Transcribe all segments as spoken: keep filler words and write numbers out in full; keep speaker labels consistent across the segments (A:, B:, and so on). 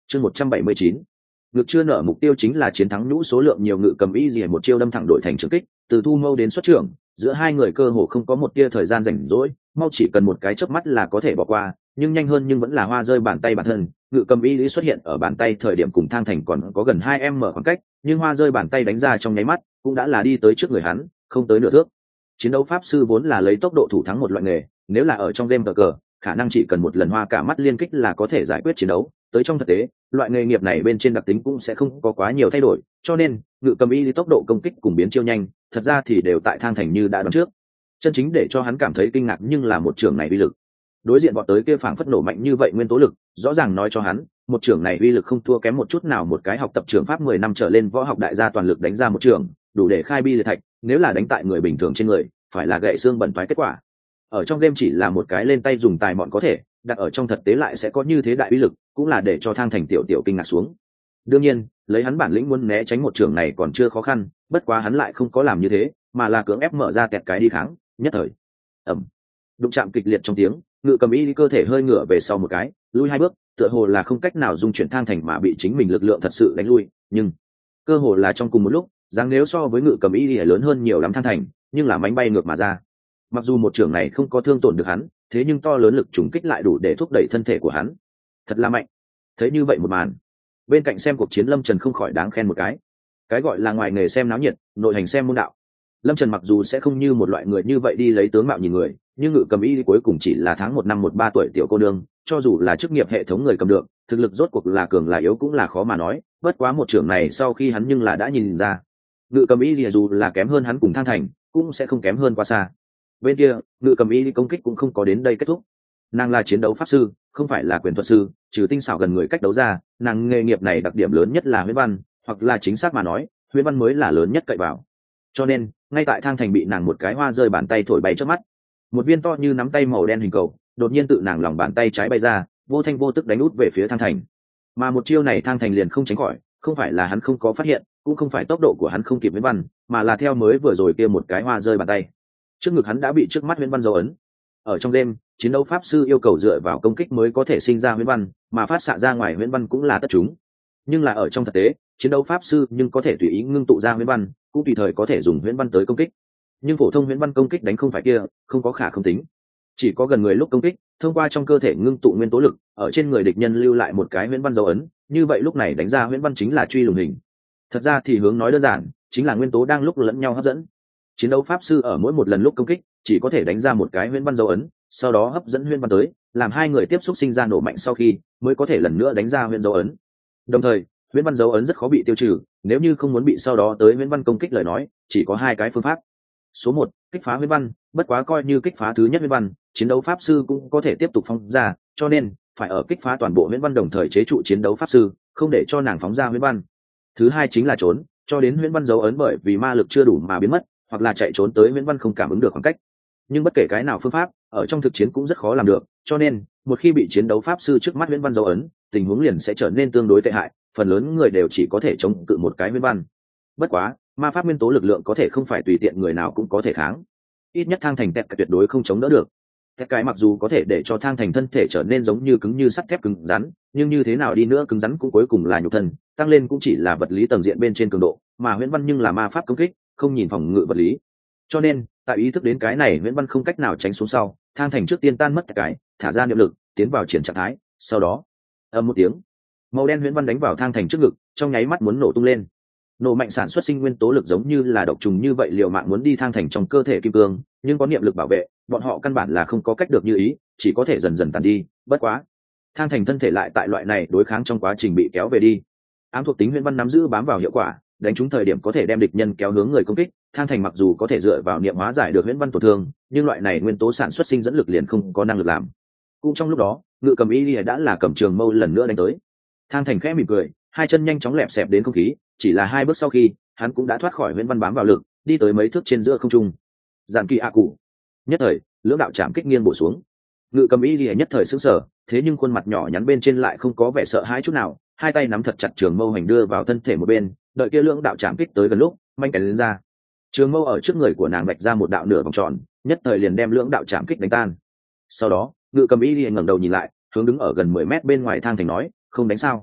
A: chương một trăm bảy mươi chín, ngực chưa nở, mục tiêu chính là chiến thắng nhũ số lượng nhiều ngự cầm y gì một chiêu đâm thẳng đội thành trường kích, từ thu mâu đến xuất trưởng, giữa hai người cơ hồ không có một tia thời gian rảnh rỗi, mau chỉ cần một cái chớp mắt là có thể bỏ qua, nhưng nhanh hơn nhưng vẫn là hoa rơi bàn tay bản thân. Ngự cầm y lý xuất hiện ở bàn tay thời điểm cùng Thang Thành còn có gần hai em mở khoảng cách, nhưng hoa rơi bàn tay đánh ra trong nháy mắt cũng đã là đi tới trước người hắn, không tới nửa thước. Chiến đấu pháp sư vốn là lấy tốc độ thủ thắng một loại nghề, nếu là ở trong game cờ cờ, khả năng chỉ cần một lần hoa cả mắt liên kích là có thể giải quyết chiến đấu. Tới trong thực tế, loại nghề nghiệp này bên trên đặc tính cũng sẽ không có quá nhiều thay đổi, cho nên ngự cầm y lý tốc độ công kích cùng biến chiêu nhanh, thật ra thì đều tại Thang Thành như đã đoán trước. Chân chính để cho hắn cảm thấy kinh ngạc nhưng là một trường này uy lực. Đối diện bọn tới kia phảng phất nổ mạnh như vậy nguyên tố lực, rõ ràng nói cho hắn, một trường này uy lực không thua kém một chút nào một cái học tập trường pháp mười năm trở lên võ học đại gia toàn lực đánh ra một trường, đủ để khai bi liệt thạch, nếu là đánh tại người bình thường trên người, phải là gãy xương bẩn toái kết quả. Ở trong game chỉ là một cái lên tay dùng tài mọn có thể, đặt ở trong thực tế lại sẽ có như thế đại uy lực, cũng là để cho Thang Thành tiểu tiểu kinh ngạc xuống. Đương nhiên, lấy hắn bản lĩnh muốn né tránh một trường này còn chưa khó khăn, bất quá hắn lại không có làm như thế, mà là cưỡng ép mở ra kẹt cái đi kháng, nhất thời. Ầm. Đụng chạm kịch liệt trong tiếng, ngự cầm y cơ thể hơi ngửa về sau một cái, lui hai bước, tựa hồ là không cách nào dung chuyển Thang Thành mà bị chính mình lực lượng thật sự đánh lui, nhưng cơ hồ là trong cùng một lúc, dáng nếu so với ngự cầm y lớn hơn nhiều lắm Thang Thành, nhưng là mánh bay ngược mà ra. Mặc dù một trường này không có thương tổn được hắn, thế nhưng to lớn lực trùng kích lại đủ để thúc đẩy thân thể của hắn, thật là mạnh. Thấy như vậy một màn, bên cạnh xem cuộc chiến Lâm Trần không khỏi đáng khen một cái. Cái gọi là ngoài nghề xem náo nhiệt, nội hành xem môn đạo. Lâm Trần mặc dù sẽ không như một loại người như vậy đi lấy tướng mạo nhìn người, nhưng ngự cầm y cuối cùng chỉ là tháng một năm một ba tuổi tiểu cô nương, cho dù là chức nghiệp hệ thống người cầm được, thực lực rốt cuộc là cường là yếu cũng là khó mà nói. Bất quá một trưởng này sau khi hắn nhưng là đã nhìn ra, ngự cầm y dù là kém hơn hắn cùng Thang Thành, cũng sẽ không kém hơn quá xa. Bên kia, ngự cầm y công kích cũng không có đến đây kết thúc. Nàng là chiến đấu pháp sư, không phải là quyền thuật sư, trừ tinh xảo gần người cách đấu ra, nàng nghề nghiệp này đặc điểm lớn nhất là huyễn văn, hoặc là chính xác mà nói, huyễn văn mới là lớn nhất cậy vào. Cho nên, ngay tại Thang Thành bị nàng một cái hoa rơi bàn tay thổi bay trước mắt, một viên to như nắm tay màu đen hình cầu đột nhiên tự nàng lòng bàn tay trái bay ra, vô thanh vô tức đánh út về phía Thang Thành. Mà một chiêu này Thang Thành liền không tránh khỏi, không phải là hắn không có phát hiện, cũng không phải tốc độ của hắn không kịp huyễn văn, mà là theo mới vừa rồi kia một cái hoa rơi bàn tay, trước ngực hắn đã bị trước mắt huyễn văn dấu ấn. Ở trong đêm, chiến đấu pháp sư yêu cầu dựa vào công kích mới có thể sinh ra huyễn văn, mà phát xạ ra ngoài huyễn văn cũng là tất chúng. Nhưng là ở trong thực tế, chiến đấu pháp sư nhưng có thể tùy ý ngưng tụ ra huyễn văn, cũng tùy thời có thể dùng huyễn văn tới công kích. Nhưng phổ thông huyễn văn công kích đánh không phải kia, không có khả không tính. Chỉ có gần người lúc công kích, thông qua trong cơ thể ngưng tụ nguyên tố lực, ở trên người địch nhân lưu lại một cái huyễn văn dấu ấn, như vậy lúc này đánh ra huyễn văn chính là truy lùng hình. Thật ra thì hướng nói đơn giản, chính là nguyên tố đang lúc lẫn nhau hấp dẫn. Chiến đấu pháp sư ở mỗi một lần lúc công kích, chỉ có thể đánh ra một cái huyễn văn dấu ấn, sau đó hấp dẫn huyễn văn tới, làm hai người tiếp xúc sinh ra nổ mạnh sau khi, mới có thể lần nữa đánh ra huyễn dấu ấn. Đồng thời, huyễn văn dấu ấn rất khó bị tiêu trừ, nếu như không muốn bị sau đó tới huyễn văn công kích lời nói, chỉ có hai cái phương pháp. Số một, kích phá huyễn văn, bất quá coi như kích phá thứ nhất huyễn văn, chiến đấu pháp sư cũng có thể tiếp tục phóng ra, cho nên phải ở kích phá toàn bộ huyễn văn đồng thời chế trụ chiến đấu pháp sư, không để cho nàng phóng ra huyễn văn. Thứ hai chính là trốn, cho đến huyễn văn dấu ấn bởi vì ma lực chưa đủ mà biến mất, hoặc là chạy trốn tới huyễn văn không cảm ứng được khoảng cách. Nhưng bất kể cái nào phương pháp, ở trong thực chiến cũng rất khó làm được, cho nên một khi bị chiến đấu pháp sư trước mắt huyễn văn dấu ấn, tình huống liền sẽ trở nên tương đối tệ hại, phần lớn người đều chỉ có thể chống cự một cái huyễn văn. Bất quá, ma pháp nguyên tố lực lượng có thể không phải tùy tiện người nào cũng có thể kháng. Ít nhất Thang Thành tẹt tuyệt đối không chống đỡ được. Tẹt cái mặc dù có thể để cho Thang Thành thân thể trở nên giống như cứng như sắt thép cứng rắn, nhưng như thế nào đi nữa cứng rắn cũng cuối cùng là nhục thân, tăng lên cũng chỉ là vật lý tầng diện bên trên cường độ, mà huyễn văn nhưng là ma pháp công kích, không nhìn phòng ngự vật lý. Cho nên, tại ý thức đến cái này huyễn văn không cách nào tránh xuống sau, Thang Thành trước tiên tan mất cái, thả ra niệm lực, tiến vào triển trạng thái, sau đó, ầm một tiếng, màu đen huyễn văn đánh vào Thang Thành trước ngực, trong nháy mắt muốn nổ tung lên. Nổ mạnh sản xuất sinh nguyên tố lực giống như là độc trùng như vậy liều mạng muốn đi Thang Thành trong cơ thể kim cương, nhưng có niệm lực bảo vệ, bọn họ căn bản là không có cách được như ý, chỉ có thể dần dần tàn đi. Bất quá, Thang Thành thân thể lại tại loại này đối kháng trong quá trình bị kéo về đi. Ám thuộc tính huyễn văn nắm giữ bám vào hiệu quả, đánh trúng thời điểm có thể đem địch nhân kéo hướng người công kích. Thang Thành mặc dù có thể dựa vào niệm hóa giải được huyễn văn tổn thương, nhưng loại này nguyên tố sản xuất sinh dẫn lực liền không có năng lực làm. Cũng trong lúc đó, ngự cầm y đã là cầm trường mâu lần nữa đánh tới. Thang Thành khẽ mỉm cười, hai chân nhanh chóng lẹp xẹp đến không khí, chỉ là hai bước sau khi, hắn cũng đã thoát khỏi huyễn văn bám vào lực, đi tới mấy thước trên giữa không trung. Giản kỳ ạ cụ. Nhất thời, lưỡng đạo chạm kích nghiêng bổ xuống. Ngự cầm y nhất thời sững sờ, thế nhưng khuôn mặt nhỏ nhắn bên trên lại không có vẻ sợ hãi chút nào, hai tay nắm thật chặt trường mâu hành đưa vào thân thể một bên, đợi kia lưỡng đạo chạm kích tới gần lúc, manh cánh lên ra. Trường mâu ở trước người của nàng vạch ra một đạo nửa vòng tròn, nhất thời liền đem lưỡng đạo chạm kích đánh tan. Sau đó, ngự cầm y ngẩng đầu nhìn lại, hướng đứng ở gần mười mét bên ngoài Thang Thành nói, không đánh sao?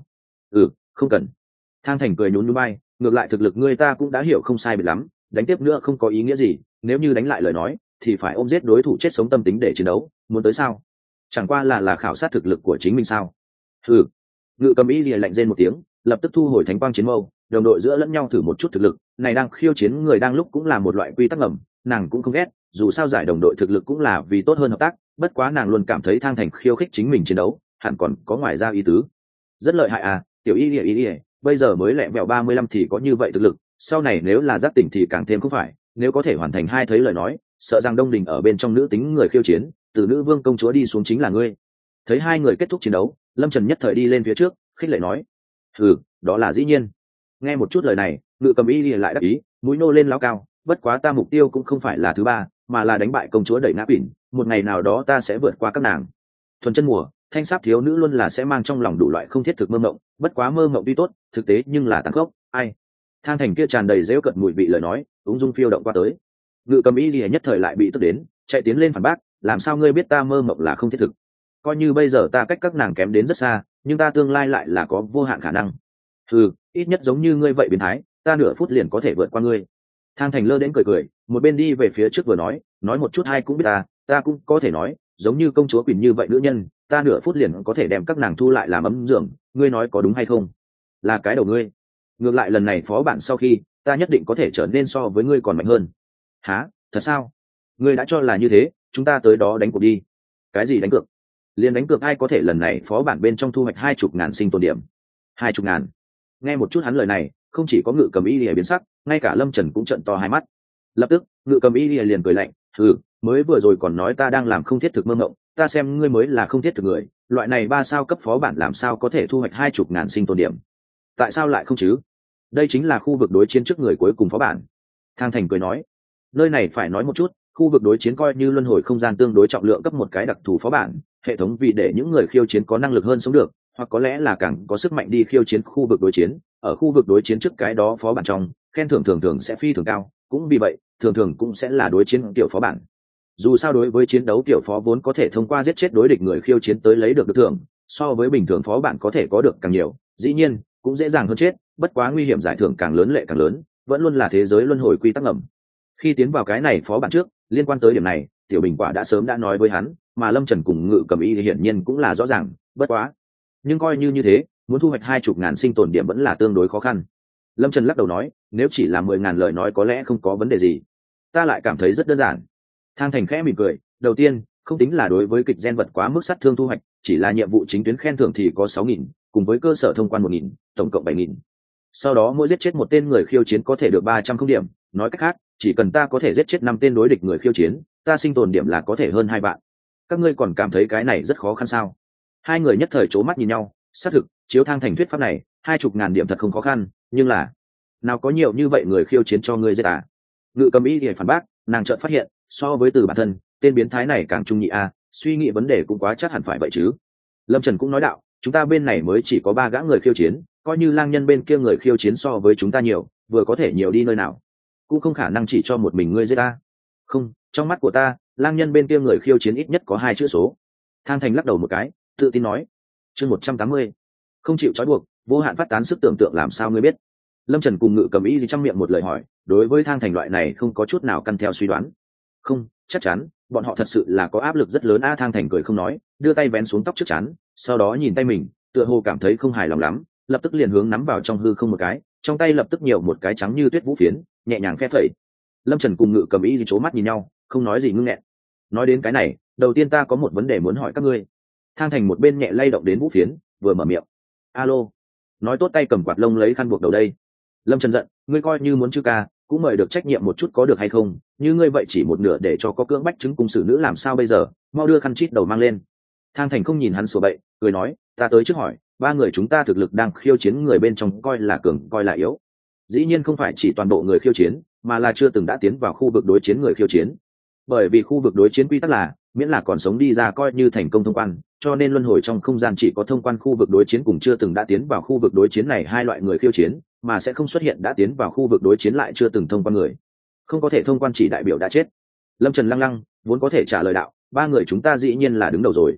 A: Ừ, không cần. Thang Thành cười nhún nhún bay, ngược lại thực lực ngươi ta cũng đã hiểu không sai biệt lắm, đánh tiếp nữa không có ý nghĩa gì, nếu như đánh lại lời nói thì phải ôm giết đối thủ chết sống tâm tính để chiến đấu, muốn tới sao? Chẳng qua là là khảo sát thực lực của chính mình sao? Ừ. Ngự Cầm Y lìa lạnh rên một tiếng, lập tức thu hồi thánh quang chiến mâu, đồng đội giữa lẫn nhau thử một chút thực lực, này đang khiêu chiến người đang lúc cũng là một loại quy tắc ngầm, nàng cũng không ghét, dù sao giải đồng đội thực lực cũng là vì tốt hơn hợp tác, bất quá nàng luôn cảm thấy Thang Thành khiêu khích chính mình chiến đấu, hẳn còn có ngoài ra ý tứ. Rất lợi hại à, tiểu Y lìa Y lìa, bây giờ mới lẹ vẹo ba mươi lăm thì có như vậy thực lực, sau này nếu là giác tỉnh thì càng thêm không phải, nếu có thể hoàn thành hai thấy lời nói, sợ rằng đông đình ở bên trong nữ tính người khiêu chiến, từ nữ vương công chúa đi xuống chính là ngươi. Thấy hai người kết thúc chiến đấu, Lâm Trần nhất thời đi lên phía trước, khích lệ nói: "Ừ, đó là dĩ nhiên." Nghe một chút lời này, Ngự Cầm Y lại đáp ý, mũi nô lên lao cao, bất quá ta mục tiêu cũng không phải là thứ ba, mà là đánh bại công chúa đẩy ngã quỷ, một ngày nào đó ta sẽ vượt qua các nàng. Thuần chân mùa, thanh sáp thiếu nữ luôn là sẽ mang trong lòng đủ loại không thiết thực mơ mộng, bất quá mơ mộng tuy tốt, thực tế nhưng là tàn khốc, ai. Thang Thành kia tràn đầy giễu cợt mùi vị lời nói, ung dung phiêu động qua tới. Ngự Cầm Y Lìa nhất thời lại bị tức đến, chạy tiến lên phản bác, làm sao ngươi biết ta mơ mộng là không thiết thực? Coi như bây giờ ta cách các nàng kém đến rất xa, nhưng ta tương lai lại là có vô hạn khả năng. Ừ, ít nhất giống như ngươi vậy biến thái, ta nửa phút liền có thể vượt qua ngươi. Thang Thành lơ đến cười cười, một bên đi về phía trước vừa nói, nói một chút hay cũng biết ta, ta cũng có thể nói, giống như công chúa Quỳnh như vậy nữ nhân, ta nửa phút liền có thể đem các nàng thu lại làm ấm giường, ngươi nói có đúng hay không? Là cái đầu ngươi. Ngược lại lần này phó bản sau khi, ta nhất định có thể trở nên so với ngươi còn mạnh hơn. Hả, thật sao? Ngươi đã cho là như thế, chúng ta tới đó đánh cuộc đi. Cái gì đánh cược? Liên đánh cược ai có thể lần này phó bản bên trong thu hoạch hai chục ngàn sinh tồn điểm. Hai chục ngàn. Nghe một chút hắn lời này, không chỉ có Ngự Cầm Y lìa biến sắc, ngay cả Lâm Trần cũng trợn to hai mắt. Lập tức, Ngự Cầm Y lìa liền cười lạnh, "Ừ, mới vừa rồi còn nói ta đang làm không thiết thực mơ mộng, ta xem ngươi mới là không thiết thực người, loại này ba sao cấp phó bản làm sao có thể thu hoạch hai chục ngàn sinh tồn điểm? Tại sao lại không chứ? Đây chính là khu vực đối chiến trước người cuối cùng phó bản." Thang Thành cười nói, nơi này phải nói một chút, khu vực đối chiến coi như luân hồi không gian tương đối trọng lượng cấp một cái đặc thù phó bản, hệ thống vì để những người khiêu chiến có năng lực hơn sống được, hoặc có lẽ là càng có sức mạnh đi khiêu chiến khu vực đối chiến, ở khu vực đối chiến trước cái đó phó bản trong, khen thưởng thường thường sẽ phi thường cao, cũng vì vậy, thường thường cũng sẽ là đối chiến tiểu phó bản. Dù sao đối với chiến đấu tiểu phó vốn có thể thông qua giết chết đối địch người khiêu chiến tới lấy được được thưởng, so với bình thường phó bản có thể có được càng nhiều, dĩ nhiên, cũng dễ dàng hơn chết, bất quá nguy hiểm giải thưởng càng lớn lệ càng lớn, vẫn luôn là thế giới luân hồi quy tắc ngầm. Khi tiến vào cái này phó bản trước, liên quan tới điểm này, Tiểu Bình Quả đã sớm đã nói với hắn, mà Lâm Trần cùng Ngự Cầm Y thì hiển nhiên cũng là rõ ràng, bất quá. Nhưng coi như như thế, muốn thu hoạch hai chục ngàn sinh tồn điểm vẫn là tương đối khó khăn. Lâm Trần lắc đầu nói, nếu chỉ là mười ngàn lời nói có lẽ không có vấn đề gì. Ta lại cảm thấy rất đơn giản. Thang Thành khẽ mỉm cười, đầu tiên, không tính là đối với kịch gen vật quá mức sát thương thu hoạch, chỉ là nhiệm vụ chính tuyến khen thưởng thì có sáu nghìn, cùng với cơ sở thông quan một nghìn, tổng cộng bảy nghìn. Sau đó mỗi giết chết một tên người khiêu chiến có thể được ba trăm không điểm, nói cách khác, chỉ cần ta có thể giết chết năm tên đối địch người khiêu chiến, ta sinh tồn điểm là có thể hơn hai vạn. Các ngươi còn cảm thấy cái này rất khó khăn sao? Hai người nhất thời c mắt nhìn nhau, xác thực, chiếu Thang Thành thuyết pháp này, hai chục ngàn điểm thật không khó khăn, nhưng là nào có nhiều như vậy người khiêu chiến cho ngươi giết à? Ngự Cầm Y thì phản bác, nàng chợt phát hiện, so với từ bản thân, tên biến thái này càng trung nhị a, suy nghĩ vấn đề cũng quá chắc hẳn phải vậy chứ. Lâm Trần cũng nói đạo, chúng ta bên này mới chỉ có ba gã người khiêu chiến, coi như lang nhân bên kia người khiêu chiến so với chúng ta nhiều, vừa có thể nhiều đi nơi nào, cũng không khả năng chỉ cho một mình ngươi giết ta. Không, trong mắt của ta, lang nhân bên kia người khiêu chiến ít nhất có hai chữ số. Thang Thành lắc đầu một cái, tự tin nói, chương một trăm tám mươi, không chịu trói buộc, vô hạn phát tán sức tưởng tượng làm sao ngươi biết? Lâm Trần cùng Ngự Cầm Y gì trong miệng một lời hỏi, đối với Thang Thành loại này không có chút nào căn theo suy đoán. Không, chắc chắn, bọn họ thật sự là có áp lực rất lớn a. Thang Thành cười không nói, đưa tay vén xuống tóc trước chắn, sau đó nhìn tay mình, tựa hồ cảm thấy không hài lòng lắm, lập tức liền hướng nắm vào trong hư không một cái, trong tay lập tức nhiều một cái trắng như tuyết vũ phiến, nhẹ nhàng phe phẩy. Lâm Trần cùng Ngự Cầm Y gì chố mắt nhìn nhau, không nói gì ngưng nghẹn. Nói đến cái này, đầu tiên ta có một vấn đề muốn hỏi các ngươi. Thang Thành một bên nhẹ lay động đến vũ phiến, vừa mở miệng. Alo, nói tốt tay cầm quạt lông lấy khăn buộc đầu đây. Lâm Trần giận, ngươi coi như muốn chữ ca, cũng mời được trách nhiệm một chút có được hay không, như ngươi vậy chỉ một nửa để cho có cưỡng bách chứng cung xử nữ làm sao bây giờ, mau đưa khăn chít đầu mang lên. Thang Thành không nhìn hắn sổ bậy, cười nói, ta tới trước hỏi, ba người chúng ta thực lực đang khiêu chiến người bên trong coi là cường coi là yếu. Dĩ nhiên không phải chỉ toàn bộ người khiêu chiến, mà là chưa từng đã tiến vào khu vực đối chiến người khiêu chiến. Bởi vì khu vực đối chiến quy tắc là miễn là còn sống đi ra coi như thành công thông quan, cho nên luân hồi trong không gian chỉ có thông quan khu vực đối chiến cùng chưa từng đã tiến vào khu vực đối chiến này hai loại người khiêu chiến, mà sẽ không xuất hiện đã tiến vào khu vực đối chiến lại chưa từng thông quan người. Không có thể thông quan chỉ đại biểu đã chết. Lâm Trần lăng lăng vốn có thể trả lời đạo, ba người chúng ta dĩ nhiên là đứng đầu rồi.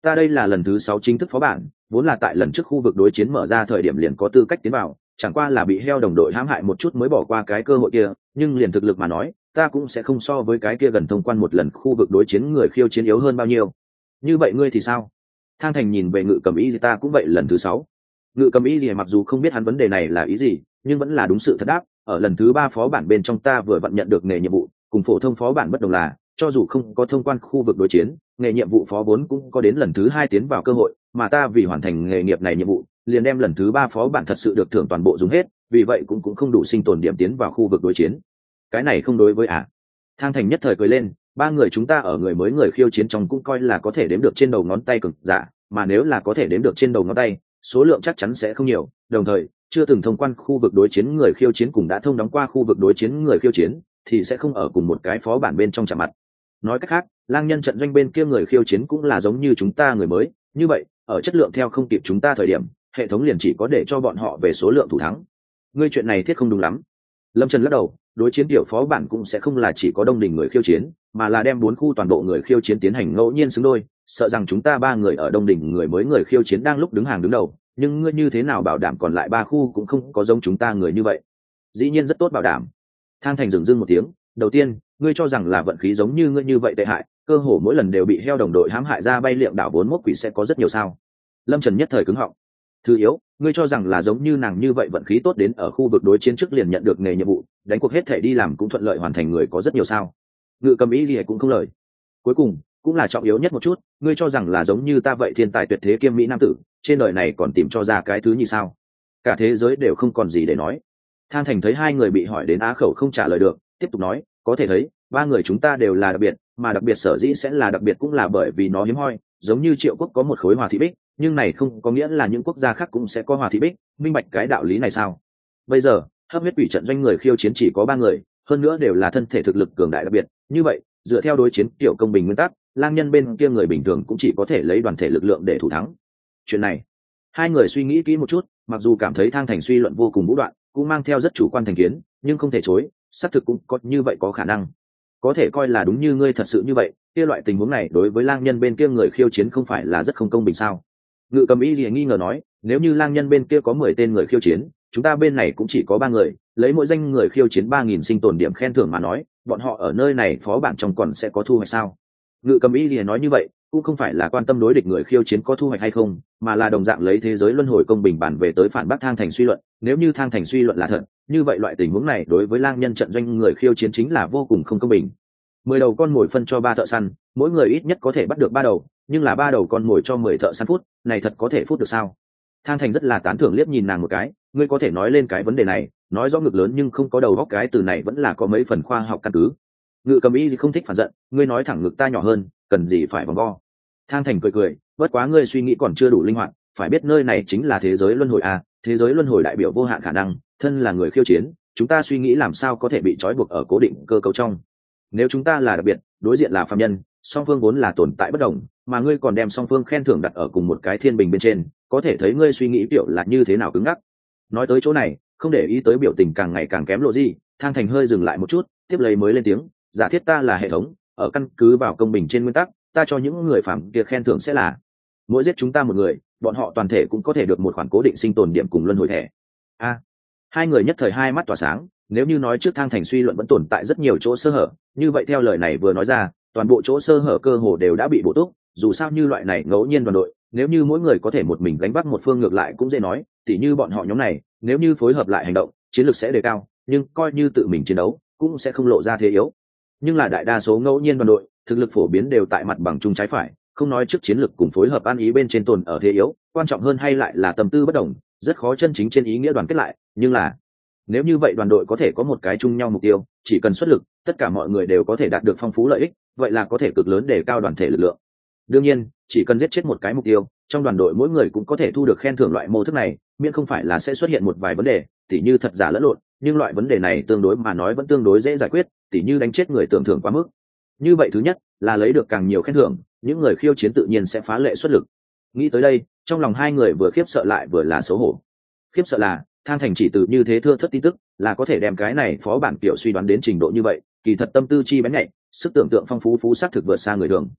A: Ta đây là lần thứ sáu chính thức phó bản, vốn là tại lần trước khu vực đối chiến mở ra thời điểm liền có tư cách tiến vào, chẳng qua là bị heo đồng đội hãm hại một chút mới bỏ qua cái cơ hội kia, nhưng liền thực lực mà nói, ta cũng sẽ không so với cái kia gần thông quan một lần khu vực đối chiến người khiêu chiến yếu hơn bao nhiêu. Như vậy ngươi thì sao? Thang Thành nhìn về Ngự Cầm Ý gì, ta cũng vậy lần thứ sáu. Ngự Cầm Ý gì mặc dù không biết hắn vấn đề này là ý gì, nhưng vẫn là đúng sự thật đáp. Ở lần thứ ba phó bản bên trong ta vừa vận nhận được nghề nhiệm vụ, cùng phổ thông phó bản bất đồng là, cho dù không có thông quan khu vực đối chiến, nghề nhiệm vụ phó vốn cũng có đến lần thứ hai tiến vào cơ hội, mà ta vì hoàn thành nghề nghiệp này nhiệm vụ, liền đem lần thứ ba phó bản thật sự được thưởng toàn bộ dùng hết, vì vậy cũng cũng không đủ sinh tồn điểm tiến vào khu vực đối chiến. Cái này không đối với à? Thang Thành nhất thời cười lên, ba người chúng ta ở người mới người khiêu chiến trong cũng coi là có thể đếm được trên đầu ngón tay cực giả, mà nếu là có thể đếm được trên đầu ngón tay, số lượng chắc chắn sẽ không nhiều. Đồng thời, chưa từng thông quan khu vực đối chiến người khiêu chiến cùng đã thông đóng qua khu vực đối chiến người khiêu chiến, thì sẽ không ở cùng một cái phó bản bên trong chạm mặt. Nói cách khác, lang nhân trận doanh bên kia người khiêu chiến cũng là giống như chúng ta người mới, như vậy, ở chất lượng theo không kịp chúng ta thời điểm, hệ thống liền chỉ có để cho bọn họ về số lượng thủ thắng. Ngươi chuyện này thiết không đúng lắm. Lâm Trần lắc đầu, đối chiến tiểu phó bản cũng sẽ không là chỉ có đông đỉnh người khiêu chiến, mà là đem bốn khu toàn bộ người khiêu chiến tiến hành ngẫu nhiên xứng đôi, sợ rằng chúng ta ba người ở đông đỉnh người mới người khiêu chiến đang lúc đứng hàng đứng đầu, nhưng ngươi như thế nào bảo đảm còn lại ba khu cũng không có giống chúng ta người như vậy? Dĩ nhiên rất tốt bảo đảm. Thang Thành dừng dưng một tiếng, đầu tiên, ngươi cho rằng là vận khí giống như ngươi như vậy tệ hại, cơ hồ mỗi lần đều bị heo đồng đội hãm hại ra bay liệm đảo bốn mốt quỷ sẽ có rất nhiều sao? Lâm Trần nhất thời cứng họng. Thứ yếu, ngươi cho rằng là giống như nàng như vậy vận khí tốt đến ở khu vực đối chiến trước liền nhận được nghề nhiệm vụ, đánh cuộc hết thể đi làm cũng thuận lợi hoàn thành người có rất nhiều sao? Ngự Cầm Ý gì cũng không lời. Cuối cùng, cũng là trọng yếu nhất một chút, ngươi cho rằng là giống như ta vậy thiên tài tuyệt thế kiêm mỹ nam tử, trên đời này còn tìm cho ra cái thứ như sao? Cả thế giới đều không còn gì để nói. Thang Thành thấy hai người bị hỏi đến á khẩu không trả lời được, tiếp tục nói, có thể thấy, ba người chúng ta đều là đặc biệt, mà đặc biệt sở dĩ sẽ là đặc biệt cũng là bởi vì nó hiếm hoi, giống như Triệu Quốc có một khối hòa thị bích, nhưng này không có nghĩa là những quốc gia khác cũng sẽ có hòa thị bích, minh bạch cái đạo lý này sao? Bây giờ, hấp huyết quỷ trận doanh người khiêu chiến chỉ có ba người, hơn nữa đều là thân thể thực lực cường đại đặc biệt, như vậy, dựa theo đối chiến tiểu công bình nguyên tắc, lang nhân bên kia người bình thường cũng chỉ có thể lấy đoàn thể lực lượng để thủ thắng. Chuyện này, hai người suy nghĩ kỹ một chút, mặc dù cảm thấy Thang Thành suy luận vô cùng vũ đoạn, cũng mang theo rất chủ quan thành kiến, nhưng không thể chối, xác thực cũng có như vậy có khả năng. Có thể coi là đúng như ngươi thật sự như vậy, kia loại tình huống này đối với lang nhân bên kia người khiêu chiến không phải là rất không công bình sao? Ngự Cầm Ý gì nghi ngờ nói, nếu như lang nhân bên kia có mười tên người khiêu chiến, chúng ta bên này cũng chỉ có ba người, lấy mỗi danh người khiêu chiến ba nghìn sinh tồn điểm khen thưởng mà nói, bọn họ ở nơi này phó bản trong còn sẽ có thu hoạch sao? Ngự Cầm Ý gì nói như vậy, cũng không phải là quan tâm đối địch người khiêu chiến có thu hoạch hay không, mà là đồng dạng lấy thế giới luân hồi công bình bản về tới phản bác Thang Thành suy luận. Nếu như Thang Thành suy luận là thật, như vậy loại tình huống này đối với lang nhân trận doanh người khiêu chiến chính là vô cùng không công bình. Mười đầu con mồi phân cho ba thợ săn, mỗi người ít nhất có thể bắt được ba đầu, nhưng là ba đầu con mồi cho mười thợ săn phút, này thật có thể phút được sao? Thang Thành rất là tán thưởng liếc nhìn nàng một cái, ngươi có thể nói lên cái vấn đề này, nói rõ ngực lớn nhưng không có đầu góc, cái từ này vẫn là có mấy phần khoa học căn cứ. Ngự Cầm Ý không thích phản giận, ngươi nói thẳng ngực ta nhỏ hơn, cần gì phải vòng vo? Thang Thành cười cười, bất quá ngươi suy nghĩ còn chưa đủ linh hoạt, phải biết nơi này chính là thế giới luân hồi à, thế giới luân hồi đại biểu vô hạn khả năng, thân là người khiêu chiến, chúng ta suy nghĩ làm sao có thể bị trói buộc ở cố định cơ cấu trong. Nếu chúng ta là đặc biệt, đối diện là phàm nhân, song phương vốn là tồn tại bất đồng, mà ngươi còn đem song phương khen thưởng đặt ở cùng một cái thiên bình bên trên, có thể thấy ngươi suy nghĩ kiểu là như thế nào cứng ngắc. Nói tới chỗ này, không để ý tới biểu tình càng ngày càng kém lộ gì, Thang Thành hơi dừng lại một chút, tiếp lấy mới lên tiếng, giả thiết ta là hệ thống, ở căn cứ vào công bình trên nguyên tắc, ta cho những người phàm kia khen thưởng sẽ là mỗi giết chúng ta một người, bọn họ toàn thể cũng có thể được một khoản cố định sinh tồn điểm cùng luân hồi thẻ. A, hai người nhất thời hai mắt tỏa sáng, nếu như nói trước Thang Thành suy luận vẫn tồn tại rất nhiều chỗ sơ hở, như vậy theo lời này vừa nói ra, toàn bộ chỗ sơ hở cơ hồ đều đã bị bổ túc. Dù sao như loại này ngẫu nhiên đoàn đội, nếu như mỗi người có thể một mình gánh vác một phương ngược lại cũng dễ nói, tỉ như bọn họ nhóm này, nếu như phối hợp lại hành động, chiến lược sẽ đề cao, nhưng coi như tự mình chiến đấu, cũng sẽ không lộ ra thế yếu. Nhưng là đại đa số ngẫu nhiên đoàn đội, thực lực phổ biến đều tại mặt bằng chung trái phải, không nói trước chiến lược cùng phối hợp ăn ý bên trên tồn ở thế yếu, quan trọng hơn hay lại là tâm tư bất đồng, rất khó chân chính trên ý nghĩa đoàn kết lại. Nhưng là nếu như vậy đoàn đội có thể có một cái chung nhau mục tiêu, chỉ cần xuất lực, tất cả mọi người đều có thể đạt được phong phú lợi ích, vậy là có thể cực lớn để cao đoàn thể lực lượng. Đương nhiên, chỉ cần giết chết một cái mục tiêu, trong đoàn đội mỗi người cũng có thể thu được khen thưởng. Loại mô thức này, miễn không phải là sẽ xuất hiện một vài vấn đề, tỉ như thật giả lẫn lộn, nhưng loại vấn đề này tương đối mà nói vẫn tương đối dễ giải quyết, tỉ như đánh chết người tưởng thưởng quá mức. Như vậy thứ nhất là lấy được càng nhiều khen thưởng, những người khiêu chiến tự nhiên sẽ phá lệ xuất lực. Nghĩ tới đây, trong lòng hai người vừa khiếp sợ lại vừa là xấu hổ. Khiếp sợ là Thang Thành chỉ từ như thế thưa thất tin tức là có thể đem cái này phó bản kiểu suy đoán đến trình độ như vậy, kỳ thật tâm tư chi bén nhạy, sức tưởng tượng phong phú phú xác thực vượt xa người thường.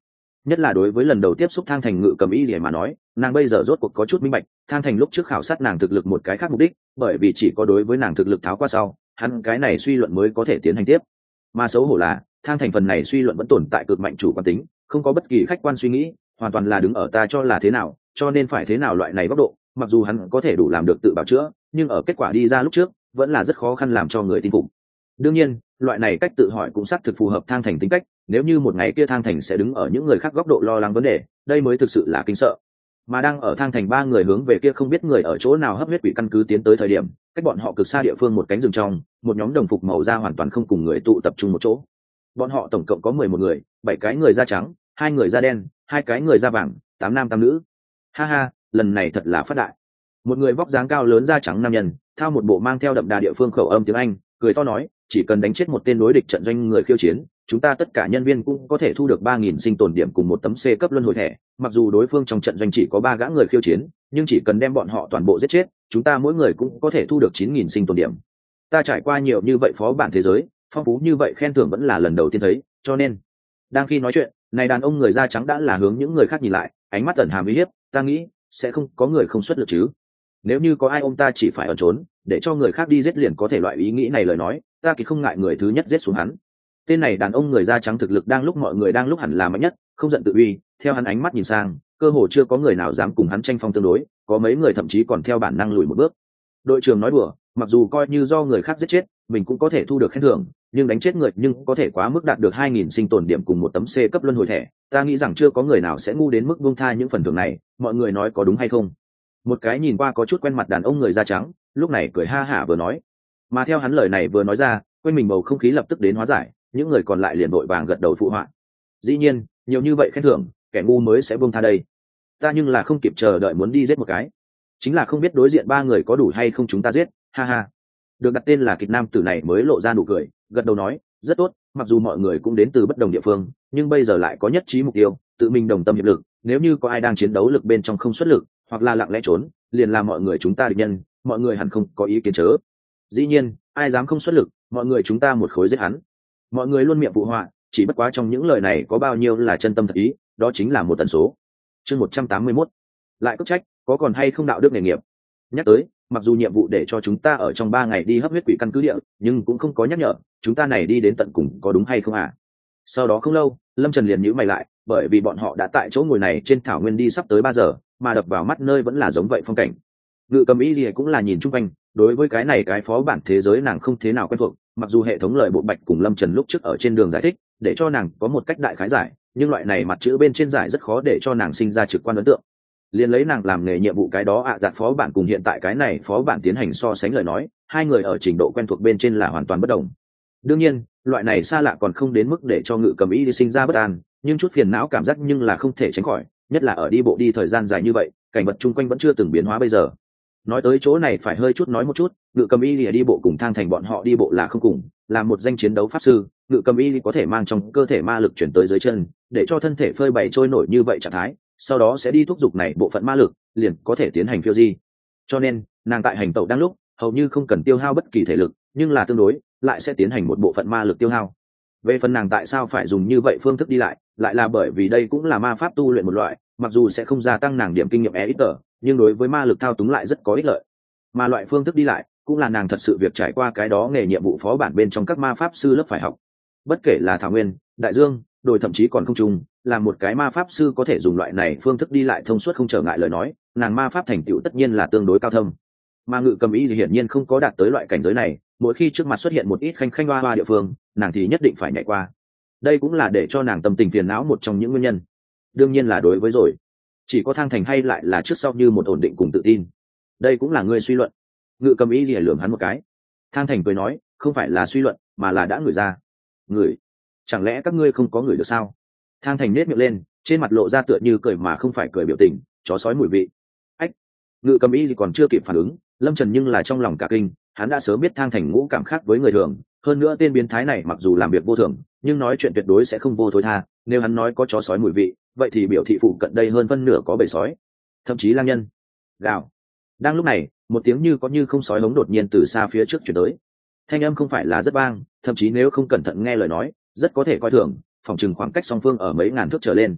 A: nhất là đối với lần đầu tiếp xúc Thang Thành ngự cầm y gì mà nói, nàng bây giờ rốt cuộc có chút minh bạch Thang Thành lúc trước khảo sát nàng thực lực một cái khác mục đích, bởi vì chỉ có đối với nàng thực lực tháo qua sau hắn cái này suy luận mới có thể tiến hành tiếp. Mà xấu hổ là Thang Thành phần này suy luận vẫn tồn tại cực mạnh chủ quan tính, không có bất kỳ khách quan suy nghĩ, hoàn toàn là đứng ở ta cho là thế nào cho nên phải thế nào loại này góc độ, mặc dù hắn có thể đủ làm được tự bảo chữa, nhưng ở kết quả đi ra lúc trước vẫn là rất khó khăn làm cho người tin phục. Đương nhiên loại này cách tự hỏi cũng xác thực phù hợp Thang Thành tính cách, nếu như một ngày kia Thang Thành sẽ đứng ở những người khác góc độ lo lắng vấn đề, đây mới thực sự là kinh sợ. Mà đang ở Thang Thành ba người hướng về kia không biết người ở chỗ nào hấp huyết quỷ căn cứ tiến tới thời điểm, cách bọn họ cực xa địa phương một cánh rừng trong, một nhóm đồng phục màu da hoàn toàn không cùng người tụ tập trung một chỗ. Bọn họ tổng cộng có mười một người, bảy cái người da trắng, hai người da đen, hai cái người da vàng, tám nam tám nữ. Ha ha, lần này thật là phát đại. Một người vóc dáng cao lớn da trắng nam nhân, thao một bộ mang theo đậm đà địa phương khẩu âm tiếng Anh, cười to nói, chỉ cần đánh chết một tên đối địch trận doanh người khiêu chiến, chúng ta tất cả nhân viên cũng có thể thu được ba nghìn sinh tồn điểm cùng một tấm C cấp luân hồi thẻ, mặc dù đối phương trong trận doanh chỉ có ba gã người khiêu chiến, nhưng chỉ cần đem bọn họ toàn bộ giết chết, chúng ta mỗi người cũng có thể thu được chín nghìn sinh tồn điểm. Ta trải qua nhiều như vậy phó bản thế giới, phong phú như vậy khen thưởng vẫn là lần đầu tiên thấy, cho nên đang khi nói chuyện, này đàn ông người da trắng đã là hướng những người khác nhìn lại, ánh mắt ẩn hàm uy hiếp, ta nghĩ sẽ không có người không xuất lực chứ. Nếu như có ai ôm ta chỉ phải ẩn trốn, để cho người khác đi giết liền có thể loại ý nghĩ này lời nói, ta thì không ngại người thứ nhất giết xuống hắn. Tên này đàn ông người da trắng thực lực đang lúc mọi người đang lúc hẳn là mạnh nhất, không giận tự uy, theo hắn ánh mắt nhìn sang, cơ hồ chưa có người nào dám cùng hắn tranh phong tương đối, có mấy người thậm chí còn theo bản năng lùi một bước. Đội trưởng nói đùa, mặc dù coi như do người khác giết chết, mình cũng có thể thu được khen thưởng, nhưng đánh chết người nhưng có thể quá mức đạt được hai nghìn sinh tồn điểm cùng một tấm C cấp luân hồi thẻ, ta nghĩ rằng chưa có người nào sẽ ngu đến mức buông tha những phần thưởng này, mọi người nói có đúng hay không? Một cái nhìn qua có chút quen mặt đàn ông người da trắng, lúc này cười ha hả vừa nói, mà theo hắn lời này vừa nói ra, quanh mình bầu không khí lập tức đến hóa giải, những người còn lại liền vội vàng gật đầu phụ họa. Dĩ nhiên, nhiều như vậy khen thưởng, kẻ ngu mới sẽ buông tha đây. Ta nhưng là không kịp chờ đợi muốn đi giết một cái, chính là không biết đối diện ba người có đủ hay không chúng ta giết, ha ha. Được đặt tên là kịch nam tử này mới lộ ra nụ cười, gật đầu nói, rất tốt, mặc dù mọi người cũng đến từ bất đồng địa phương, nhưng bây giờ lại có nhất trí mục tiêu, tự mình đồng tâm hiệp lực, nếu như có ai đang chiến đấu lực bên trong không xuất lực, hoặc là lặng lẽ trốn, liền là mọi người chúng ta địch nhân, mọi người hẳn không có ý kiến chớ. Dĩ nhiên, ai dám không xuất lực, mọi người chúng ta một khối giết hắn. Mọi người luôn miệng phụ họa, chỉ bất quá trong những lời này có bao nhiêu là chân tâm thật ý, đó chính là một tần số. Chương một trăm tám mươi mốt, lại cất trách, có còn hay không đạo đức nghề nghiệp. Nhắc tới, mặc dù nhiệm vụ để cho chúng ta ở trong ba ngày đi hấp huyết quỷ căn cứ địa, nhưng cũng không có nhắc nhở chúng ta này đi đến tận cùng có đúng hay không à. Sau đó không lâu, Lâm Trần liền nhíu mày lại, bởi vì bọn họ đã tại chỗ ngồi này trên thảo nguyên đi sắp tới ba giờ, mà đập vào mắt nơi vẫn là giống vậy phong cảnh. Ngự cầm ý gì cũng là nhìn chung quanh, đối với cái này cái phó bản thế giới nàng không thế nào quen thuộc, mặc dù hệ thống lời bộ bạch cùng Lâm Trần lúc trước ở trên đường giải thích để cho nàng có một cách đại khái giải, nhưng loại này mặt chữ bên trên giải rất khó để cho nàng sinh ra trực quan ấn tượng. Liền lấy nàng làm nghề nhiệm vụ cái đó ạ à, giặt phó bản cùng hiện tại cái này phó bản tiến hành so sánh lời nói, hai người ở trình độ quen thuộc bên trên là hoàn toàn bất đồng. Đương nhiên, loại này xa lạ còn không đến mức để cho ngự cầm ý đi sinh ra bất an, nhưng chút phiền não cảm giác nhưng là không thể tránh khỏi, nhất là ở đi bộ đi thời gian dài như vậy, cảnh vật chung quanh vẫn chưa từng biến hóa bây giờ. Nói tới chỗ này phải hơi chút nói một chút, ngự cầm y lìa đi bộ cùng Thang Thành bọn họ đi bộ là không cùng, là một danh chiến đấu pháp sư, ngự cầm y có thể mang trong cơ thể ma lực chuyển tới dưới chân, để cho thân thể phơi bày trôi nổi như vậy trạng thái, sau đó sẽ đi thúc giục này bộ phận ma lực, liền có thể tiến hành phiêu di. Cho nên, nàng tại hành tẩu đang lúc, hầu như không cần tiêu hao bất kỳ thể lực, nhưng là tương đối, lại sẽ tiến hành một bộ phận ma lực tiêu hao. Về phần nàng tại sao phải dùng như vậy phương thức đi lại, lại là bởi vì đây cũng là ma pháp tu luyện một loại, mặc dù sẽ không gia tăng nàng điểm kinh nghiệm e ít tờ, nhưng đối với ma lực thao túng lại rất có ích lợi. Mà loại phương thức đi lại cũng là nàng thật sự việc trải qua cái đó nghề nhiệm vụ phó bản bên trong các ma pháp sư lớp phải học. Bất kể là thảo nguyên, đại dương, đồi thậm chí còn không trùng, là một cái ma pháp sư có thể dùng loại này phương thức đi lại thông suốt không trở ngại lời nói, nàng ma pháp thành tựu tất nhiên là tương đối cao thâm. Mà ngự cầm ý thì hiển nhiên không có đạt tới loại cảnh giới này, mỗi khi trước mặt xuất hiện một ít khanh khanh hoa hoa địa phương, nàng thì nhất định phải nhảy qua. Đây cũng là để cho nàng tâm tình phiền não một trong những nguyên nhân. Đương nhiên là đối với rồi, chỉ có Thang Thành hay lại là trước sau như một ổn định cùng tự tin. Đây cũng là ngươi suy luận. Ngự cầm ý gì lườm hắn một cái. Thang Thành cười nói, không phải là suy luận, mà là đã ngửi ra. Ngửi? Chẳng lẽ các ngươi không có ngửi được sao? Thang Thành nết miệng lên, trên mặt lộ ra tựa như cười mà không phải cười biểu tình, chó sói mùi vị. Ách! Ngự cầm ý gì còn chưa kịp phản ứng, Lâm Trần nhưng là trong lòng cả kinh, hắn đã sớm biết Thang Thành ngũ cảm khác với người thường, hơn nữa tên biến thái này mặc dù làm việc vô thường, nhưng nói chuyện tuyệt đối sẽ không vô thối tha, nếu hắn nói có chó sói mùi vị, vậy thì biểu thị phụ cận đây hơn phân nửa có bầy sói, thậm chí lang nhân. Gào. Đang lúc này, một tiếng như có như không sói hống đột nhiên từ xa phía trước chuyển tới. Thanh âm không phải là rất vang, thậm chí nếu không cẩn thận nghe lời nói, rất có thể coi thường, phòng chừng khoảng cách song phương ở mấy ngàn thước trở lên.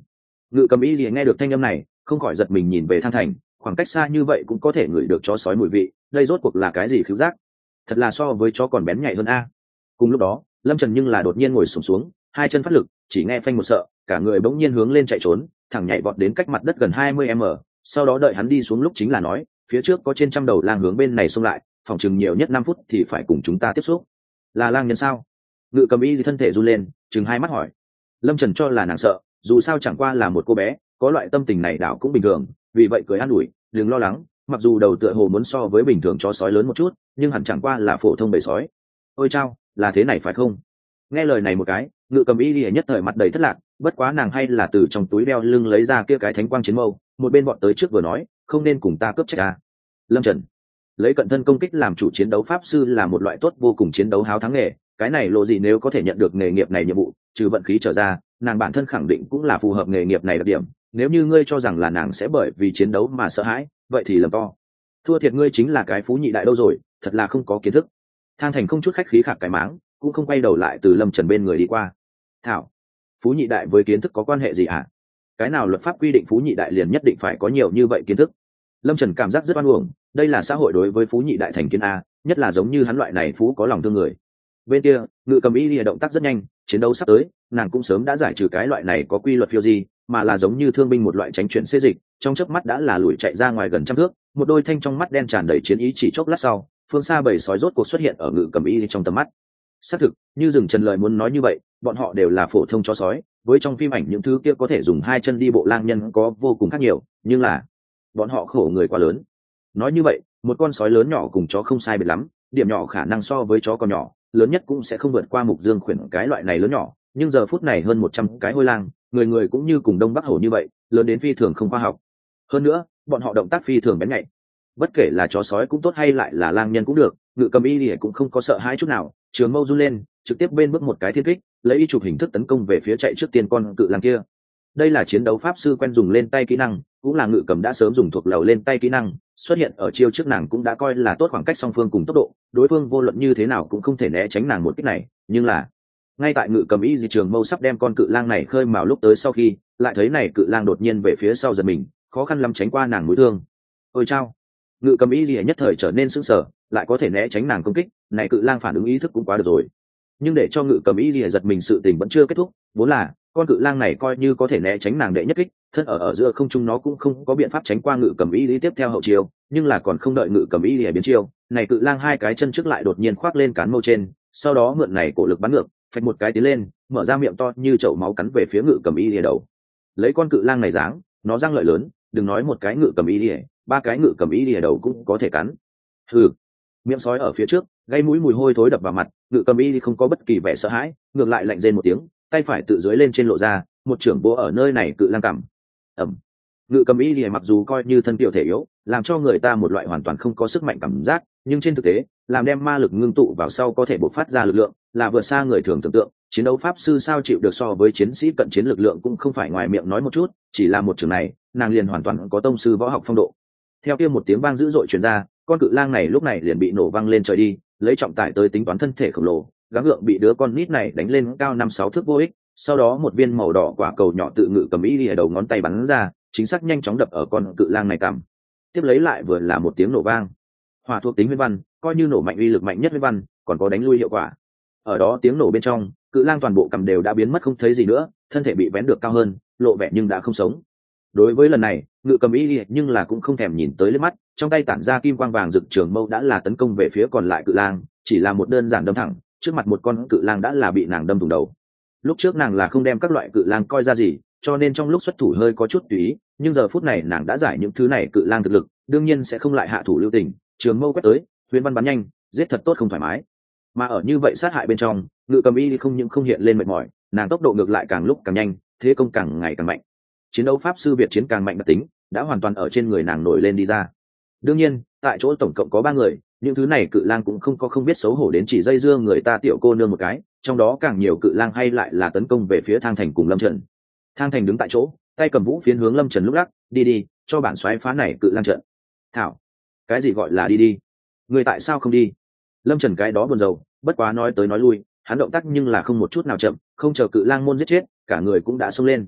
A: Ngự cầm y gì nghe được thanh âm này không khỏi giật mình nhìn về Thang Thành, khoảng cách xa như vậy cũng có thể ngửi được chó sói mùi vị, đây rốt cuộc là cái gì khứu giác? Thật là so với chó còn bén nhạy hơn a. Cùng lúc đó Lâm Trần nhưng là đột nhiên ngồi sụp xuống, xuống hai chân phát lực, chỉ nghe phanh một sợ, cả người bỗng nhiên hướng lên chạy trốn, thẳng nhảy vọt đến cách mặt đất gần hai mươi mét, sau đó đợi hắn đi xuống lúc chính là nói, phía trước có trên trăm đầu lang hướng bên này xông lại, phòng chừng nhiều nhất năm phút thì phải cùng chúng ta tiếp xúc. Là lang nhân sao? Ngự cầm y thì thân thể run lên, chừng hai mắt hỏi. Lâm Trần cho là nàng sợ, dù sao chẳng qua là một cô bé, có loại tâm tình này đảo cũng bình thường, vì vậy cười an ủi, đừng lo lắng, mặc dù đầu tựa hồ muốn so với bình thường chó sói lớn một chút, nhưng hẳn chẳng qua là phổ thông bầy sói. Ôi chao, là thế này phải không? Nghe lời này một cái, ngự cầm y lìa nhất thời mặt đầy thất lạc, bất quá nàng hay là từ trong túi đeo lưng lấy ra kia cái thánh quang chiến mâu, một bên bọn tới trước vừa nói, không nên cùng ta cướp trách à. Lâm Trần lấy cận thân công kích làm chủ chiến đấu pháp sư là một loại tốt vô cùng chiến đấu háo thắng nghề, cái này lộ gì nếu có thể nhận được nghề nghiệp này nhiệm vụ, trừ vận khí trở ra, nàng bản thân khẳng định cũng là phù hợp nghề nghiệp này đặc điểm. Nếu như ngươi cho rằng là nàng sẽ bởi vì chiến đấu mà sợ hãi, vậy thì lầm to. Thua thiệt ngươi chính là cái phú nhị đại đâu rồi, thật là không có kiến thức. Thang Thành không chút khách khí khạc cái máng, cũng không quay đầu lại từ Lâm Trần bên người đi qua. Thảo, phú nhị đại với kiến thức có quan hệ gì hả? Cái nào luật pháp quy định phú nhị đại liền nhất định phải có nhiều như vậy kiến thức? Lâm Trần cảm giác rất oan uổng, đây là xã hội đối với phú nhị đại thành kiến a, nhất là giống như hắn loại này phú có lòng thương người. Bên kia ngự cầm y lìa động tác rất nhanh, chiến đấu sắp tới, nàng cũng sớm đã giải trừ cái loại này có quy luật phiêu di, mà là giống như thương binh một loại tránh chuyển xê dịch, trong chớp mắt đã là lùi chạy ra ngoài gần trăm thước, một đôi thanh trong mắt đen tràn đầy chiến ý, chỉ chốc lát sau phương xa bầy sói rốt cuộc xuất hiện ở ngự cầm y trong tầm mắt. Xác thực như rừng Trần lời muốn nói như vậy, bọn họ đều là phổ thông chó sói, với trong phim ảnh những thứ kia có thể dùng hai chân đi bộ lang nhân có vô cùng khác nhiều, nhưng là bọn họ khổ người quá lớn. Nói như vậy một con sói lớn nhỏ cùng chó không sai biệt lắm, điểm nhỏ khả năng so với chó còn nhỏ, lớn nhất cũng sẽ không vượt qua mục dương khuyển cái loại này lớn nhỏ, nhưng giờ phút này hơn một trăm cái hôi lang, người người cũng như cùng đông bắc hổ như vậy, lớn đến phi thường không khoa học. Hơn nữa bọn họ động tác phi thường bén nhạy, bất kể là chó sói cũng tốt hay lại là lang nhân cũng được, ngự cầm y thì cũng không có sợ hãi chút nào, trường mâu run lên, trực tiếp bên bước một cái thiên kích, lấy y chụp hình thức tấn công về phía chạy trước tiên con cự lang kia. Đây là chiến đấu pháp sư quen dùng lên tay kỹ năng, cũng là ngự cầm đã sớm dùng thuộc lầu lên tay kỹ năng, xuất hiện ở chiêu trước nàng cũng đã coi là tốt khoảng cách song phương cùng tốc độ, đối phương vô luận như thế nào cũng không thể né tránh nàng một kích này. Nhưng là ngay tại ngự cầm y di trường mâu sắp đem con cự lang này khơi mào lúc tới sau khi lại thấy này cự lang đột nhiên về phía sau giật mình, khó khăn lắm tránh qua nàng mũi thương. Ôi chao, ngự cầm y di nhất thời trở nên sững sờ, lại có thể né tránh nàng công kích này, cự lang phản ứng ý thức cũng quá được rồi. Nhưng để cho ngự cầm y di giật mình, sự tình vẫn chưa kết thúc, vốn là con cự lang này coi như có thể né tránh nàng đệ nhất kích, thân ở ở giữa không trung nó cũng không có biện pháp tránh qua ngự cầm y lý tiếp theo hậu chiêu, nhưng là còn không đợi ngự cầm y lý biến chiêu, này cự lang hai cái chân trước lại đột nhiên khoác lên cán mâu trên, sau đó mượn này cổ lực bắn ngược, phạch một cái tiến lên, mở ra miệng to như chậu máu cắn về phía ngự cầm y lý đầu. Lấy con cự lang này dáng, nó răng lợi lớn, đừng nói một cái ngự cầm y lý, ba cái ngự cầm y lý đầu cũng có thể cắn. Hừ, miệng sói ở phía trước, gây mũi mùi hôi thối đập vào mặt, ngự cầm y không có bất kỳ vẻ sợ hãi, ngược lại lạnh rên một tiếng, tay phải tự dưới lên trên lộ ra, một trưởng bố ở nơi này cự lang cằm. Ẩm. Ngự cầm y lìa mặc dù coi như thân tiểu thể yếu, làm cho người ta một loại hoàn toàn không có sức mạnh cảm giác, nhưng trên thực tế làm đem ma lực ngưng tụ vào sau có thể bộc phát ra lực lượng, là vượt xa người thường tưởng tượng. Chiến đấu pháp sư sao chịu được so với chiến sĩ cận chiến lực lượng cũng không phải ngoài miệng nói một chút, chỉ là một trường này nàng liền hoàn toàn có tông sư võ học phong độ. Theo kia một tiếng vang dữ dội truyền ra, con cự lang này lúc này liền bị nổ văng lên trời đi, lấy trọng tải tới tính toán thân thể khổng lồ, gắng gượng bị đứa con nít này đánh lên cao năm sáu thước vô ích. Sau đó một viên màu đỏ quả cầu nhỏ tự ngự cầm y lìa đầu ngón tay bắn ra, chính xác nhanh chóng đập ở con cự lang này cằm. Tiếp lấy lại vừa là một tiếng nổ vang. Hỏa thuộc tính huyết văn, coi như nổ mạnh uy lực mạnh nhất huyết văn, còn có đánh lui hiệu quả. Ở đó tiếng nổ bên trong, cự lang toàn bộ cằm đều đã biến mất không thấy gì nữa, thân thể bị vén được cao hơn, lộ vẻ nhưng đã không sống. Đối với lần này ngự cầm y lìa nhưng là cũng không thèm nhìn tới liếc mắt, trong tay tản ra kim quang vàng rực trường mâu đã là tấn công về phía còn lại cự lang, chỉ là một đơn giản đâm thẳng, trước mặt một con cự lang đã là bị nàng đâm thủng đầu. Lúc trước nàng là không đem các loại cự lang coi ra gì, cho nên trong lúc xuất thủ hơi có chút tùy ý, nhưng giờ phút này nàng đã giải những thứ này cự lang thực lực, đương nhiên sẽ không lại hạ thủ lưu tình, trường mâu quét tới, huyền văn bắn nhanh, giết thật tốt không thoải mái. Mà ở như vậy sát hại bên trong, ngự cầm y không những không hiện lên mệt mỏi, nàng tốc độ ngược lại càng lúc càng nhanh, thế công càng ngày càng mạnh. Chiến đấu pháp sư Việt chiến càng mạnh đặc tính đã hoàn toàn ở trên người nàng nổi lên đi ra. Đương nhiên tại chỗ tổng cộng có ba người, những thứ này cự lang cũng không có không biết xấu hổ đến chỉ dây dưa người ta tiểu cô nương một cái, trong đó càng nhiều cự lang hay lại là tấn công về phía Thang Thành cùng Lâm Trần. Thang Thành đứng tại chỗ, tay cầm vũ phiến hướng Lâm Trần lúc lắc, đi đi, cho bản xoáy phá này cự lang trận. Thảo, cái gì gọi là đi đi? Người tại sao không đi? Lâm Trần cái đó buồn rầu, bất quá nói tới nói lui, hắn động tác nhưng là không một chút nào chậm, không chờ cự lang môn giết chết, cả người cũng đã xông lên.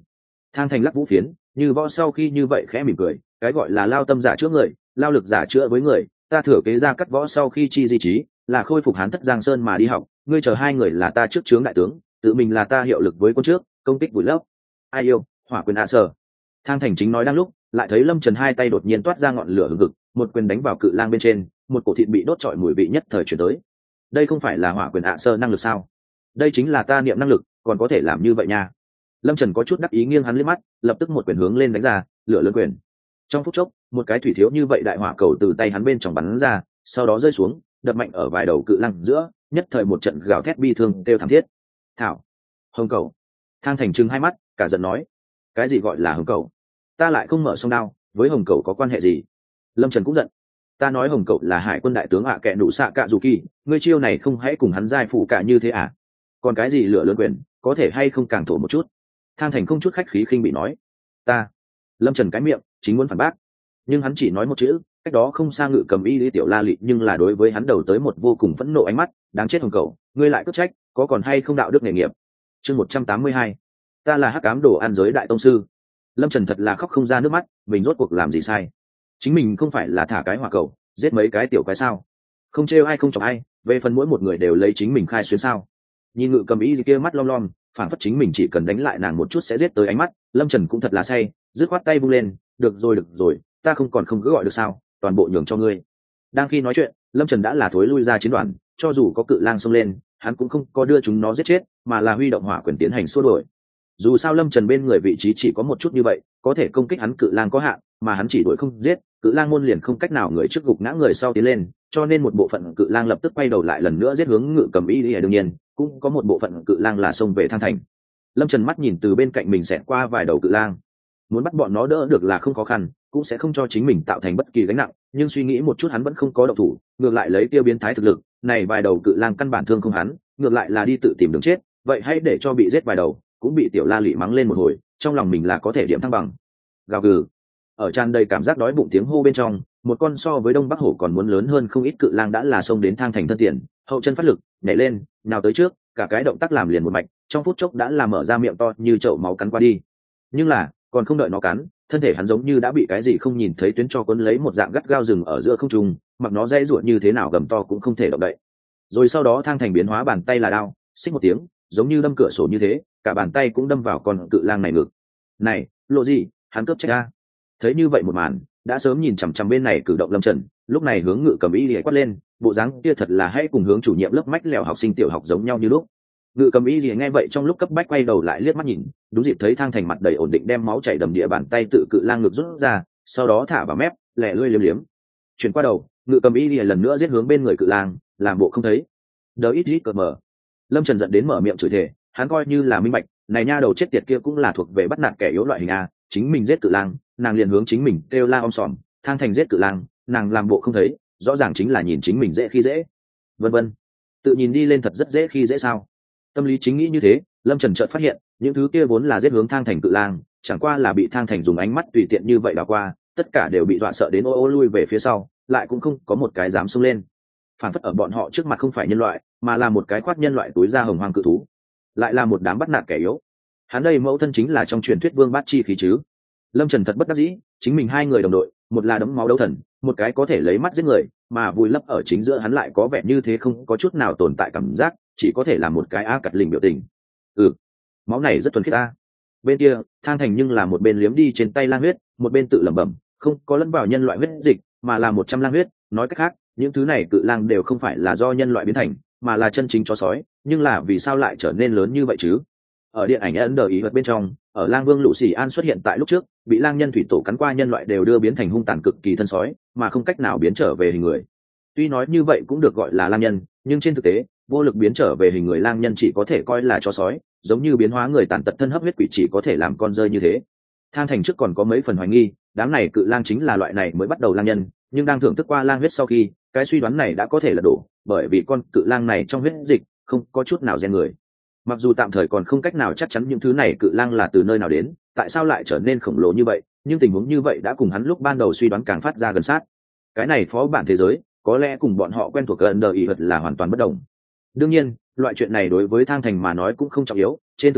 A: Thang Thành lắc vũ phiến, như võ sau khi như vậy khẽ mỉm cười, cái gọi là lao tâm giả chữa người, lao lực giả chữa với người, ta thừa kế ra cắt võ sau khi chi di trí, là khôi phục Hán Thất Giang Sơn mà đi học, ngươi chờ hai người là ta trước chướng đại tướng, tự mình là ta hiệu lực với quân trước, công kích vùi lấp. Ai yêu, hỏa quyền hạ sở. Thang Thành chính nói đang lúc, lại thấy Lâm Trần hai tay đột nhiên toát ra ngọn lửa hừng hực, một quyền đánh vào cự lang bên trên, một cổ thịt bị đốt trọi mùi vị nhất thời chuyển tới. Đây không phải là hỏa quyền hạ sơ năng lực sao? Đây chính là ta niệm năng lực, còn có thể làm như vậy nha. Lâm Trần có chút đắc ý nghiêng hắn lên mắt, lập tức một quyền hướng lên đánh ra, lửa lớn quyền. Trong phút chốc, một cái thủy thiếu như vậy đại hỏa cầu từ tay hắn bên trong bắn ra, sau đó rơi xuống, đập mạnh ở vài đầu cự lang giữa, nhất thời một trận gào thét bi thương kêu thảm thiết. Thảo, hồng cầu. Thang Thành trừng hai mắt, cả giận nói, cái gì gọi là hồng cầu? Ta lại không mở sông đao, với hồng cầu có quan hệ gì? Lâm Trần cũng giận, ta nói hồng cầu là hải quân đại tướng ạ à kẹ nụ xạ cạ dù kỳ, ngươi chiêu này không hãy cùng hắn giai phụ cả như thế à? Còn cái gì lửa lớn quyền, có thể hay không càng thổ một chút? Thang Thành không chút khách khí khinh bị nói, ta. Lâm Trần cái miệng chính muốn phản bác, nhưng hắn chỉ nói một chữ, cách đó không xa Ngự Cầm Y lý tiểu la lị nhưng là đối với hắn đầu tới một vô cùng phẫn nộ ánh mắt, đáng chết hồng cầu, ngươi lại cất trách, có còn hay không đạo đức nghề nghiệp? Chương một trăm tám mươi hai, ta là hắc ám đồ ăn giới đại tông sư. Lâm Trần thật là khóc không ra nước mắt, mình rốt cuộc làm gì sai? Chính mình không phải là thả cái hỏa cầu, giết mấy cái tiểu quái sao? Không trêu ai không chọc ai, về phần mỗi một người đều lấy chính mình khai xuyến sao? Nhìn Ngự Cầm Y gì kia mắt lom lom, phản phất chính mình chỉ cần đánh lại nàng một chút sẽ giết tới ánh mắt. Lâm Trần cũng thật là say, dứt khoát tay vung lên, được rồi được rồi, ta không còn không cứ gọi được sao, toàn bộ nhường cho ngươi. Đang khi nói chuyện, Lâm Trần đã là thối lui ra chiến đoàn, cho dù có cự lang xông lên, hắn cũng không có đưa chúng nó giết chết, mà là huy động hỏa quyền tiến hành xua đuổi. Dù sao Lâm Trần bên người vị trí chỉ có một chút như vậy, có thể công kích hắn cự lang có hạn, mà hắn chỉ đuổi không giết, cự lang môn liền không cách nào người trước gục ngã người sau tiến lên, cho nên một bộ phận cự lang lập tức quay đầu lại lần nữa giết hướng Ngự Cầm Y lý. Đương nhiên cũng có một bộ phận cự lang là xông về Thang Thành. Lâm Trần mắt nhìn từ bên cạnh mình xẹt qua vài đầu cự lang, muốn bắt bọn nó đỡ được là không khó khăn, cũng sẽ không cho chính mình tạo thành bất kỳ gánh nặng, nhưng suy nghĩ một chút hắn vẫn không có động thủ, ngược lại lấy tiêu biến thái thực lực này, vài đầu cự lang căn bản thương không hắn, ngược lại là đi tự tìm đường chết, vậy hãy để cho bị giết vài đầu, cũng bị tiểu la lị mắng lên một hồi, trong lòng mình là có thể điểm thăng bằng. Gào gừ, ở tràn đầy cảm giác đói bụng tiếng hô bên trong, một con so với Đông Bắc hổ còn muốn lớn hơn không ít cự lang đã là xông đến Thang Thành thân tiền, hậu chân phát lực nhảy lên, nào tới trước, cả cái động tác làm liền một mạch, trong phút chốc đã làm mở ra miệng to như chậu máu cắn qua đi. Nhưng là còn không đợi nó cắn, thân thể hắn giống như đã bị cái gì không nhìn thấy tuyến cho cuốn lấy một dạng gắt gao rừng ở giữa không trung, mặc nó dãy ruột như thế nào gầm to cũng không thể động đậy. Rồi sau đó Thang Thành biến hóa bàn tay là đao, xích một tiếng, giống như đâm cửa sổ như thế, cả bàn tay cũng đâm vào con cự lang này ngực. Này, lộ gì, hắn cướp trách ra. Thấy như vậy một màn, đã sớm nhìn chằm chằm bên này cử động Lâm Trần, lúc này hướng Ngự Cầm Y lìa quát lên, bộ dáng kia thật là hãy cùng hướng chủ nhiệm lớp mách lèo học sinh tiểu học giống nhau như lúc. Ngự Cầm Y lìa nghe vậy trong lúc cấp bách quay đầu lại liếc mắt nhìn, đúng dịp thấy Thang Thành mặt đầy ổn định đem máu chảy đầm địa bàn tay tự cự lang ngực rút ra, sau đó thả vào mép, lẻ lươi liếm liếm. Chuyển qua đầu, Ngự Cầm Y lìa lần nữa giết hướng bên người cự lang, làm bộ không thấy. Đờ ít ít cờ mờ. Lâm Trần giận đến mở miệng chửi thề, hắn coi như là minh bạch, này nha đầu chết tiệt kia cũng là thuộc về bắt nạt kẻ yếu loại hình a, chính mình giết cự lang, nàng liền hướng chính mình kêu la om sòm, Thang Thành giết cự lang, nàng làm bộ không thấy, rõ ràng chính là nhìn chính mình dễ khi dễ. Vân vân. Tự nhìn đi lên thật rất dễ khi dễ sao? Tâm lý chính nghĩ như thế, Lâm Trần chợt phát hiện, những thứ kia vốn là giết hướng Thang Thành cự lang, chẳng qua là bị Thang Thành dùng ánh mắt tùy tiện như vậy đảo qua, tất cả đều bị dọa sợ đến ô ô lui về phía sau, lại cũng không có một cái dám xông lên. Phản phất ở bọn họ trước mặt không phải nhân loại, mà là một cái khoát nhân loại túi da hồng hoang cự thú, lại là một đám bắt nạt kẻ yếu. Hắn đây mẫu thân chính là trong truyền thuyết vương bát chi khí chứ. Lâm Trần thật bất đắc dĩ, chính mình hai người đồng đội, một là đấm máu đấu thần, một cái có thể lấy mắt giết người, mà vùi lấp ở chính giữa hắn lại có vẻ như thế không có chút nào tồn tại cảm giác, chỉ có thể là một cái a cặt lình biểu tình. Ừ, máu này rất thuần khiết ta. Bên kia, Thang Thành nhưng là một bên liếm đi trên tay lang huyết, một bên tự lẩm bẩm, không có lẫn vào nhân loại huyết dịch, mà là một trăm lang huyết, nói cách khác, những thứ này cự lang đều không phải là do nhân loại biến thành, mà là chân chính chó sói, nhưng là vì sao lại trở nên lớn như vậy chứ? Ở điện ảnh ấn đờ ý vật bên trong, ở lang vương lũ xì an xuất hiện tại lúc trước, bị lang nhân thủy tổ cắn qua nhân loại đều đưa biến thành hung tàn cực kỳ thân sói, mà không cách nào biến trở về hình người. Tuy nói như vậy cũng được gọi là lang nhân, nhưng trên thực tế, vô lực biến trở về hình người lang nhân chỉ có thể coi là chó sói, giống như biến hóa người tàn tật thân hấp huyết quỷ chỉ có thể làm con rơi như thế. Thang Thành trước còn có mấy phần hoài nghi, đám này cự lang chính là loại này mới bắt đầu lang nhân, nhưng đang thưởng thức qua lang huyết sau khi, cái suy đoán này đã có thể là đổ, bởi vì con cự lang này trong huyết dịch không có chút nào gen người. Mặc dù tạm thời còn không cách nào chắc chắn những thứ này cự lang là từ nơi nào đến, tại sao lại trở nên khổng lồ như vậy, nhưng tình huống như vậy đã cùng hắn lúc ban đầu suy đoán càng phát ra gần sát. Cái này phó bản thế giới có lẽ cùng bọn họ quen thuộc gần đời ý vật là hoàn toàn bất đồng. Đương nhiên, loại chuyện này đối với Thang Thành mà nói cũng không trọng yếu, trên thực tế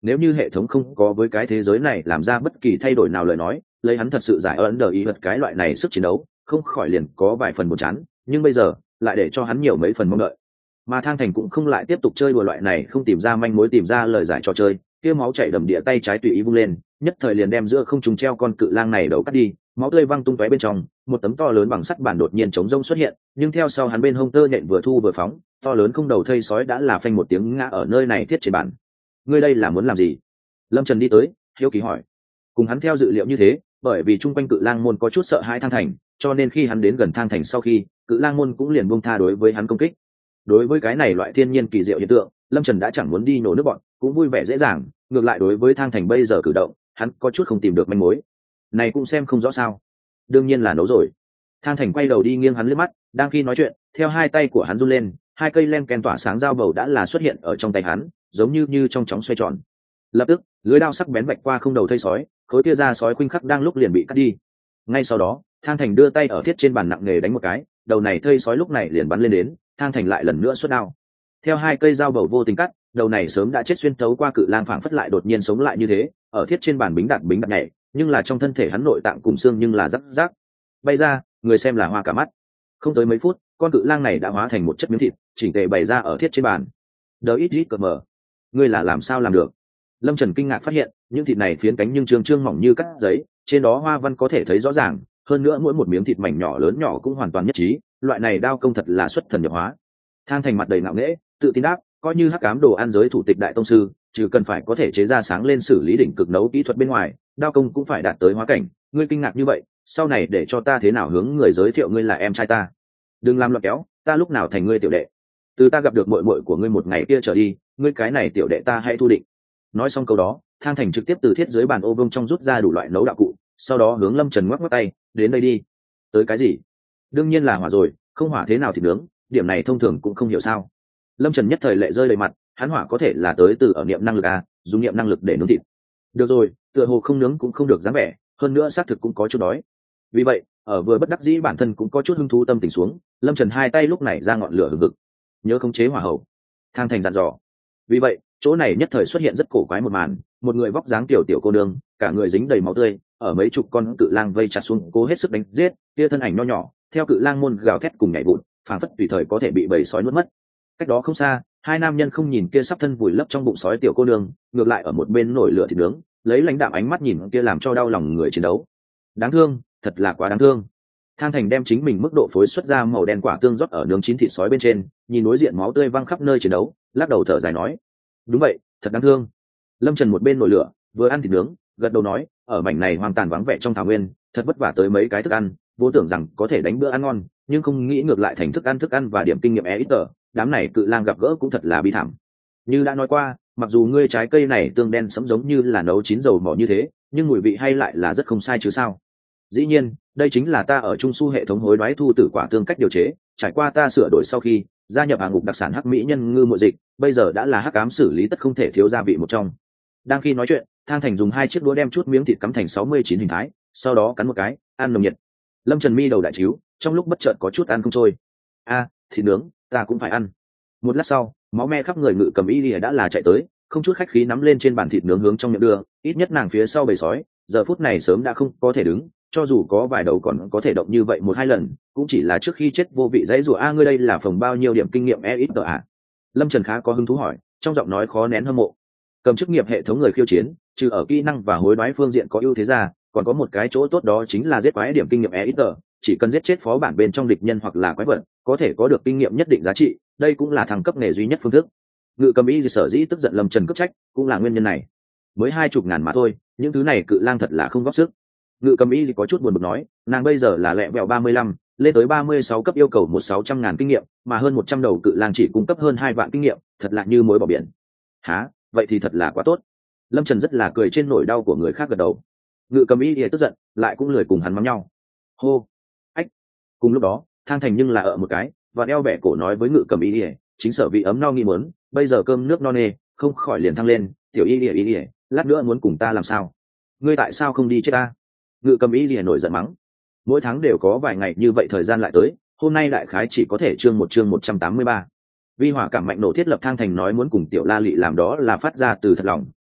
A: nếu như hệ thống không có với cái thế giới này làm ra bất kỳ thay đổi nào lời nói, lấy hắn thật sự giải ấn đờ ý vật cái loại này sức chiến đấu không khỏi liền có vài phần buồn chán, nhưng bây giờ lại để cho hắn nhiều mấy phần mong đợi. Mà Thang Thành cũng không lại tiếp tục chơi đùa loại này không tìm ra manh mối tìm ra lời giải trò chơi, kia máu chảy đầm địa tay trái tùy ý vung lên, nhất thời liền đem giữa không trung treo con cự lang này đầu cắt đi, máu tươi văng tung tóe bên trong, một tấm to lớn bằng sắt bản đột nhiên chống rông xuất hiện, nhưng theo sau hắn bên hông tơ nhện vừa thu vừa phóng, to lớn không đầu thây sói đã là phanh một tiếng ngã ở nơi này thiết trên bản. Ngươi đây là muốn làm gì? Lâm Trần đi tới, hiếu kỳ hỏi. Cùng hắn theo dự liệu như thế, bởi vì chung quanh cự lang môn có chút sợ hãi Thang Thành, cho nên khi hắn đến gần Thang Thành sau khi, cự lang môn cũng liền buông tha đối với hắn công kích. Đối với cái này loại thiên nhiên kỳ diệu hiện tượng, Lâm Trần đã chẳng muốn đi nổ nước bọn, cũng vui vẻ dễ dàng, ngược lại đối với Thang Thành bây giờ cử động, hắn có chút không tìm được manh mối. Này cũng xem không rõ sao? Đương nhiên là nấu rồi. Thang Thành quay đầu đi nghiêng hắn liếc mắt, đang khi nói chuyện, theo hai tay của hắn run lên, hai cây len ken tỏa sáng dao bầu đã là xuất hiện ở trong tay hắn, giống như như trong chóng xoay tròn. Lập tức, lưỡi dao sắc bén vạch qua không đầu thây sói, khối kia da sói khuynh khắc đang lúc liền bị cắt đi. Ngay sau đó, Thang Thành đưa tay ở thiết trên bàn nặng nghề đánh một cái, đầu này thây sói lúc này liền bắn lên đến, Thang Thành lại lần nữa xuất đao. Theo hai cây dao bầu vô tình cắt, đầu này sớm đã chết xuyên thấu qua cự lang phảng phất lại đột nhiên sống lại như thế, ở thiết trên bàn bính đạn bính đạn nhảy, nhưng là trong thân thể hắn nội tạng cùng xương nhưng là rắc rắc bay ra, người xem là hoa cả mắt. Không tới mấy phút, con cự lang này đã hóa thành một chất miếng thịt, chỉnh tề bày ra ở thiết trên bàn. Đờ ít ít cờ mờ, ngươi là làm sao làm được? Lâm Trần kinh ngạc phát hiện, những thịt này phiến cánh nhưng trương trương mỏng như cắt giấy, trên đó hoa văn có thể thấy rõ ràng, hơn nữa mỗi một miếng thịt mảnh nhỏ lớn nhỏ cũng hoàn toàn nhất trí, loại này đao công thật là xuất thần nhập hóa. Thang Thành mặt đầy ngạo nghễ, tự tin đáp, coi như hắc ám đồ ăn giới thủ tịch đại tông sư, trừ cần phải có thể chế ra sáng lên xử lý đỉnh cực nấu kỹ thuật bên ngoài, đao công cũng phải đạt tới hóa cảnh. Ngươi kinh ngạc như vậy, sau này để cho ta thế nào hướng người giới thiệu ngươi là em trai ta? Đừng làm loạn kéo, ta lúc nào thành ngươi tiểu đệ? Từ ta gặp được muội muội của ngươi một ngày kia trở đi, ngươi cái này tiểu đệ ta hãy thu định. Nói xong câu đó, Thang Thành trực tiếp từ thiết dưới bàn ô vương trong rút ra đủ loại nấu đạo cụ, sau đó hướng Lâm Trần ngoắc ngoắc tay, đến đây đi. Tới cái gì? Đương nhiên là hỏa rồi, không hỏa thế nào thì nướng, điểm này thông thường cũng không hiểu sao. Lâm Trần nhất thời lệ rơi đầy mặt, hắn hỏa có thể là tới từ ở niệm năng lực à, dùng niệm năng lực để nướng thịt. Được rồi, tựa hồ không nướng cũng không được dáng vẻ, hơn nữa xác thực cũng có chút đói. Vì vậy, ở vừa bất đắc dĩ bản thân cũng có chút hứng thú tâm tình xuống, Lâm Trần hai tay lúc này ra ngọn lửa hừng hực. Nhớ khống chế hỏa hậu. Thang Thành dặn dò. Vì vậy, chỗ này nhất thời xuất hiện rất cổ quái một màn, một người vóc dáng tiểu tiểu cô nương, cả người dính đầy máu tươi, ở mấy chục con cự lang vây chặt xuống, cố hết sức đánh giết, kia thân ảnh nho nhỏ, theo cự lang môn gào thét cùng nhảy vụt, phảng phất tùy thời có thể bị bầy sói nuốt mất. Cách đó không xa, hai nam nhân không nhìn kia sắp thân vùi lấp trong bụng sói tiểu cô nương, ngược lại ở một bên nổi lửa thịt nướng, lấy lãnh đạm ánh mắt nhìn kia làm cho đau lòng người chiến đấu. Đáng thương, thật là quá đáng thương. Thang Thành đem chính mình mức độ phối xuất ra màu đen quả tương rót ở nướng chín thịt sói bên trên, nhìn đối diện máu tươi văng khắp nơi chiến đấu, lắc đầu thở dài nói: đúng vậy, thật đáng thương. Lâm Trần một bên nổi lửa, vừa ăn thịt nướng, gật đầu nói: ở mảnh này hoang tàn vắng vẻ trong thảo nguyên, thật vất vả tới mấy cái thức ăn, vô tưởng rằng có thể đánh bữa ăn ngon, nhưng không nghĩ ngược lại thành thức ăn thức ăn và điểm kinh nghiệm e ít tờ. Đám này cự lang gặp gỡ cũng thật là bi thảm. Như đã nói qua, mặc dù ngươi trái cây này tương đen sẫm giống như là nấu chín dầu mỏ như thế, nhưng mùi vị hay lại là rất không sai chứ sao. Dĩ nhiên, đây chính là ta ở trung su hệ thống hối đoái thu tử quả tương cách điều chế, trải qua ta sửa đổi sau khi gia nhập hạng mục đặc sản hắc mỹ nhân ngư mộ dịch, bây giờ đã là hắc ám xử lý tất không thể thiếu gia vị một trong. Đang khi nói chuyện, Thang Thành dùng hai chiếc đũa đem chút miếng thịt cắm thành sáu mươi chín hình thái, sau đó cắn một cái, ăn nồng nhiệt. Lâm Trần mi đầu đại chiếu, trong lúc bất chợt có chút ăn không trôi. A, thịt nướng, ta cũng phải ăn. Một lát sau, máu me khắp người ngự cầm y lìa đã là chạy tới, không chút khách khí nắm lên trên bàn thịt nướng hướng trong miệng đưa, ít nhất nàng phía sau bầy sói, giờ phút này sớm đã không có thể đứng, cho dù có vài đầu còn có thể động như vậy một hai lần, cũng chỉ là trước khi chết vô vị dãy rủa. A, ngươi đây là phòng bao nhiêu điểm kinh nghiệm e ít tờ à? Lâm Trần khá có hứng thú hỏi, trong giọng nói khó nén hâm mộ. Cầm chức nghiệp hệ thống người khiêu chiến, trừ ở kỹ năng và hối đoái phương diện có ưu thế ra, còn có một cái chỗ tốt đó chính là giết quái điểm kinh nghiệm e ít tờ, chỉ cần giết chết phó bản bên trong địch nhân hoặc là quái vật, có thể có được kinh nghiệm nhất định giá trị, đây cũng là thăng cấp nghề duy nhất phương thức. Ngự cầm y sở dĩ tức giận Lâm Trần cướp trách, cũng là nguyên nhân này. Mới hai chục ngàn mà thôi, những thứ này cự lang thật là không góp sức. Ngự cầm y có chút buồn bực nói, nàng bây giờ là lẹ vẹo ba mươi lăm, lên tới ba mươi sáu cấp yêu cầu một sáu trăm ngàn kinh nghiệm, mà hơn một trăm đầu cự lang chỉ cung cấp hơn hai vạn kinh nghiệm, thật là như muối bỏ biển. Hả, vậy thì thật là quá tốt. Lâm Trần rất là cười trên nỗi đau của người khác gật đầu. Ngự cầm y tức giận, lại cũng lười cùng hắn mắng nhau. Hô, ách. Cùng lúc đó, Thang Thành nhưng là ở một cái, và eo bẻ cổ nói với ngự cầm y, chính sở vị ấm no nghi muốn, bây giờ cơm nước no nê, không khỏi liền thăng lên, tiểu y y y, lát nữa muốn cùng ta làm sao? Ngươi tại sao không đi chết ta? Ngự cầm y y nổi giận mắng. Mỗi tháng đều có vài ngày như vậy thời gian lại tới, hôm nay đại khái chỉ có thể chương một chương một trăm tám mươi ba. Vi hỏa cảm mạnh nổ thiết lập Thang Thành nói muốn cùng tiểu La Lị làm đó là phát ra từ thật lòng,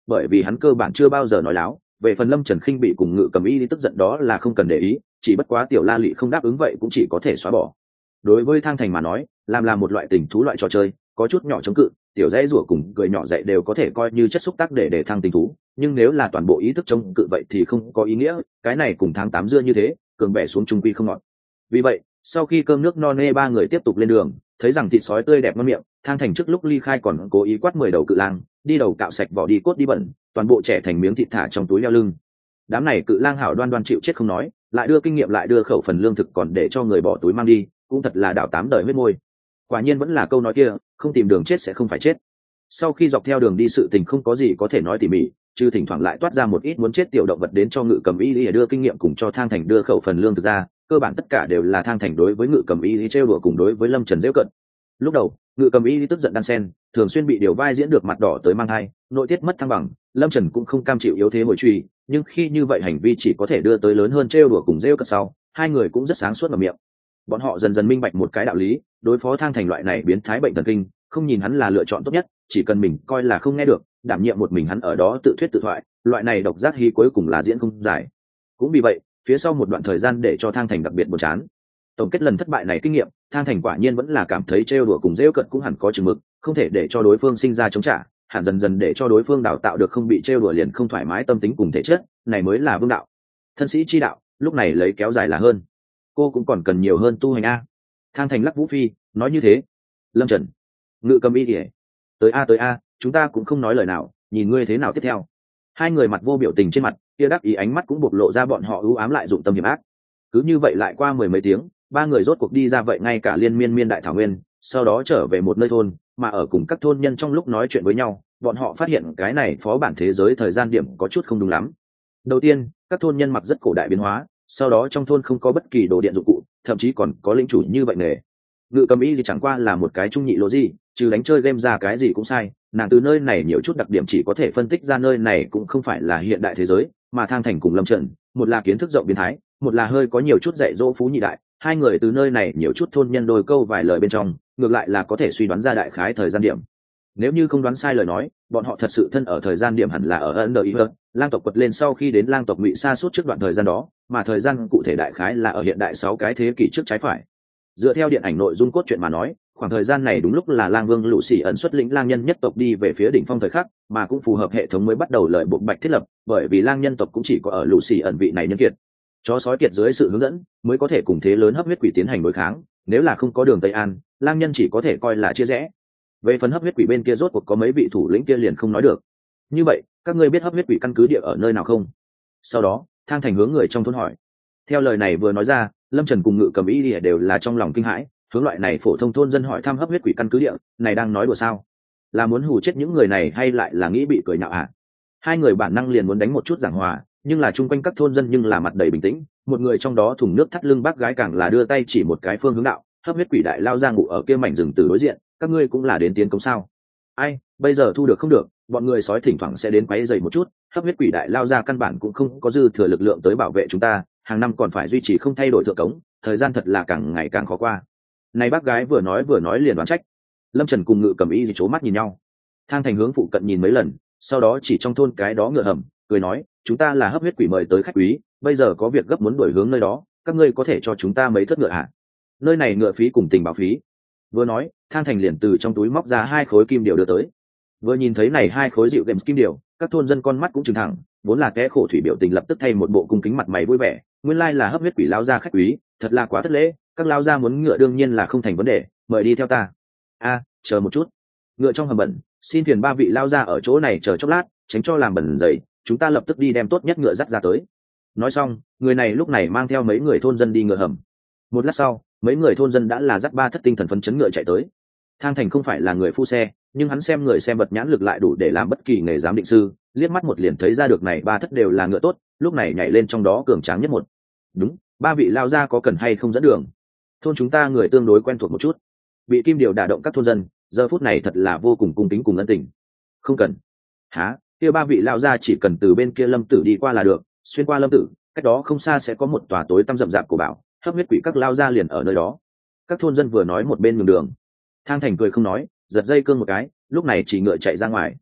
A: bởi vì hắn cơ bản chưa bao giờ nói láo. Về phần Lâm Trần khinh bị cùng Ngự Cầm Y tức giận đó là không cần để ý, chỉ bất quá tiểu La Lị không đáp ứng vậy cũng chỉ có thể xóa bỏ. Đối với Thang Thành mà nói, làm là một loại tình thú loại trò chơi, có chút nhỏ chống cự, tiểu dãy rủa cùng cười nhỏ dậy đều có thể coi như chất xúc tác để để thăng tình thú, nhưng nếu là toàn bộ ý thức chống cự vậy thì không có ý nghĩa, cái này cùng tháng tám dưa như thế, cường bẻ xuống trung quy không ngọt. Vì vậy, sau khi cơm nước no nê ba người tiếp tục lên đường, thấy rằng thịt sói tươi đẹp ngon miệng, Thang Thành trước lúc ly khai còn cố ý quát mười đầu cự lang, đi đầu cạo sạch vỏ đi cốt đi bẩn, toàn bộ trẻ thành miếng thịt thả trong túi leo lưng. Đám này cự lang hảo đoan đoan chịu chết không nói, lại đưa kinh nghiệm lại đưa khẩu phần lương thực còn để cho người bỏ túi mang đi, cũng thật là đảo tám đời huyết môi. Quả nhiên vẫn là câu nói kia, không tìm đường chết sẽ không phải chết. Sau khi dọc theo đường đi sự tình không có gì có thể nói tỉ mỉ, chứ thỉnh thoảng lại toát ra một ít muốn chết tiểu động vật đến cho Ngự Cầm Y để đưa kinh nghiệm cùng cho Thang Thành đưa khẩu phần lương thực ra, cơ bản tất cả đều là Thang Thành đối với Ngự Cầm Y trêu đùa cùng đối với Lâm Trần giễu cận. Lúc đầu, Ngự Cầm Y tức giận đan sen, thường xuyên bị điều vai diễn được mặt đỏ tới mang hai, nội tiết mất thăng bằng, Lâm Trần cũng không cam chịu yếu thế hồi truy, nhưng khi như vậy hành vi chỉ có thể đưa tới lớn hơn trêu đùa cùng giễu cận sau, hai người cũng rất sáng suốt mở miệng. Bọn họ dần dần minh bạch một cái đạo lý, đối phó Thang Thành loại này biến thái bệnh thần kinh, không nhìn hắn là lựa chọn tốt nhất, chỉ cần mình coi là không nghe được, đảm nhiệm một mình hắn ở đó tự thuyết tự thoại, loại này độc giác hí cuối cùng là diễn không giải. Cũng vì vậy, phía sau một đoạn thời gian để cho Thang Thành đặc biệt buồn chán. Tổng kết lần thất bại này kinh nghiệm, Thang Thành quả nhiên vẫn là cảm thấy trêu đùa cùng giễu cợt cũng hẳn có chừng mực, không thể để cho đối phương sinh ra chống trả, hẳn dần dần để cho đối phương đào tạo được không bị trêu đùa liền không thoải mái tâm tính cùng thể chất, này mới là vương đạo. Thân sĩ chi đạo, lúc này lấy kéo dài là hơn. Cô cũng còn cần nhiều hơn tu hành a. Thang Thành lắc Vũ Phi, nói như thế. Lâm Trần, Ngự Cầm Y ỉa, tới a tới a, chúng ta cũng không nói lời nào, nhìn ngươi thế nào tiếp theo. Hai người mặt vô biểu tình trên mặt, kia đắc ý ánh mắt cũng bộc lộ ra bọn họ ưu ám lại dụng tâm hiểm ác. Cứ như vậy lại qua mười mấy tiếng, ba người rốt cuộc đi ra vậy ngay cả liên miên miên đại thảo nguyên, sau đó trở về một nơi thôn, mà ở cùng các thôn nhân trong lúc nói chuyện với nhau, bọn họ phát hiện cái này phó bản thế giới thời gian điểm có chút không đúng lắm. Đầu tiên, các thôn nhân mặc rất cổ đại biến hóa, sau đó trong thôn không có bất kỳ đồ điện dụng cụ, thậm chí còn có lĩnh chủ như vậy nghề. Ngự Cầm Y thì chẳng qua là một cái trung nhị lỗ gì, trừ đánh chơi game ra cái gì cũng sai, nàng từ nơi này nhiều chút đặc điểm chỉ có thể phân tích ra nơi này cũng không phải là hiện đại thế giới, mà Thang Thành cùng Lâm Trần, một là kiến thức rộng biến thái, một là hơi có nhiều chút dạy dỗ phú nhị đại, hai người từ nơi này nhiều chút thôn nhân đôi câu vài lời bên trong, ngược lại là có thể suy đoán ra đại khái thời gian điểm. Nếu như không đoán sai lời nói, bọn họ thật sự thân ở thời gian điểm hẳn là ở ấn độ ý hơn, lang tộc quật lên sau khi đến lang tộc ngụy xa suốt trước đoạn thời gian đó, mà thời gian cụ thể đại khái là ở hiện đại sáu cái thế kỷ trước trái phải. Dựa theo điện ảnh nội dung cốt truyện mà nói, khoảng thời gian này đúng lúc là lang vương lũ xỉ ẩn xuất lĩnh lang nhân nhất tộc đi về phía đỉnh phong thời khắc, mà cũng phù hợp hệ thống mới bắt đầu lợi bộ bạch thiết lập, bởi vì lang nhân tộc cũng chỉ có ở lũ xỉ ẩn vị này nhân kiệt, chó sói kiệt dưới sự hướng dẫn mới có thể cùng thế lớn hấp huyết quỷ tiến hành đối kháng, nếu là không có đường tây an, lang nhân chỉ có thể coi là chia rẽ. Về phần hấp huyết quỷ bên kia rốt cuộc có mấy vị thủ lĩnh kia liền không nói được. Như vậy, các ngươi biết hấp huyết quỷ căn cứ địa ở nơi nào không? Sau đó, Thang Thành hướng người trong thôn hỏi. Theo lời này vừa nói ra, Lâm Trần cùng Ngự Cầm Y đều là trong lòng kinh hãi, hướng loại này phổ thông thôn dân hỏi thăm hấp huyết quỷ căn cứ địa, này đang nói đùa sao? Là muốn hù chết những người này hay lại là nghĩ bị cười nhạo à? Hai người bản năng liền muốn đánh một chút giảng hòa, nhưng là chung quanh các thôn dân nhưng là mặt đầy bình tĩnh, một người trong đó thùng nước thắt lưng bác gái càng là đưa tay chỉ một cái phương hướng đạo, hấp huyết quỷ đại lao ra ngủ ở kia mảnh rừng từ đối diện, các ngươi cũng là đến tiến công sao? Ai, bây giờ thu được không được, bọn người sói thỉnh thoảng sẽ đến quấy rầy một chút, hấp huyết quỷ đại lao ra căn bản cũng không có dư thừa lực lượng tới bảo vệ chúng ta, hàng năm còn phải duy trì không thay đổi thượng cống, thời gian thật là càng ngày càng khó qua. Này bác gái vừa nói vừa nói liền đoán trách. Lâm Trần cùng Ngự Cầm Y chố mắt nhìn nhau. Thang Thành hướng phụ cận nhìn mấy lần, sau đó chỉ trong thôn cái đó ngựa hầm, cười nói, chúng ta là hấp huyết quỷ mời tới khách quý, bây giờ có việc gấp muốn đuổi hướng nơi đó, các ngươi có thể cho chúng ta mấy thất ngựa hả? Nơi này ngựa phí cùng tình báo phí. Vừa nói, Thang Thành liền từ trong túi móc ra hai khối kim điều đưa tới. Vừa nhìn thấy này hai khối dịu games kim điều, các thôn dân con mắt cũng trừng thẳng, vốn là kẻ khổ thủy biểu tình lập tức thay một bộ cung kính mặt mày vui vẻ, nguyên lai là hấp huyết quỷ lao gia khách quý, thật là quá thất lễ, các lao gia muốn ngựa đương nhiên là không thành vấn đề, mời đi theo ta. A, chờ một chút, ngựa trong hầm bẩn, xin phiền ba vị lao gia ở chỗ này chờ chốc lát, tránh cho làm bẩn dậy, chúng ta lập tức đi đem tốt nhất ngựa dắt ra tới. Nói xong, người này lúc này mang theo mấy người thôn dân đi ngựa hầm. Một lát sau, mấy người thôn dân đã là dắt ba thất tinh thần phấn chấn ngựa chạy tới. Thang Thành không phải là người phu xe, nhưng hắn xem người xem bật nhãn lực lại đủ để làm bất kỳ nghề giám định sư, liếc mắt một liền thấy ra được này ba thất đều là ngựa tốt, lúc này nhảy lên trong đó cường tráng nhất một. Đúng, ba vị lao ra có cần hay không dẫn đường? Thôn chúng ta người tương đối quen thuộc một chút. Bị kim điều đả động các thôn dân, giờ phút này thật là vô cùng cung kính cùng ân tình. Không cần. Hả? Kia ba vị lao ra chỉ cần từ bên kia Lâm Tử đi qua là được, xuyên qua Lâm Tử, cách đó không xa sẽ có một tòa tối tăm rậm rạp của bảo, hấp huyết quỷ các lao ra liền ở nơi đó. Các thôn dân vừa nói một bên nhường đường. Thang Thành cười không nói, giật dây cương một cái, lúc này chỉ ngựa chạy ra ngoài.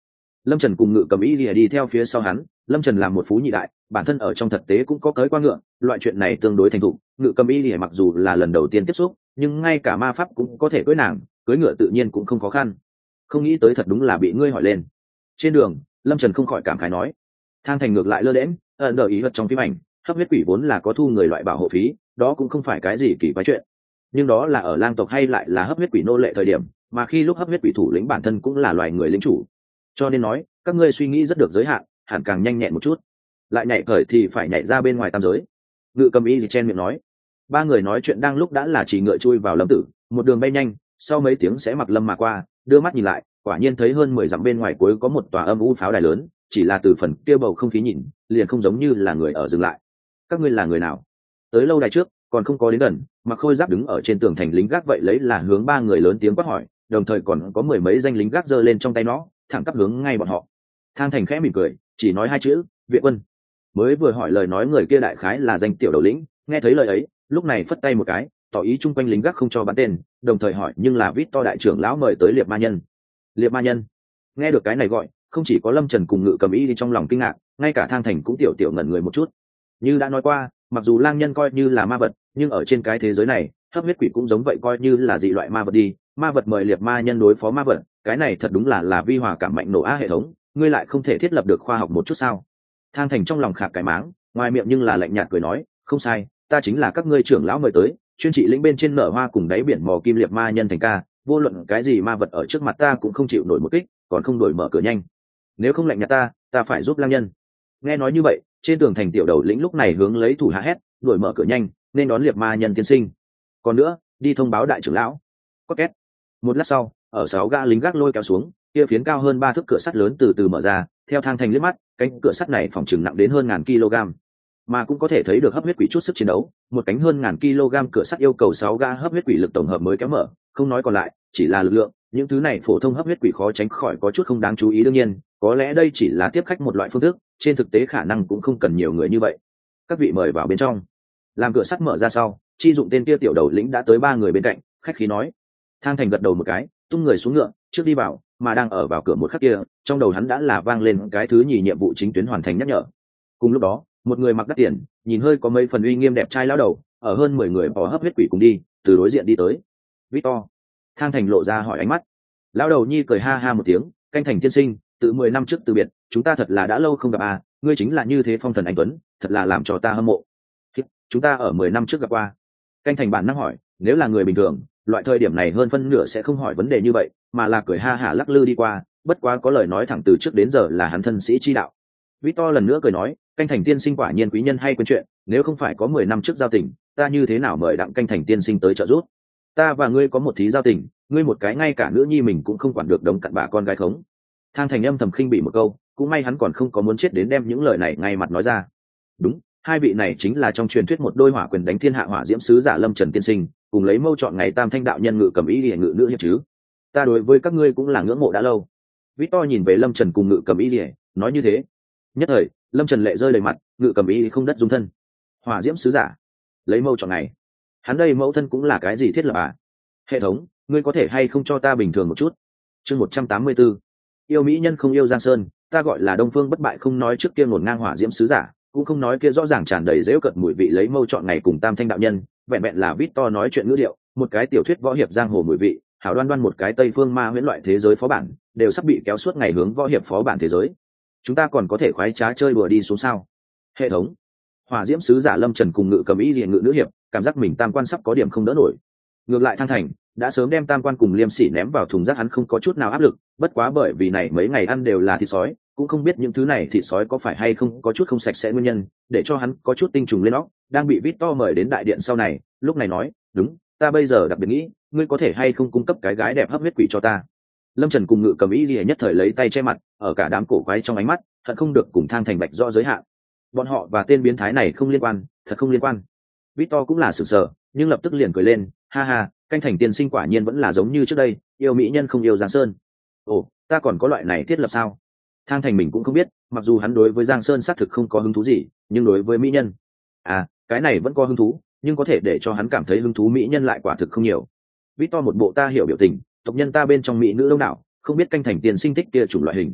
A: Lâm Trần cùng Ngự Cầm Y lìa đi theo phía sau hắn. Lâm Trần làm một phú nhị đại, bản thân ở trong thực tế cũng có cưới qua ngựa, loại chuyện này tương đối thành thục. Ngự Cầm Y lìa mặc dù là lần đầu tiên tiếp xúc, nhưng ngay cả ma pháp cũng có thể cưới nàng, cưới ngựa tự nhiên cũng không khó khăn. Không nghĩ tới thật đúng là bị ngươi hỏi lên. Trên đường, Lâm Trần không khỏi cảm khái nói, Thang Thành ngược lại lơ đễnh, ẩn đờ ý vật trong phim ảnh, hấp huyết quỷ vốn là có thu người loại bảo hộ phí, đó cũng không phải cái gì kỳ quái chuyện. Nhưng đó là ở lang tộc hay lại là hấp huyết quỷ nô lệ thời điểm, mà khi lúc hấp huyết quỷ thủ lĩnh bản thân cũng là loài người lính chủ. Cho nên nói, các ngươi suy nghĩ rất được giới hạn, hẳn càng nhanh nhẹn một chút. Lại nhảy cởi thì phải nhảy ra bên ngoài tam giới. Ngự Cầm Y gì chen miệng nói. Ba người nói chuyện đang lúc đã là chỉ ngựa chui vào Lâm Tử, một đường bay nhanh, sau mấy tiếng sẽ mặc lâm mà qua, đưa mắt nhìn lại, quả nhiên thấy hơn mười dặm bên ngoài cuối có một tòa âm u pháo đài lớn, chỉ là từ phần kia bầu không khí nhìn, liền không giống như là người ở dừng lại. Các ngươi là người nào? Tới lâu đài trước, còn không có đến gần, mà khôi giáp đứng ở trên tường thành lính gác vậy lấy là hướng ba người lớn tiếng quát hỏi, đồng thời còn có mười mấy danh lính gác giơ lên trong tay nó, thẳng tắp hướng ngay bọn họ. Thang Thành khẽ mỉm cười, chỉ nói hai chữ, viện quân. Mới vừa hỏi lời nói người kia đại khái là danh tiểu đầu lĩnh, nghe thấy lời ấy, lúc này phất tay một cái, tỏ ý chung quanh lính gác không cho bắn tên, đồng thời hỏi nhưng là vít to đại trưởng lão mời tới liệp ma nhân. Liệp ma nhân. Nghe được cái này gọi, không chỉ có Lâm Trần cùng Ngự Cầm Y trong lòng kinh ngạc, ngay cả Thang Thành cũng tiểu tiểu ngẩn người một chút. Như đã nói qua, mặc dù lang nhân coi như là ma vật, nhưng ở trên cái thế giới này, hấp huyết quỷ cũng giống vậy, coi như là dị loại ma vật đi. Ma vật mời liệp ma nhân đối phó ma vật, cái này thật đúng là là vi hòa cảm mạnh nổ á hệ thống, ngươi lại không thể thiết lập được khoa học một chút sao? Thang Thành trong lòng khạc cái máng, ngoài miệng nhưng là lạnh nhạt cười nói, không sai, ta chính là các ngươi trưởng lão mời tới, chuyên trị lĩnh bên trên nở hoa cùng đáy biển mò kim liệp ma nhân thành ca, vô luận cái gì ma vật ở trước mặt ta cũng không chịu nổi một kích, còn không đổi mở cửa nhanh. Nếu không lạnh nhạt ta, ta phải giúp lang nhân. Nghe nói như vậy, trên tường thành tiểu đầu lĩnh lúc này hướng lấy thủ hạ hét, đuổi mở cửa nhanh, nên đón liệp ma nhân tiên sinh. Còn nữa, đi thông báo đại trưởng lão. Có két. Một lát sau, ở sáu gã lính gác lôi kéo xuống, kia phiến cao hơn ba thước cửa sắt lớn từ từ mở ra, theo Thang Thành liếc mắt, cánh cửa sắt này phòng chừng nặng đến hơn ngàn kg, mà cũng có thể thấy được hấp huyết quỷ chút sức chiến đấu. Một cánh hơn ngàn kg cửa sắt yêu cầu sáu gã hấp huyết quỷ lực tổng hợp mới kéo mở, không nói còn lại, chỉ là lực lượng, những thứ này phổ thông hấp huyết quỷ khó tránh khỏi có chút không đáng chú ý. Đương nhiên, có lẽ đây chỉ là tiếp khách một loại phương thức, trên thực tế khả năng cũng không cần nhiều người như vậy. Các vị mời vào bên trong. Làm cửa sắt mở ra sau, chi dụng tên kia tiểu đầu lĩnh đã tới ba người bên cạnh, khách khí nói. Thang Thành gật đầu một cái, tung người xuống ngựa, trước đi vào, mà đang ở vào cửa một khắc kia, trong đầu hắn đã là vang lên cái thứ nhì nhiệm vụ chính tuyến hoàn thành nhắc nhở. Cùng lúc đó, một người mặc đắt tiền, nhìn hơi có mấy phần uy nghiêm đẹp trai lão đầu, ở hơn mười người bỏ hấp huyết quỷ cùng đi, từ đối diện đi tới. Victor. Thang Thành lộ ra hỏi ánh mắt. Lão đầu nhi cười ha ha một tiếng, Canh Thành tiên sinh, từ mười năm trước từ biệt, chúng ta thật là đã lâu không gặp à, ngươi chính là như thế phong thần anh tuấn, thật là làm cho ta hâm mộ. Chúng ta ở mười năm trước gặp qua. Canh Thành bản năng hỏi, nếu là người bình thường, loại thời điểm này hơn phân nửa sẽ không hỏi vấn đề như vậy, mà là cười ha hả lắc lư đi qua, bất quá có lời nói thẳng từ trước đến giờ là hắn thân sĩ chi đạo. Victor lần nữa cười nói, Canh Thành tiên sinh quả nhiên quý nhân hay quên chuyện, nếu không phải có mười năm trước giao tình, ta như thế nào mời đặng Canh Thành tiên sinh tới trợ giúp? Ta và ngươi có một thí giao tình, ngươi một cái ngay cả nữ nhi mình cũng không quản được đống cặn bã con gái khống. Thang Thành âm thầm khinh bỉ một câu, cũng may hắn còn không có muốn chết đến đem những lời này ngay mặt nói ra. Đúng, hai vị này chính là trong truyền thuyết một đôi hỏa quyền đánh thiên hạ hỏa diễm sứ giả Lâm Trần tiên sinh, cùng lấy mâu chọn ngày tam thanh đạo nhân Ngự Cầm Y Lìa ngự nữ hiệp chứ. Ta đối với các ngươi cũng là ngưỡng mộ đã lâu. Victor nhìn về Lâm Trần cùng Ngự Cầm Y Lìa, nói như thế. Nhất thời, Lâm Trần lệ rơi đầy mặt, Ngự Cầm Y không đất dung thân. Hỏa diễm sứ giả, lấy mâu chọn ngày. Hắn đây mẫu thân cũng là cái gì thiết lập à? Hệ thống, ngươi có thể hay không cho ta bình thường một chút? Chương một trăm tám mươi 4. Yêu mỹ nhân không yêu Giang Sơn, ta gọi là Đông Phương bất bại, không nói trước kia ngổn ngang hỏa diễm sứ giả, cũng không nói kia rõ ràng tràn đầy dễu cợt mùi vị lấy mâu chọn ngày cùng tam thanh đạo nhân, vẹn vẹn là Victor nói chuyện ngữ điệu, một cái tiểu thuyết võ hiệp giang hồ mùi vị, hảo đoan đoan một cái tây phương ma huyễn loại thế giới phó bản, đều sắp bị kéo suốt ngày hướng võ hiệp phó bản thế giới. Chúng ta còn có thể khoái trá chơi đùa đi xuống sao? Hệ thống. Hỏa diễm sứ giả Lâm Trần cùng Ngự Cầm Y liền ngự nữ hiệp, cảm giác mình tam quan sắp có điểm không đỡ nổi. Ngược lại Thang Thành đã sớm đem tam quan cùng liêm sỉ ném vào thùng rác, hắn không có chút nào áp lực, bất quá bởi vì này mấy ngày ăn đều là thịt sói, cũng không biết những thứ này thịt sói có phải hay không có chút không sạch sẽ nguyên nhân, để cho hắn có chút tinh trùng lên óc. Đang bị Victor mời đến đại điện sau này, lúc này nói, đúng, ta bây giờ đặc biệt nghĩ, ngươi có thể hay không cung cấp cái gái đẹp hấp huyết quỷ cho ta? Lâm Trần cùng Ngự Cầm Y Lìa nhất thời lấy tay che mặt, ở cả đám cổ quái trong ánh mắt, thật không được cùng Thang Thành bạch rõ giới hạn. Bọn họ và tên biến thái này không liên quan, thật không liên quan. Victor cũng là sửng sờ, nhưng lập tức liền cười lên, ha ha, Canh Thành tiên sinh quả nhiên vẫn là giống như trước đây, yêu mỹ nhân không yêu Giang Sơn. Ồ, ta còn có loại này thiết lập sao? Thang Thành mình cũng không biết, mặc dù hắn đối với Giang Sơn xác thực không có hứng thú gì, nhưng đối với mỹ nhân, à, cái này vẫn có hứng thú, nhưng có thể để cho hắn cảm thấy hứng thú mỹ nhân lại quả thực không nhiều. Victor một bộ ta hiểu biểu tình, tộc nhân ta bên trong mỹ nữ đông đảo, không biết Canh Thành tiên sinh thích kia chủng loại hình.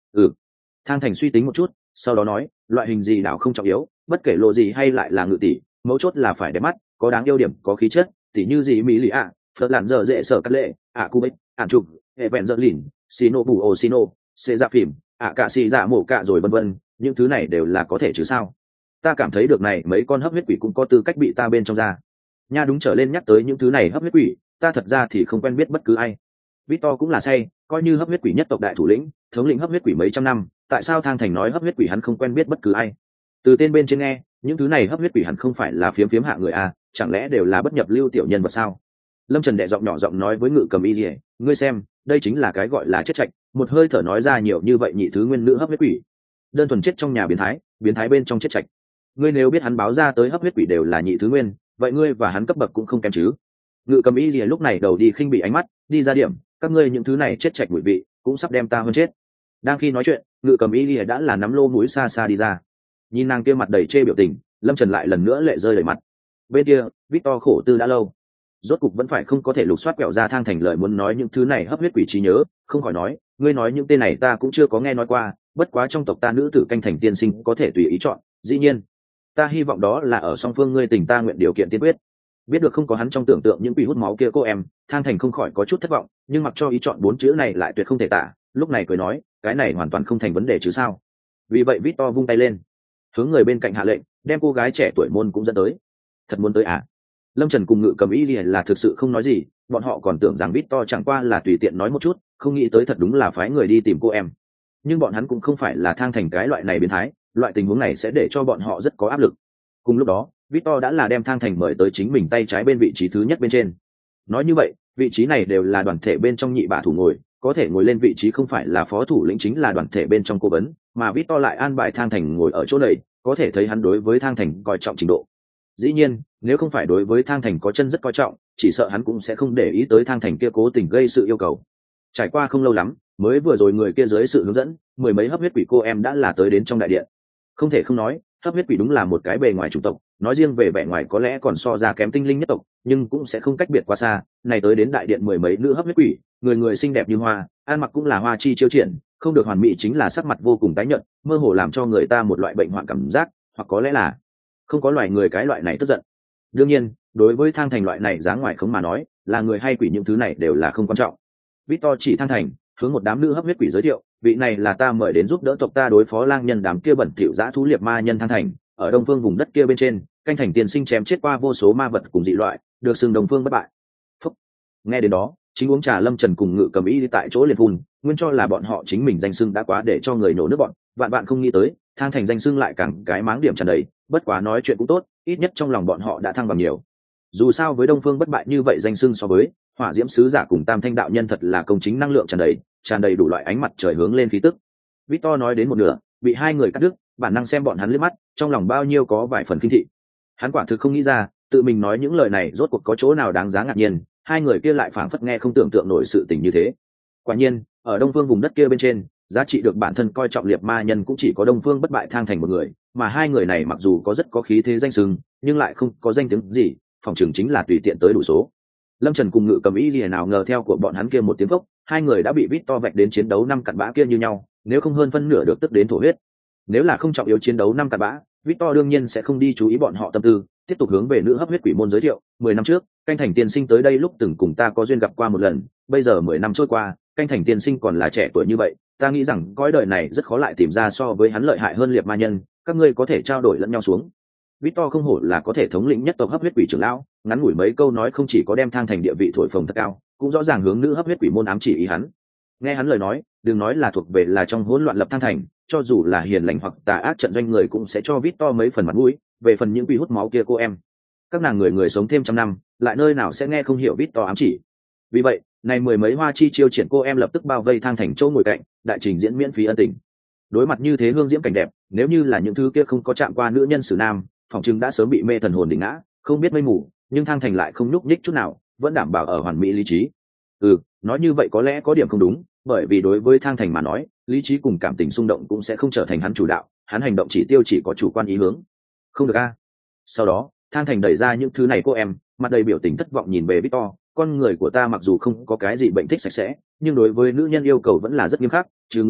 A: Ừ. Thang Thành suy tính một chút, sau đó nói, loại hình gì đảo không trọng yếu, bất kể lộ gì hay lại là ngự tỷ, mấu chốt là phải đẹp mắt, có đáng yêu điểm, có khí chất, tỷ như gì mỹ lì ạ, phật lặn giờ dễ sợ cắt lệ, ạ cu bích, ạn trục, hệ vẹn dợ lìn, xino bù ô xino, xê ra phìm, ạ cạ xì dạ mổ cạ rồi vân vân, những thứ này đều là có thể chứ sao? Ta cảm thấy được này mấy con hấp huyết quỷ cũng có tư cách bị ta bên trong ra. Nha đúng trở lên nhắc tới những thứ này hấp huyết quỷ, ta thật ra thì không quen biết bất cứ ai. Victor cũng là say, coi như hấp huyết quỷ nhất tộc đại thủ lĩnh, thống lĩnh hấp huyết quỷ mấy trăm năm, tại sao Thang Thành nói hấp huyết quỷ hắn không quen biết bất cứ ai? Từ tên bên trên nghe, những thứ này hấp huyết quỷ hẳn không phải là phiếm phiếm hạ người à, chẳng lẽ đều là bất nhập lưu tiểu nhân vật sao? Lâm Trần đệ giọng nhỏ giọng nói với Ngự Cầm Y Liễu, ngươi xem, đây chính là cái gọi là chết chạch, một hơi thở nói ra nhiều như vậy nhị thứ nguyên nữ hấp huyết quỷ, đơn thuần chết trong nhà biến thái, biến thái bên trong chết chạch. Ngươi nếu biết hắn báo ra tới hấp huyết quỷ đều là nhị thứ nguyên, vậy ngươi và hắn cấp bậc cũng không kém chứ? Ngự Cầm Y Liễu lúc này đầu đi khinh bị ánh mắt, đi ra điểm, các ngươi những thứ này chết chạch mùi vị, cũng sắp đem ta hơn chết. Đang khi nói chuyện, Ngự Cầm Y Liễu đã là nắm lô mũi xa xa đi ra. Nhìn nàng kia mặt đầy chê biểu tình, Lâm Trần lại lần nữa lệ rơi đầy mặt. Bên kia, Victor khổ tư đã lâu, rốt cục vẫn phải không có thể lục soát quẹo ra Thang Thành lời muốn nói những thứ này hấp huyết quỷ trí nhớ, không khỏi nói, ngươi nói những tên này ta cũng chưa có nghe nói qua, bất quá trong tộc ta nữ tử canh thành tiên sinh có thể tùy ý chọn, dĩ nhiên, ta hy vọng đó là ở song phương ngươi tình ta nguyện điều kiện tiên quyết. Biết được không có hắn trong tưởng tượng những quỷ hút máu kia cô em, Thang Thành không khỏi có chút thất vọng, nhưng mặc cho ý chọn bốn chữ này lại tuyệt không thể tả, lúc này cười nói, cái này hoàn toàn không thành vấn đề chứ sao? Vì vậy Victor vung tay lên, hướng người bên cạnh hạ lệnh, đem cô gái trẻ tuổi môn cũng dẫn tới. Thật muốn tới à? Lâm Trần cùng Ngự Cầm Y Liễu là thực sự không nói gì, bọn họ còn tưởng rằng Victor chẳng qua là tùy tiện nói một chút, không nghĩ tới thật đúng là phái người đi tìm cô em. Nhưng bọn hắn cũng không phải là Thang Thành cái loại này biến thái, loại tình huống này sẽ để cho bọn họ rất có áp lực. Cùng lúc đó, Victor đã là đem Thang Thành mời tới chính mình tay trái bên vị trí thứ nhất bên trên. Nói như vậy, vị trí này đều là đoàn thể bên trong nhị bả thủ ngồi, có thể ngồi lên vị trí không phải là phó thủ lĩnh chính là đoàn thể bên trong cố vấn, mà Victor lại an bài Thang Thành ngồi ở chỗ này, có thể thấy hắn đối với Thang Thành coi trọng trình độ. Dĩ nhiên, nếu không phải đối với Thang Thành có chân rất coi trọng, chỉ sợ hắn cũng sẽ không để ý tới Thang Thành kia cố tình gây sự yêu cầu. Trải qua không lâu lắm, mới vừa rồi người kia dưới sự hướng dẫn, mười mấy hấp huyết quỷ cô em đã là tới đến trong đại điện. Không thể không nói, hấp huyết quỷ đúng là một cái bề ngoài chủng tộc, nói riêng về vẻ ngoài có lẽ còn so ra kém tinh linh nhất tộc, nhưng cũng sẽ không cách biệt quá xa. Này tới đến đại điện mười mấy nữ hấp huyết quỷ, người người xinh đẹp như hoa, ăn mặc cũng là hoa chi chiêu triển, không được hoàn mỹ chính là sắc mặt vô cùng tái nhợt, mơ hồ làm cho người ta một loại bệnh hoạn cảm giác, hoặc có lẽ là không có loài người cái loại này tức giận. Đương nhiên, đối với Thang Thành loại này dáng ngoài không mà nói, là người hay quỷ những thứ này đều là không quan trọng. Victor chỉ Thang Thành, hướng một đám nữ hấp huyết quỷ giới thiệu, vị này là ta mời đến giúp đỡ tộc ta đối phó lang nhân đám kia bẩn thỉu dã thú liệt ma nhân Thang Thành, ở đông phương vùng đất kia bên trên, canh thành tiên sinh chém chết qua vô số ma vật cùng dị loại, được xưng đồng phương bất bại. Phúc. Nghe đến đó, chính uống trà Lâm Trần cùng Ngự Cầm Y tại chỗ liền phun, nguyên cho là bọn họ chính mình danh xưng đã quá để cho người nổ nước bọn, vạn bạn không nghĩ tới, Thang Thành danh xưng lại càng cái máng điểm tràn đầy, bất quá nói chuyện cũng tốt, ít nhất trong lòng bọn họ đã thăng bằng nhiều. Dù sao với đông phương bất bại như vậy danh xưng so với hỏa diễm sứ giả cùng tam thanh đạo nhân thật là công chính năng lượng tràn đầy, tràn đầy đủ loại ánh mặt trời hướng lên khí tức. Victor nói đến một nửa, bị hai người cắt đứt, bản năng xem bọn hắn liếc mắt, trong lòng bao nhiêu có vài phần kinh thị. Hắn quả thực không nghĩ ra, tự mình nói những lời này rốt cuộc có chỗ nào đáng giá ngạc nhiên, hai người kia lại phảng phất nghe không tưởng tượng nổi sự tình như thế. Quả nhiên, ở đông phương vùng đất kia bên trên, giá trị được bản thân coi trọng liệt ma nhân cũng chỉ có đông phương bất bại Thang Thành một người, mà hai người này mặc dù có rất có khí thế danh xưng, nhưng lại không có danh tiếng gì, phòng trường chính là tùy tiện tới đủ số. Lâm Trần cùng Ngự Cầm Y gì nào ngờ theo của bọn hắn kia một tiếng phốc, hai người đã bị Victor vạch đến chiến đấu năm cặn bã kia như nhau, nếu không hơn phân nửa được tức đến thổ huyết. Nếu là không trọng yếu chiến đấu năm cặn bã, Victor đương nhiên sẽ không đi chú ý bọn họ tâm tư, tiếp tục hướng về nữ hấp huyết quỷ môn giới thiệu, mười năm trước, canh thành tiên sinh tới đây lúc từng cùng ta có duyên gặp qua một lần, bây giờ mười năm trôi qua, canh thành tiên sinh còn là trẻ tuổi như vậy, ta nghĩ rằng cõi đời này rất khó lại tìm ra so với hắn lợi hại hơn liệt ma nhân, các ngươi có thể trao đổi lẫn nhau xuống. Victor không hổ là có thể thống lĩnh nhất tộc hấp huyết quỷ trưởng lão, ngắn ngủi mấy câu nói không chỉ có đem Thang Thành địa vị thổi phồng thật cao, cũng rõ ràng hướng nữ hấp huyết quỷ môn ám chỉ ý hắn. Nghe hắn lời nói, đừng nói là thuộc về là trong hỗn loạn lập Thang Thành, cho dù là hiền lành hoặc tà ác trận doanh người cũng sẽ cho Victor mấy phần mặt mũi, về phần những quỷ hút máu kia cô em, các nàng người người sống thêm trăm năm, lại nơi nào sẽ nghe không hiểu Victor ám chỉ. Vì vậy, này mười mấy hoa chi chiêu triển cô em lập tức bao vây Thang Thành chỗ ngồi cạnh, đại trình diễn miễn phí ân tình. Đối mặt như thế hương diễm cảnh đẹp, nếu như là những thứ kia không có chạm qua nữ nhân xử nam, phòng trưng đã sớm bị mê thần hồn đỉnh ngã, không biết mây mù, nhưng Thang Thành lại không nhúc nhích chút nào, vẫn đảm bảo ở hoàn mỹ lý trí. Ừ, nói như vậy có lẽ có điểm không đúng, bởi vì đối với Thang Thành mà nói, lý trí cùng cảm tình xung động cũng sẽ không trở thành hắn chủ đạo, hắn hành động chỉ tiêu chỉ có chủ quan ý hướng. Không được a. Sau đó, Thang Thành đẩy ra những thứ này cô em, mặt đầy biểu tình thất vọng nhìn về Victor, con người của ta mặc dù không có cái gì bệnh thích sạch sẽ, nhưng đối với nữ nhân yêu cầu vẫn là rất nghiêm khắc, trừ người vợ,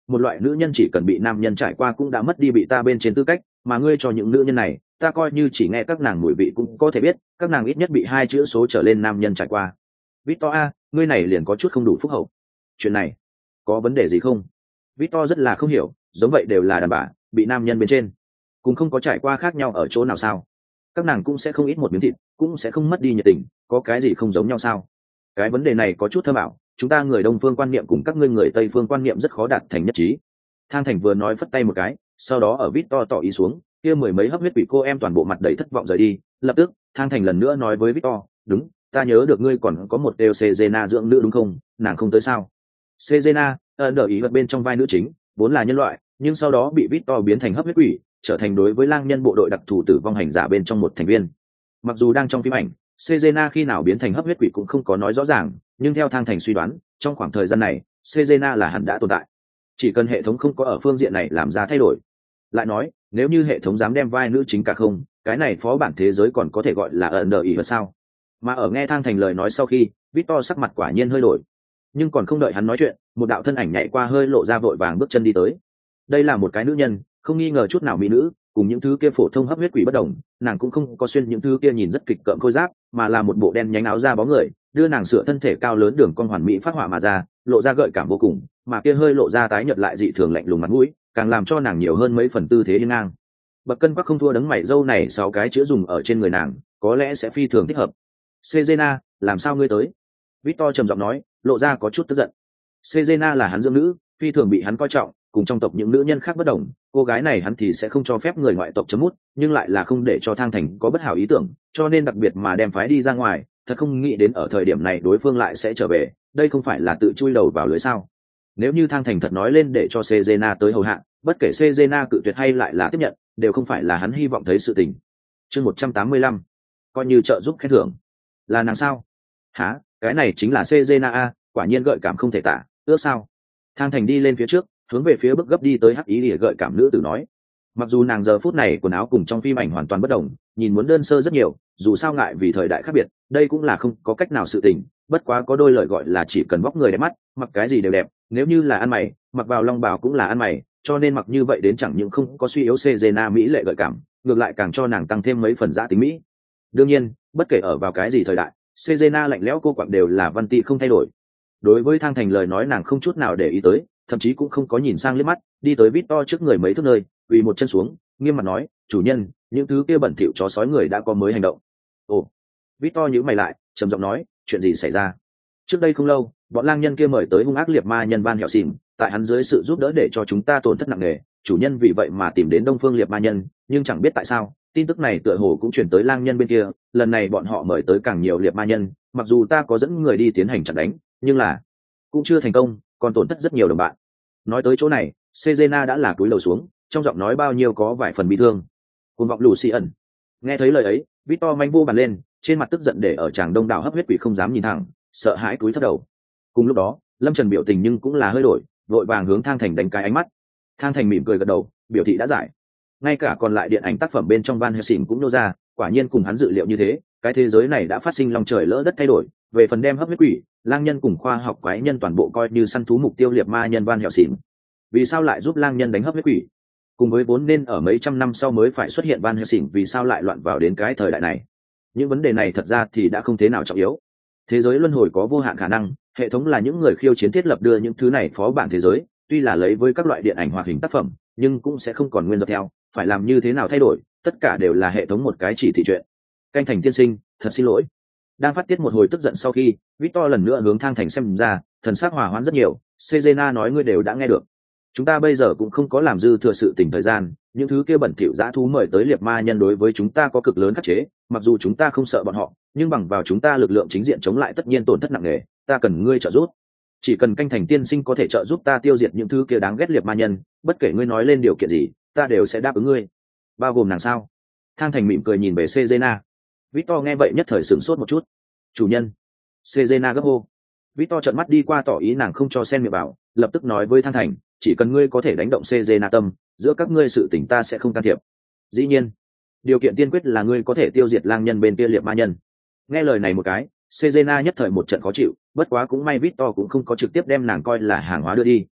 A: một loại nữ nhân chỉ cần bị nam nhân trải qua cũng đã mất đi bị ta bên trên tư cách, mà ngươi cho những nữ nhân này, ta coi như chỉ nghe các nàng mùi vị cũng có thể biết, các nàng ít nhất bị hai chữ số trở lên nam nhân trải qua. Victor a, ngươi này liền có chút không đủ phúc hậu. Chuyện này có vấn đề gì không? Victor rất là không hiểu, giống vậy đều là đàn bà, bị nam nhân bên trên, cũng không có trải qua khác nhau ở chỗ nào sao? Các nàng cũng sẽ không ít một miếng thịt, cũng sẽ không mất đi nhiệt tình, có cái gì không giống nhau sao? Cái vấn đề này có chút thâm ảo, chúng ta người Đông phương quan niệm cùng các ngươi người Tây phương quan niệm rất khó đạt thành nhất trí. Thang Thành vừa nói phất tay một cái, sau đó ở Victor tỏ ý xuống, kia mười mấy hấp huyết quỷ cô em toàn bộ mặt đầy thất vọng rời đi. Lập tức, Thang Thành lần nữa nói với Victor, đúng, ta nhớ được ngươi còn có một đều Cezena dưỡng nữ đúng không? Nàng không tới sao? Cezena, ẩn ở ý vật bên trong vai nữ chính, vốn là nhân loại, nhưng sau đó bị Victor biến thành hấp huyết quỷ, trở thành đối với lang nhân bộ đội đặc thù tử vong hành giả bên trong một thành viên. Mặc dù đang trong phim ảnh, Cezena khi nào biến thành hấp huyết quỷ cũng không có nói rõ ràng, nhưng theo Thang Thành suy đoán, trong khoảng thời gian này, Cezena là hẳn đã tồn tại. Chỉ cần hệ thống không có ở phương diện này làm ra thay đổi. Lại nói, nếu như hệ thống dám đem vai nữ chính cả không, cái này phó bản thế giới còn có thể gọi là ẩn đờ ý vật sao? Mà ở nghe Thang Thành lời nói sau khi, Victor sắc mặt quả nhiên hơi đổi. Nhưng còn không đợi hắn nói chuyện, một đạo thân ảnh nhảy qua hơi lộ ra vội vàng bước chân đi tới. Đây là một cái nữ nhân, không nghi ngờ chút nào mỹ nữ, cùng những thứ kia phổ thông hấp huyết quỷ bất đồng, nàng cũng không có xuyên những thứ kia nhìn rất kịch cỡm khôi giáp, mà là một bộ đen nhánh áo da bó người, đưa nàng sửa thân thể cao lớn đường cong hoàn mỹ phát họa mà ra, lộ ra gợi cảm vô cùng, mà kia hơi lộ ra tái nhợt lại dị thường lạnh lùng mặt mũi, càng làm cho nàng nhiều hơn mấy phần tư thế hiên ngang. Bậc cân quắc không thua đấng mày râu này sáu cái chữ dùng ở trên người nàng, có lẽ sẽ phi thường thích hợp. Cezena, làm sao ngươi tới? Victor trầm giọng nói, lộ ra có chút tức giận. Cezena là hắn dưỡng nữ, phi thường bị hắn coi trọng, cùng trong tộc những nữ nhân khác bất đồng, cô gái này hắn thì sẽ không cho phép người ngoại tộc chấm mút, nhưng lại là không để cho Thang Thành có bất hảo ý tưởng, cho nên đặc biệt mà đem phái đi ra ngoài, thật không nghĩ đến ở thời điểm này đối phương lại sẽ trở về, đây không phải là tự chui đầu vào lưới sao? Nếu như Thang Thành thật nói lên để cho Cezena tới hầu hạ, bất kể Cezena cự tuyệt hay lại là tiếp nhận, đều không phải là hắn hy vọng thấy sự tình. Chương một trăm tám mươi lăm, coi như trợ giúp khen thưởng. Là nàng sao? Hả, cái này chính là Cezena a, quả nhiên gợi cảm không thể tả, ước sao? Thang Thành đi lên phía trước, hướng về phía bước gấp đi tới hắc ý để gợi cảm nữ tử nói. Mặc dù nàng giờ phút này quần áo cùng trong phim ảnh hoàn toàn bất đồng, nhìn muốn đơn sơ rất nhiều, dù sao ngại vì thời đại khác biệt, đây cũng là không có cách nào sự tình, bất quá có đôi lời gọi là chỉ cần vóc người đẹp mắt, mặc cái gì đều đẹp, nếu như là ăn mày, mặc vào long bào cũng là ăn mày, cho nên mặc như vậy đến chẳng những không có suy yếu Cezena mỹ lệ gợi cảm, ngược lại càng cho nàng tăng thêm mấy phần giá tính mỹ. Đương nhiên, bất kể ở vào cái gì thời đại, Cezena lạnh lẽo cô quạng đều là văn tị không thay đổi. Đối với Thang Thành lời nói nàng không chút nào để ý tới, thậm chí cũng không có nhìn sang liếc mắt, đi tới Victor trước người mấy thước nơi, quỳ một chân xuống, nghiêm mặt nói, chủ nhân, những thứ kia bẩn thỉu chó sói người đã có mới hành động. Ồ, Victor nhíu mày lại, trầm giọng nói, chuyện gì xảy ra? Trước đây không lâu, bọn lang nhân kia mời tới hung ác liệt ma nhân Van Hẹo Xỉn, tại hắn dưới sự giúp đỡ để cho chúng ta tổn thất nặng nề, chủ nhân vì vậy mà tìm đến Đông Phương liệt ma nhân, nhưng chẳng biết tại sao, tin tức này tựa hồ cũng chuyển tới lang nhân bên kia, lần này bọn họ mời tới càng nhiều liệt ma nhân, mặc dù ta có dẫn người đi tiến hành chặn đánh, nhưng là cũng chưa thành công, còn tổn thất rất nhiều đồng bạn. Nói tới chỗ này, Cezena đã là cúi đầu xuống, trong giọng nói bao nhiêu có vài phần bi thương. Cuồng vọng Lucian. Nghe thấy lời ấy, Victor manh vô bàn lên, trên mặt tức giận để ở chàng đông đảo hấp huyết quỷ không dám nhìn thẳng, sợ hãi cúi thấp đầu. Cùng lúc đó, Lâm Trần biểu tình nhưng cũng là hơi đổi, vội vàng hướng Thang Thành đánh cái ánh mắt. Thang Thành mỉm cười gật đầu, biểu thị đã giải. Ngay cả còn lại điện ảnh tác phẩm bên trong Van Helsing cũng nô ra, quả nhiên cùng hắn dự liệu như thế, cái thế giới này đã phát sinh lòng trời lỡ đất thay đổi, về phần đem hấp huyết quỷ, lang nhân cùng khoa học quái nhân toàn bộ coi như săn thú mục tiêu liệt ma nhân Van Helsing. Vì sao lại giúp lang nhân đánh hấp huyết quỷ? Cùng với vốn nên ở mấy trăm năm sau mới phải xuất hiện Van Helsing, vì sao lại loạn vào đến cái thời đại này? Những vấn đề này thật ra thì đã không thế nào trọng yếu. Thế giới luân hồi có vô hạn khả năng, hệ thống là những người khiêu chiến thiết lập đưa những thứ này phó bản thế giới, tuy là lấy với các loại điện ảnh hoạt hình tác phẩm, nhưng cũng sẽ không còn nguyên dập theo, phải làm như thế nào thay đổi, tất cả đều là hệ thống một cái chỉ thị chuyện. Canh Thành tiên sinh, thật xin lỗi. Đang phát tiết một hồi tức giận sau khi, Victor lần nữa hướng Thang Thành xem ra, thần sắc hòa hoãn rất nhiều. Cezena nói ngươi đều đã nghe được. Chúng ta bây giờ cũng không có làm dư thừa sự tình thời gian, những thứ kia bẩn thỉu dã thú mời tới liệt ma nhân đối với chúng ta có cực lớn khắc chế, mặc dù chúng ta không sợ bọn họ, nhưng bằng vào chúng ta lực lượng chính diện chống lại tất nhiên tổn thất nặng nề, ta cần ngươi trợ giúp. Chỉ cần Canh Thành tiên sinh có thể trợ giúp ta tiêu diệt những thứ kia đáng ghét liệt ma nhân, bất kể ngươi nói lên điều kiện gì, ta đều sẽ đáp ứng ngươi. Bao gồm nàng sao? Thang Thành mỉm cười nhìn về Cezena. Victor nghe vậy nhất thời sửng sốt một chút. Chủ nhân. Cezena gấp hô. Victor trợn mắt đi qua tỏ ý nàng không cho xen miệng vào, lập tức nói với Thang Thành, chỉ cần ngươi có thể đánh động Cezena tâm, giữa các ngươi sự tình ta sẽ không can thiệp. Dĩ nhiên, điều kiện tiên quyết là ngươi có thể tiêu diệt lang nhân bên kia liệt ma nhân. Nghe lời này một cái, Cezena nhất thời một trận khó chịu, bất quá cũng may Victor cũng không có trực tiếp đem nàng coi là hàng hóa đưa đi,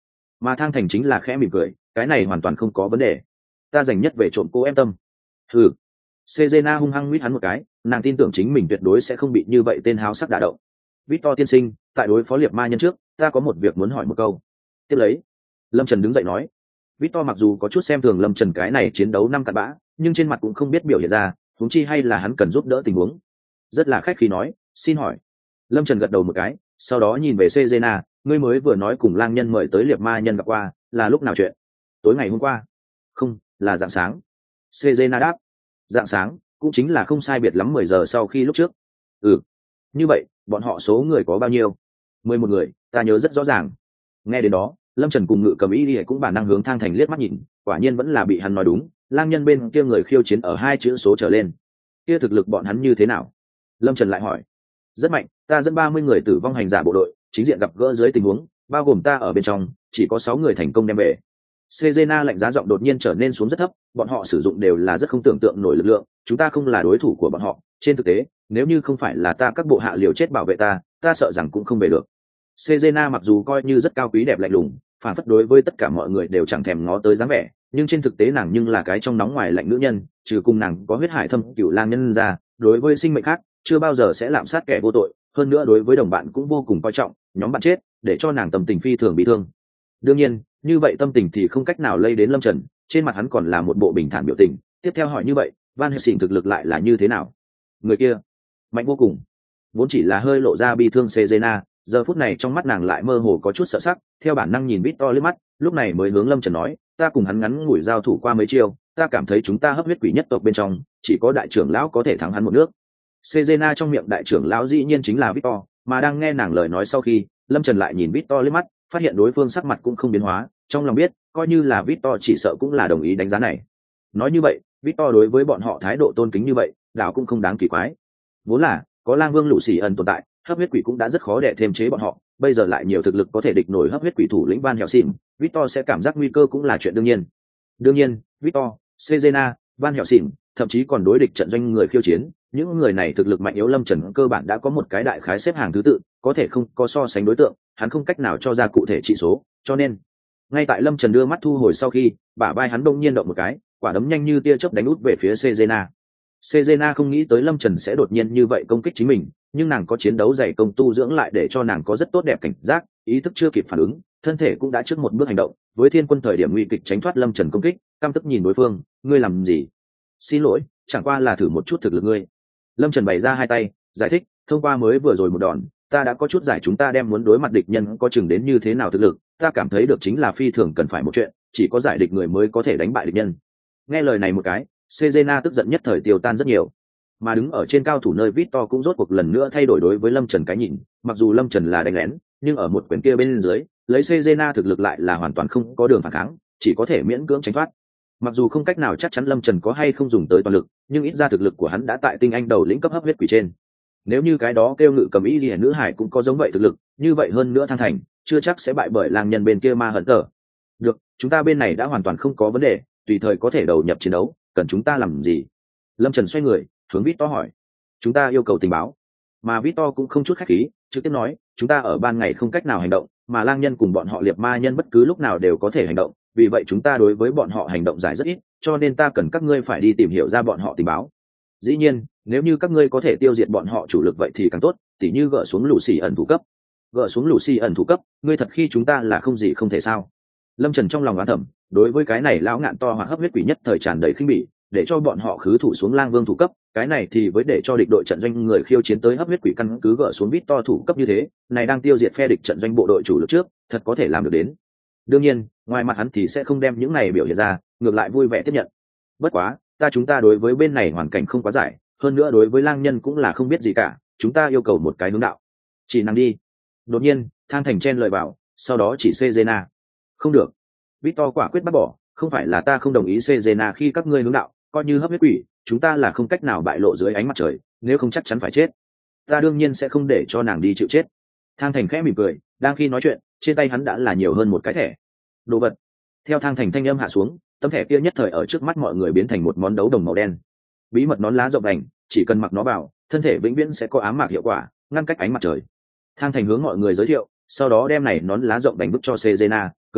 A: mà Thang Thành chính là khẽ mỉm cười, cái này hoàn toàn không có vấn đề, ta dành nhất về trộm cô em tâm. Ừ. Cezena hung hăng nguyết hắn một cái, nàng tin tưởng chính mình tuyệt đối sẽ không bị như vậy tên háo sắc đả động. Victor tiên sinh, tại đối phó liệt ma nhân trước, ta có một việc muốn hỏi một câu. Tiếp lấy, Lâm Trần đứng dậy nói. Victor mặc dù có chút xem thường Lâm Trần cái này chiến đấu năm cặn bã, nhưng trên mặt cũng không biết biểu hiện ra, huống chi hay là hắn cần giúp đỡ tình huống. Rất là khách khí nói, xin hỏi. Lâm Trần gật đầu một cái, sau đó nhìn về Cezena, ngươi mới vừa nói cùng lang nhân mời tới liệt ma nhân gặp qua, là lúc nào chuyện? Tối ngày hôm qua. Không, là rạng sáng. Cezena đáp. Rạng sáng, cũng chính là không sai biệt lắm mười giờ sau khi lúc trước. Ừ. Như vậy, bọn họ số người có bao nhiêu? Mười một người, ta nhớ rất rõ ràng. Nghe đến đó, Lâm Trần cùng Ngự Cầm Y Lìa cũng bản năng hướng Thang Thành liếc mắt nhìn, quả nhiên vẫn là bị hắn nói đúng, lang nhân bên kia người khiêu chiến ở hai chữ số trở lên. Kia thực lực bọn hắn như thế nào? Lâm Trần lại hỏi. Rất mạnh, ta dẫn ba mươi người tử vong hành giả bộ đội, chính diện gặp gỡ dưới tình huống, bao gồm ta ở bên trong, chỉ có sáu người thành công đem về. Cezena lạnh giá giọng đột nhiên trở nên xuống rất thấp, bọn họ sử dụng đều là rất không tưởng tượng nổi lực lượng, chúng ta không là đối thủ của bọn họ, trên thực tế, nếu như không phải là ta các bộ hạ liều chết bảo vệ ta, ta sợ rằng cũng không về được. Cezena mặc dù coi như rất cao quý đẹp lạnh lùng, phản phất đối với tất cả mọi người đều chẳng thèm ngó tới dáng vẻ, nhưng trên thực tế nàng nhưng là cái trong nóng ngoài lạnh nữ nhân, trừ cùng nàng có huyết hải thâm cửu lang nhân ra, đối với sinh mệnh khác, chưa bao giờ sẽ lạm sát kẻ vô tội, hơn nữa đối với đồng bạn cũng vô cùng coi trọng, nhóm bạn chết, để cho nàng tâm tình phi thường bị thương. Đương nhiên, như vậy tâm tình thì không cách nào lây đến Lâm Trần, trên mặt hắn còn là một bộ bình thản biểu tình. Tiếp theo hỏi như vậy, Van Helsing thực lực lại là như thế nào? Người kia mạnh vô cùng. Vốn chỉ là hơi lộ ra bi thương Cezena, giờ phút này trong mắt nàng lại mơ hồ có chút sợ sắc, theo bản năng nhìn Victor liếc mắt, lúc này mới hướng Lâm Trần nói, ta cùng hắn ngắn ngủi giao thủ qua mấy chiêu, ta cảm thấy chúng ta hấp huyết quỷ nhất tộc bên trong, chỉ có đại trưởng lão có thể thắng hắn một nước. Cezena trong miệng đại trưởng lão dĩ nhiên chính là Victor, mà đang nghe nàng lời nói sau khi, Lâm Trần lại nhìn Victor liếc mắt, phát hiện đối phương sắc mặt cũng không biến hóa, trong lòng biết, coi như là Victor chỉ sợ cũng là đồng ý đánh giá này. Nói như vậy, Victor đối với bọn họ thái độ tôn kính như vậy, đảo cũng không đáng kỳ quái. Vốn là có Lang Vương Lũ Xỉ ẩn tồn tại, hấp huyết quỷ cũng đã rất khó để thêm chế bọn họ, bây giờ lại nhiều thực lực có thể địch nổi hấp huyết quỷ thủ lĩnh Van Helsing, Victor sẽ cảm giác nguy cơ cũng là chuyện đương nhiên. Đương nhiên, Victor, Cezena, Van Helsing, thậm chí còn đối địch trận doanh người khiêu chiến, những người này thực lực mạnh yếu Lâm Trần cơ bản đã có một cái đại khái xếp hàng thứ tự, có thể không có so sánh đối tượng, hắn không cách nào cho ra cụ thể trị số, cho nên ngay tại Lâm Trần đưa mắt thu hồi sau khi, bả vai hắn đông nhiên động một cái, quả đấm nhanh như tia chớp đánh út về phía Cezena. Cezena không nghĩ tới Lâm Trần sẽ đột nhiên như vậy công kích chính mình, nhưng nàng có chiến đấu dày công tu dưỡng lại để cho nàng có rất tốt đẹp cảnh giác, ý thức chưa kịp phản ứng, thân thể cũng đã trước một bước hành động, với Thiên Quân thời điểm nguy kịch tránh thoát Lâm Trần công kích, căm tức nhìn đối phương, ngươi làm gì? Xin lỗi, chẳng qua là thử một chút thực lực ngươi. Lâm Trần bày ra hai tay, giải thích, thông qua mới vừa rồi một đòn, ta đã có chút giải chúng ta đem muốn đối mặt địch nhân có chừng đến như thế nào thực lực, ta cảm thấy được chính là phi thường cần phải một chuyện, chỉ có giải địch người mới có thể đánh bại địch nhân. Nghe lời này một cái, Cezena tức giận nhất thời tiêu tan rất nhiều, mà đứng ở trên cao thủ nơi Victor cũng rốt cuộc lần nữa thay đổi đối với Lâm Trần cái nhìn, mặc dù Lâm Trần là đánh lén, nhưng ở một quyền kia bên dưới, lấy Cezena thực lực lại là hoàn toàn không có đường phản kháng, chỉ có thể miễn cưỡng tránh thoát. Mặc dù không cách nào chắc chắn Lâm Trần có hay không dùng tới toàn lực, nhưng ít ra thực lực của hắn đã tại tinh anh đầu lĩnh cấp hấp huyết quỷ trên. Nếu như cái đó kêu Ngự Cầm Y Lìa nữ hải cũng có giống vậy thực lực, như vậy hơn nữa Thang Thành chưa chắc sẽ bại bởi lang nhân bên kia ma hận tở. Được, chúng ta bên này đã hoàn toàn không có vấn đề, tùy thời có thể đầu nhập chiến đấu, cần chúng ta làm gì? Lâm Trần xoay người hướng Victor hỏi. Chúng ta yêu cầu tình báo. Mà Victor cũng không chút khách khí, trực tiếp nói, chúng ta ở ban ngày không cách nào hành động, mà lang nhân cùng bọn họ liệt ma nhân bất cứ lúc nào đều có thể hành động, vì vậy chúng ta đối với bọn họ hành động giải rất ít, cho nên ta cần các ngươi phải đi tìm hiểu ra bọn họ tình báo. Dĩ nhiên, nếu như các ngươi có thể tiêu diệt bọn họ chủ lực vậy thì càng tốt, tỉ như gỡ xuống Lũ Xỉ ẩn thủ cấp. Gỡ xuống Lũ Xỉ ẩn thủ cấp, ngươi thật khi chúng ta là không gì không thể sao? Lâm Trần trong lòng oán thầm, đối với cái này lão ngạn to hoặc hấp huyết quỷ nhất thời tràn đầy khinh bỉ, để cho bọn họ khứ thủ xuống Lang Vương thủ cấp, cái này thì với để cho địch đội trận doanh người khiêu chiến tới hấp huyết quỷ căn cứ gỡ xuống Victor thủ cấp như thế, này đang tiêu diệt phe địch trận doanh bộ đội chủ lực trước, thật có thể làm được đến. Đương nhiên, ngoài mặt hắn thì sẽ không đem những này biểu hiện ra, ngược lại vui vẻ tiếp nhận. Bất quá, ta chúng ta đối với bên này hoàn cảnh không quá giải, hơn nữa đối với lang nhân cũng là không biết gì cả, chúng ta yêu cầu một cái hướng đạo. Chỉ năng đi. Đột nhiên, Thang Thành chen lời bảo, sau đó chỉ Cezena. Không được. Victor quả quyết bắt bỏ, không phải là ta không đồng ý Cezena khi các ngươi hướng đạo, coi như hấp huyết quỷ, chúng ta là không cách nào bại lộ dưới ánh mặt trời, nếu không chắc chắn phải chết. Ta đương nhiên sẽ không để cho nàng đi chịu chết. Thang Thành khẽ mỉm cười, đang khi nói chuyện, trên tay hắn đã là nhiều hơn một cái thẻ. Đồ vật. Theo Thang Thành thanh âm hạ xuống, tấm thẻ kia nhất thời ở trước mắt mọi người biến thành một món đấu đồng màu đen. Bí mật nón lá rộng đành, chỉ cần mặc nó vào, thân thể vĩnh viễn sẽ có ám mạc hiệu quả, ngăn cách ánh mặt trời. Thang Thành hướng mọi người giới thiệu, sau đó đem này nón lá rộng đành bức cho Cezena, cười nói,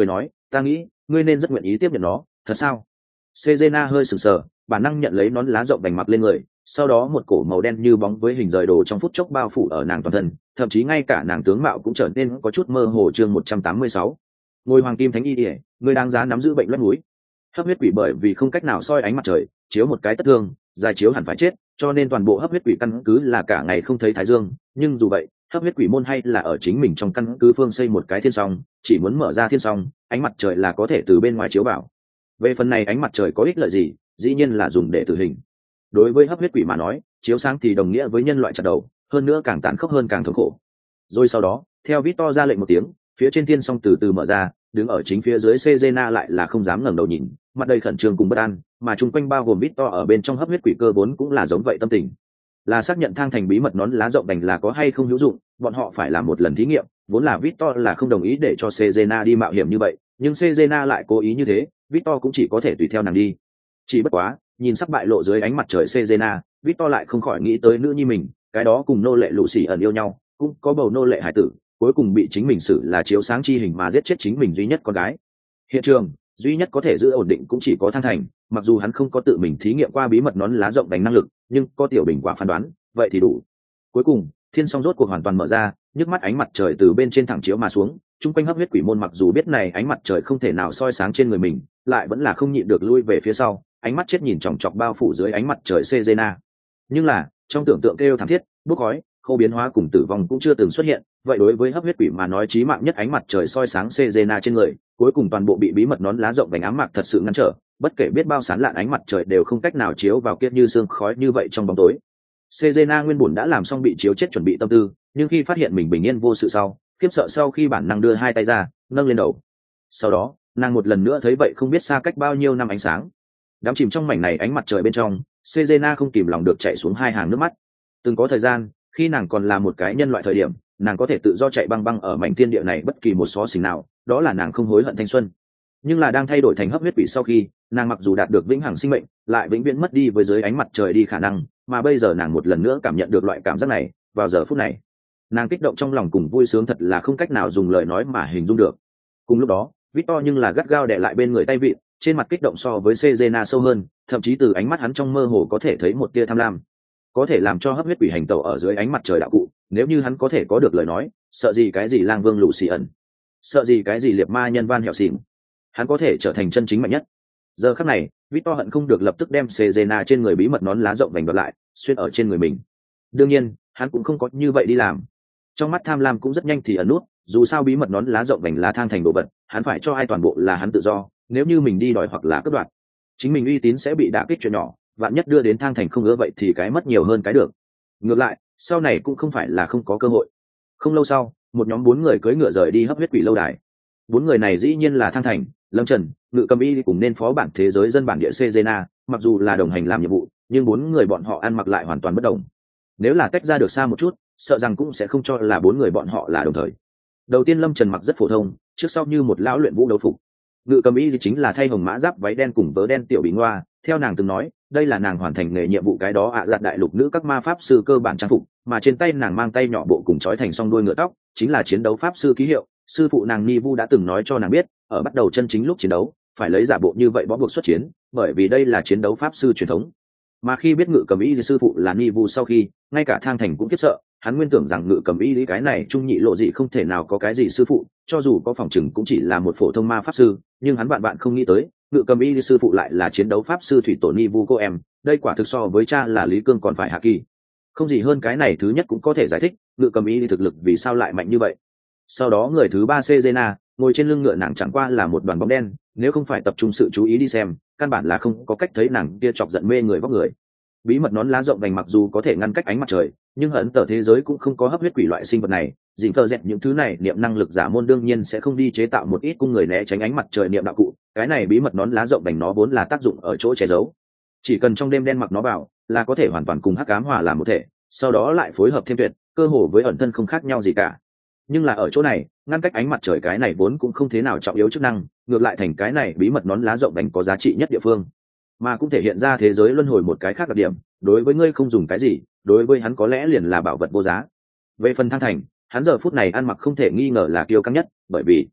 A: ta nghĩ ngươi nên rất nguyện ý tiếp nhận nó, thật sao? Sejena hơi sừng sờ, bản năng nhận lấy nón lá rộng vành mặc lên người, sau đó một cổ màu đen như bóng với hình rời đồ trong phút chốc bao phủ ở nàng toàn thân, thậm chí ngay cả nàng tướng mạo cũng trở nên có chút mơ hồ. Chương một trăm tám mươi sáu, ngôi hoàng kim thánh y ỉa, người đáng giá nắm giữ bệnh loét núi. Hấp huyết quỷ bởi vì không cách nào soi ánh mặt trời, chiếu một cái tất thương, dài chiếu hẳn phải chết, cho nên toàn bộ hấp huyết quỷ căn cứ là cả ngày không thấy thái dương. Nhưng dù vậy, hấp huyết quỷ môn hay là ở chính mình trong căn cứ phương xây một cái thiên song, chỉ muốn mở ra thiên song, ánh mặt trời là có thể từ bên ngoài chiếu vào. Về phần này ánh mặt trời có ích lợi gì, dĩ nhiên là dùng để tử hình. Đối với hấp huyết quỷ mà nói, chiếu sáng thì đồng nghĩa với nhân loại chặt đầu, hơn nữa càng tàn khốc hơn càng thống khổ. Rồi sau đó, theo Victor ra lệnh một tiếng, phía trên thiên song từ từ mở ra, đứng ở chính phía dưới Sejena lại là không dám ngẩng đầu nhìn, mặt đầy khẩn trương cùng bất an, mà chung quanh bao gồm Victor ở bên trong hấp huyết quỷ cơ vốn cũng là giống vậy tâm tình. Là xác nhận thang thành bí mật nón lá rộng đành là có hay không hữu dụng, bọn họ phải làm một lần thí nghiệm, vốn là Victor là không đồng ý để cho Sejena đi mạo hiểm như vậy, nhưng Sejena lại cố ý như thế, Victor cũng chỉ có thể tùy theo nàng đi. Chỉ bất quá, nhìn sắp bại lộ dưới ánh mặt trời Sejena, Victor lại không khỏi nghĩ tới nữ nhi mình, cái đó cùng nô lệ lũ xỉ ẩn yêu nhau, cũng có bầu nô lệ hải tử, cuối cùng bị chính mình xử là chiếu sáng chi hình mà giết chết chính mình duy nhất con gái. Hiện trường duy nhất có thể giữ ổn định cũng chỉ có Thang Thành, mặc dù hắn không có tự mình thí nghiệm qua bí mật nón lá rộng đánh năng lực, nhưng có tiểu bình quả phán đoán, vậy thì đủ. Cuối cùng, thiên song rốt cuộc hoàn toàn mở ra, nhức mắt ánh mặt trời từ bên trên thẳng chiếu mà xuống, chung quanh hấp huyết quỷ môn mặc dù biết này ánh mặt trời không thể nào soi sáng trên người mình, lại vẫn là không nhịn được lui về phía sau, ánh mắt chết nhìn chòng chọc bao phủ dưới ánh mặt trời Sejena. Nhưng là, trong tưởng tượng kêu thảm thiết, bốc khói, khô biến hóa cùng tử vong cũng chưa từng xuất hiện, vậy đối với hấp huyết quỷ mà nói chí mạng nhất ánh mặt trời soi sáng Sejena trên người, cuối cùng toàn bộ bị bí mật nón lá rộng vành ám mạc thật sự ngăn trở, bất kể biết bao sán lạn ánh mặt trời đều không cách nào chiếu vào kiết như sương khói như vậy trong bóng tối. Sejena nguyên bổn đã làm xong bị chiếu chết chuẩn bị tâm tư, nhưng khi phát hiện mình bình yên vô sự sau, khiếp sợ sau khi bản năng đưa hai tay ra, nâng lên đầu. Sau đó, nàng một lần nữa thấy vậy không biết xa cách bao nhiêu năm ánh sáng. Đắm chìm trong mảnh này ánh mặt trời bên trong, Sejena không kìm lòng được chạy xuống hai hàng nước mắt. Từng có thời gian, khi nàng còn là một cái nhân loại thời điểm, nàng có thể tự do chạy băng băng ở mảnh thiên địa này bất kỳ một xó xỉnh nào, đó là nàng không hối hận thanh xuân. Nhưng là đang thay đổi thành hấp huyết quỷ sau khi, nàng mặc dù đạt được vĩnh hằng sinh mệnh, lại vĩnh viễn mất đi với dưới ánh mặt trời đi khả năng, mà bây giờ nàng một lần nữa cảm nhận được loại cảm giác này, vào giờ phút này, nàng kích động trong lòng cùng vui sướng thật là không cách nào dùng lời nói mà hình dung được. Cùng lúc đó, Victor nhưng là gắt gao đè lại bên người tay vịn, trên mặt kích động so với Sejena sâu hơn, thậm chí từ ánh mắt hắn trong mơ hồ có thể thấy một tia tham lam. Có thể làm cho hấp huyết quỷ hành tẩu ở dưới ánh mặt trời đạo cụ, nếu như hắn có thể có được lời nói, sợ gì cái gì lang vương lũ xì ẩn, sợ gì cái gì liệt ma nhân van hẹo xỉn, hắn có thể trở thành chân chính mạnh nhất. Giờ khắc này, Victor hận không được lập tức đem Sejena trên người bí mật nón lá rộng vành đoạt lại, xuyên ở trên người mình. Đương nhiên, hắn cũng không có như vậy đi làm. Trong mắt tham lam cũng rất nhanh thì ẩn nút, dù sao bí mật nón lá rộng vành lá Thang thành đồ vật, hắn phải cho ai toàn bộ là hắn tự do, nếu như mình đi đòi hoặc là cướp đoạt, chính mình uy tín sẽ bị đả kích chuyện nhỏ, vạn nhất đưa đến Thang thành không ưa vậy thì cái mất nhiều hơn cái được. Ngược lại, sau này cũng không phải là không có cơ hội. Không lâu sau, một nhóm bốn người cưỡi ngựa rời đi hấp huyết quỷ lâu đài. Bốn người này dĩ nhiên là Thang Thành, Lâm Trần, Ngự Cầm Y cùng nên phó bản thế giới dân bản địa Sejena, mặc dù là đồng hành làm nhiệm vụ, nhưng bốn người bọn họ ăn mặc lại hoàn toàn bất đồng. Nếu là tách ra được xa một chút, sợ rằng cũng sẽ không cho là bốn người bọn họ là đồng thời. Đầu tiên Lâm Trần mặc rất phổ thông, trước sau như một lão luyện vũ đấu phục. Ngự Cầm Y chính là thay hồng mã giáp váy đen cùng vớ đen tiểu bí ngoa, theo nàng từng nói, đây là nàng hoàn thành nghề nhiệm vụ cái đó ạ à giặt đại lục nữ các ma pháp sư cơ bản trang phục, mà trên tay nàng mang tay nhỏ bộ cùng trói thành song đuôi ngựa tóc, chính là chiến đấu pháp sư ký hiệu. Sư phụ nàng Nivu đã từng nói cho nàng biết, ở bắt đầu chân chính lúc chiến đấu, phải lấy giả bộ như vậy bó buộc xuất chiến, bởi vì đây là chiến đấu pháp sư truyền thống. Mà khi biết Ngự Cầm Y sư phụ là Nivu sau khi, ngay cả Thang Thành cũng khiếp sợ, hắn nguyên tưởng rằng Ngự Cầm Y cái này trung nhị lộ dị không thể nào có cái gì sư phụ, cho dù có phòng chừng cũng chỉ là một phổ thông ma pháp sư, nhưng hắn bạn bạn không nghĩ tới, Ngự Cầm Y sư phụ lại là chiến đấu pháp sư thủy tổ Nivu cô em, đây quả thực so với cha là Lý Cương còn phải hạ kỳ. Không gì hơn cái này thứ nhất cũng có thể giải thích, Ngự Cầm Y thực lực vì sao lại mạnh như vậy. Sau đó người thứ ba Sejena, ngồi trên lưng ngựa nàng chẳng qua là một đoàn bóng đen, nếu không phải tập trung sự chú ý đi xem, căn bản là không có cách thấy nàng kia chọc giận mê người vóc người. Bí mật nón lá rộng vành mặc dù có thể ngăn cách ánh mặt trời, nhưng hận tờ thế giới cũng không có hấp huyết quỷ loại sinh vật này, dình thờ dẹt những thứ này niệm năng lực giả môn đương nhiên sẽ không đi chế tạo một ít cung người né tránh ánh mặt trời niệm đạo cụ, cái này bí mật nón lá rộng vành nó vốn là tác dụng ở chỗ che giấu, chỉ cần trong đêm đen mặc nó vào là có thể hoàn toàn cùng hắc ám hòa làm một thể, sau đó lại phối hợp thêm tuyệt, cơ hồ với ẩn thân không khác nhau gì cả. Nhưng là ở chỗ này, ngăn cách ánh mặt trời cái này vốn cũng không thế nào trọng yếu chức năng, ngược lại thành cái này bí mật nón lá rộng vành có giá trị nhất địa phương, mà cũng thể hiện ra thế giới luân hồi một cái khác đặc điểm, đối với ngươi không dùng cái gì, đối với hắn có lẽ liền là bảo vật vô giá. Về phần Thang Thành, hắn giờ phút này ăn mặc không thể nghi ngờ là kiêu căng nhất, bởi vì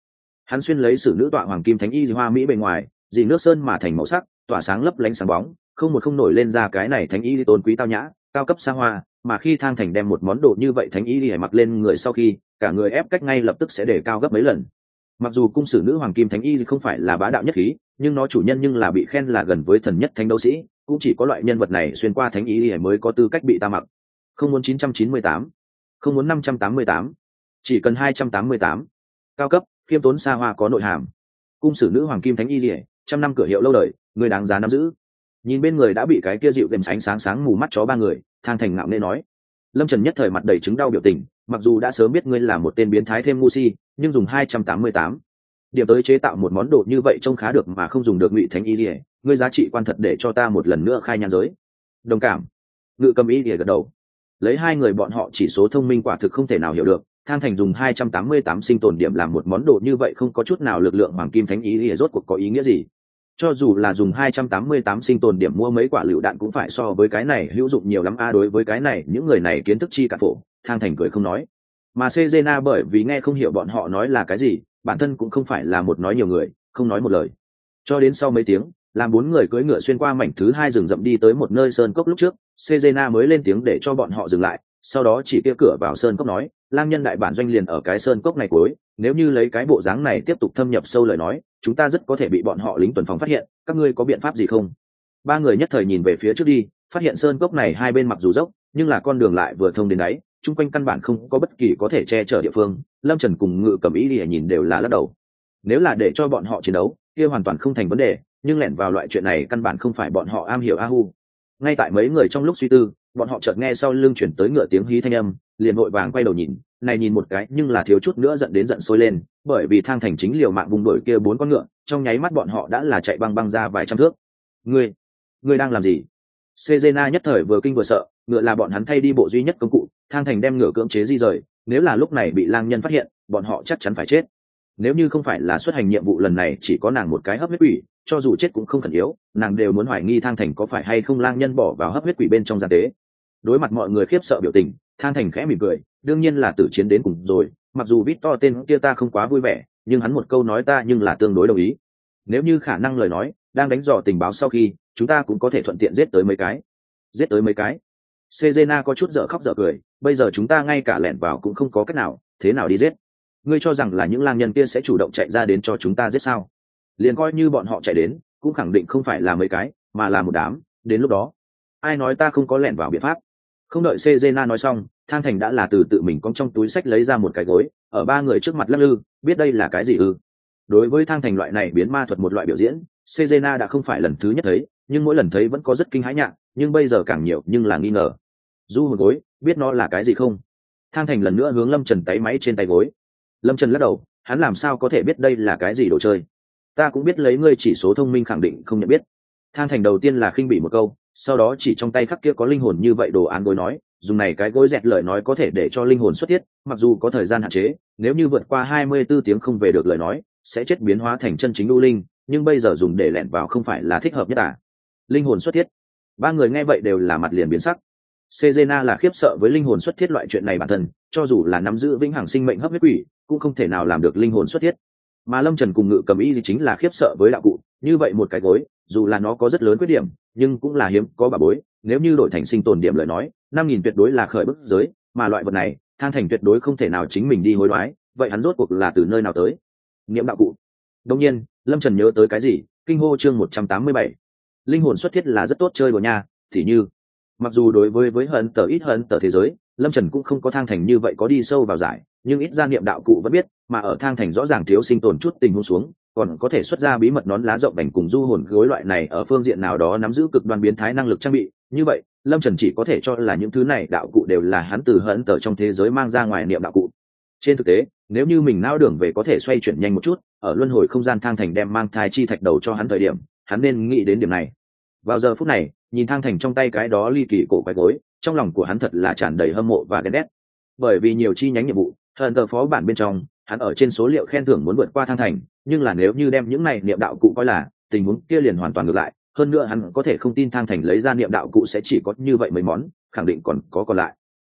A: Hắn xuyên lấy sử nữ tọa hoàng kim thánh y hoa mỹ bề ngoài, dì nước sơn mà thành màu sắc, tỏa sáng lấp lánh sáng bóng, không một không nổi lên ra cái này thánh y tôn quý tao nhã, cao cấp xa hoa. Mà khi Thang Thành đem một món đồ như vậy thánh y lìa mặc lên người sau khi, cả người ép cách ngay lập tức sẽ để cao gấp mấy lần. Mặc dù cung sử nữ hoàng kim thánh y không phải là bá đạo nhất khí, nhưng nó chủ nhân nhưng là bị khen là gần với thần nhất thánh đấu sĩ, cũng chỉ có loại nhân vật này xuyên qua thánh y lìa mới có tư cách bị ta mặc. Không muốn chín trăm chín mươi tám, không muốn năm trăm tám mươi tám, chỉ cần hai trăm tám mươi tám. Cao cấp, khiêm tốn xa hoa có nội hàm. Cung sử nữ hoàng kim thánh y lìa, trăm năm cửa hiệu lâu đời, người đáng giá nắm giữ. Nhìn bên người đã bị cái kia dịu đèm ánh sáng sáng mù mắt chó ba người, Thang Thành ngạo nghễ nói. Lâm Trần nhất thời mặt đầy chứng đau biểu tình, mặc dù đã sớm biết ngươi là một tên biến thái thêm ngu si, nhưng dùng hai trăm tám mươi tám điểm tới chế tạo một món đồ như vậy trông khá được mà không dùng được ngụy thánh y lìa, ngươi giá trị quan thật để cho ta một lần nữa khai nhan giới. Đồng cảm. Ngự cầm y lìa gật đầu. Lấy hai người bọn họ chỉ số thông minh quả thực không thể nào hiểu được, Thang Thành dùng hai trăm tám mươi tám sinh tồn điểm làm một món đồ như vậy không có chút nào lực lượng hoàng kim thánh y lìa rốt cuộc có ý nghĩa gì. Cho dù là dùng hai trăm tám mươi tám sinh tồn điểm mua mấy quả lựu đạn cũng phải so với cái này hữu dụng nhiều lắm a. Đối với cái này những người này kiến thức chi cả phổ, Thang Thành cười không nói. Mà Cezena bởi vì nghe không hiểu bọn họ nói là cái gì, bản thân cũng không phải là một nói nhiều người, không nói một lời. Cho đến sau mấy tiếng, làm bốn người cưỡi ngựa xuyên qua mảnh thứ hai rừng rậm đi tới một nơi sơn cốc lúc trước, Cezena mới lên tiếng để cho bọn họ dừng lại, sau đó chỉ kia cửa vào sơn cốc nói, lang nhân đại bản doanh liền ở cái sơn cốc này cuối, nếu như lấy cái bộ dáng này tiếp tục thâm nhập sâu lời nói, chúng ta rất có thể bị bọn họ lính tuần phòng phát hiện, các ngươi có biện pháp gì không? Ba người nhất thời nhìn về phía trước đi, phát hiện sơn cốc này hai bên mặc dù dốc, nhưng là con đường lại vừa thông đến đáy, chung quanh căn bản không có bất kỳ có thể che chở địa phương. Lâm Trần cùng Ngự Cầm ý đi nhìn đều là lắc đầu. Nếu là để cho bọn họ chiến đấu, kia hoàn toàn không thành vấn đề, nhưng lẻn vào loại chuyện này căn bản không phải bọn họ am hiểu a hu. Ngay tại mấy người trong lúc suy tư, bọn họ chợt nghe sau lưng chuyển tới ngựa tiếng hí thanh âm, liền vội vàng quay đầu nhìn, này nhìn một cái nhưng là thiếu chút nữa giận đến giận sôi lên, bởi vì Thang Thành chính liều mạng vùng đuổi kia bốn con ngựa, trong nháy mắt bọn họ đã là chạy băng băng ra vài trăm thước. Ngươi, ngươi đang làm gì? Cezena nhất thời vừa kinh vừa sợ, ngựa là bọn hắn thay đi bộ duy nhất công cụ, Thang Thành đem ngựa cưỡng chế di rời, nếu là lúc này bị lang nhân phát hiện, bọn họ chắc chắn phải chết. Nếu như không phải là xuất hành nhiệm vụ lần này chỉ có nàng một cái hấp huyết quỷ, cho dù chết cũng không khẩn yếu, nàng đều muốn hoài nghi Thang Thành có phải hay không lang nhân bỏ vào hấp huyết quỷ bên trong gian tế. Đối mặt mọi người khiếp sợ biểu tình, Thang Thành khẽ mỉm cười, đương nhiên là tử chiến đến cùng rồi, mặc dù Victor tên kia ta không quá vui vẻ, nhưng hắn một câu nói ta nhưng là tương đối đồng ý. Nếu như khả năng lời nói, đang đánh dò tình báo sau khi, chúng ta cũng có thể thuận tiện giết tới mấy cái. Giết tới mấy cái? Cezena có chút dở khóc dở cười, bây giờ chúng ta ngay cả lẻn vào cũng không có cách nào, thế nào đi giết? Ngươi cho rằng là những lang nhân kia sẽ chủ động chạy ra đến cho chúng ta giết sao? Liền coi như bọn họ chạy đến, cũng khẳng định không phải là mấy cái, mà là một đám, đến lúc đó, ai nói ta không có lẻn vào biện pháp? Không đợi Cezena nói xong, Thang Thành đã là từ tự mình cong trong túi sách lấy ra một cái gối, ở ba người trước mặt lắc lư, biết đây là cái gì ư? Đối với Thang Thành loại này biến ma thuật một loại biểu diễn, Cezena đã không phải lần thứ nhất thấy, nhưng mỗi lần thấy vẫn có rất kinh hãi nhạ, nhưng bây giờ càng nhiều nhưng là nghi ngờ. Du hồn gối, biết nó là cái gì không? Thang Thành lần nữa hướng Lâm Trần tay máy trên tay gối. Lâm Trần lắc đầu, hắn làm sao có thể biết đây là cái gì đồ chơi? Ta cũng biết lấy ngươi chỉ số thông minh khẳng định không nhận biết. Thang Thành đầu tiên là khinh bỉ một câu, sau đó chỉ trong tay khắc kia có linh hồn như vậy đồ án gối nói, dùng này cái gối dẹt lời nói có thể để cho linh hồn xuất tiết, mặc dù có thời gian hạn chế, nếu như vượt qua hai mươi tư tiếng không về được lời nói, sẽ chết biến hóa thành chân chính u linh, nhưng bây giờ dùng để lẻn vào không phải là thích hợp nhất à? Linh hồn xuất thiết. Ba người nghe vậy đều là mặt liền biến sắc. Cezena là khiếp sợ với linh hồn xuất thiết loại chuyện này bản thân, cho dù là nắm giữ vĩnh hằng sinh mệnh hấp huyết quỷ, cũng không thể nào làm được linh hồn xuất thiết. Mà Lâm Trần cùng Ngự Cầm ý thì chính là khiếp sợ với đạo cụ, như vậy một cái gối, dù là nó có rất lớn khuyết điểm, nhưng cũng là hiếm có bà bối, nếu như đổi thành sinh tồn điểm lời nói, năm nghìn tuyệt đối là khởi bức giới, mà loại vật này, Thang Thành tuyệt đối không thể nào chính mình đi hối đoái, vậy hắn rốt cuộc là từ nơi nào tới? Niệm đạo cụ. Đương nhiên, Lâm Trần nhớ tới cái gì, kinh hô chương một trăm tám mươi bảy. Linh hồn xuất thiết là rất tốt chơi của nha, thì như mặc dù đối với với hận tờ ít hận tờ thế giới, Lâm Trần cũng không có Thang Thành như vậy có đi sâu vào giải, nhưng ít ra niệm đạo cụ vẫn biết, mà ở Thang Thành rõ ràng thiếu sinh tồn chút tình huống xuống, còn có thể xuất ra bí mật nón lá rộng đành cùng du hồn gối loại này ở phương diện nào đó nắm giữ cực đoan biến thái năng lực trang bị, như vậy Lâm Trần chỉ có thể cho là những thứ này đạo cụ đều là hắn từ hận tờ trong thế giới mang ra ngoài niệm đạo cụ. Trên thực tế, nếu như mình não đường về có thể xoay chuyển nhanh một chút, ở luân hồi không gian Thang Thành đem mang thai chi thạch đầu cho hắn thời điểm, hắn nên nghĩ đến điểm này. Vào giờ phút này, nhìn Thang Thành trong tay cái đó ly kỳ cổ quái gối, trong lòng của hắn thật là tràn đầy hâm mộ và ghen ghét. Bởi vì nhiều chi nhánh nhiệm vụ, hận tờ phó bản bên trong, hắn ở trên số liệu khen thưởng muốn vượt qua Thang Thành, nhưng là nếu như đem những này niệm đạo cụ coi là, tình huống kia liền hoàn toàn ngược lại, hơn nữa hắn có thể không tin Thang Thành lấy ra niệm đạo cụ sẽ chỉ có như vậy mấy món, khẳng định còn có còn lại.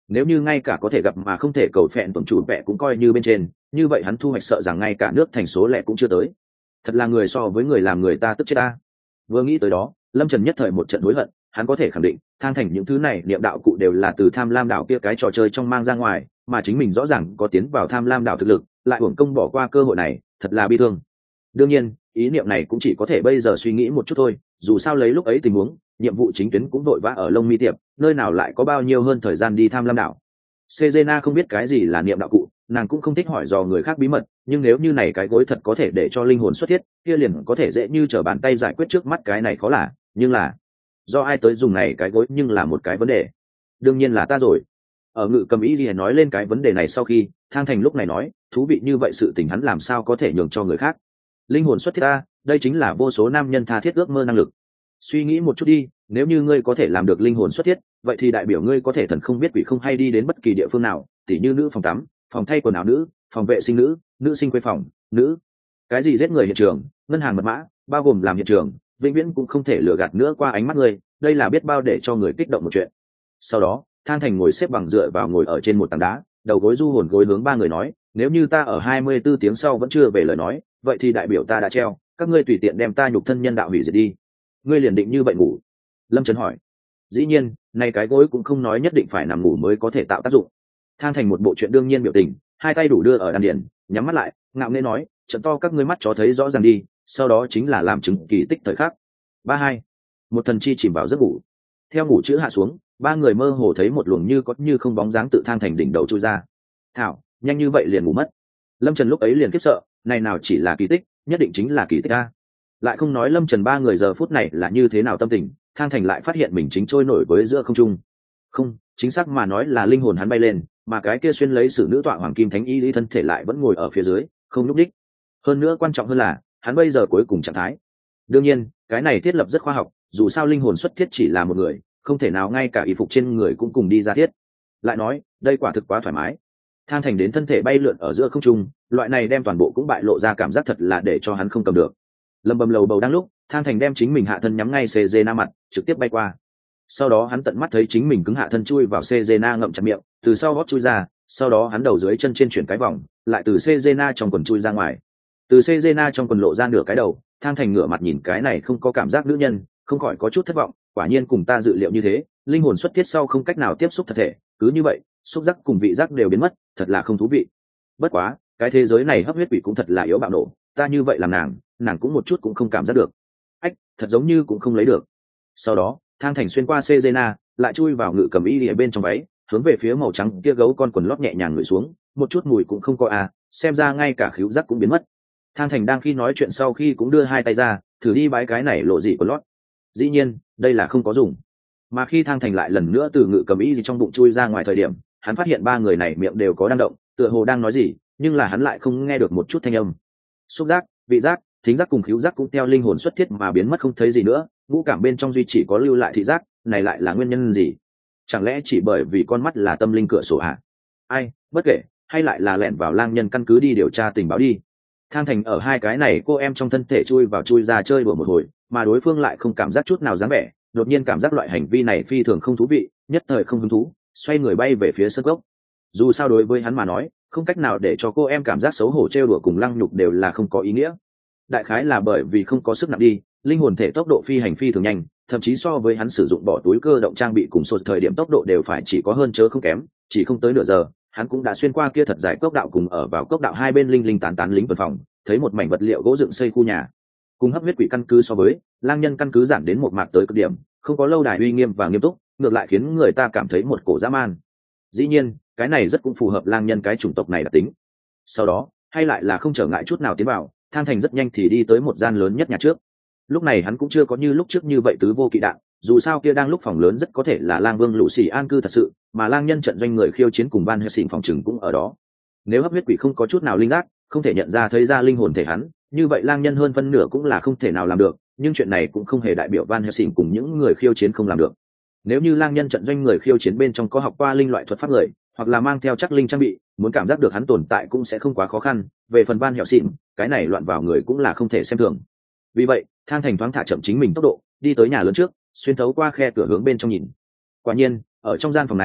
A: nếu như ngay cả có thể gặp mà không thể cầu phẹn tuần chủ vẹ cũng coi như bên trên, như vậy hắn thu hoạch sợ rằng ngay cả nước thành số lẻ cũng chưa tới. Thật là người so với người làm người ta tức chết ta. Vừa nghĩ tới đó, Lâm Trần nhất thời một trận hối hận. Hắn có thể khẳng định Thang Thành những thứ này niệm đạo cụ đều là từ Tham Lam đảo kia cái trò chơi trong mang ra ngoài, mà chính mình rõ ràng có tiến vào Tham Lam đảo thực lực, lại uổng công bỏ qua cơ hội này, thật là bi thương. Đương nhiên ý niệm này cũng chỉ có thể bây giờ suy nghĩ một chút thôi, dù sao lấy lúc ấy tình huống nhiệm vụ chính tuyến cũng vội vã ở Lông Mi Tiệp, nơi nào lại có bao nhiêu hơn thời gian đi Tham Lam đảo. Sejena không biết cái gì là niệm đạo cụ, nàng cũng không thích hỏi dò người khác bí mật, nhưng nếu như này cái gối thật có thể để cho linh hồn xuất thiết, kia liền có thể dễ như trở bàn tay giải quyết trước mắt cái này khó là, nhưng là do ai tới dùng này cái gối nhưng là một cái vấn đề. Đương nhiên là ta rồi. Ở Ngự Cầm Ý Liễu nói lên cái vấn đề này sau khi, Thang Thành lúc này nói, thú vị như vậy sự tình hắn làm sao có thể nhường cho người khác. Linh hồn xuất thiết ta, đây chính là vô số nam nhân tha thiết ước mơ năng lực. Suy nghĩ một chút đi, nếu như ngươi có thể làm được linh hồn xuất thiết, vậy thì đại biểu ngươi có thể thần không biết quỷ không hay đi đến bất kỳ địa phương nào, tỉ như nữ phòng tắm, phòng thay quần áo nữ, phòng vệ sinh nữ, nữ sinh quê phòng nữ, cái gì giết người hiện trường, ngân hàng mật mã, bao gồm làm hiện trường, vĩnh viễn cũng không thể lừa gạt nữa qua ánh mắt ngươi, đây là biết bao để cho người kích động một chuyện. Sau đó Thang Thành ngồi xếp bằng dựa vào ngồi ở trên một tảng đá, đầu gối du hồn gối hướng ba người nói, nếu như ta ở hai mươi bốn tiếng sau vẫn chưa về lời nói, vậy thì đại biểu ta đã treo, các ngươi tùy tiện đem ta nhục thân nhân đạo hủy diệt đi. Ngươi liền định như vậy ngủ? Lâm Trấn hỏi. Dĩ nhiên, này cái gối cũng không nói nhất định phải nằm ngủ mới có thể tạo tác dụng. Thang Thành một bộ chuyện đương nhiên biểu tình, hai tay đủ đưa ở đan điền, nhắm mắt lại, ngạo nghễ nói, trận to các ngươi mắt chó thấy rõ ràng đi, sau đó chính là làm chứng kỳ tích thời khắc. Ba hai, một thần chi chìm vào giấc ngủ. Theo ngủ chữ hạ xuống, ba người mơ hồ thấy một luồng như có như không bóng dáng tự Thang Thành đỉnh đầu chui ra. Thảo, nhanh như vậy liền ngủ mất. Lâm Trần lúc ấy liền khiếp sợ, này nào chỉ là kỳ tích, nhất định chính là kỳ tích a. Lại không nói Lâm Trần ba người giờ phút này là như thế nào tâm tình, Thang Thành lại phát hiện mình chính trôi nổi với giữa không trung. Không, chính xác mà nói là linh hồn hắn bay lên, mà cái kia xuyên lấy sử nữ tọa hoàng kim thánh y lý thân thể lại vẫn ngồi ở phía dưới, không lúc đích. Hơn nữa quan trọng hơn là, hắn bây giờ cuối cùng trạng thái. Đương nhiên, cái này thiết lập rất khoa học, dù sao linh hồn xuất thiết chỉ là một người, không thể nào ngay cả y phục trên người cũng cùng đi ra thiết. Lại nói, đây quả thực quá thoải mái. Thang Thành đến thân thể bay lượn ở giữa không trung, loại này đem toàn bộ cũng bại lộ ra cảm giác thật là để cho hắn không cầm được. Lầm bầm lầu bầu đang lúc, Thang Thành đem chính mình hạ thân nhắm ngay Cezena mặt, trực tiếp bay qua. Sau đó hắn tận mắt thấy chính mình cứng hạ thân chui vào Cezena ngậm chặt miệng, từ sau gót chui ra, sau đó hắn đầu dưới chân trên chuyển cái vòng, lại từ Cezena trong quần chui ra ngoài. Từ Cezena trong quần lộ ra nửa cái đầu, Thang Thành ngửa mặt nhìn cái này không có cảm giác nữ nhân, không khỏi có chút thất vọng, quả nhiên cùng ta dự liệu như thế, linh hồn xuất thiết sau không cách nào tiếp xúc thật thể, cứ như vậy, xúc giác cùng vị giác đều biến mất, thật là không thú vị. Bất quá, cái thế giới này hấp huyết quỷ cũng thật là yếu bạo nổ, ta như vậy làm nàng, nàng cũng một chút cũng không cảm giác được. Ách, thật giống như cũng không lấy được. Sau đó, Thang Thành xuyên qua Cezena, lại chui vào Ngự Cầm Y Liễu bên trong váy, hướng về phía màu trắng kia gấu con quần lót nhẹ nhàng ngửi xuống, một chút mùi cũng không có à, xem ra ngay cả khứu giác cũng biến mất. Thang Thành đang khi nói chuyện sau khi cũng đưa hai tay ra, thử đi bái cái này lộ dị của lót. Dĩ nhiên, đây là không có dùng. Mà khi Thang Thành lại lần nữa từ Ngự Cầm Y gì trong bụng chui ra ngoài thời điểm, hắn phát hiện ba người này miệng đều có đang động, tựa hồ đang nói gì, nhưng là hắn lại không nghe được một chút thanh âm. Xúc giác, vị giác, thính giác cùng khứu giác cũng theo linh hồn xuất thiết mà biến mất không thấy gì nữa, ngũ cảm bên trong duy chỉ có lưu lại thị giác, này lại là nguyên nhân gì? Chẳng lẽ chỉ bởi vì con mắt là tâm linh cửa sổ à? Ai, bất kể, hay lại là lẻn vào lang nhân căn cứ đi điều tra tình báo đi. Thang Thành ở hai cái này cô em trong thân thể chui vào chui ra chơi đùa một hồi, mà đối phương lại không cảm giác chút nào dáng vẻ, đột nhiên cảm giác loại hành vi này phi thường không thú vị, nhất thời không hứng thú, xoay người bay về phía sân gốc. Dù sao đối với hắn mà nói, không cách nào để cho cô em cảm giác xấu hổ trêu đùa cùng lăng nhục đều là không có ý nghĩa. Đại khái là bởi vì không có sức nặng đi, linh hồn thể tốc độ phi hành phi thường nhanh, thậm chí so với hắn sử dụng bỏ túi cơ động trang bị cùng sột thời điểm tốc độ đều phải chỉ có hơn chớ không kém, chỉ không tới nửa giờ, hắn cũng đã xuyên qua kia thật dài cốc đạo cùng ở vào cốc đạo hai bên linh linh tán tán lính tuần phòng, thấy một mảnh vật liệu gỗ dựng xây khu nhà. Cùng hấp huyết quỷ căn cứ so với, lang nhân căn cứ giảm đến một mạc tới cực điểm, không có lâu đài uy nghiêm và nghiêm túc, ngược lại khiến người ta cảm thấy một cổ dã man. Dĩ nhiên, cái này rất cũng phù hợp lang nhân cái chủng tộc này đặc tính. Sau đó, hay lại là không trở ngại chút nào tiến vào, Thang Thành rất nhanh thì đi tới một gian lớn nhất nhà trước. Lúc này hắn cũng chưa có như lúc trước như vậy tứ vô kỵ đạn, dù sao kia đang lúc phòng lớn rất có thể là lang vương lũ xì an cư thật sự, mà lang nhân trận doanh người khiêu chiến cùng Van Helsing phòng trừng cũng ở đó. Nếu hấp huyết quỷ không có chút nào linh giác, không thể nhận ra thấy ra linh hồn thể hắn, như vậy lang nhân hơn phân nửa cũng là không thể nào làm được, nhưng chuyện này cũng không hề đại biểu Van Helsing cùng những người khiêu chiến không làm được. Nếu như lang nhân trận doanh người khiêu chiến bên trong có học qua linh loại thuật pháp người, hoặc là mang theo chắc linh trang bị, muốn cảm giác được hắn tồn tại cũng sẽ không quá khó khăn. Về phần Van Helsing, cái này loạn vào người cũng là không thể xem thường. Vì vậy, Thang Thành thoáng thả chậm chính mình tốc độ, đi tới nhà lớn trước, xuyên thấu qua khe cửa hướng bên trong nhìn. Quả nhiên, ở trong gian phòng này,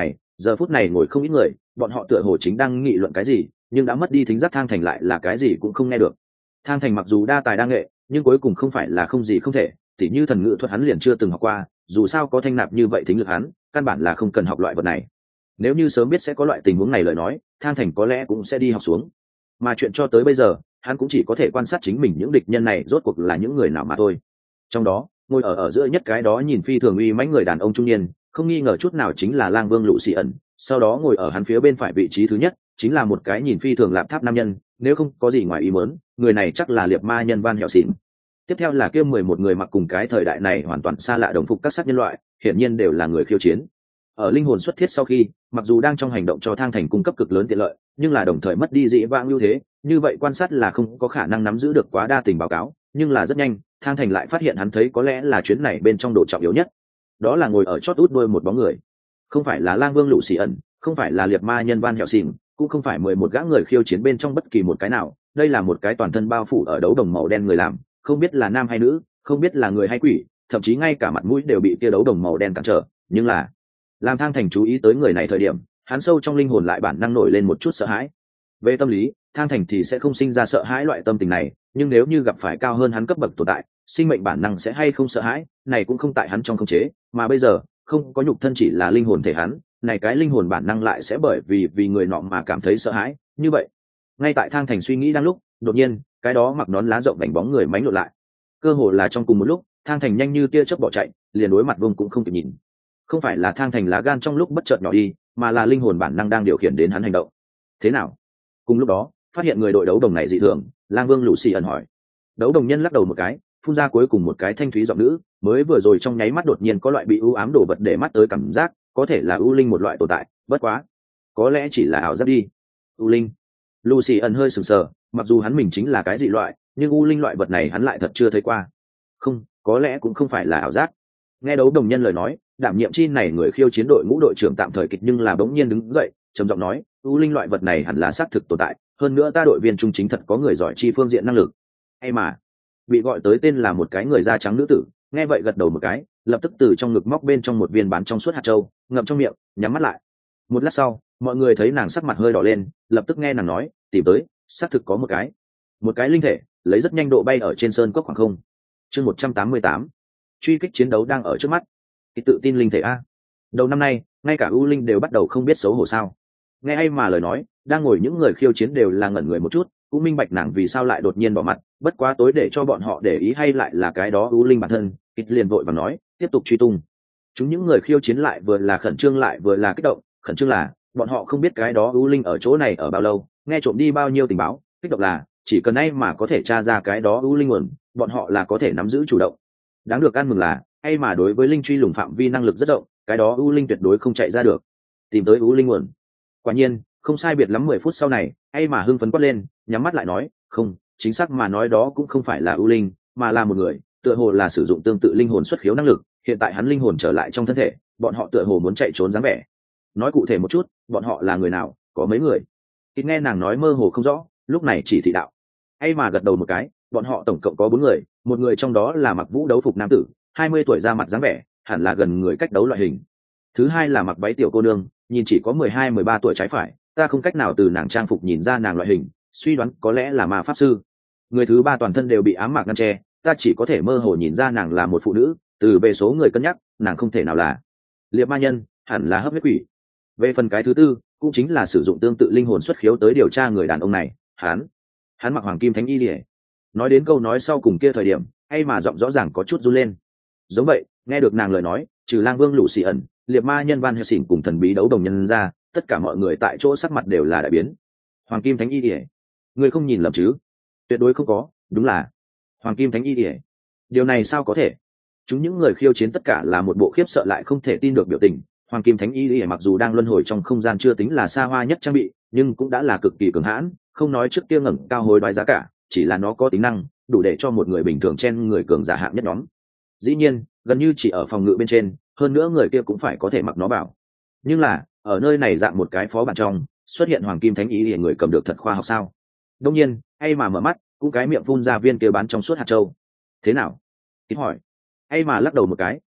A: giờ phút này ngồi không ít người, bọn họ tựa hồ chính đang nghị luận cái gì, nhưng đã mất đi thính giác Thang Thành lại là cái gì cũng không nghe được. Thang Thành mặc dù đa tài đa nghệ, nhưng cuối cùng không phải là không gì không thể, tỉ như thần ngữ thuật hắn liền chưa từng học qua, dù sao có thanh nạp như vậy thính lực hắn, căn bản là không cần học loại vật này. Nếu như sớm biết sẽ có loại tình huống này lời nói, Thang Thành có lẽ cũng sẽ đi học xuống. Mà chuyện cho tới bây giờ, hắn cũng chỉ có thể quan sát chính mình những địch nhân này rốt cuộc là những người nào mà thôi. Trong đó, ngồi ở ở giữa nhất cái đó nhìn phi thường uy mãnh người đàn ông trung niên, không nghi ngờ chút nào chính là Lang Vương Lũ Xì ẩn. Sau đó ngồi ở hắn phía bên phải vị trí thứ nhất, chính là một cái nhìn phi thường lạp tháp nam nhân, nếu không có gì ngoài ý muốn, người này chắc là liệt ma nhân Van Hẹo Xỉn. Tiếp theo là kia mười một người mặc cùng cái thời đại này hoàn toàn xa lạ đồng phục các sắc nhân loại, hiển nhiên đều là người khiêu chiến. Ở linh hồn xuất thiết sau khi, mặc dù đang trong hành động cho Thang Thành cung cấp cực lớn tiện lợi, nhưng là đồng thời mất đi dị vãng ưu thế, như vậy quan sát là không có khả năng nắm giữ được quá đa tình báo cáo, nhưng là rất nhanh, Thang Thành lại phát hiện hắn thấy có lẽ là chuyến này bên trong độ trọng yếu nhất. Đó là ngồi ở chót út đuôi một bóng người. Không phải là Lang Vương Lũ Xì ẩn, không phải là liệt ma nhân Van Hẹo Xỉn, cũng không phải mười một gã người khiêu chiến bên trong bất kỳ một cái nào, đây là một cái toàn thân bao phủ ở đấu đồng màu đen người làm, không biết là nam hay nữ, không biết là người hay quỷ, thậm chí ngay cả mặt mũi đều bị kia đấu đồng màu đen cản trở, nhưng là làm Thang Thành chú ý tới người này thời điểm, hắn sâu trong linh hồn lại bản năng nổi lên một chút sợ hãi. Về tâm lý, Thang Thành thì sẽ không sinh ra sợ hãi loại tâm tình này, nhưng nếu như gặp phải cao hơn hắn cấp bậc tồn tại, sinh mệnh bản năng sẽ hay không sợ hãi, này cũng không tại hắn trong khống chế, mà bây giờ, không có nhục thân chỉ là linh hồn thể hắn, này cái linh hồn bản năng lại sẽ bởi vì vì người nọ mà cảm thấy sợ hãi, như vậy. Ngay tại Thang Thành suy nghĩ đang lúc, đột nhiên, cái đó mặc nón lá rộng vành bóng người mánh lộn lại. Cơ hồ là trong cùng một lúc, Thang Thành nhanh như tia chớp bỏ chạy, liền đối mặt Vương cũng không kịp nhìn. Không phải là Thang Thành lá gan trong lúc bất chợt nhỏ đi, mà là linh hồn bản năng đang điều khiển đến hắn hành động. Thế nào? Cùng lúc đó, phát hiện người đội đấu đồng này dị thường, Lang Vương Lũ Xì ẩn hỏi. Đấu đồng nhân lắc đầu một cái, phun ra cuối cùng một cái thanh thúy giọng nữ, mới vừa rồi trong nháy mắt đột nhiên có loại bị u ám đổ vật để mắt tới cảm giác, có thể là u linh một loại tồn tại, bất quá, có lẽ chỉ là ảo giác đi. U linh. Lucy ẩn hơi sừng sờ, mặc dù hắn mình chính là cái dị loại, nhưng u linh loại vật này hắn lại thật chưa thấy qua. Không, có lẽ cũng không phải là ảo giác. Nghe đấu đồng nhân lời nói, đảm nhiệm chi này người khiêu chiến đội ngũ đội trưởng tạm thời kịch nhưng là bỗng nhiên đứng dậy, trầm giọng nói, u linh loại vật này hẳn là xác thực tồn tại, hơn nữa ta đội viên trung chính thật có người giỏi chi phương diện năng lực. Hay mà, bị gọi tới tên là một cái người da trắng nữ tử, nghe vậy gật đầu một cái, lập tức từ trong ngực móc bên trong một viên bán trong suốt hạt châu, ngậm trong miệng, nhắm mắt lại. Một lát sau, mọi người thấy nàng sắc mặt hơi đỏ lên, lập tức nghe nàng nói, tìm tới, xác thực có một cái, một cái linh thể, lấy rất nhanh độ bay ở trên sơn cốc khoảng không. Chương một trăm tám mươi tám, truy kích chiến đấu đang ở trước mắt. Cái tự tin linh thể a. Đầu năm nay, ngay cả U Linh đều bắt đầu không biết xấu hổ sao? Nghe hay mà lời nói, đang ngồi những người khiêu chiến đều là ngẩn người một chút, cũng minh bạch nàng vì sao lại đột nhiên bỏ mặt, bất quá tối để cho bọn họ để ý hay lại là cái đó U Linh bản thân, kịch liền vội và nói, tiếp tục truy tung. Chúng những người khiêu chiến lại vừa là khẩn trương lại vừa là kích động, khẩn trương là bọn họ không biết cái đó U Linh ở chỗ này ở bao lâu, nghe trộm đi bao nhiêu tình báo, kích động là chỉ cần ai mà có thể tra ra cái đó U Linh nguồn, bọn họ là có thể nắm giữ chủ động. Đáng được ăn mừng là hay mà đối với linh truy lùng phạm vi năng lực rất rộng, cái đó U Linh tuyệt đối không chạy ra được. Tìm tới U Linh nguồn. Quả nhiên, không sai biệt lắm mười phút sau này, hay mà hưng phấn quát lên, nhắm mắt lại nói, không, chính xác mà nói đó cũng không phải là U Linh, mà là một người, tựa hồ là sử dụng tương tự linh hồn xuất khiếu năng lực, hiện tại hắn linh hồn trở lại trong thân thể, bọn họ tựa hồ muốn chạy trốn dáng vẻ. Nói cụ thể một chút, bọn họ là người nào, có mấy người? Khi nghe nàng nói mơ hồ không rõ, lúc này chỉ thị đạo. Hay mà gật đầu một cái, bọn họ tổng cộng có bốn người, một người trong đó là mặc vũ đấu phục nam tử, hai mươi tuổi ra mặt dáng vẻ, hẳn là gần người cách đấu loại hình. Thứ hai là mặc váy tiểu cô nương, nhìn chỉ có mười hai mười ba tuổi trái phải, ta không cách nào từ nàng trang phục nhìn ra nàng loại hình, suy đoán có lẽ là ma pháp sư. Người thứ ba toàn thân đều bị ám mạc ngăn che, ta chỉ có thể mơ hồ nhìn ra nàng là một phụ nữ, từ về số người cân nhắc, nàng không thể nào là liệt ma nhân, hẳn là hấp huyết quỷ. Về phần cái thứ tư, cũng chính là sử dụng tương tự linh hồn xuất khiếu tới điều tra người đàn ông này, hắn, hắn mặc hoàng kim thánh y liễu. Nói đến câu nói sau cùng kia thời điểm, hay mà giọng rõ ràng có chút run lên. Giống vậy, nghe được nàng lời nói, trừ Lang Vương Lũ Xì ẩn, liệt ma nhân Van Helsing cùng thần bí đấu đồng nhân ra, tất cả mọi người tại chỗ sắc mặt đều là đại biến. Hoàng kim thánh y liễu, người không nhìn lầm chứ? Tuyệt đối không có, đúng là hoàng kim thánh y liễu. Điều này sao có thể? Chúng những người khiêu chiến tất cả là một bộ khiếp sợ lại không thể tin được biểu tình. Hoàng kim thánh y liễu mặc dù đang luân hồi trong không gian chưa tính là xa hoa nhất trang bị, nhưng cũng đã là cực kỳ cường hãn, không nói trước kia ngẩng cao hối đoái giá cả, chỉ là nó có tính năng đủ để cho một người bình thường chen người cường giả hạng nhất nhóm. Dĩ nhiên, gần như chỉ ở phòng ngự bên trên, hơn nữa người kia cũng phải có thể mặc nó vào. Nhưng là, ở nơi này dạng một cái phó bản trong, xuất hiện hoàng kim thánh y liễu người cầm được thật khoa học sao? Đương nhiên, hay mà mở mắt, cũng cái miệng phun ra viên kia bán trong suốt hạt châu. Thế nào? Ít hỏi. Hay mà lắc đầu một cái,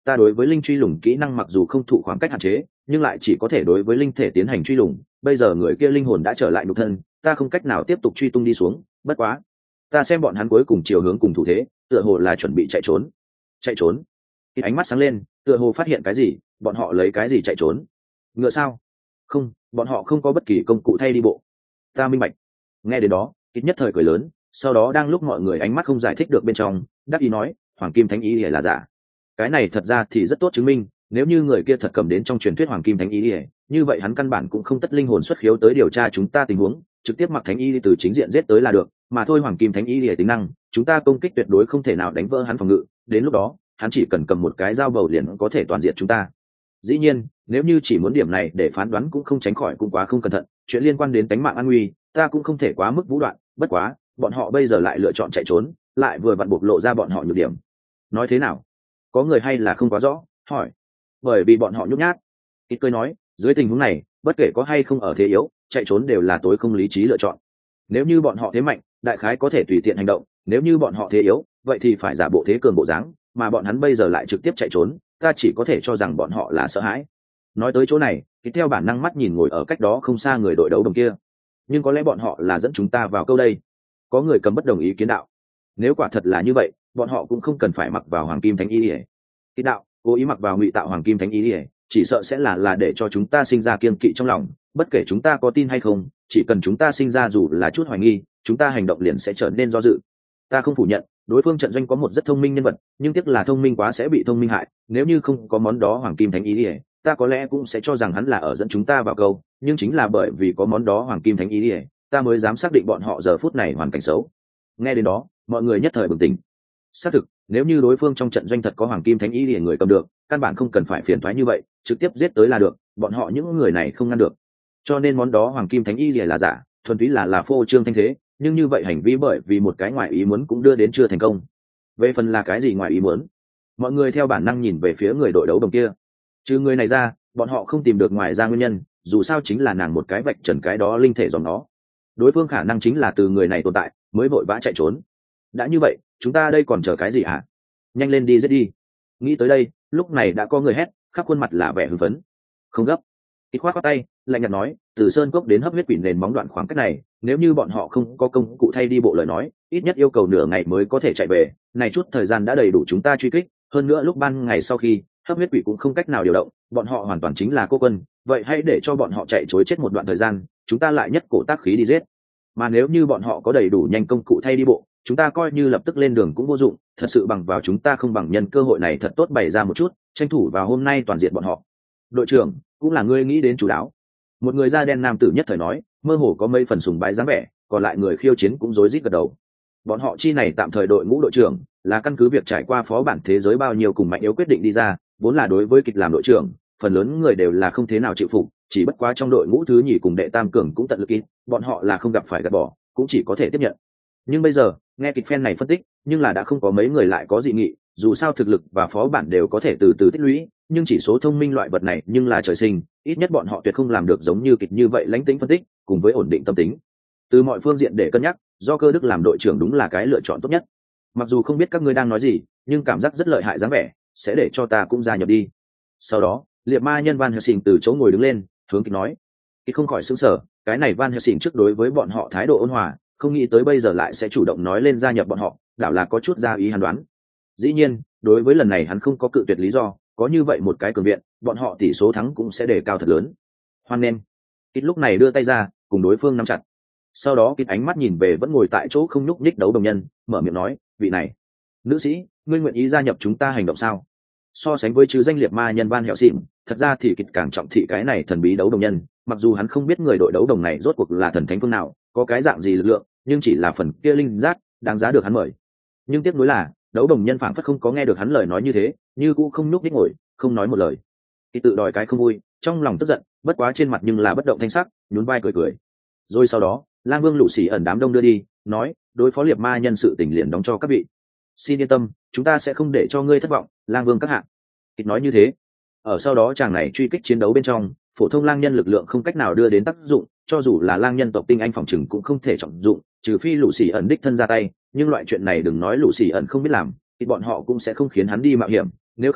A: ta đối với linh truy lùng kỹ năng mặc dù không thụ khoảng cách hạn chế nhưng lại chỉ có thể đối với linh thể tiến hành truy lùng. Bây giờ người kia linh hồn đã trở lại nhục thân, ta không cách nào tiếp tục truy tung đi xuống. Bất quá ta xem bọn hắn cuối cùng chiều hướng cùng thủ thế, tựa hồ là chuẩn bị chạy trốn. Chạy trốn? Khi ánh mắt sáng lên, tựa hồ phát hiện cái gì. Bọn họ lấy cái gì chạy trốn? Ngựa sao? Không, bọn họ không có bất kỳ công cụ thay đi bộ. Ta minh bạch. Nghe đến đó ít nhất thời cười lớn, sau đó đang lúc mọi người ánh mắt không giải thích được bên trong, đắc ý nói hoàng kim thánh ý ỉa là giả. Cái này thật ra thì rất tốt chứng minh, nếu như người kia thật cầm đến trong truyền thuyết hoàng kim thánh ý ỉa, như vậy hắn căn bản cũng không tất linh hồn xuất khiếu tới điều tra chúng ta tình huống, trực tiếp mặc thánh ý từ chính diện giết tới là được. Mà thôi hoàng kim thánh ý ỉa tính năng, chúng ta công kích tuyệt đối không thể nào đánh vỡ hắn phòng ngự, đến lúc đó hắn chỉ cần cầm một cái dao bầu liền có thể toàn diện chúng ta. Dĩ nhiên nếu như chỉ muốn điểm này để phán đoán cũng không tránh khỏi cũng quá không cẩn thận, chuyện liên quan đến tính mạng an nguy ta cũng không thể quá mức vũ đoạn. Bất quá bọn họ bây giờ lại lựa chọn chạy trốn, lại vừa vặn bộc lộ ra bọn họ nhược điểm. Nói thế nào? Có người hay là không quá rõ hỏi. Bởi vì bọn họ nhút nhát. Ít cười nói, dưới tình huống này bất kể có hay không ở thế yếu, chạy trốn đều là tối không lý trí lựa chọn. Nếu như bọn họ thế mạnh, đại khái có thể tùy tiện hành động, nếu như bọn họ thế yếu, vậy thì phải giả bộ thế cường bộ dáng, mà bọn hắn bây giờ lại trực tiếp chạy trốn, ta chỉ có thể cho rằng bọn họ là sợ hãi. Nói tới chỗ này thì theo bản năng mắt nhìn ngồi ở cách đó không xa người đội đấu đồng kia. Nhưng có lẽ bọn họ là dẫn chúng ta vào câu đây. Có người cầm bất đồng ý kiến đạo. Nếu quả thật là như vậy, bọn họ cũng không cần phải mặc vào hoàng kim thánh y ỉa. Ý đạo cố ý mặc vào ngụy tạo hoàng kim thánh y ỉa, chỉ sợ sẽ là là để cho chúng ta sinh ra kiên kỵ trong lòng. Bất kể chúng ta có tin hay không, chỉ cần chúng ta sinh ra dù là chút hoài nghi, chúng ta hành động liền sẽ trở nên do dự. Ta không phủ nhận đối phương trận doanh có một rất thông minh nhân vật, nhưng tiếc là thông minh quá sẽ bị thông minh hại. Nếu như không có món đó hoàng kim thánh y ỉa, ta có lẽ cũng sẽ cho rằng hắn là ở dẫn chúng ta vào câu, nhưng chính là bởi vì có món đó hoàng kim thánh y ỉa, ta mới dám xác định bọn họ giờ phút này hoàn cảnh xấu. Nghe đến đó mọi người nhất thời bừng tỉnh. Xác thực nếu như đối phương trong trận doanh thật có hoàng kim thánh y ỉa người cầm được, căn bản không cần phải phiền toái như vậy, trực tiếp giết tới là được, bọn họ những người này không ngăn được. Cho nên món đó hoàng kim thánh y ỉa là giả, thuần túy là là phô trương thanh thế, nhưng như vậy hành vi bởi vì một cái ngoại ý muốn cũng đưa đến chưa thành công. Về phần là cái gì ngoại ý muốn, mọi người theo bản năng nhìn về phía người đội đấu đồng kia. Trừ người này ra bọn họ không tìm được ngoài ra nguyên nhân, dù sao chính là nàng một cái vạch trần cái đó linh thể dòng nó. Đối phương khả năng chính là từ người này tồn tại mới vội vã chạy trốn. Đã như vậy chúng ta đây còn chờ cái gì hả? Nhanh lên đi giết đi. Nghĩ tới đây lúc này đã có người hét, khắp khuôn mặt là vẻ hưng phấn. Không gấp. Ít khoát khoát tay lạnh nhạt nói, từ sơn cốc đến hấp huyết quỷ nền móng đoạn khoảng cách này, nếu như bọn họ không có công cụ thay đi bộ lời nói, ít nhất yêu cầu nửa ngày mới có thể chạy về. Này chút thời gian đã đầy đủ chúng ta truy kích, hơn nữa lúc ban ngày sau khi hấp huyết quỷ cũng không cách nào điều động, bọn họ hoàn toàn chính là cô quân. Vậy hãy để cho bọn họ chạy chối chết một đoạn thời gian, chúng ta lại nhất cổ tác khí đi giết. Mà nếu như bọn họ có đầy đủ nhanh công cụ thay đi bộ, chúng ta coi như lập tức lên đường cũng vô dụng. Thật sự bằng vào chúng ta không bằng nhân cơ hội này thật tốt bày ra một chút, tranh thủ vào hôm nay toàn diện bọn họ. Đội trưởng cũng là ngươi nghĩ đến chủ đáo. Một người da đen nam tử nhất thời nói, mơ hồ có mấy phần sùng bái dáng vẻ, còn lại người khiêu chiến cũng rối rít gật đầu. Bọn họ chi này tạm thời đội ngũ đội trưởng là căn cứ việc trải qua phó bản thế giới bao nhiêu cùng mạnh yếu quyết định đi ra, vốn là đối với kịch làm đội trưởng phần lớn người đều là không thế nào chịu phục, chỉ bất quá trong đội ngũ thứ nhì cùng đệ tam cường cũng tận lực ít, bọn họ là không gặp phải gạt bỏ, cũng chỉ có thể tiếp nhận. Nhưng bây giờ nghe kịch fan này phân tích, nhưng là đã không có mấy người lại có dị nghị, dù sao thực lực và phó bản đều có thể từ từ tích lũy, nhưng chỉ số thông minh loại vật này nhưng là trời sinh, ít nhất bọn họ tuyệt không làm được giống như kịch như vậy lãnh tĩnh phân tích cùng với ổn định tâm tính. Từ mọi phương diện để cân nhắc, do Cơ Đức làm đội trưởng đúng là cái lựa chọn tốt nhất. Mặc dù không biết các ngươi đang nói gì, nhưng cảm giác rất lợi hại dáng vẻ, sẽ để cho ta cũng gia nhập đi. Sau đó liệt ma nhân Van Helsing từ chỗ ngồi đứng lên, hướng kịch nói. Kịch không khỏi sững sờ, cái này Van Helsing trước đối với bọn họ thái độ ôn hòa, không nghĩ tới bây giờ lại sẽ chủ động nói lên gia nhập bọn họ, đảo là có chút ra ý hắn đoán. Dĩ nhiên đối với lần này hắn không có cự tuyệt lý do, có như vậy một cái cường viện, bọn họ tỷ số thắng cũng sẽ đề cao thật lớn. Hoan nên kịch lúc này đưa tay ra cùng đối phương nắm chặt. Sau đó kịch ánh mắt nhìn về vẫn ngồi tại chỗ không nhúc nhích đấu đồng nhân, mở miệng nói, vị này nữ sĩ, ngươi nguyện ý gia nhập chúng ta hành động sao? So sánh với chứ danh liệt ma nhân Van Helsing, thật ra thì kịch càng trọng thị cái này thần bí đấu đồng nhân. Mặc dù hắn không biết người đội đấu đồng này rốt cuộc là thần thánh phương nào, có cái dạng gì lực lượng, nhưng chỉ là phần kia linh giác đáng giá được hắn mời. Nhưng tiếc nuối là đấu đồng nhân phảng phất không có nghe được hắn lời nói như thế, như cũng không nhúc nhích ngồi, không nói một lời. Kịch tự đòi cái không vui, trong lòng tức giận, bất quá trên mặt nhưng là bất động thanh sắc, nhún vai cười cười. Rồi sau đó Lang Vương lũ xì ẩn đám đông đưa đi, nói, đối phó liệt ma nhân sự tình liền đóng cho các vị. Xin yên tâm, chúng ta sẽ không để cho ngươi thất vọng, Lang Vương các hạ. Kịch nói như thế. Ở sau đó chàng này truy kích chiến đấu bên trong, phổ thông lang nhân lực lượng không cách nào đưa đến tác dụng, cho dù là lang nhân tộc tinh anh phòng trừng cũng không thể trọng dụng, trừ phi lũ xì ẩn đích thân ra tay. Nhưng loại chuyện này đừng nói lũ xì ẩn không biết làm, thì bọn họ cũng sẽ không khiến hắn đi mạo hiểm. Nếu không,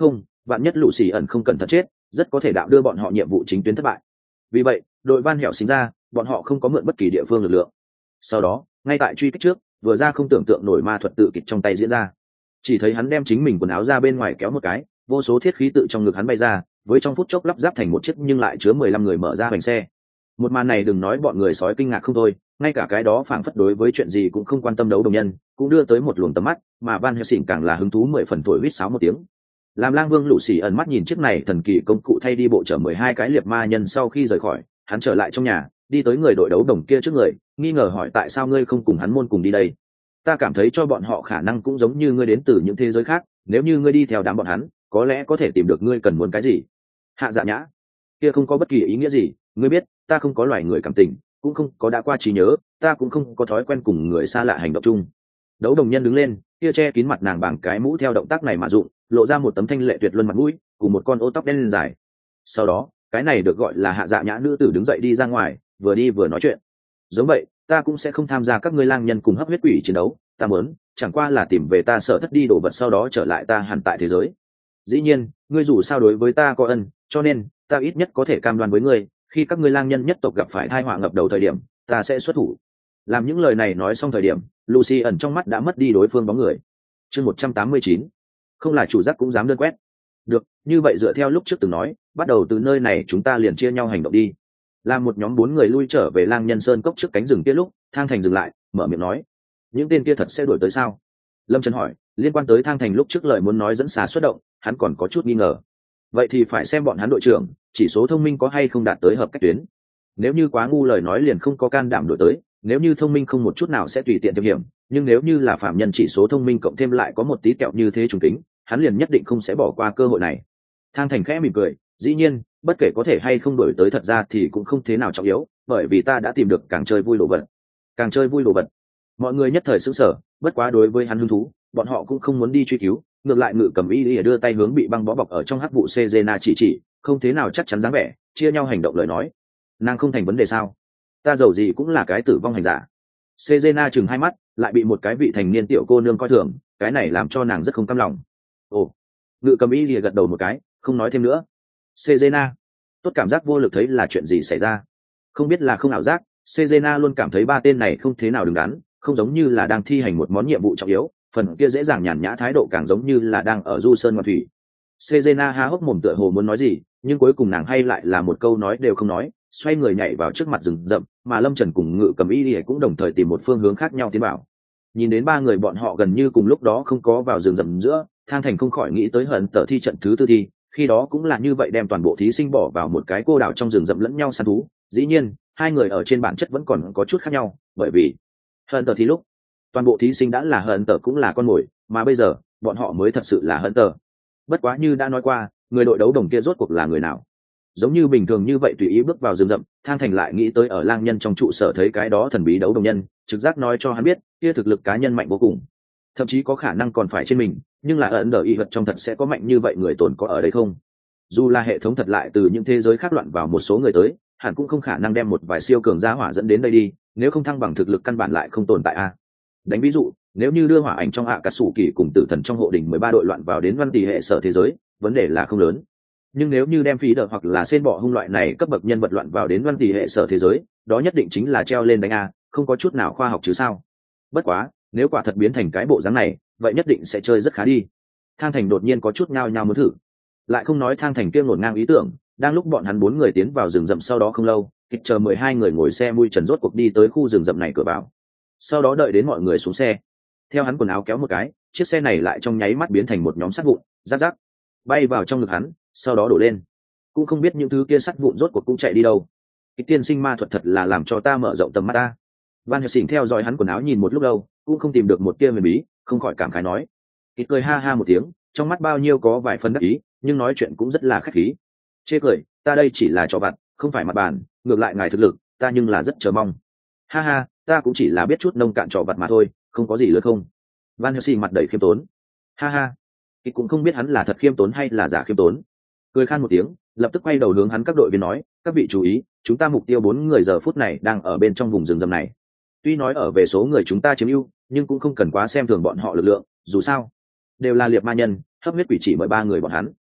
A: vạn nhất lũ xì ẩn không cẩn thận chết, rất có thể đạo đưa bọn họ nhiệm vụ chính tuyến thất bại. Vì vậy đội van hẻo sinh ra, bọn họ không có mượn bất kỳ địa phương lực lượng. Sau đó ngay tại truy kích trước, vừa ra không tưởng tượng nổi ma thuật tự kịch trong tay diễn ra. Chỉ thấy hắn đem chính mình quần áo ra bên ngoài kéo một cái, vô số thiết khí tự trong ngực hắn bay ra, với trong phút chốc lắp ráp thành một chiếc nhưng lại chứa mười lăm người mở ra bánh xe. Một màn này đừng nói bọn người sói kinh ngạc không thôi, ngay cả cái đó phảng phất đối với chuyện gì cũng không quan tâm đấu đồng nhân cũng đưa tới một luồng tầm mắt, mà Van Helsing càng là hứng thú mười phần thổi huýt sáo một tiếng. Làm Lang Vương lũ xì ẩn mắt nhìn chiếc này thần kỳ công cụ thay đi bộ chở mười hai cái liệp ma nhân sau khi rời khỏi, hắn trở lại trong nhà, đi tới người đội đấu đồng kia trước người, nghi ngờ hỏi tại sao ngươi không cùng hắn môn cùng đi đây? Ta cảm thấy cho bọn họ khả năng cũng giống như ngươi đến từ những thế giới khác, nếu như ngươi đi theo đám bọn hắn, có lẽ có thể tìm được ngươi cần muốn cái gì. Hạ Dạ Nhã, kia không có bất kỳ ý nghĩa gì, ngươi biết, ta không có loài người cảm tình, cũng không có đã qua trí nhớ, ta cũng không có thói quen cùng người xa lạ hành động chung. Đấu đồng nhân đứng lên, kia che kín mặt nàng bằng cái mũ theo động tác này mà dụng, lộ ra một tấm thanh lệ tuyệt luân mặt mũi, cùng một con ô tóc đen dài. Sau đó, cái này được gọi là Hạ Dạ Nhã nữ tử đứng dậy đi ra ngoài, vừa đi vừa nói chuyện. Giống vậy, ta cũng sẽ không tham gia các ngươi lang nhân cùng hấp huyết quỷ chiến đấu, ta muốn chẳng qua là tìm về ta sợ thất đi đồ vật, sau đó trở lại ta hẳn tại thế giới. Dĩ nhiên, ngươi dù sao đối với ta có ân, cho nên ta ít nhất có thể cam đoan với ngươi, khi các ngươi lang nhân nhất tộc gặp phải tai họa ngập đầu thời điểm, ta sẽ xuất thủ. Làm những lời này nói xong thời điểm, Lucy ẩn trong mắt đã mất đi đối phương bóng người. Chương một trăm tám mươi chín, không là chủ giác cũng dám đơn quét. Được, như vậy dựa theo lúc trước từng nói, bắt đầu từ nơi này chúng ta liền chia nhau hành động đi. Làm một nhóm bốn người lui trở về lang nhân sơn cốc trước cánh rừng kia lúc, Thang Thành dừng lại, mở miệng nói: những tên kia thật sẽ đuổi tới sao? Lâm Trần hỏi. Liên quan tới Thang Thành lúc trước lời muốn nói dẫn xà xuất động, hắn còn có chút nghi ngờ. Vậy thì phải xem bọn hắn đội trưởng chỉ số thông minh có hay không đạt tới hợp cách tuyến. Nếu như quá ngu lời nói liền không có can đảm đuổi tới, nếu như thông minh không một chút nào sẽ tùy tiện tiêm hiểm, nhưng nếu như là phạm nhân chỉ số thông minh cộng thêm lại có một tí kẹo như thế trùng tính, hắn liền nhất định không sẽ bỏ qua cơ hội này. Thang Thành khẽ mỉm cười, dĩ nhiên, bất kể có thể hay không đuổi tới thật ra thì cũng không thế nào trọng yếu, bởi vì ta đã tìm được càng chơi vui đồ vật. Càng chơi vui đồ vật. Mọi người nhất thời sững sờ, bất quá đối với hắn hứng thú, bọn họ cũng không muốn đi truy cứu, ngược lại Ngự Cầm Y Y đưa tay hướng bị băng bó bọc ở trong hắc vụ Cezena chỉ chỉ, không thế nào chắc chắn dáng vẻ, chia nhau hành động lời nói. Nàng không thành vấn đề sao? Ta giàu gì cũng là cái tử vong hành giả. Cezena chừng hai mắt, lại bị một cái vị thành niên tiểu cô nương coi thường, cái này làm cho nàng rất không cam lòng. Ồ. Ngự Cầm Y Y gật đầu một cái, không nói thêm nữa. Cezena, tốt cảm giác vô lực thấy là chuyện gì xảy ra. Không biết là không ảo giác, Cezena luôn cảm thấy ba tên này không thế nào đứng đắn, không giống như là đang thi hành một món nhiệm vụ trọng yếu, phần kia dễ dàng nhàn nhã thái độ càng giống như là đang ở du sơn ngoạn thủy. Cezena há hốc mồm tựa hồ muốn nói gì, nhưng cuối cùng nàng hay lại là một câu nói đều không nói, xoay người nhảy vào trước mặt rừng rậm, mà Lâm Trần cùng Ngự Cầm Y Y cũng đồng thời tìm một phương hướng khác nhau tiến vào. Nhìn đến ba người bọn họ gần như cùng lúc đó không có vào rừng rậm giữa, Thang Thành không khỏi nghĩ tới hận tở thi trận thứ tư thi, khi đó cũng là như vậy, đem toàn bộ thí sinh bỏ vào một cái cô đảo trong rừng rậm lẫn nhau săn thú. Dĩ nhiên, hai người ở trên bản chất vẫn còn có chút khác nhau, bởi vì hận tở thi lúc toàn bộ thí sinh đã là hận tở cũng là con mồi, mà bây giờ bọn họ mới thật sự là hận tở. Bất quá như đã nói qua, người đội đấu đồng kia rốt cuộc là người nào? Giống như bình thường như vậy tùy ý bước vào rừng rậm, Thang Thành lại nghĩ tới ở lang nhân trong trụ sở thấy cái đó thần bí đấu đồng nhân, trực giác nói cho hắn biết kia thực lực cá nhân mạnh vô cùng, thậm chí có khả năng còn phải trên mình, nhưng là ẩn đờ y vật trong thật sẽ có mạnh như vậy người tồn có ở đây không? Dù là hệ thống thật lại từ những thế giới khác loạn vào một số người tới, hẳn cũng không khả năng đem một vài siêu cường gia hỏa dẫn đến đây đi, nếu không thăng bằng thực lực căn bản lại không tồn tại a. Đánh ví dụ, nếu như đưa hỏa ảnh trong ạ cà sủ kỳ cùng tử thần trong hộ đỉnh mười ba đội loạn vào đến văn tỷ hệ sở thế giới, vấn đề là không lớn. Nhưng nếu như đem phí đờ hoặc là sen bỏ hung loại này cấp bậc nhân vật loạn vào đến văn tỷ hệ sở thế giới, đó nhất định chính là treo lên đánh a, không có chút nào khoa học chứ sao. Bất quá, nếu quả thật biến thành cái bộ dáng này, vậy nhất định sẽ chơi rất khá đi. Thang Thành đột nhiên có chút nhao nhao muốn thử, lại không nói Thang Thành kia ngổn ngang ý tưởng. Đang lúc bọn hắn bốn người tiến vào rừng rậm sau đó không lâu, kịp chờ mười hai người ngồi xe mui trần rốt cuộc đi tới khu rừng rậm này cửa vào. Sau đó đợi đến mọi người xuống xe, theo hắn quần áo kéo một cái, chiếc xe này lại trong nháy mắt biến thành một nhóm sắt vụn, rác rác bay vào trong ngực hắn, sau đó đổ lên. Cũng không biết những thứ kia sắt vụn rốt cuộc cũng chạy đi đâu. Cái tiên sinh ma thuật thật là làm cho ta mở rộng tầm mắt ta. Van Helsing theo dõi hắn quần áo nhìn một lúc lâu, cũng không tìm được một tia huyền bí, không khỏi cảm khái nói. Ít cười ha ha một tiếng, trong mắt bao nhiêu có vài phần đắc ý, nhưng nói chuyện cũng rất là khách khí. Chê cười, ta đây chỉ là trò vặt, không phải mặt bàn, ngược lại ngài thực lực, ta nhưng là rất chờ mong. Ha ha, ta cũng chỉ là biết chút nông cạn trò vặt mà thôi, không có gì lớn không. Van Helsing mặt đầy khiêm tốn. Ha ha, ít cũng không biết hắn là thật khiêm tốn hay là giả khiêm tốn. Cười khan một tiếng, lập tức quay đầu hướng hắn các đội viên nói, các vị chú ý, chúng ta mục tiêu bốn người giờ phút này đang ở bên trong vùng rừng rậm này. Tuy nói ở về số người chúng ta chiếm ưu, nhưng cũng không cần quá xem thường bọn họ lực lượng, dù sao đều là liệp ma nhân, hấp huyết quỷ chỉ mời ba người bọn hắn.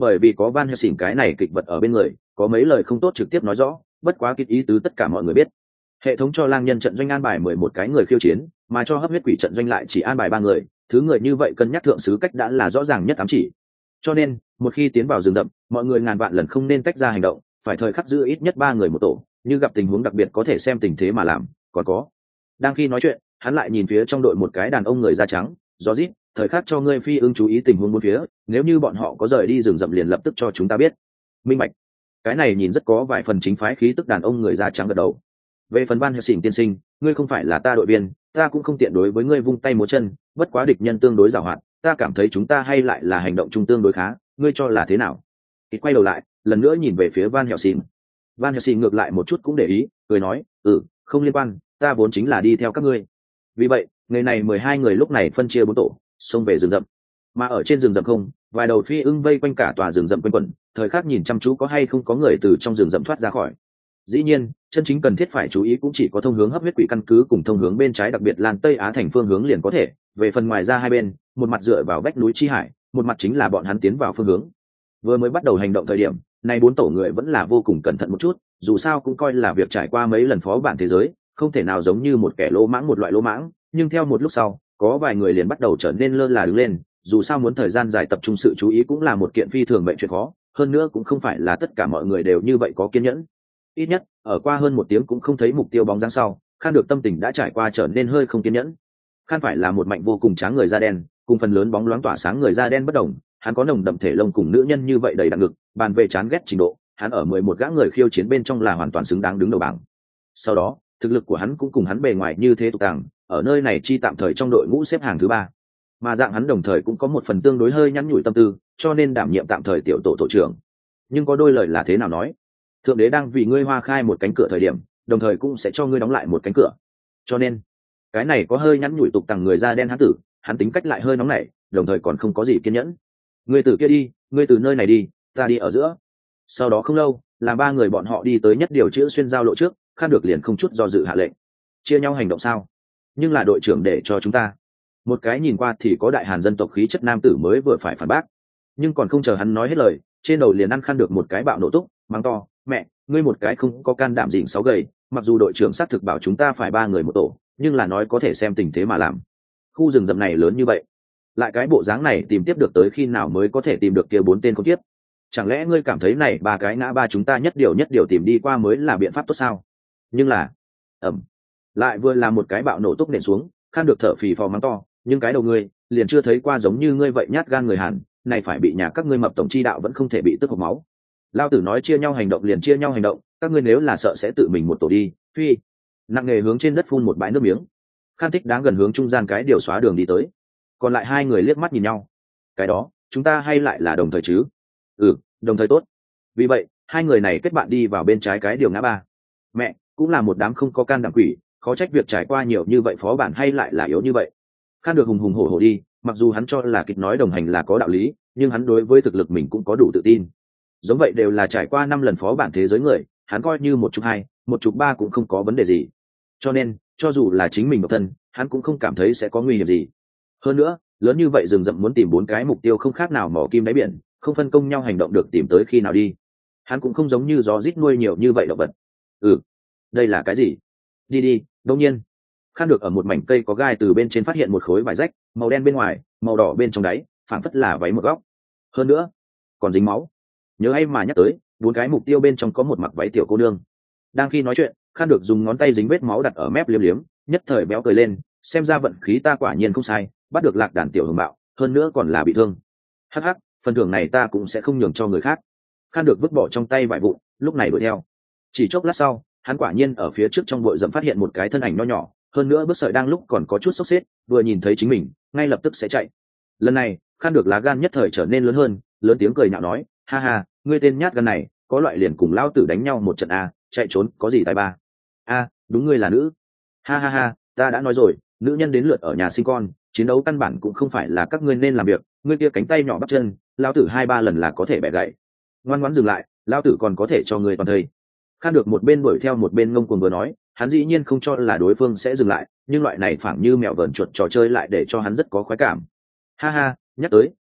A: bởi vì có Van Helsing cái này kịch vật ở bên người, có mấy lời không tốt trực tiếp nói rõ, bất quá kịch ý tứ tất cả mọi người biết. Hệ thống cho lang nhân trận doanh an bài mười một cái người khiêu chiến, mà cho hấp huyết quỷ trận doanh lại chỉ an bài ba người, thứ người như vậy cân nhắc thượng sứ cách đã là rõ ràng nhất ám chỉ. Cho nên, một khi tiến vào rừng rậm, mọi người ngàn vạn lần không nên tách ra hành động, phải thời khắc giữ ít nhất ba người một tổ, như gặp tình huống đặc biệt có thể xem tình thế mà làm. Còn có, đang khi nói chuyện, hắn lại nhìn phía trong đội một cái đàn ông người da trắng, do rít, thời khắc cho ngươi phi ưng chú ý tình huống bốn phía, nếu như bọn họ có rời đi rừng rậm liền lập tức cho chúng ta biết. Minh bạch. Cái này nhìn rất có vài phần chính phái khí tức đàn ông người da trắng gật đầu. Về phần Van Helsing tiên sinh, ngươi không phải là ta đội viên, ta cũng không tiện đối với ngươi vung tay múa chân, bất quá địch nhân tương đối giàu hạn, ta cảm thấy chúng ta hay lại là hành động chung tương đối khá, ngươi cho là thế nào? Ít quay đầu lại, lần nữa nhìn về phía Van Helsing. Van Helsing ngược lại một chút cũng để ý, cười nói, "Ừ, không liên quan, ta vốn chính là đi theo các ngươi." Vì vậy, ngày này mười hai người lúc này phân chia bốn tổ, xông về rừng rậm. Mà ở trên rừng rậm không, vài đầu phi ưng vây quanh cả tòa rừng rậm quanh quẩn, thời khắc nhìn chăm chú có hay không có người từ trong rừng rậm thoát ra khỏi. Dĩ nhiên, chân chính cần thiết phải chú ý cũng chỉ có thông hướng hấp huyết quỷ căn cứ cùng thông hướng bên trái đặc biệt lan Tây Á thành phương hướng liền có thể, về phần ngoài ra hai bên, một mặt dựa vào vách núi chi hải, một mặt chính là bọn hắn tiến vào phương hướng. Vừa mới bắt đầu hành động thời điểm, nay bốn tổ người vẫn là vô cùng cẩn thận một chút, dù sao cũng coi là việc trải qua mấy lần phó bản thế giới, không thể nào giống như một kẻ lỗ mãng một loại lỗ mãng, nhưng theo một lúc sau, có vài người liền bắt đầu trở nên lơ là đứng lên, dù sao muốn thời gian dài tập trung sự chú ý cũng là một kiện phi thường bệnh chuyện khó, hơn nữa cũng không phải là tất cả mọi người đều như vậy có kiên nhẫn. Ít nhất, ở qua hơn một tiếng cũng không thấy mục tiêu bóng dáng sau, Khan được tâm tình đã trải qua trở nên hơi không kiên nhẫn. Khan phải là một mạnh vô cùng tráng người da đen, cùng phần lớn bóng loáng tỏa sáng người da đen bất đồng, hắn có nồng đậm thể lông cùng nữ nhân như vậy đầy đặn ngực, bàn về chán ghét trình độ, hắn ở mười một gã người khiêu chiến bên trong là hoàn toàn xứng đáng đứng đầu bảng. Sau đó, thực lực của hắn cũng cùng hắn bề ngoài như thế tục tàng, ở nơi này chi tạm thời trong đội ngũ xếp hàng thứ ba. Mà dạng hắn đồng thời cũng có một phần tương đối hơi nhăn nhủi tâm tư, cho nên đảm nhiệm tạm thời tiểu tổ tổ trưởng. Nhưng có đôi lời là thế nào nói? Thượng đế đang vì ngươi hoa khai một cánh cửa thời điểm, đồng thời cũng sẽ cho ngươi đóng lại một cánh cửa. Cho nên, cái này có hơi nhăn nhủi tục tằng người da đen hắn tử, hắn tính cách lại hơi nóng nảy, đồng thời còn không có gì kiên nhẫn. Ngươi từ kia đi, ngươi từ nơi này đi, ta đi ở giữa. Sau đó không lâu, là ba người bọn họ đi tới nhất điều chữ xuyên giao lộ trước, Khan được liền không chút do dự hạ lệnh. Chia nhau hành động sao? Nhưng là đội trưởng để cho chúng ta. Một cái nhìn qua thì có đại hàn dân tộc khí chất nam tử mới vừa phải phản bác, nhưng còn không chờ hắn nói hết lời, trên đầu liền ăn Khan được một cái bạo nổ túc, mắng to, mẹ, ngươi một cái không có can đảm dịnh sáu gầy, mặc dù đội trưởng xác thực bảo chúng ta phải ba người một tổ, nhưng là nói có thể xem tình thế mà làm. Khu rừng rậm này lớn như vậy, lại cái bộ dáng này tìm tiếp được tới khi nào mới có thể tìm được kia bốn tên con tiếp? Chẳng lẽ ngươi cảm thấy này ba cái ngã ba chúng ta nhất điều nhất điều tìm đi qua mới là biện pháp tốt sao? Nhưng là, ẩm, lại vừa là một cái bạo nổ túc nện xuống, Khan được thở phì phò mắng to, nhưng cái đầu ngươi liền chưa thấy qua giống như ngươi vậy nhát gan người Hàn, này phải bị nhà các ngươi mập tổng chi đạo vẫn không thể bị tức hộc máu. Lao tử nói chia nhau hành động liền chia nhau hành động, các ngươi nếu là sợ sẽ tự mình một tổ đi, phi. Nặng nề hướng trên đất phun một bãi nước miếng. Khan thích đáng gần hướng trung gian cái điều xóa đường đi tới. Còn lại hai người liếc mắt nhìn nhau. Cái đó, chúng ta hay lại là đồng thời chứ? Ừ, đồng thời tốt. Vì vậy, hai người này kết bạn đi vào bên trái cái điều ngã ba. Mẹ, cũng là một đám không có can đảm quỷ, khó trách việc trải qua nhiều như vậy phó bản hay lại là yếu như vậy. Khan được hùng hùng hổ hổ đi, mặc dù hắn cho là kịch nói đồng hành là có đạo lý, nhưng hắn đối với thực lực mình cũng có đủ tự tin. Giống vậy đều là trải qua năm lần phó bản thế giới người, hắn coi như một chục hai, một chục ba cũng không có vấn đề gì. Cho nên, cho dù là chính mình độc thân, hắn cũng không cảm thấy sẽ có nguy hiểm gì. Hơn nữa, lớn như vậy rừng rậm muốn tìm bốn cái mục tiêu không khác nào mỏ kim đáy biển, không phân công nhau hành động được tìm tới khi nào đi. Hắn cũng không giống như gió rít nuôi nhiều như vậy động vật. Ừ, đây là cái gì? Đi đi, đương nhiên. Khan được ở một mảnh cây có gai từ bên trên phát hiện một khối vải rách, màu đen bên ngoài, màu đỏ bên trong đáy, phảng phất là váy một góc. Hơn nữa, còn dính máu. Nhớ hay mà nhắc tới, bốn cái mục tiêu bên trong có một mặc váy tiểu cô nương. Đang khi nói chuyện, Khan được dùng ngón tay dính vết máu đặt ở mép liếm liếm, nhất thời béo cười lên, xem ra vận khí ta quả nhiên không sai, bắt được lạc đàn tiểu hồng bạo, hơn nữa còn là bị thương. Hắc hắc, phần thưởng này ta cũng sẽ không nhường cho người khác. Khan được vứt bỏ trong tay vải vụn, lúc này đuổi theo. Chỉ chốc lát sau, hắn quả nhiên ở phía trước trong bụi rậm phát hiện một cái thân ảnh nho nhỏ, hơn nữa bước sợi đang lúc còn có chút sốc xếp, vừa nhìn thấy chính mình, ngay lập tức sẽ chạy. Lần này, Khan được lá gan nhất thời trở nên lớn hơn, lớn tiếng cười nhạo nói, ha ha, ngươi tên nhát gan này, có loại liền cùng lao tử đánh nhau một trận a, chạy trốn có gì tài ba? A, đúng ngươi là nữ. Ha ha ha, ta đã nói rồi, nữ nhân đến lượt ở nhà sinh con, chiến đấu căn bản cũng không phải là các ngươi nên làm việc, ngươi kia cánh tay nhỏ bắp chân, lao tử hai ba lần là có thể bẻ gãy. Ngoan ngoãn dừng lại, lao tử còn có thể cho ngươi toàn thây. Khan được một bên đuổi theo một bên ngông cuồng vừa nói, hắn dĩ nhiên không cho là đối phương sẽ dừng lại, nhưng loại này phảng như mèo vờn chuột trò chơi lại để cho hắn rất có khoái cảm. Ha ha, nhắc tới,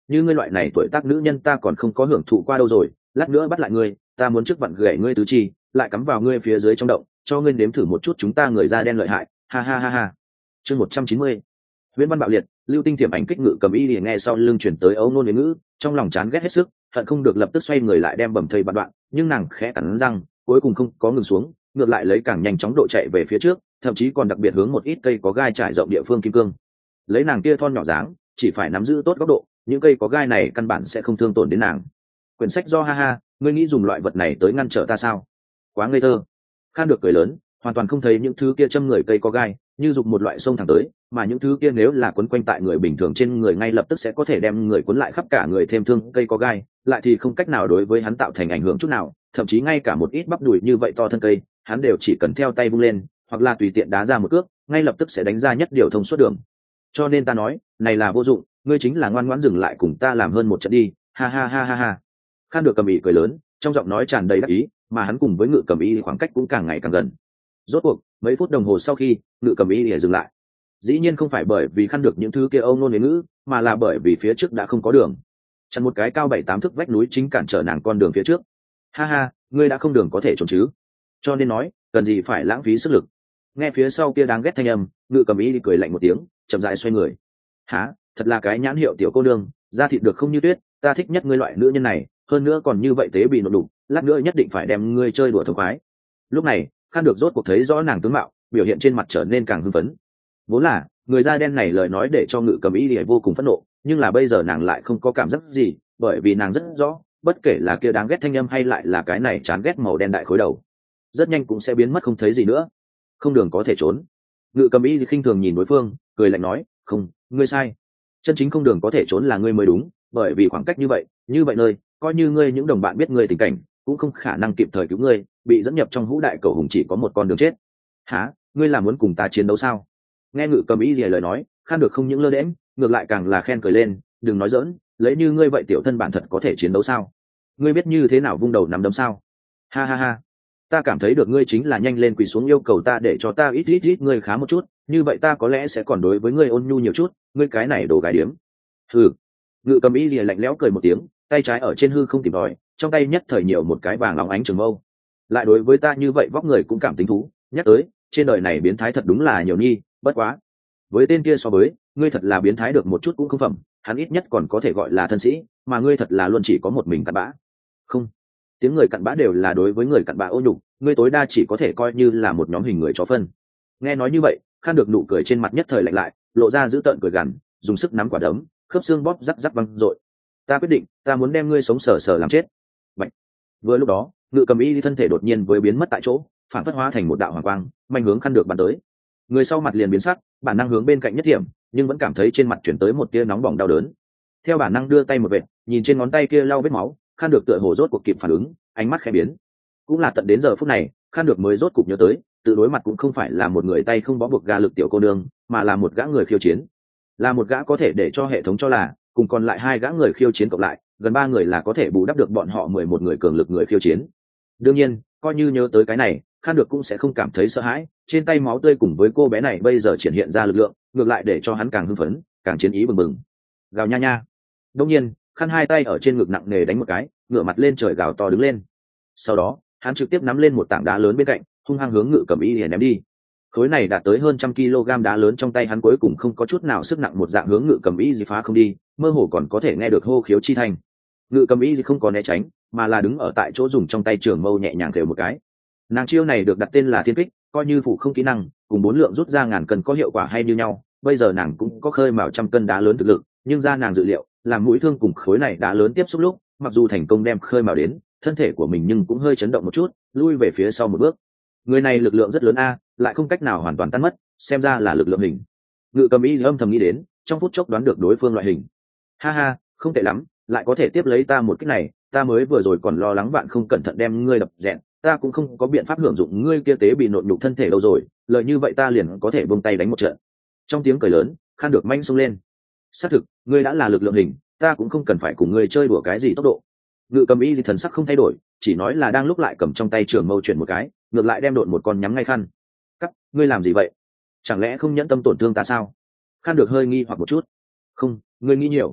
A: như ngươi loại này tuổi tác nữ nhân ta còn không có hưởng thụ qua đâu rồi, lát nữa bắt lại ngươi, ta muốn trước vặn gãy ngươi tứ chi, lại cắm vào ngươi phía dưới trong động, cho ngươi nếm thử một chút chúng ta người da đen lợi hại, ha ha ha ha. Chương một trăm chín mươi. Huyễn văn bạo liệt, lưu tinh tiềm ảnh kích ngự cầm y liền nghe sau lưng chuyển tới ấu nôn đến ngữ, trong lòng chán ghét hết sức, hận không được lập tức xoay người lại đem bầm thây bạt đoạn, nhưng nàng khẽ cắn răng, cuối cùng không có ngừng xuống, ngược lại lấy càng nhanh chóng độ chạy về phía trước, thậm chí còn đặc biệt hướng một ít cây có gai trải rộng địa phương kim cương. Lấy nàng kia thon nhỏ dáng, chỉ phải nắm giữ tốt góc độ, những cây có gai này căn bản sẽ không thương tổn đến nàng. Quyển sách do ha ha, ngươi nghĩ dùng loại vật này tới ngăn trở ta sao? Quá ngây thơ. Khan được cười lớn, hoàn toàn không thấy những thứ kia châm người cây có gai, như dục một loại sông thẳng tới, mà những thứ kia nếu là quấn quanh tại người bình thường trên người ngay lập tức sẽ có thể đem người quấn lại khắp cả người thêm thương cây có gai, lại thì không cách nào đối với hắn tạo thành ảnh hưởng chút nào, thậm chí ngay cả một ít bắp đùi như vậy to thân cây, hắn đều chỉ cần theo tay vung lên, hoặc là tùy tiện đá ra một cước, ngay lập tức sẽ đánh ra nhất điều thông suốt đường. Cho nên ta nói, này là vô dụng, ngươi chính là ngoan ngoãn dừng lại cùng ta làm hơn một trận đi, ha ha ha ha ha. Khan được cầm ý cười lớn, trong giọng nói tràn đầy đắc ý, mà hắn cùng với ngự cầm ý khoảng cách cũng càng ngày càng gần. Rốt cuộc mấy phút đồng hồ sau khi ngự cầm ý để dừng lại, dĩ nhiên không phải bởi vì khăn được những thứ kia âu nôn ngữ, mà là bởi vì phía trước đã không có đường, chặn một cái cao bảy tám thước vách núi chính cản trở nàng con đường phía trước. Ha ha, ngươi đã không đường có thể trốn chứ, cho nên nói cần gì phải lãng phí sức lực. Nghe phía sau kia đáng ghét thanh âm, ngự cầm ý cười lạnh một tiếng, chậm rãi xoay người. Há, thật là cái nhãn hiệu tiểu cô nương, da thịt được không như tuyết, ta thích nhất ngươi loại nữ nhân này, hơn nữa còn như vậy tế bị nộn đục, lát nữa nhất định phải đem ngươi chơi đùa thống khoái. Lúc này Khan được rốt cuộc thấy rõ nàng tướng mạo, biểu hiện trên mặt trở nên càng hưng phấn. Vốn là người da đen này lời nói để cho ngự cầm ý thì vô cùng phẫn nộ, nhưng là bây giờ nàng lại không có cảm giác gì, bởi vì nàng rất rõ, bất kể là kia đáng ghét thanh âm hay lại là cái này chán ghét màu đen đại khối đầu, rất nhanh cũng sẽ biến mất không thấy gì nữa. Không đường có thể trốn. Ngự cầm ý thì khinh thường nhìn đối phương, cười lạnh nói, không, ngươi sai, chân chính không đường có thể trốn là ngươi mới đúng, bởi vì khoảng cách như vậy, như vậy nơi, coi như ngươi những đồng bạn biết ngươi tình cảnh, cũng không khả năng kịp thời cứu ngươi, bị dẫn nhập trong hũ đại cầu hùng chỉ có một con đường chết. Hả, ngươi là muốn cùng ta chiến đấu sao? Nghe ngự cầm ý gì lời nói, Khan được không những lơ đễnh, ngược lại càng là khen cười lên, đừng nói dỡn, lấy như ngươi vậy tiểu thân bản thật có thể chiến đấu sao? Ngươi biết như thế nào vung đầu nắm đấm sao? Ha ha ha, ta cảm thấy được ngươi chính là nhanh lên quỳ xuống yêu cầu ta để cho ta ít ít ít ngươi khá một chút, như vậy ta có lẽ sẽ còn đối với ngươi ôn nhu nhiều chút, ngươi cái này đồ gái điếm. Hừ. Ngự cầm ý gì lạnh lẽo cười một tiếng, tay trái ở trên hư không tìm đòi, trong tay nhất thời nhiều một cái vàng óng ánh trường mâu. Lại đối với ta như vậy vóc người cũng cảm tính thú, nhắc tới, trên đời này biến thái thật đúng là nhiều nhi, bất quá. Với tên kia so với, ngươi thật là biến thái được một chút cũng không phẩm, hắn ít nhất còn có thể gọi là thân sĩ, mà ngươi thật là luôn chỉ có một mình cặn bã. Không, tiếng người cặn bã đều là đối với người cặn bã ô nhục, ngươi tối đa chỉ có thể coi như là một nhóm hình người chó phân. Nghe nói như vậy, Khan được nụ cười trên mặt nhất thời lạnh lại, lộ ra giữ tợn cười gằn, dùng sức nắm quả đấm, khớp xương bóp rắc rắc văng rội. Ta quyết định, ta muốn đem ngươi sống sờ sờ làm chết. Bạch. Vừa lúc đó, ngự cầm y thân thể đột nhiên với biến mất tại chỗ, phản phất hóa thành một đạo hoàng quang, mạnh hướng Khan được bắn tới. Người sau mặt liền biến sắc, bản năng hướng bên cạnh nhất điểm, nhưng vẫn cảm thấy trên mặt chuyển tới một tia nóng bỏng đau đớn. Theo bản năng đưa tay một vệt, nhìn trên ngón tay kia lau vết máu, Khan được tựa hồ rốt cuộc kịp phản ứng, ánh mắt khẽ biến. Cũng là tận đến giờ phút này, Khan được mới rốt cục nhớ tới, tự đối mặt cũng không phải là một người tay không bó buộc ga lực tiểu cô nương, mà là một gã người khiêu chiến, là một gã có thể để cho hệ thống cho là cùng còn lại hai gã người khiêu chiến cộng lại gần ba người là có thể bù đắp được bọn họ mười một người cường lực người khiêu chiến. Đương nhiên, coi như nhớ tới cái này, Khan được cũng sẽ không cảm thấy sợ hãi, trên tay máu tươi cùng với cô bé này bây giờ triển hiện ra lực lượng, ngược lại để cho hắn càng hưng phấn, càng chiến ý bừng bừng. Gào nha nha. Đương nhiên, Khan hai tay ở trên ngực nặng nề đánh một cái, ngửa mặt lên trời gào to đứng lên. Sau đó, hắn trực tiếp nắm lên một tảng đá lớn bên cạnh, hung hăng hướng ngự cầm y để ném đi. Khối này đạt tới hơn trăm kg đá lớn trong tay hắn cuối cùng không có chút nào sức nặng một dạng hướng ngự cầm y gì phá không đi, mơ hồ còn có thể nghe được hô khiếu chi thanh. Ngự cầm y gì không có né tránh, mà là đứng ở tại chỗ dùng trong tay trường mâu nhẹ nhàng kêu một cái. Nàng chiêu này được đặt tên là thiên kích, coi như phụ không kỹ năng, cùng bốn lượng rút ra ngàn cân có hiệu quả hay như nhau. Bây giờ nàng cũng có khơi mào trăm cân đá lớn thực lực, nhưng ra nàng dự liệu, làm mũi thương cùng khối này đá lớn tiếp xúc lúc, mặc dù thành công đem khơi mào đến thân thể của mình nhưng cũng hơi chấn động một chút, lui về phía sau một bước. Người này lực lượng rất lớn a, lại không cách nào hoàn toàn tan mất, xem ra là lực lượng hình. Ngự cầm y âm thầm nghĩ đến, trong phút chốc đoán được đối phương loại hình. Ha ha, không tệ lắm, lại có thể tiếp lấy ta một cái này, ta mới vừa rồi còn lo lắng bạn không cẩn thận đem ngươi đập dẹn, ta cũng không có biện pháp hưởng dụng ngươi kia tế bị nộn nhục thân thể đâu rồi, lợi như vậy ta liền có thể buông tay đánh một trận. Trong tiếng cười lớn, Khan được manh xông lên. Xác thực, ngươi đã là lực lượng hình, ta cũng không cần phải cùng ngươi chơi đùa cái gì tốc độ. Ngự cầm y thần sắc không thay đổi, chỉ nói là đang lúc lại cầm trong tay trường mâu chuyển một cái, ngược lại đem độn một con nhắm ngay Khan. Cắt, ngươi làm gì vậy? Chẳng lẽ không nhẫn tâm tổn thương ta sao? Khan được hơi nghi hoặc một chút. Không, ngươi nghĩ nhiều.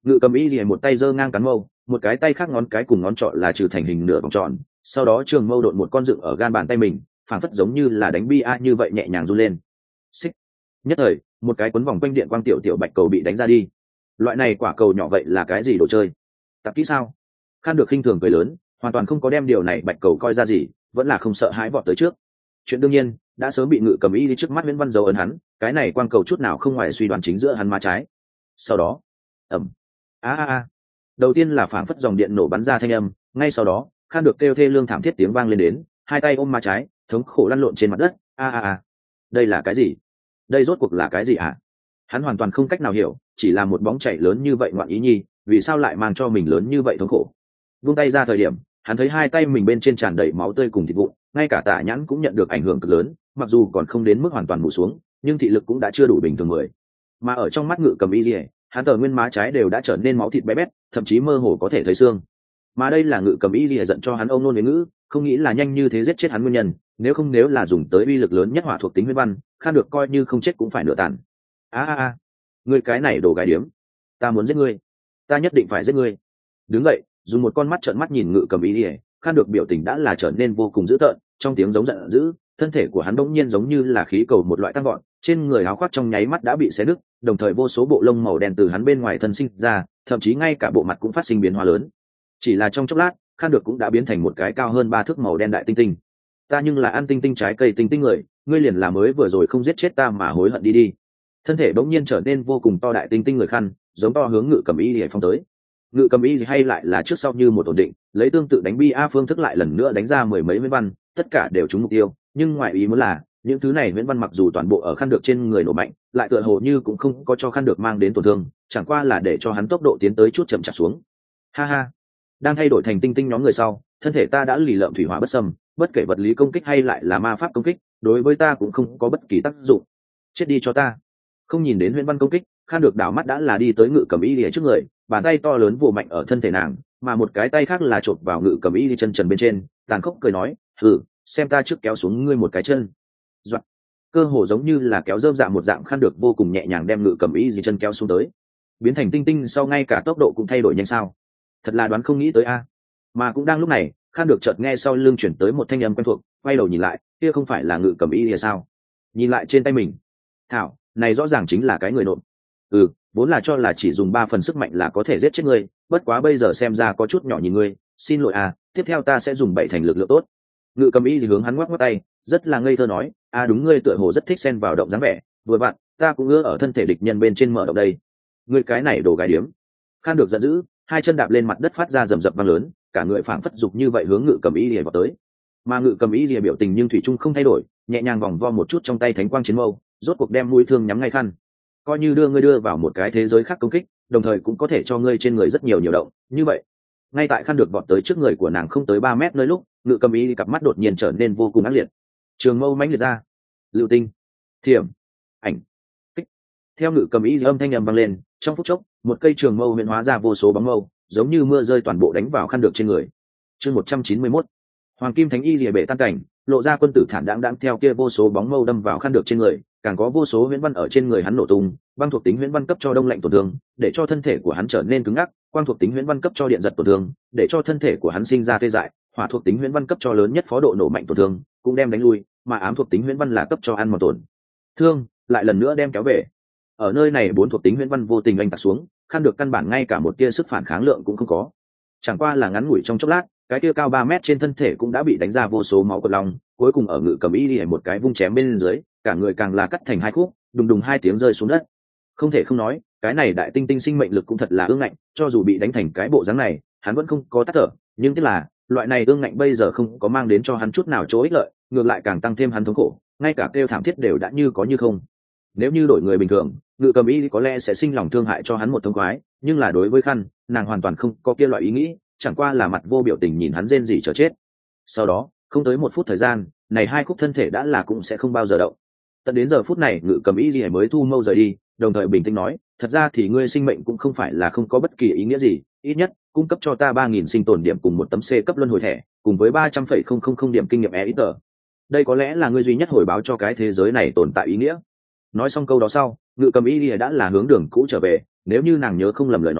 A: Ngự cầm y thì một tay giơ ngang cán mâu, một cái tay khác ngón cái cùng ngón trỏ là trừ thành hình nửa vòng tròn, sau đó trường mâu đột một con dựng ở gan bàn tay mình, phảng phất giống như là đánh bia như vậy nhẹ nhàng run lên. Xích. Nhất thời, một cái cuốn vòng quanh điện quang tiểu tiểu bạch cầu bị đánh ra đi. Loại này quả cầu nhỏ vậy là cái gì đồ chơi? Tập kỹ sao? Khan được khinh thường cười lớn, hoàn toàn không có đem điều này bạch cầu coi ra gì, vẫn là không sợ hãi vọt tới trước. Chuyện đương nhiên, đã sớm bị ngự cầm y đi trước mắt Nguyễn Văn dấu ấn hắn, cái này quang cầu chút nào không ngoài suy đoán chính giữa hắn má trái. Sau đó, ầm. A a a. Đầu tiên là phảng phất dòng điện nổ bắn ra thanh âm, ngay sau đó, Khan được kêu thê lương thảm thiết tiếng vang lên đến, hai tay ôm má trái, thống khổ lăn lộn trên mặt đất. A a a. Đây là cái gì? Đây rốt cuộc là cái gì ạ? Hắn hoàn toàn không cách nào hiểu, chỉ là một bóng chảy lớn như vậy ngoạn ý nhi, vì sao lại mang cho mình lớn như vậy thống khổ? Vung tay ra thời điểm, hắn thấy hai tay mình bên trên tràn đầy máu tươi cùng thịt vụn, ngay cả tả nhãn cũng nhận được ảnh hưởng cực lớn, mặc dù còn không đến mức hoàn toàn mù xuống, nhưng thị lực cũng đã chưa đủ bình thường mười. Mà ở trong mắt ngự cầm y liễu, hắn tờ nguyên má trái đều đã trở nên máu thịt bé bét, thậm chí mơ hồ có thể thấy xương. Mà đây là ngự cầm y liễu giận cho hắn âu nôn với ngữ, không nghĩ là nhanh như thế giết chết hắn nguyên nhân, nếu không nếu là dùng tới uy lực lớn nhất hỏa thuộc tính huyết văn, Khan được coi như không chết cũng phải nửa tàn. A a a, ngươi cái này đồ gái điếm, ta muốn giết ngươi, ta nhất định phải giết ngươi. Đứng dậy, dùng một con mắt trợn mắt nhìn ngự cầm y liễu, Khan được biểu tình đã là trở nên vô cùng dữ tợn, trong tiếng giống giận dữ, thân thể của hắn bỗng nhiên giống như là khí cầu một loại tăng gọn, trên người áo khoác trong nháy mắt đã bị xé nứt, đồng thời vô số bộ lông màu đen từ hắn bên ngoài thân sinh ra, thậm chí ngay cả bộ mặt cũng phát sinh biến hóa lớn. Chỉ là trong chốc lát, Khan được cũng đã biến thành một cái cao hơn ba thước màu đen đại tinh tinh. Ta nhưng là ăn tinh tinh trái cây tinh tinh người, ngươi liền là mới vừa rồi không giết chết ta mà hối hận đi đi. Thân thể bỗng nhiên trở nên vô cùng to đại tinh tinh người Khăn, giống to hướng ngự cầm y để phong tới. Ngự cầm y hay lại là trước sau như một ổn định, lấy tương tự đánh bi a phương thức lại lần nữa đánh ra mười mấy viễn văn, tất cả đều trúng mục tiêu, nhưng ngoại ý muốn là những thứ này viễn văn mặc dù toàn bộ ở Khăn được trên người nổ mạnh, lại tựa hồ như cũng không có cho Khăn được mang đến tổn thương, chẳng qua là để cho hắn tốc độ tiến tới chút chậm chạp xuống. Ha ha, đang thay đổi thành tinh tinh nhóm người sau, thân thể ta đã lì lợm thủy hỏa bất xâm, bất kể vật lý công kích hay lại là ma pháp công kích, đối với ta cũng không có bất kỳ tác dụng. Chết đi cho ta. Không nhìn đến huyễn văn công kích, Khan được đảo mắt đã là đi tới ngự cầm y lìa trước người, bàn tay to lớn vồ mạnh ở thân thể nàng, mà một cái tay khác là chộp vào ngự cầm y đi chân trần bên trên, tàn khốc cười nói, "Hừ, xem ta trước kéo xuống ngươi một cái chân." Doạn. Cơ hồ giống như là kéo dơm dạ một dạng, Khan được vô cùng nhẹ nhàng đem ngự cầm y gì chân kéo xuống tới, biến thành tinh tinh sau ngay cả tốc độ cũng thay đổi nhanh sao? Thật là đoán không nghĩ tới a. Mà cũng đang lúc này, Khan được chợt nghe sau lưng chuyển tới một thanh âm quen thuộc, quay đầu nhìn lại, kia không phải là ngự cầm y lìa sao? Nhìn lại trên tay mình, thảo, này rõ ràng chính là cái người nộm. Ừ, vốn là cho là chỉ dùng ba phần sức mạnh là có thể giết chết ngươi, bất quá bây giờ xem ra có chút nhỏ nhìn ngươi, xin lỗi à, tiếp theo ta sẽ dùng bảy thành lực lượng tốt. Ngự cầm y thì hướng hắn ngoắc ngoắc tay, rất là ngây thơ nói, à đúng, ngươi tựa hồ rất thích xen vào động dáng vẻ, vừa vặn, ta cũng ưa ở thân thể địch nhân bên trên mở động đây. Ngươi cái này đồ gái điếm. Khan được giận dữ, hai chân đạp lên mặt đất phát ra rầm rập vang lớn, cả người phảng phất dục như vậy hướng ngự cầm y lìa vào tới. Mà ngự cầm y lìa biểu tình nhưng thủy chung không thay đổi, nhẹ nhàng vòng vo một chút trong tay thánh quang chiến mâu, rốt cuộc đem mũi thương nhắm ngay Khăn. Coi như đưa ngươi đưa vào một cái thế giới khác công kích, đồng thời cũng có thể cho ngươi trên người rất nhiều nhiều động, như vậy. Ngay tại Khăn được vọt tới trước người của nàng không tới ba mét nơi lúc, ngự cầm y cặp mắt đột nhiên trở nên vô cùng ác liệt. Trường mâu mãnh liệt ra, lưu tinh, thiểm, ảnh, kích. Theo ngự cầm y âm thanh ầm vang lên, trong phút chốc, một cây trường mâu hiện hóa ra vô số bóng mâu, giống như mưa rơi toàn bộ đánh vào Khăn được trên người. Chương một trăm chín mươi mốt, Hoàng Kim Thánh Y lìa bể tan cảnh, lộ ra quân tử thản đãng đãng theo kia vô số bóng mâu đâm vào Khăn được trên người, càng có vô số huyễn văn ở trên người hắn nổ tung, băng thuộc tính huyễn văn cấp cho đông lạnh tổn thương, để cho thân thể của hắn trở nên cứng ngắc, quang thuộc tính huyễn văn cấp cho điện giật tổn thương, để cho thân thể của hắn sinh ra tê dại, hỏa thuộc tính huyễn văn cấp cho lớn nhất phó độ nổ mạnh tổn thương, cũng đem đánh lui, mà ám thuộc tính huyễn văn là cấp cho ăn một tổn thương, lại lần nữa đem kéo về. Ở nơi này bốn thuộc tính huyễn văn vô tình anh tạc xuống, Khăn được căn bản ngay cả một tia sức phản kháng lượng cũng không có. Chẳng qua là ngắn ngủi trong chốc lát, cái kia cao ba mét trên thân thể cũng đã bị đánh ra vô số máu cột lòng, cuối cùng ở ngự cầm y đi một cái vung chém bên dưới, cả người càng là cắt thành hai khúc, đùng đùng hai tiếng rơi xuống đất. Không thể không nói, cái này đại tinh tinh sinh mệnh lực cũng thật là ương ngạnh, cho dù bị đánh thành cái bộ dáng này, hắn vẫn không có tắt thở, nhưng tức là, loại này ương ngạnh bây giờ không có mang đến cho hắn chút nào chỗ ích lợi, ngược lại càng tăng thêm hắn thống khổ, ngay cả kêu thảm thiết đều đã như có như không. Nếu như đổi người bình thường, ngự cầm y có lẽ sẽ sinh lòng thương hại cho hắn một thông khoái, nhưng là đối với Khăn, nàng hoàn toàn không có kia loại ý nghĩ, chẳng qua là mặt vô biểu tình nhìn hắn rên rỉ chờ chết. Sau đó, không tới một phút thời gian, này hai khúc thân thể đã là cũng sẽ không bao giờ động. Tận đến giờ phút này, ngự cầm y lìa mới thu mâu rời đi, đồng thời bình tĩnh nói, thật ra thì ngươi sinh mệnh cũng không phải là không có bất kỳ ý nghĩa gì, ít nhất cung cấp cho ta ba nghìn sinh tồn điểm cùng một tấm C cấp luân hồi thẻ, cùng với ba trăm phẩy không không không điểm kinh nghiệm e ít tờ. Đây có lẽ là ngươi duy nhất hồi báo cho cái thế giới này tồn tại ý nghĩa. Nói xong câu đó sau, ngự cầm y lìa đã là hướng đường cũ trở về, nếu như nàng nhớ không lầm lời nói,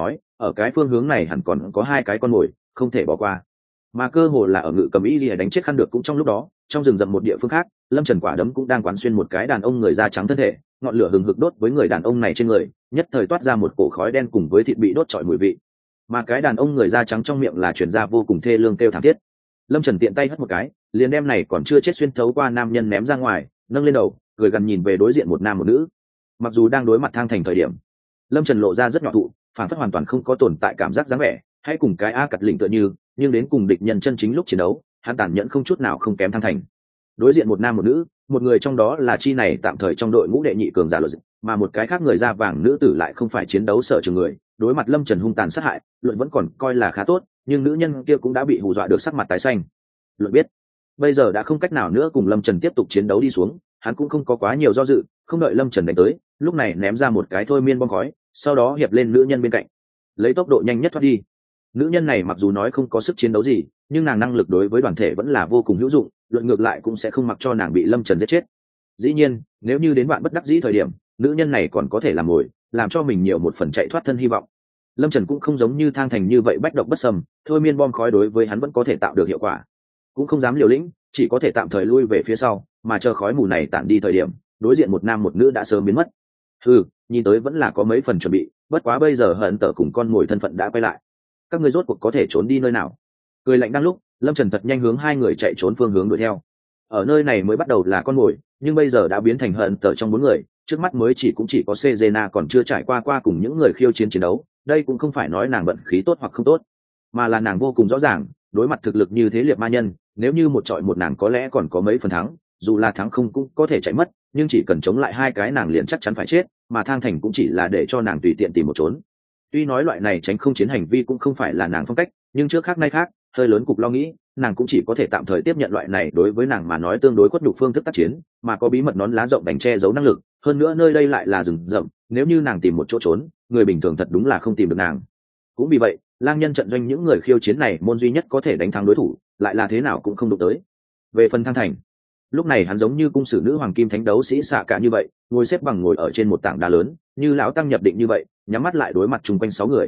A: ở cái phương hướng này hẳn còn có hai cái con mồi không thể bỏ qua. Mà cơ hồ là ở ngự cầm ý lìa đánh chết khăn được cũng trong lúc đó, trong rừng rậm một địa phương khác, lâm trần quả đấm cũng đang quán xuyên một cái đàn ông người da trắng thân thể, ngọn lửa hừng hực đốt với người đàn ông này trên người, nhất thời toát ra một cổ khói đen cùng với thịt bị đốt trọi mùi vị. Mà cái đàn ông người da trắng trong miệng là chuyển ra vô cùng thê lương kêu thảm thiết. Lâm trần tiện tay hất một cái, liền đem này còn chưa chết xuyên thấu qua nam nhân ném ra ngoài, nâng lên đầu cười gần nhìn về đối diện một nam một nữ. Mặc dù đang đối mặt thang thành thời điểm, lâm trần lộ ra rất nhỏ thụ, phản phất hoàn toàn không có tồn tại cảm giác dáng vẻ, hay cùng cái a cật lĩnh tựa như, nhưng đến cùng địch nhân chân chính lúc chiến đấu, hắn tàn nhẫn không chút nào không kém thang thành. Đối diện một nam một nữ, một người trong đó là chi này tạm thời trong đội ngũ đệ nhị cường giả luật, mà một cái khác người da vàng nữ tử lại không phải chiến đấu sở trường người, đối mặt lâm trần hung tàn sát hại, luận vẫn còn coi là khá tốt, nhưng nữ nhân kia cũng đã bị hù dọa được sắc mặt tái xanh. Luận biết bây giờ đã không cách nào nữa cùng lâm trần tiếp tục chiến đấu đi xuống, hắn cũng không có quá nhiều do dự, không đợi lâm trần đánh tới, lúc này ném ra một cái thôi miên bom khói, sau đó hiệp lên nữ nhân bên cạnh, lấy tốc độ nhanh nhất thoát đi. Nữ nhân này mặc dù nói không có sức chiến đấu gì, nhưng nàng năng lực đối với đoàn thể vẫn là vô cùng hữu dụng, luận ngược lại cũng sẽ không mặc cho nàng bị lâm trần giết chết. Dĩ nhiên nếu như đến bạn bất đắc dĩ thời điểm, nữ nhân này còn có thể làm mồi, làm cho mình nhiều một phần chạy thoát thân hy vọng. Lâm trần cũng không giống như thang thành như vậy bách độc bất sâm, thôi miên bom khói đối với hắn vẫn có thể tạo được hiệu quả, cũng không dám liều lĩnh, chỉ có thể tạm thời lui về phía sau, mà chờ khói mù này tản đi thời điểm, đối diện một nam một nữ đã sớm biến mất. Ừ, nhìn tới vẫn là có mấy phần chuẩn bị, bất quá bây giờ hận tở cùng con mồi thân phận đã quay lại, các người rốt cuộc có thể trốn đi nơi nào? Cười lạnh đang lúc, lâm trần thật nhanh hướng hai người chạy trốn phương hướng đuổi theo. Ở nơi này mới bắt đầu là con mồi, nhưng bây giờ đã biến thành hận tở trong bốn người, trước mắt mới chỉ cũng chỉ có Cezena còn chưa trải qua qua cùng những người khiêu chiến chiến đấu, đây cũng không phải nói nàng vận khí tốt hoặc không tốt, mà là nàng vô cùng rõ ràng, đối mặt thực lực như thế liệt ma nhân, nếu như một trọi một nàng có lẽ còn có mấy phần thắng, dù là thắng không cũng có thể chạy mất, nhưng chỉ cần chống lại hai cái nàng liền chắc chắn phải chết, mà thang thành cũng chỉ là để cho nàng tùy tiện tìm một trốn. Tuy nói loại này tránh không chiến hành vi cũng không phải là nàng phong cách, nhưng trước khác nay khác, hơi lớn cục lo nghĩ, nàng cũng chỉ có thể tạm thời tiếp nhận loại này đối với nàng mà nói tương đối khuất nhục phương thức tác chiến, mà có bí mật nón lá rộng đánh che giấu năng lực, hơn nữa nơi đây lại là rừng rậm, nếu như nàng tìm một chỗ trốn, người bình thường thật đúng là không tìm được nàng. Cũng vì vậy, lang nhân trận doanh những người khiêu chiến này môn duy nhất có thể đánh thắng đối thủ, lại là thế nào cũng không đụng tới. Về phần thang thành, lúc này hắn giống như cung sử nữ hoàng kim thánh đấu sĩ xạ cả như vậy, ngồi xếp bằng ngồi ở trên một tảng đá lớn, như lão tăng nhập định như vậy, nhắm mắt lại đối mặt chung quanh sáu người.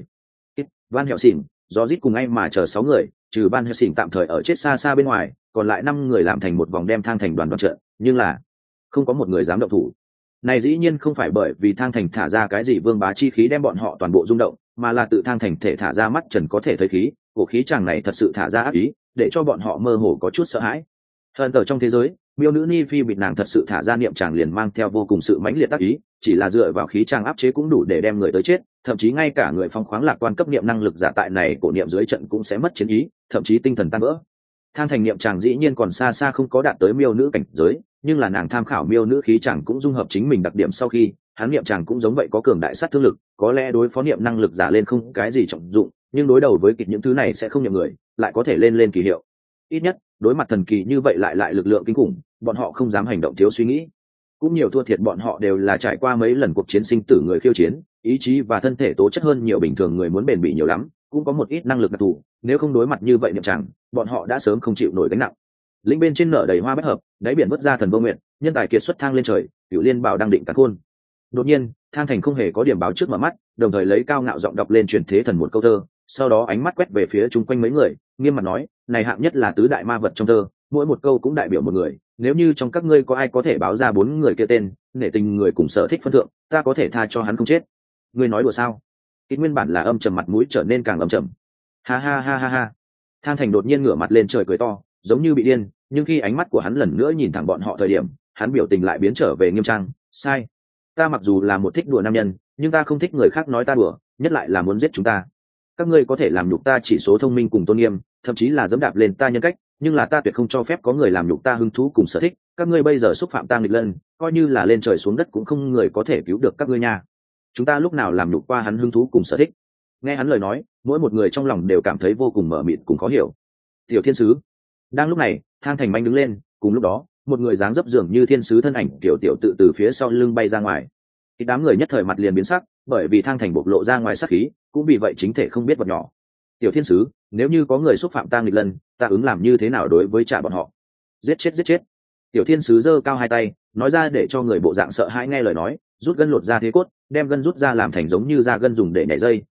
A: Van Hẹo Xỉn, do rít cùng ngay mà chờ sáu người, trừ Van Hẹo Xỉn tạm thời ở chết xa xa bên ngoài, còn lại năm người làm thành một vòng đem thang thành đoàn đoàn trận, nhưng là không có một người dám động thủ. Này dĩ nhiên không phải bởi vì thang thành thả ra cái gì vương bá chi khí đem bọn họ toàn bộ rung động, mà là tự thang thành thể thả ra mắt trần có thể thấy khí, cổ khí chàng này thật sự thả ra ác ý, để cho bọn họ mơ hồ có chút sợ hãi. Hơn ở trong thế giới, miêu nữ ni phi bịt nàng thật sự thả ra niệm chàng liền mang theo vô cùng sự mãnh liệt ác ý, chỉ là dựa vào khí chàng áp chế cũng đủ để đem người tới chết, thậm chí ngay cả người phong khoáng lạc quan cấp niệm năng lực giả tại này cổ niệm dưới trận cũng sẽ mất chiến ý, thậm chí tinh thần tan vỡ. Thang thành niệm chàng dĩ nhiên còn xa xa không có đạt tới miêu nữ cảnh giới, nhưng là nàng tham khảo miêu nữ khí chàng cũng dung hợp chính mình đặc điểm sau khi, hắn niệm chàng cũng giống vậy có cường đại sát thương lực, có lẽ đối phó niệm năng lực giả lên không cái gì trọng dụng, nhưng đối đầu với kịch những thứ này sẽ không niệm người, lại có thể lên lên kỳ hiệu. Ít nhất, đối mặt thần kỳ như vậy lại lại lực lượng kinh khủng, bọn họ không dám hành động thiếu suy nghĩ. Cũng nhiều thua thiệt bọn họ đều là trải qua mấy lần cuộc chiến sinh tử người khiêu chiến, ý chí và thân thể tố chất hơn nhiều bình thường người muốn bền bỉ nhiều lắm, cũng có một ít năng lực đặc thù, nếu không đối mặt như vậy niệm chàng, bọn họ đã sớm không chịu nổi gánh nặng. Lĩnh bên trên nở đầy hoa bách hợp, đáy biển vứt ra thần vô nguyện, nhân tài kiệt xuất thang lên trời, Cửu Liên Bảo đang định cắn khôn. Đột nhiên, thang thành không hề có điểm báo trước mở mắt, đồng thời lấy cao ngạo giọng đọc lên truyền thế thần một câu thơ, sau đó ánh mắt quét về phía chung quanh mấy người, nghiêm mặt nói, này hạng nhất là tứ đại ma vật trong thơ, mỗi một câu cũng đại biểu một người, nếu như trong các ngươi có ai có thể báo ra bốn người kia tên, nể tình người cùng sở thích phân thượng, ta có thể tha cho hắn không chết. Ngươi nói đùa sao? Ít nguyên bản là âm trầm mặt mũi trở nên càng âm trầm. Ha ha ha ha ha. Thang thành đột nhiên ngửa mặt lên trời cười to, giống như bị điên, nhưng khi ánh mắt của hắn lần nữa nhìn thẳng bọn họ thời điểm, hắn biểu tình lại biến trở về nghiêm trang. Sai, ta mặc dù là một thích đùa nam nhân, nhưng ta không thích người khác nói ta đùa, nhất lại là muốn giết chúng ta. Các ngươi có thể làm nhục ta chỉ số thông minh cùng tôn nghiêm, thậm chí là dẫm đạp lên ta nhân cách, nhưng là ta tuyệt không cho phép có người làm nhục ta hứng thú cùng sở thích. Các ngươi bây giờ xúc phạm ta nghịch lân, coi như là lên trời xuống đất cũng không người có thể cứu được các ngươi nha. Chúng ta lúc nào làm nhục qua hắn hứng thú cùng sở thích? Nghe hắn lời nói, mỗi một người trong lòng đều cảm thấy vô cùng mờ mịt cùng khó hiểu. Tiểu thiên sứ. Đang lúc này, thang thành manh đứng lên, cùng lúc đó, một người dáng dấp dường như thiên sứ thân ảnh tiểu tiểu tự từ phía sau lưng bay ra ngoài. Thì đám người nhất thời mặt liền biến sắc, bởi vì thang thành bộc lộ ra ngoài sắc khí, cũng vì vậy chính thể không biết vật nhỏ. Tiểu thiên sứ, nếu như có người xúc phạm ta nghịch lân, ta ứng làm như thế nào đối với trả bọn họ? Giết chết giết chết. Tiểu thiên sứ giơ cao hai tay, nói ra để cho người bộ dạng sợ hãi nghe lời nói, rút gân lột ra thế cốt, đem gân rút ra làm thành giống như da gân dùng để nhảy dây,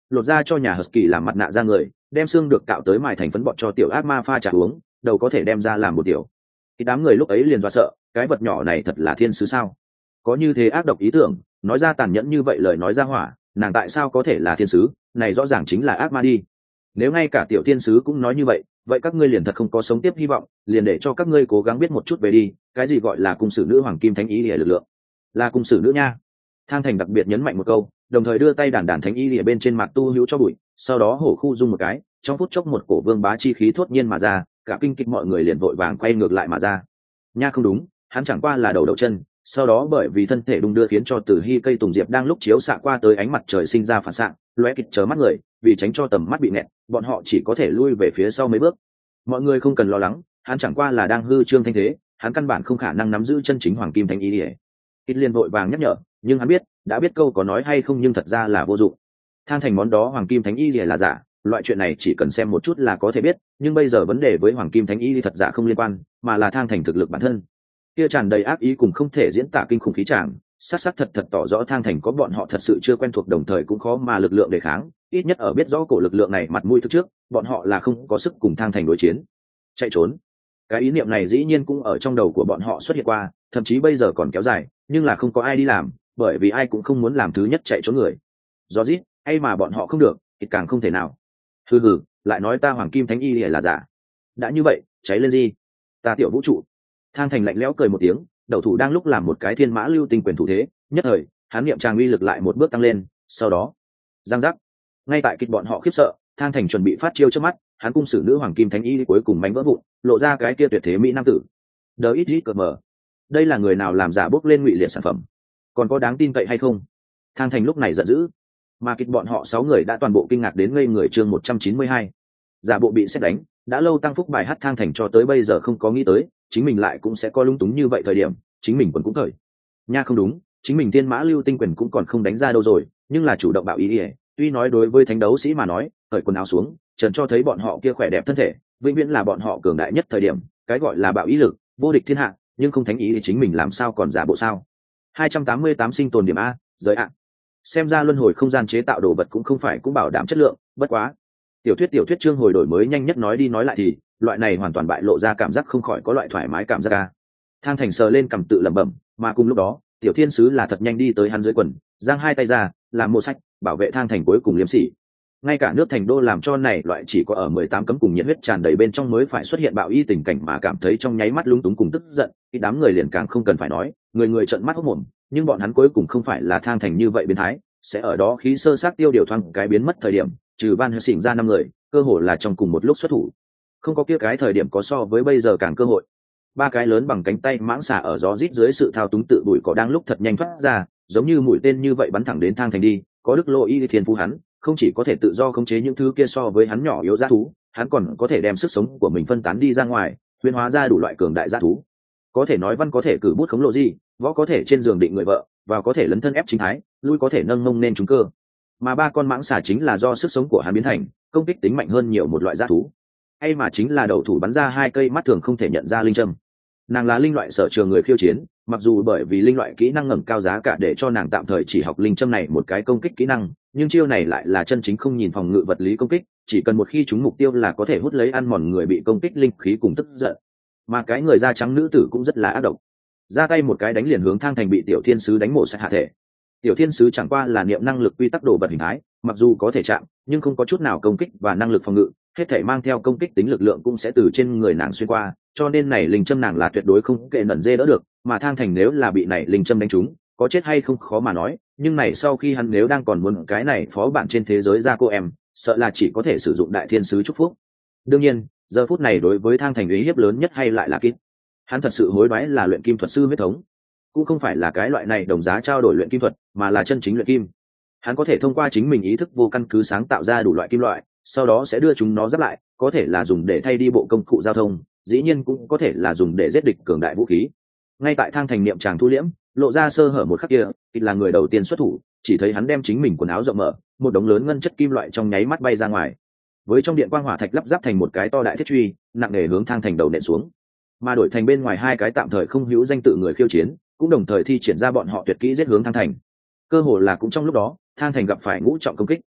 A: lột ra cho nhà Husky làm mặt nạ ra người, đem xương được cạo tới mài thành phấn bọt cho tiểu ác ma pha trà uống, đầu có thể đem ra làm một tiểu. Thì đám người lúc ấy liền dọa sợ, cái vật nhỏ này thật là thiên sứ sao? Có như thế ác độc ý tưởng, nói ra tàn nhẫn như vậy lời nói ra hỏa, nàng tại sao có thể là thiên sứ, này rõ ràng chính là ác ma đi. Nếu ngay cả tiểu thiên sứ cũng nói như vậy, vậy các ngươi liền thật không có sống tiếp hy vọng, liền để cho các ngươi cố gắng biết một chút về đi, cái gì gọi là cung sử nữ hoàng kim thánh ý liễu lực lượng, là cung sử nữ nha. Thang Thành đặc biệt nhấn mạnh một câu, đồng thời đưa tay đàn đàn thánh ý liễu bên trên mặt tu hữu cho bụi, sau đó hổ khu dung một cái, trong phút chốc một cổ vương bá chi khí thốt nhiên mà ra, cả kinh kịch mọi người liền vội vàng quay ngược lại mà ra. Nha không đúng, hắn chẳng qua là đầu đầu chân, sau đó bởi vì thân thể đung đưa khiến cho Tử Hy cây tùng diệp đang lúc chiếu xạ qua tới ánh mặt trời sinh ra phản xạ, lóe kịch chớ mắt người, vì tránh cho tầm mắt bị nẹt, bọn họ chỉ có thể lui về phía sau mấy bước. Mọi người không cần lo lắng, hắn chẳng qua là đang hư trương thanh thế, hắn căn bản không khả năng nắm giữ chân chính hoàng kim thánh ý liễu. Kịch liền vội vàng nhắc nhở, nhưng hắn biết, đã biết câu có nói hay không nhưng thật ra là vô dụng. Thang Thành món đó hoàng kim thánh ý liễu là giả, loại chuyện này chỉ cần xem một chút là có thể biết, nhưng bây giờ vấn đề với hoàng kim thánh ý liễu thật giả không liên quan, mà là Thang Thành thực lực bản thân. Kia tràn đầy ác ý cùng không thể diễn tả kinh khủng khí tràng, sát sát thật thật tỏ rõ Thang Thành có bọn họ thật sự chưa quen thuộc, đồng thời cũng khó mà lực lượng đề kháng, ít nhất ở biết rõ cổ lực lượng này mặt mũi thức trước, bọn họ là không có sức cùng Thang Thành đối chiến. Chạy trốn, cái ý niệm này dĩ nhiên cũng ở trong đầu của bọn họ xuất hiện qua, thậm chí bây giờ còn kéo dài, nhưng là không có ai đi làm, bởi vì ai cũng không muốn làm thứ nhất chạy trốn người. Do rít, hay mà bọn họ không được, thì càng không thể nào. Hừ hừ, lại nói ta hoàng kim thánh y là giả. Đã như vậy, cháy lên gì? Ta tiểu vũ trụ. Thang Thành lạnh lẽo cười một tiếng, đầu thủ đang lúc làm một cái thiên mã lưu tinh quyền thủ thế, nhất thời, hắn niệm tràng uy lực lại một bước tăng lên, sau đó, giang giác. Ngay tại kịch bọn họ khiếp sợ, Thang Thành chuẩn bị phát chiêu trước mắt, hắn cung sử nữ hoàng kim thánh y cuối cùng mánh vỡ vụn, lộ ra cái kia tuyệt thế mỹ nam tử. Đờ ít ít cờ mờ. Đây là người nào làm giả bốc lên ngụy liệt sản phẩm? Còn có đáng tin cậy hay không? Thang Thành lúc này giận dữ, mà kịch bọn họ sáu người đã toàn bộ kinh ngạc đến ngây người. Chương một trăm chín mươi hai, giả bộ bị xét đánh. Đã lâu tăng phúc bài hát Thang Thành cho tới bây giờ không có nghĩ tới, chính mình lại cũng sẽ có lung túng như vậy thời điểm, chính mình còn cũng thời. Nha không đúng, chính mình tiên mã lưu tinh quyền cũng còn không đánh ra đâu rồi, nhưng là chủ động bạo ý ỉa. Tuy nói đối với thánh đấu sĩ mà nói, cởi quần áo xuống, trần cho thấy bọn họ kia khỏe đẹp thân thể, vĩnh viễn là bọn họ cường đại nhất thời điểm, cái gọi là bạo ý lực, vô địch thiên hạ, nhưng không thánh ý thì chính mình làm sao còn giả bộ sao? hai trăm tám mươi tám sinh tồn điểm a, giới ạ. Xem ra luân hồi không gian chế tạo đồ vật cũng không phải cũng bảo đảm chất lượng, bất quá. Tiểu thuyết tiểu thuyết chương hồi đổi mới nhanh nhất nói đi nói lại thì, loại này hoàn toàn bại lộ ra cảm giác không khỏi có loại thoải mái cảm giác a. Thang Thành sờ lên cầm tự lẩm bẩm, mà cùng lúc đó, tiểu thiên sứ là thật nhanh đi tới hắn dưới quần, giang hai tay ra, làm một sách, bảo vệ Thang Thành cuối cùng liếm sỉ. Ngay cả nước thành đô làm cho này loại chỉ có ở mười tám cấm cùng nhiệt huyết tràn đầy bên trong mới phải xuất hiện bạo y tình cảnh mà cảm thấy trong nháy mắt lúng túng cùng tức giận, khi đám người liền càng không cần phải nói, người người trợn mắt hốt mồm, nhưng bọn hắn cuối cùng không phải là Thang Thành như vậy biến thái, sẽ ở đó khí sơ sát tiêu điều thoáng cái biến mất thời điểm, trừ Van Helsing ra năm người, cơ hội là trong cùng một lúc xuất thủ. Không có kia cái thời điểm có so với bây giờ càng cơ hội. Ba cái lớn bằng cánh tay mãng xà ở gió rít dưới sự thao túng tự bụi cỏ đang lúc thật nhanh thoát ra, giống như mũi tên như vậy bắn thẳng đến Thang Thành đi, có đức lộ y thiên phú hắn, không chỉ có thể tự do khống chế những thứ kia so với hắn nhỏ yếu dã thú, hắn còn có thể đem sức sống của mình phân tán đi ra ngoài, huyễn hóa ra đủ loại cường đại dã thú. Có thể nói văn có thể cử bút khống lộ gì, võ có thể trên giường định người vợ, vào có thể lấn thân ép chính thái, lui có thể nâng mông nên trúng cơ. Mà ba con mãng xà chính là do sức sống của hắn biến thành, công kích tính mạnh hơn nhiều một loại dã thú. Hay mà chính là đầu thủ bắn ra hai cây mắt thường không thể nhận ra linh châm. Nàng là linh loại sở trường người khiêu chiến, mặc dù bởi vì linh loại kỹ năng ngẩng cao giá cả để cho nàng tạm thời chỉ học linh châm này một cái công kích kỹ năng, nhưng chiêu này lại là chân chính không nhìn phòng ngự vật lý công kích, chỉ cần một khi trúng mục tiêu là có thể hút lấy ăn mòn người bị công kích linh khí cùng tức giận. Mà cái người da trắng nữ tử cũng rất là ác độc, ra tay một cái đánh liền hướng Thang Thành bị tiểu thiên sứ đánh mổ sạch hạ thể. Tiểu thiên sứ chẳng qua là niệm năng lực quy tắc đồ vật hình thái, mặc dù có thể chạm, nhưng không có chút nào công kích và năng lực phòng ngự, hết thể mang theo công kích tính lực lượng cũng sẽ từ trên người nàng xuyên qua, cho nên này linh châm nàng là tuyệt đối không kệ nẩn dê đỡ được, mà Thang Thành nếu là bị này linh châm đánh trúng, có chết hay không khó mà nói, nhưng này sau khi hắn nếu đang còn muốn cái này phó bản trên thế giới ra cô em, sợ là chỉ có thể sử dụng đại thiên sứ chúc phúc. Đương nhiên, giờ phút này đối với Thang Thành uy hiếp lớn nhất hay lại là Kit. Hắn thật sự hối đoái là luyện kim thuật sư huyết thống, cũng không phải là cái loại này đồng giá trao đổi luyện kim thuật, mà là chân chính luyện kim. Hắn có thể thông qua chính mình ý thức vô căn cứ sáng tạo ra đủ loại kim loại, sau đó sẽ đưa chúng nó giáp lại, có thể là dùng để thay đi bộ công cụ giao thông, dĩ nhiên cũng có thể là dùng để giết địch cường đại vũ khí. Ngay tại Thang Thành niệm tràng thu liễm, lộ ra sơ hở một khắc kia, Kit là người đầu tiên xuất thủ, chỉ thấy hắn đem chính mình quần áo rộng mở, một đống lớn ngân chất kim loại trong nháy mắt bay ra ngoài. Với trong điện quang hỏa thạch lắp ráp thành một cái to đại thiết truy, nặng nề hướng Thang Thành đầu nện xuống. Mà đổi thành bên ngoài hai cái tạm thời không hữu danh tự người khiêu chiến, cũng đồng thời thi triển ra bọn họ tuyệt kỹ giết hướng Thang Thành. Cơ hồ là cũng trong lúc đó, Thang Thành gặp phải ngũ trọng công kích.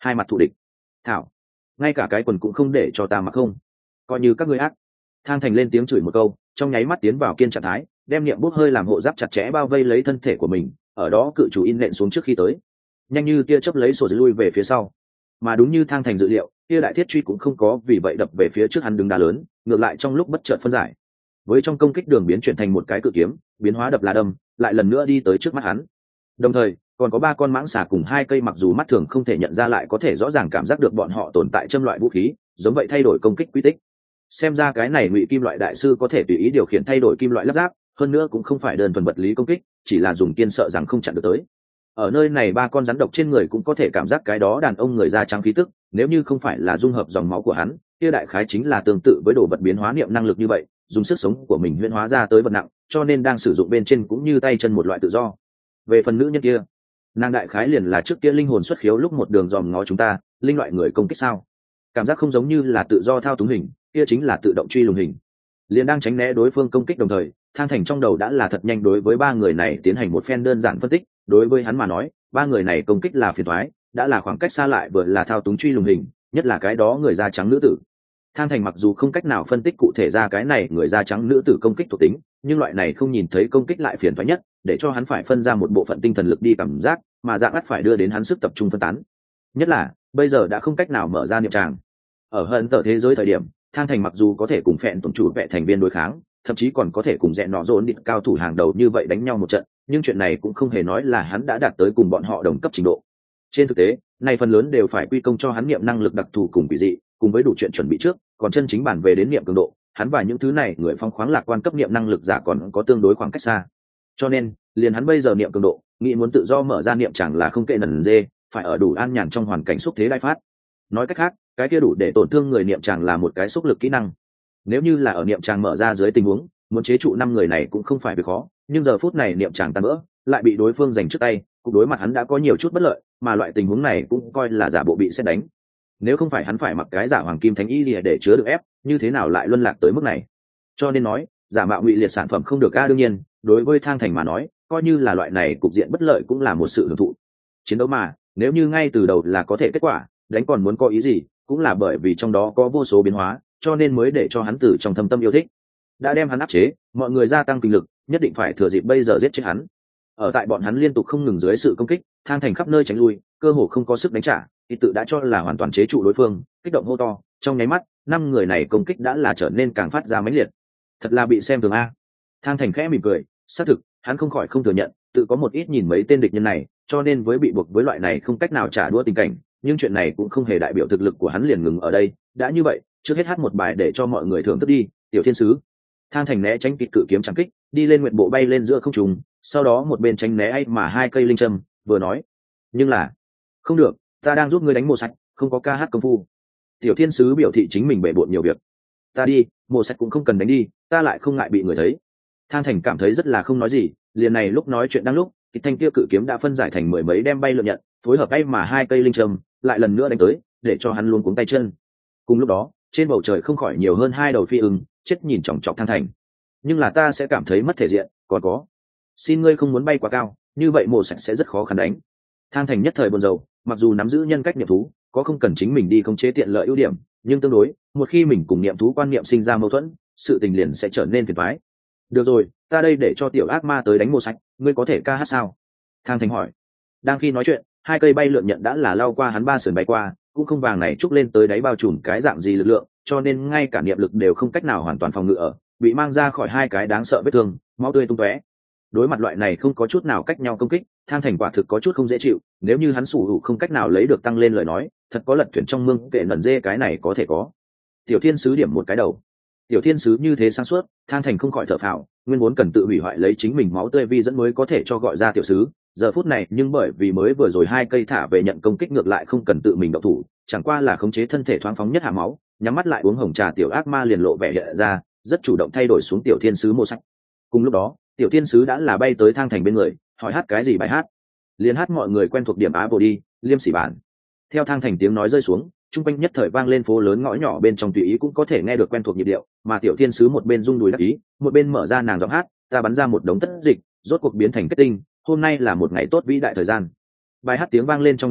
A: hai mặt thù địch. Thảo, ngay cả cái quần cũng không để cho ta mặc không, coi như các ngươi ác. Thang Thành lên tiếng chửi một câu, trong nháy mắt tiến vào kiên trạng thái, đem niệm bút hơi làm hộ giáp chặt chẽ bao vây lấy thân thể của mình, ở đó cự chủ in nện xuống trước khi tới, nhanh như tia chớp lấy sổ lui về phía sau. Mà đúng như Thang Thành dự liệu, kia đại thiết truy cũng không có vì vậy đập về phía trước hắn đứng đá lớn, ngược lại trong lúc bất chợt phân giải, với trong công kích đường biến chuyển thành một cái cự kiếm, biến hóa đập là đâm, lại lần nữa đi tới trước mắt hắn. Đồng thời, còn có ba con mãng xà cùng hai cây mặc dù mắt thường không thể nhận ra lại có thể rõ ràng cảm giác được bọn họ tồn tại châm loại vũ khí, giống vậy thay đổi công kích quy tích. Xem ra cái này Ngụy Kim loại đại sư có thể tùy ý điều khiển thay đổi kim loại lắp ráp, hơn nữa cũng không phải đơn thuần vật lý công kích, chỉ là dùng kiên sợ rằng không chặn được tới. Ở nơi này ba con rắn độc trên người cũng có thể cảm giác cái đó đàn ông người da trắng khí tức, nếu như không phải là dung hợp dòng máu của hắn, kia đại khái chính là tương tự với đồ vật biến hóa niệm năng lực như vậy, dùng sức sống của mình huyễn hóa ra tới vật nặng, cho nên đang sử dụng bên trên cũng như tay chân một loại tự do. Về phần nữ nhân kia, nàng đại khái liền là trước kia linh hồn xuất khiếu lúc một đường dòm ngó chúng ta, linh loại người công kích sao? Cảm giác không giống như là tự do thao túng hình, kia chính là tự động truy lùng hình. Liền đang tránh né đối phương công kích đồng thời, Thang Thành trong đầu đã là thật nhanh đối với ba người này tiến hành một phen đơn giản phân tích, đối với hắn mà nói, ba người này công kích là phiền toái, đã là khoảng cách xa lại vừa là thao túng truy lùng hình, nhất là cái đó người da trắng nữ tử. Thang Thành mặc dù không cách nào phân tích cụ thể ra cái này người da trắng nữ tử công kích thuộc tính, nhưng loại này không nhìn thấy công kích lại phiền toái nhất, để cho hắn phải phân ra một bộ phận tinh thần lực đi cảm giác, mà dạng ắt phải đưa đến hắn sức tập trung phân tán. Nhất là, bây giờ đã không cách nào mở ra niệm tràng. Ở hận tở thế giới thời điểm, Thang Thành mặc dù có thể cùng phẹn tổng chủ vệ thành viên đối kháng, thậm chí còn có thể cùng dẹn nọ dồn địch cao thủ hàng đầu như vậy đánh nhau một trận, nhưng chuyện này cũng không hề nói là hắn đã đạt tới cùng bọn họ đồng cấp trình độ. Trên thực tế, này phần lớn đều phải quy công cho hắn niệm năng lực đặc thù cùng quỷ dị, cùng với đủ chuyện chuẩn bị trước, còn chân chính bản về đến niệm cường độ, hắn và những thứ này người phong khoáng lạc quan cấp niệm năng lực giả còn có tương đối khoảng cách xa. Cho nên, liền hắn bây giờ niệm cường độ, nghĩ muốn tự do mở ra niệm chẳng là không kệ nần dê, phải ở đủ an nhàn trong hoàn cảnh xúc thế đại phát. Nói cách khác, cái kia đủ để tổn thương người niệm chàng là một cái xúc lực kỹ năng. Nếu như là ở niệm chàng mở ra dưới tình huống muốn chế trụ năm người này cũng không phải việc khó, nhưng giờ phút này niệm chàng tan vỡ lại bị đối phương giành trước tay, cuộc đối mặt hắn đã có nhiều chút bất lợi, mà loại tình huống này cũng coi là giả bộ bị xét đánh. Nếu không phải hắn phải mặc cái giả hoàng kim thánh y gì để chứa được ép, như thế nào lại luân lạc tới mức này? Cho nên nói, giả mạo ngụy liệt sản phẩm không được a. Đương nhiên, đối với Thang Thành mà nói, coi như là loại này cục diện bất lợi cũng là một sự hưởng thụ. Chiến đấu mà, nếu như ngay từ đầu là có thể kết quả, đánh còn muốn có ý gì, cũng là bởi vì trong đó có vô số biến hóa, cho nên mới để cho hắn từ trong thâm tâm yêu thích. Đã đem hắn áp chế, mọi người gia tăng kinh lực, nhất định phải thừa dịp bây giờ giết chết hắn. Ở tại bọn hắn liên tục không ngừng dưới sự công kích, Thang Thành khắp nơi tránh lui, cơ hồ không có sức đánh trả, thì tự đã cho là hoàn toàn chế trụ đối phương, kích động hô to, trong nháy mắt, năm người này công kích đã là trở nên càng phát ra mãnh liệt. Thật là bị xem thường a. Thang Thành khẽ mỉm cười, xác thực, hắn không khỏi không thừa nhận, tự có một ít nhìn mấy tên địch nhân này, cho nên với bị buộc với loại này không cách nào trả đũa tình cảnh, nhưng chuyện này cũng không hề đại biểu thực lực của hắn liền ngừng ở đây. Đã như vậy, trước hết hát một bài để cho mọi người thưởng thức đi, Tiểu Thiên Sứ. Thang Thành né tránh kịch cự kiếm chẳng kích, đi lên nguyện bộ bay lên giữa không trung, sau đó một bên tránh né ấy mà hai cây linh châm, vừa nói, nhưng là không được, ta đang giúp ngươi đánh mồ sạch, không có ca hát công phu. Tiểu Thiên Sứ biểu thị chính mình bể bộn nhiều việc. Ta đi, mồ sạch cũng không cần đánh đi, ta lại không ngại bị người thấy. Thang Thành cảm thấy rất là không nói gì, liền này lúc nói chuyện đang lúc, kịch thanh kia cự kiếm đã phân giải thành mười mấy đem bay lượn nhận, phối hợp ấy mà hai cây linh châm, lại lần nữa đánh tới, để cho hắn luôn cuống tay chân. Cùng lúc đó, trên bầu trời không khỏi nhiều hơn hai đầu phi ưng, chết nhìn chòng chọc Thang Thành. Nhưng là ta sẽ cảm thấy mất thể diện, còn có, xin ngươi không muốn bay quá cao, như vậy mồ sạch sẽ rất khó khăn đánh. Thang Thành nhất thời buồn rầu, mặc dù nắm giữ nhân cách niệm thú, có không cần chính mình đi khống chế tiện lợi ưu điểm, nhưng tương đối, một khi mình cùng niệm thú quan niệm sinh ra mâu thuẫn, sự tình liền sẽ trở nên phiền toái. Được rồi, ta đây để cho tiểu ác ma tới đánh mồ sạch, ngươi có thể ca hát sao? Thang Thành hỏi. Đang khi nói chuyện, hai cây bay lượn nhận đã là lao qua hắn ba sườn bay qua, cũng không vàng này trúc lên tới đáy bao trùm cái dạng gì lực lượng, cho nên ngay cả niệm lực đều không cách nào hoàn toàn phòng ngự ở, bị mang ra khỏi hai cái đáng sợ vết thương, máu tươi tung tóe. Đối mặt loại này không có chút nào cách nhau công kích, Thang Thành quả thực có chút không dễ chịu, nếu như hắn sủ hữu không cách nào lấy được tăng lên lời nói, thật có lật thuyền trong mương kệ nần dê cái này có thể có. Tiểu Thiên Sứ điểm một cái đầu. Tiểu Thiên Sứ như thế sáng suốt, Thang Thành không khỏi thở phào, nguyên vốn cần tự hủy hoại lấy chính mình máu tươi vi dẫn mới có thể cho gọi ra tiểu sứ, giờ phút này nhưng bởi vì mới vừa rồi hai cây thả về nhận công kích ngược lại không cần tự mình động thủ, chẳng qua là khống chế thân thể thoáng phóng nhất hạ máu, nhắm mắt lại uống hồng trà tiểu ác ma liền lộ vẻ hiện ra, rất chủ động thay đổi xuống Tiểu Thiên Sứ mô sách. Cùng lúc đó, Tiểu Thiên Sứ đã là bay tới Thang Thành bên người, hỏi hát cái gì bài hát. Liền hát mọi người quen thuộc điểm Apple đi, liêm sỉ bản. Theo Thang Thành tiếng nói rơi xuống, trung quanh nhất thời vang lên phố lớn ngõ nhỏ bên trong tùy ý cũng có thể nghe được quen thuộc nhịp điệu, mà Tiểu Thiên Sứ một bên rung đùi đắc ý, một bên mở ra nàng giọng hát, ta bắn ra một đống tất dịch, rốt cuộc biến thành kết tinh, hôm nay là một ngày tốt vĩ đại thời gian. Bài hát tiếng vang lên trong nháy mắt,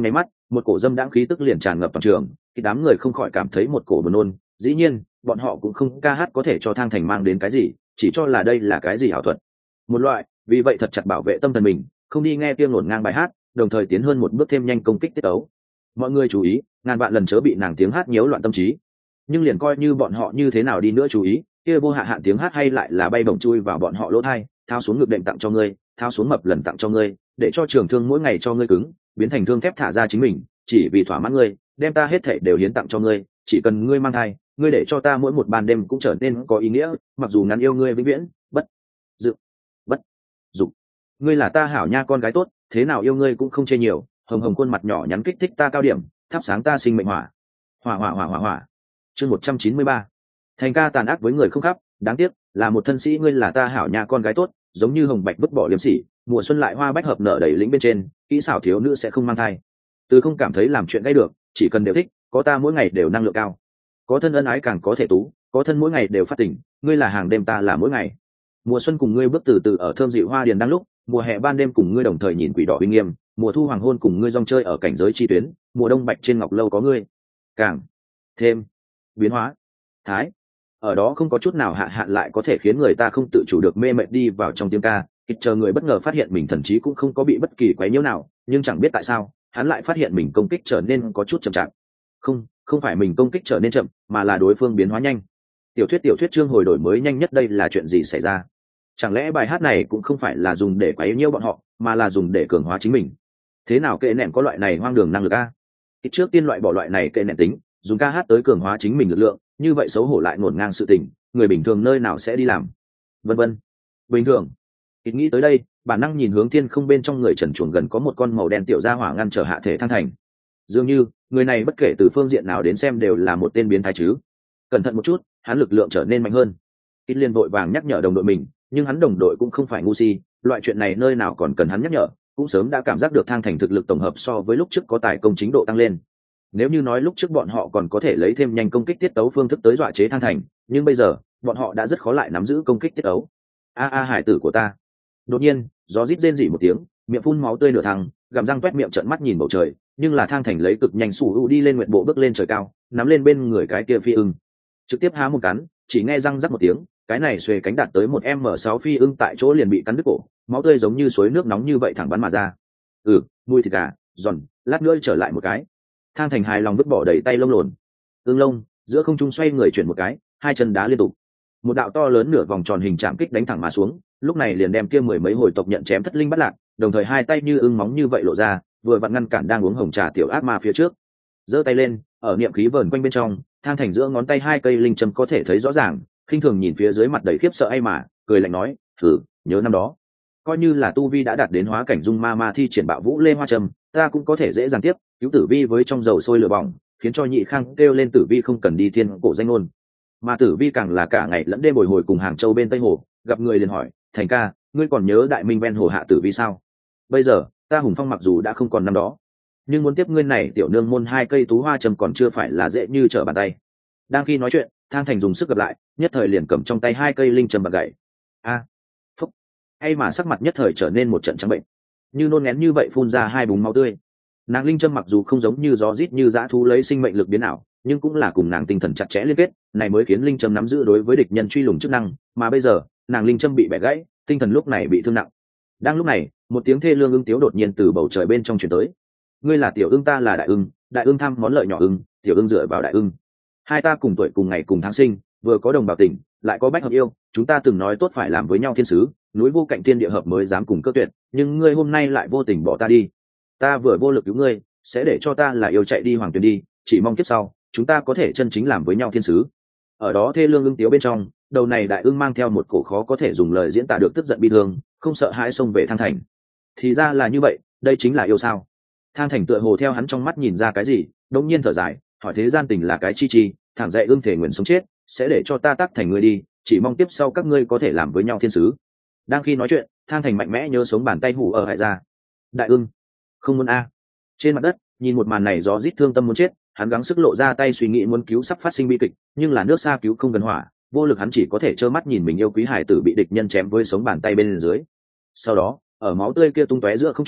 A: một cổ dâm đãng khí tức liền tràn ngập toàn trường, thì đám người không khỏi cảm thấy một cổ buồn nôn. Dĩ nhiên bọn họ cũng không ca hát có thể cho Thang Thành mang đến cái gì, chỉ cho là đây là cái gì ảo thuật một loại, vì vậy thật chặt bảo vệ tâm thần mình, không đi nghe tiếng ngổn ngang bài hát, đồng thời tiến hơn một bước thêm nhanh công kích tiết tấu. Mọi người chú ý, ngàn vạn lần chớ bị nàng tiếng hát nhiễu loạn tâm trí. Nhưng liền coi như bọn họ như thế nào đi nữa chú ý, kia vô hạ hạn tiếng hát hay lại là bay bổng chui vào bọn họ lỗ tai, thao xuống ngực đệm tặng cho ngươi, thao xuống mập lần tặng cho ngươi, để cho trường thương mỗi ngày cho ngươi cứng, biến thành thương thép thả ra chính mình, chỉ vì thỏa mãn ngươi, đem ta hết thảy đều hiến tặng cho ngươi, chỉ cần ngươi mang thai, ngươi để cho ta mỗi một ban đêm cũng trở nên có ý nghĩa, mặc dù ngắn yêu ngươi vĩnh viễn, bất dự, bất dục. Ngươi là ta hảo nha con gái tốt, thế nào yêu ngươi cũng không chê nhiều, hồng hồng khuôn mặt nhỏ nhắn kích thích ta cao điểm, thắp sáng ta sinh mệnh hỏa. Hỏa hỏa hỏa hỏa hỏa. Chương một trăm chín mươi ba. Thành ca tàn ác với người không khắp, đáng tiếc, là một thân sĩ ngươi là ta hảo nha con gái tốt, giống như hồng bạch vứt bỏ liêm sỉ, mùa xuân lại hoa bách hợp nở đầy lĩnh bên trên, kỹ xảo thiếu nữ sẽ không mang thai. Từ không cảm thấy làm chuyện gây được, chỉ cần đều thích, có ta mỗi ngày đều năng lượng cao. Có thân ân ái càng có thể tú, có thân mỗi ngày đều phát tỉnh, ngươi là hàng đêm ta là mỗi ngày. Mùa xuân cùng ngươi bước từ từ ở thơm dịu hoa điền đang lúc, mùa hè ban đêm cùng ngươi đồng thời nhìn quỷ đỏ uy nghiêm, mùa thu hoàng hôn cùng ngươi rong chơi ở cảnh giới chi tuyến, mùa đông bạch trên ngọc lâu có ngươi. Càng thêm biến hóa thái ở đó không có chút nào hạ hạn lại có thể khiến người ta không tự chủ được mê mệt đi vào trong tiếng ca. Kịch chờ người bất ngờ phát hiện mình thần trí cũng không có bị bất kỳ quấy nhiễu nào, nhưng chẳng biết tại sao hắn lại phát hiện mình công kích trở nên có chút chậm chạp. Không, không phải mình công kích trở nên chậm, mà là đối phương biến hóa nhanh. Tiểu thuyết tiểu thuyết chương hồi đổi mới nhanh nhất, đây là chuyện gì xảy ra? Chẳng lẽ bài hát này cũng không phải là dùng để quấy nhiễu bọn họ, mà là dùng để cường hóa chính mình? Thế nào kệ nện có loại này hoang đường năng lực a? Kịch trước tiên loại bỏ loại này kệ nện tính, dùng ca hát tới cường hóa chính mình lực lượng, như vậy xấu hổ lại ngổn ngang sự tình, người bình thường nơi nào sẽ đi làm? Vân vân. Bình thường. Kịch nghĩ tới đây, bản năng nhìn hướng thiên không bên trong người trần chuồng gần có một con màu đen tiểu gia hỏa ngăn trở hạ thể Thang Thành. Dường như người này bất kể từ phương diện nào đến xem đều là một tên biến thái chứ. Cẩn thận một chút, hắn lực lượng trở nên mạnh hơn. Kịch liền vội vàng nhắc nhở đồng đội mình, nhưng hắn đồng đội cũng không phải ngu si, loại chuyện này nơi nào còn cần hắn nhắc nhở, cũng sớm đã cảm giác được Thang Thành thực lực tổng hợp so với lúc trước có tài công chính độ tăng lên. Nếu như nói lúc trước bọn họ còn có thể lấy thêm nhanh công kích tiết tấu phương thức tới dọa chế Thang Thành, nhưng bây giờ bọn họ đã rất khó lại nắm giữ công kích tiết tấu. A a hải tử của ta. Đột nhiên gió rít rên rỉ một tiếng, miệng phun máu tươi nửa thằng, gặm răng toét miệng trợn mắt nhìn bầu trời, nhưng là Thang Thành lấy cực nhanh sủ hữu đi lên nguyện bộ bước lên trời cao, nắm lên bên người cái kia phi ưng, trực tiếp há một cắn, chỉ nghe răng rắc một tiếng, cái này xuề cánh đạt tới một m sáu phi ưng tại chỗ liền bị cắn đứt cổ, máu tươi giống như suối nước nóng như vậy thẳng bắn mà ra. Ừ, mùi thịt gà giòn, lát nữa trở lại một cái. Thang Thành hài lòng vứt bỏ đầy tay lông lồn, ương lông giữa không trung xoay người chuyển một cái, hai chân đá liên tục, một đạo to lớn nửa vòng tròn hình chạm kích đánh thẳng mà xuống, lúc này liền đem kia mười mấy hồi tộc nhận chém thất linh bắt lạc, đồng thời hai tay như ưng móng như vậy lộ ra, vừa vặn ngăn cản đang uống hồng trà tiểu ác ma phía trước. Giơ tay lên, ở niệm khí vờn quanh bên trong, Thang Thành giữa ngón tay hai cây linh châm có thể thấy rõ ràng, khinh thường nhìn phía dưới mặt đầy khiếp sợ ai mà, cười lạnh nói, thử nhớ năm đó, coi như là tu vi đã đạt đến hóa cảnh dung ma ma thi triển bạo vũ lê hoa trầm, ta cũng có thể dễ dàng tiếp cứu Tử Vi với trong dầu sôi lửa bỏng, khiến cho Nhị Khang kêu lên Tử Vi không cần đi thiên cổ danh ngôn. Mà Tử Vi càng là cả ngày lẫn đêm bồi hồi cùng Hàng Châu bên Tây Hồ, gặp người liền hỏi, Thành ca, ngươi còn nhớ đại minh ven hồ hạ Tử Vi sao? Bây giờ ta Hùng Phong mặc dù đã không còn năm đó, nhưng muốn tiếp ngươi này tiểu nương môn hai cây tú hoa trầm còn chưa phải là dễ như trở bàn tay. Đang khi nói chuyện, Thang Thành dùng sức gặp lại, nhất thời liền cầm trong tay hai cây linh trầm bạc gậy. A, phúc, hay mà sắc mặt nhất thời trở nên một trận trắng bệnh, như nôn ngén như vậy phun ra hai búng máu tươi. Nàng linh châm mặc dù không giống như gió rít như dã thú lấy sinh mệnh lực biến ảo, nhưng cũng là cùng nàng tinh thần chặt chẽ liên kết, này mới khiến linh châm nắm giữ đối với địch nhân truy lùng chức năng. Mà bây giờ nàng linh châm bị bẻ gãy, tinh thần lúc này bị thương nặng. Đang lúc này, một tiếng thê lương ưng tiếu đột nhiên từ bầu trời bên trong truyền tới. Ngươi là tiểu ưng, ta là đại ưng, đại ưng tham món lợi nhỏ ưng, tiểu ưng dựa vào đại ưng. Hai ta cùng tuổi cùng ngày cùng tháng sinh, vừa có đồng bào tình, lại có bách hợp yêu, chúng ta từng nói tốt phải làm với nhau thiên sứ, núi vô cạnh thiên địa hợp mới dám cùng cơ tuyệt, nhưng ngươi hôm nay lại vô tình bỏ ta đi. Ta vừa vô lực cứu ngươi, sẽ để cho ta là yêu chạy đi hoàng tuyền đi, chỉ mong kiếp sau chúng ta có thể chân chính làm với nhau thiên sứ. Ở đó thê lương ưng tiếu bên trong, đầu này đại ưng mang theo một cổ khó có thể dùng lời diễn tả được tức giận bi thương, không sợ hãi xông về Thang Thành. Thì ra là như vậy, đây chính là yêu sao? Thang Thành tựa hồ theo hắn trong mắt nhìn ra cái gì, đống nhiên thở dài, hỏi thế gian tình là cái chi chi, thẳng dạy ưng thể nguyện sống chết, sẽ để cho ta tác thành ngươi đi, chỉ mong tiếp sau các ngươi có thể làm với nhau thiên sứ. Đang khi nói chuyện, Thang Thành mạnh mẽ nhớ sống bàn tay hủ ở hại ra. Đại ưng, không muốn a. Trên mặt đất, nhìn một màn này gió rít thương tâm muốn chết, hắn gắng sức lộ ra tay suy nghĩ muốn cứu sắp phát sinh bi kịch, nhưng là nước xa cứu không gần hỏa, vô lực hắn chỉ có thể trơ mắt nhìn mình yêu quý hải tử bị địch nhân chém với sống bàn tay bên dưới. Sau đó, ở máu tươi kia tung tóe giữa không trung,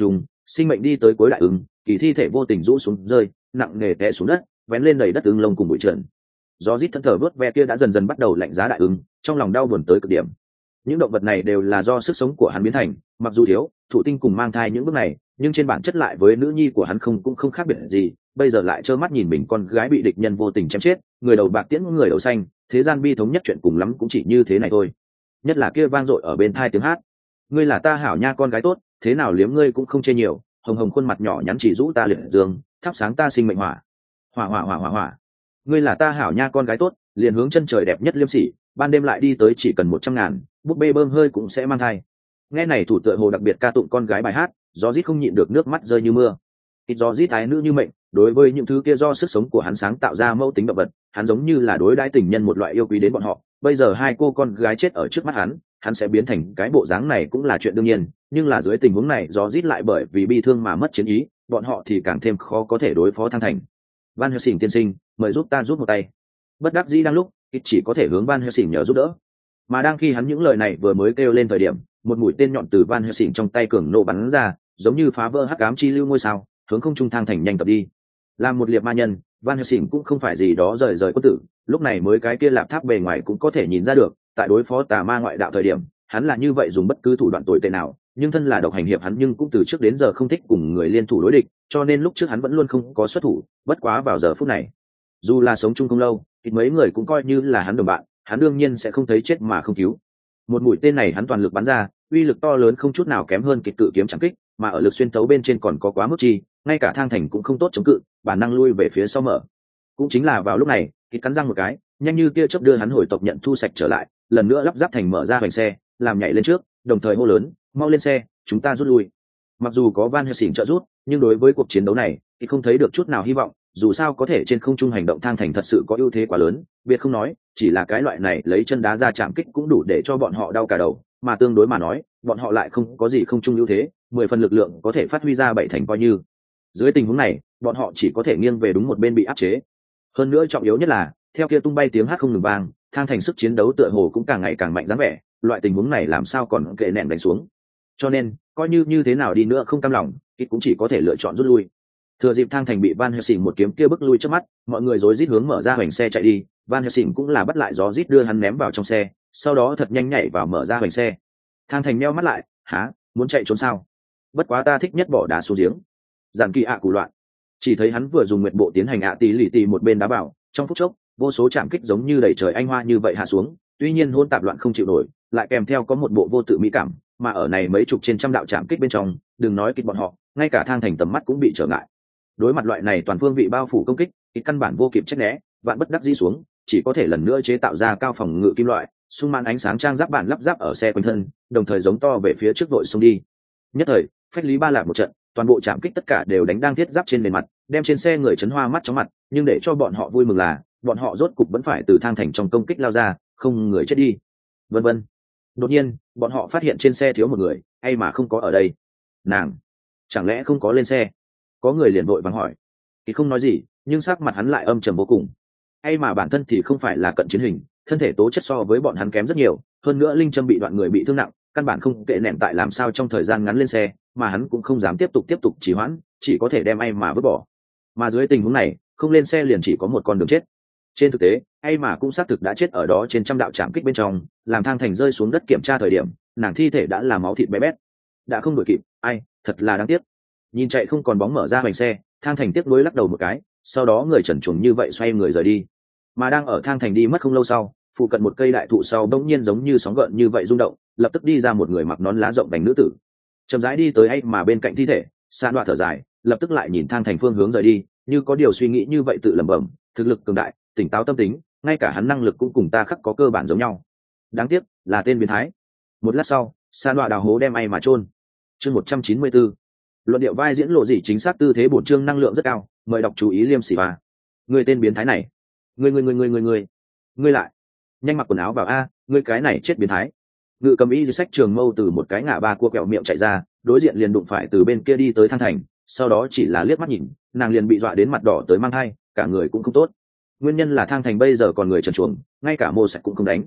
A: sinh mệnh đi tới cuối đại ứng, kỳ thi thể vô tình rũ xuống rơi, nặng nề té xuống đất, vén lên đầy đất ứng lông cùng bụi trần. Gió rít thân thở vớt ve kia đã dần dần bắt đầu lạnh giá đại ứng, trong lòng đau buồn tới cực điểm. Những động vật này đều là do sức sống của hắn biến thành, mặc dù thiếu thụ tinh cùng mang thai những bước này, nhưng trên bản chất lại với nữ nhi của hắn không cũng không khác biệt gì. Bây giờ lại trơ mắt nhìn mình con gái bị địch nhân vô tình chém chết, người đầu bạc tiễn người đầu xanh, thế gian bi thống nhất chuyện cùng lắm cũng chỉ như thế này thôi. Nhất là kia vang dội ở bên thai tiếng hát: ngươi là ta hảo nha con gái tốt, thế nào liếm ngươi cũng không chê nhiều, hồng hồng khuôn mặt nhỏ nhắn chỉ rũ ta liệt dương, thắp sáng ta sinh mệnh hỏa. Hỏa hỏa hỏa hỏa hỏa. Ngươi là ta hảo nha con gái tốt, liền hướng chân trời đẹp nhất liêm sỉ, ban đêm lại đi tới chỉ cần một trăm ngàn, búp bê bơm hơi cũng sẽ mang thai. Nghe này thủ tựa hồ đặc biệt ca tụng con gái bài hát, gió rít không nhịn được nước mắt rơi như mưa. Ít gió rít ái nữ như mệnh, đối với những thứ kia do sức sống của hắn sáng tạo ra mẫu tính động vật, hắn giống như là đối đãi tình nhân một loại yêu quý đến bọn họ. Bây giờ hai cô con gái chết ở trước mắt hắn, hắn sẽ biến thành cái bộ dáng này cũng là chuyện đương nhiên, nhưng là dưới tình huống này gió rít lại bởi vì bi thương mà mất chiến ý, bọn họ thì càng thêm khó có thể đối phó Thang Thành. Van Helsing tiên sinh, mời giúp ta giúp một tay. Bất đắc dĩ đang lúc, ít chỉ có thể hướng Van Helsing nhờ giúp đỡ. Mà đang khi hắn những lời này vừa mới kêu lên thời điểm, một mũi tên nhọn từ Van Helsing trong tay cường nộ bắn ra, giống như phá vỡ hắc ám chi lưu ngôi sao, hướng không trung Thang Thành nhanh tập đi. Làm một liệp ma nhân, Van Helsing cũng không phải gì đó rời rời quân tử, lúc này mới cái kia lạp tháp bề ngoài cũng có thể nhìn ra được, tại đối phó tà ma ngoại đạo thời điểm, hắn là như vậy dùng bất cứ thủ đoạn tồi tệ nào, nhưng thân là độc hành hiệp hắn nhưng cũng từ trước đến giờ không thích cùng người liên thủ đối địch, cho nên lúc trước hắn vẫn luôn không có xuất thủ, bất quá vào giờ phút này, dù là sống chung không lâu, ít mấy người cũng coi như là hắn đồng bạn, hắn đương nhiên sẽ không thấy chết mà không cứu. Một mũi tên này hắn toàn lực bắn ra, uy lực to lớn không chút nào kém hơn kịch cự kiếm chẳng kích, mà ở lực xuyên tấu bên trên còn có quá mức chi, ngay cả Thang Thành cũng không tốt chống cự, bản năng lui về phía sau mở. Cũng chính là vào lúc này, kịch cắn răng một cái, nhanh như tia chớp đưa hắn hồi tộc nhận thu sạch trở lại, lần nữa lắp ráp thành mở ra hoành xe, làm nhảy lên trước, đồng thời hô lớn: mau lên xe, chúng ta rút lui. Mặc dù có Van Helsing trợ giúp, nhưng đối với cuộc chiến đấu này thì không thấy được chút nào hy vọng, dù sao có thể trên không trung hành động Thang Thành thật sự có ưu thế quá lớn, biệt không nói, chỉ là cái loại này lấy chân đá ra chạm kích cũng đủ để cho bọn họ đau cả đầu, mà tương đối mà nói, bọn họ lại không có gì không trung ưu thế, mười phần lực lượng có thể phát huy ra bảy thành coi như. Dưới tình huống này, bọn họ chỉ có thể nghiêng về đúng một bên bị áp chế. Hơn nữa trọng yếu nhất là, theo kia tung bay tiếng hát không ngừng vang, Thang Thành sức chiến đấu tựa hồ cũng càng ngày càng mạnh dáng vẻ, loại tình huống này làm sao còn kệ nẹn đánh xuống. Cho nên, coi như như thế nào đi nữa không cam lòng, ít cũng chỉ có thể lựa chọn rút lui. Thừa dịp Thang Thành bị Van Helsing một kiếm kia bức lui trước mắt, mọi người rối rít hướng mở ra hoành xe chạy đi, Van Helsing cũng là bắt lại gió rít đưa hắn ném vào trong xe, sau đó thật nhanh nhảy vào mở ra hoành xe. Thang Thành meo mắt lại: há, muốn chạy trốn sao? Bất quá ta thích nhất bỏ đá xuống giếng. Giản Kỳ ạ à củ loạn. Chỉ thấy hắn vừa dùng nguyệt bộ tiến hành ạ tỷ lì tì một bên đá bảo, trong phút chốc, vô số chạm kích giống như đầy trời anh hoa như vậy hạ xuống, tuy nhiên hỗn tạp loạn không chịu nổi, lại kèm theo có một bộ vô tự mỹ cảm, mà ở này mấy chục trên trăm đạo chạm kích bên trong, đừng nói kích bọn họ, ngay cả Thang Thành tầm mắt cũng bị trở ngại. Đối mặt loại này toàn phương vị bao phủ công kích, ít căn bản vô kịp tránh né, vạn bất đắc dĩ xuống, chỉ có thể lần nữa chế tạo ra cao phòng ngự kim loại, xung màn ánh sáng trang giáp bản lắp ráp ở xe quanh thân, đồng thời giống to về phía trước đội xông đi. Nhất thời, phách lý ba lạc một trận, toàn bộ chạm kích tất cả đều đánh đang thiết giáp trên nền mặt, đem trên xe người chấn hoa mắt chóng mặt, nhưng để cho bọn họ vui mừng là, bọn họ rốt cục vẫn phải từ Thang Thành trong công kích lao ra, không người chết đi. Vân vân. Đột nhiên, bọn họ phát hiện trên xe thiếu một người, hay mà không có ở đây. Nàng, chẳng lẽ không có lên xe? Có người liền vội vàng hỏi. Thì không nói gì, nhưng sắc mặt hắn lại âm trầm vô cùng. Hay mà bản thân thì không phải là cận chiến hình, thân thể tố chất so với bọn hắn kém rất nhiều, hơn nữa linh châm bị đoạn người bị thương nặng, căn bản không kệ nện tại làm sao trong thời gian ngắn lên xe, mà hắn cũng không dám tiếp tục tiếp tục trì hoãn, chỉ có thể đem ai mà vứt bỏ. Mà dưới tình huống này, không lên xe liền chỉ có một con đường chết. Trên thực tế, ai mà cũng xác thực đã chết ở đó trên trăm đạo chạm kích bên trong, làm Thang Thành rơi xuống đất kiểm tra thời điểm, nàng thi thể đã là máu thịt bé bét, đã không đuổi kịp. Ai, thật là đáng tiếc. Nhìn chạy không còn bóng mở ra hoành xe, Thang Thành tiếc nuối lắc đầu một cái, sau đó người trần truồng như vậy xoay người rời đi. Mà đang ở Thang Thành đi mất không lâu sau, phụ cận một cây đại thụ sau bỗng nhiên giống như sóng gợn như vậy rung động, lập tức đi ra một người mặc nón lá rộng vành nữ tử, chậm rãi đi tới ai mà bên cạnh thi thể, san đoạn thở dài, lập tức lại nhìn Thang Thành phương hướng rời đi, như có điều suy nghĩ như vậy tự lẩm bẩm, thực lực cường đại, tỉnh táo tâm tính, ngay cả hắn năng lực cũng cùng ta khắc có cơ bản giống nhau. Đáng tiếc là tên biến thái. Một lát sau, san đoạn đào hố đem ai mà chôn. Chương một trăm chín mươi bốn. Luận điệu vai diễn lộ gì chính xác tư thế bổn chương năng lượng rất cao, mời đọc chú ý liêm sỉ và. Người tên biến thái này, người người người người người người, ngươi lại, nhanh mặc quần áo vào a, ngươi cái này chết biến thái. Ngự cầm y sách trường mâu từ một cái ngã ba cua kẹo miệng chạy ra, đối diện liền đụng phải từ bên kia đi tới Thang Thành, sau đó chỉ là liếc mắt nhìn, nàng liền bị dọa đến mặt đỏ tới mang hai, cả người cũng không tốt. Nguyên nhân là Thang Thành bây giờ còn người trần truồng, ngay cả mô sạch cũng không đánh.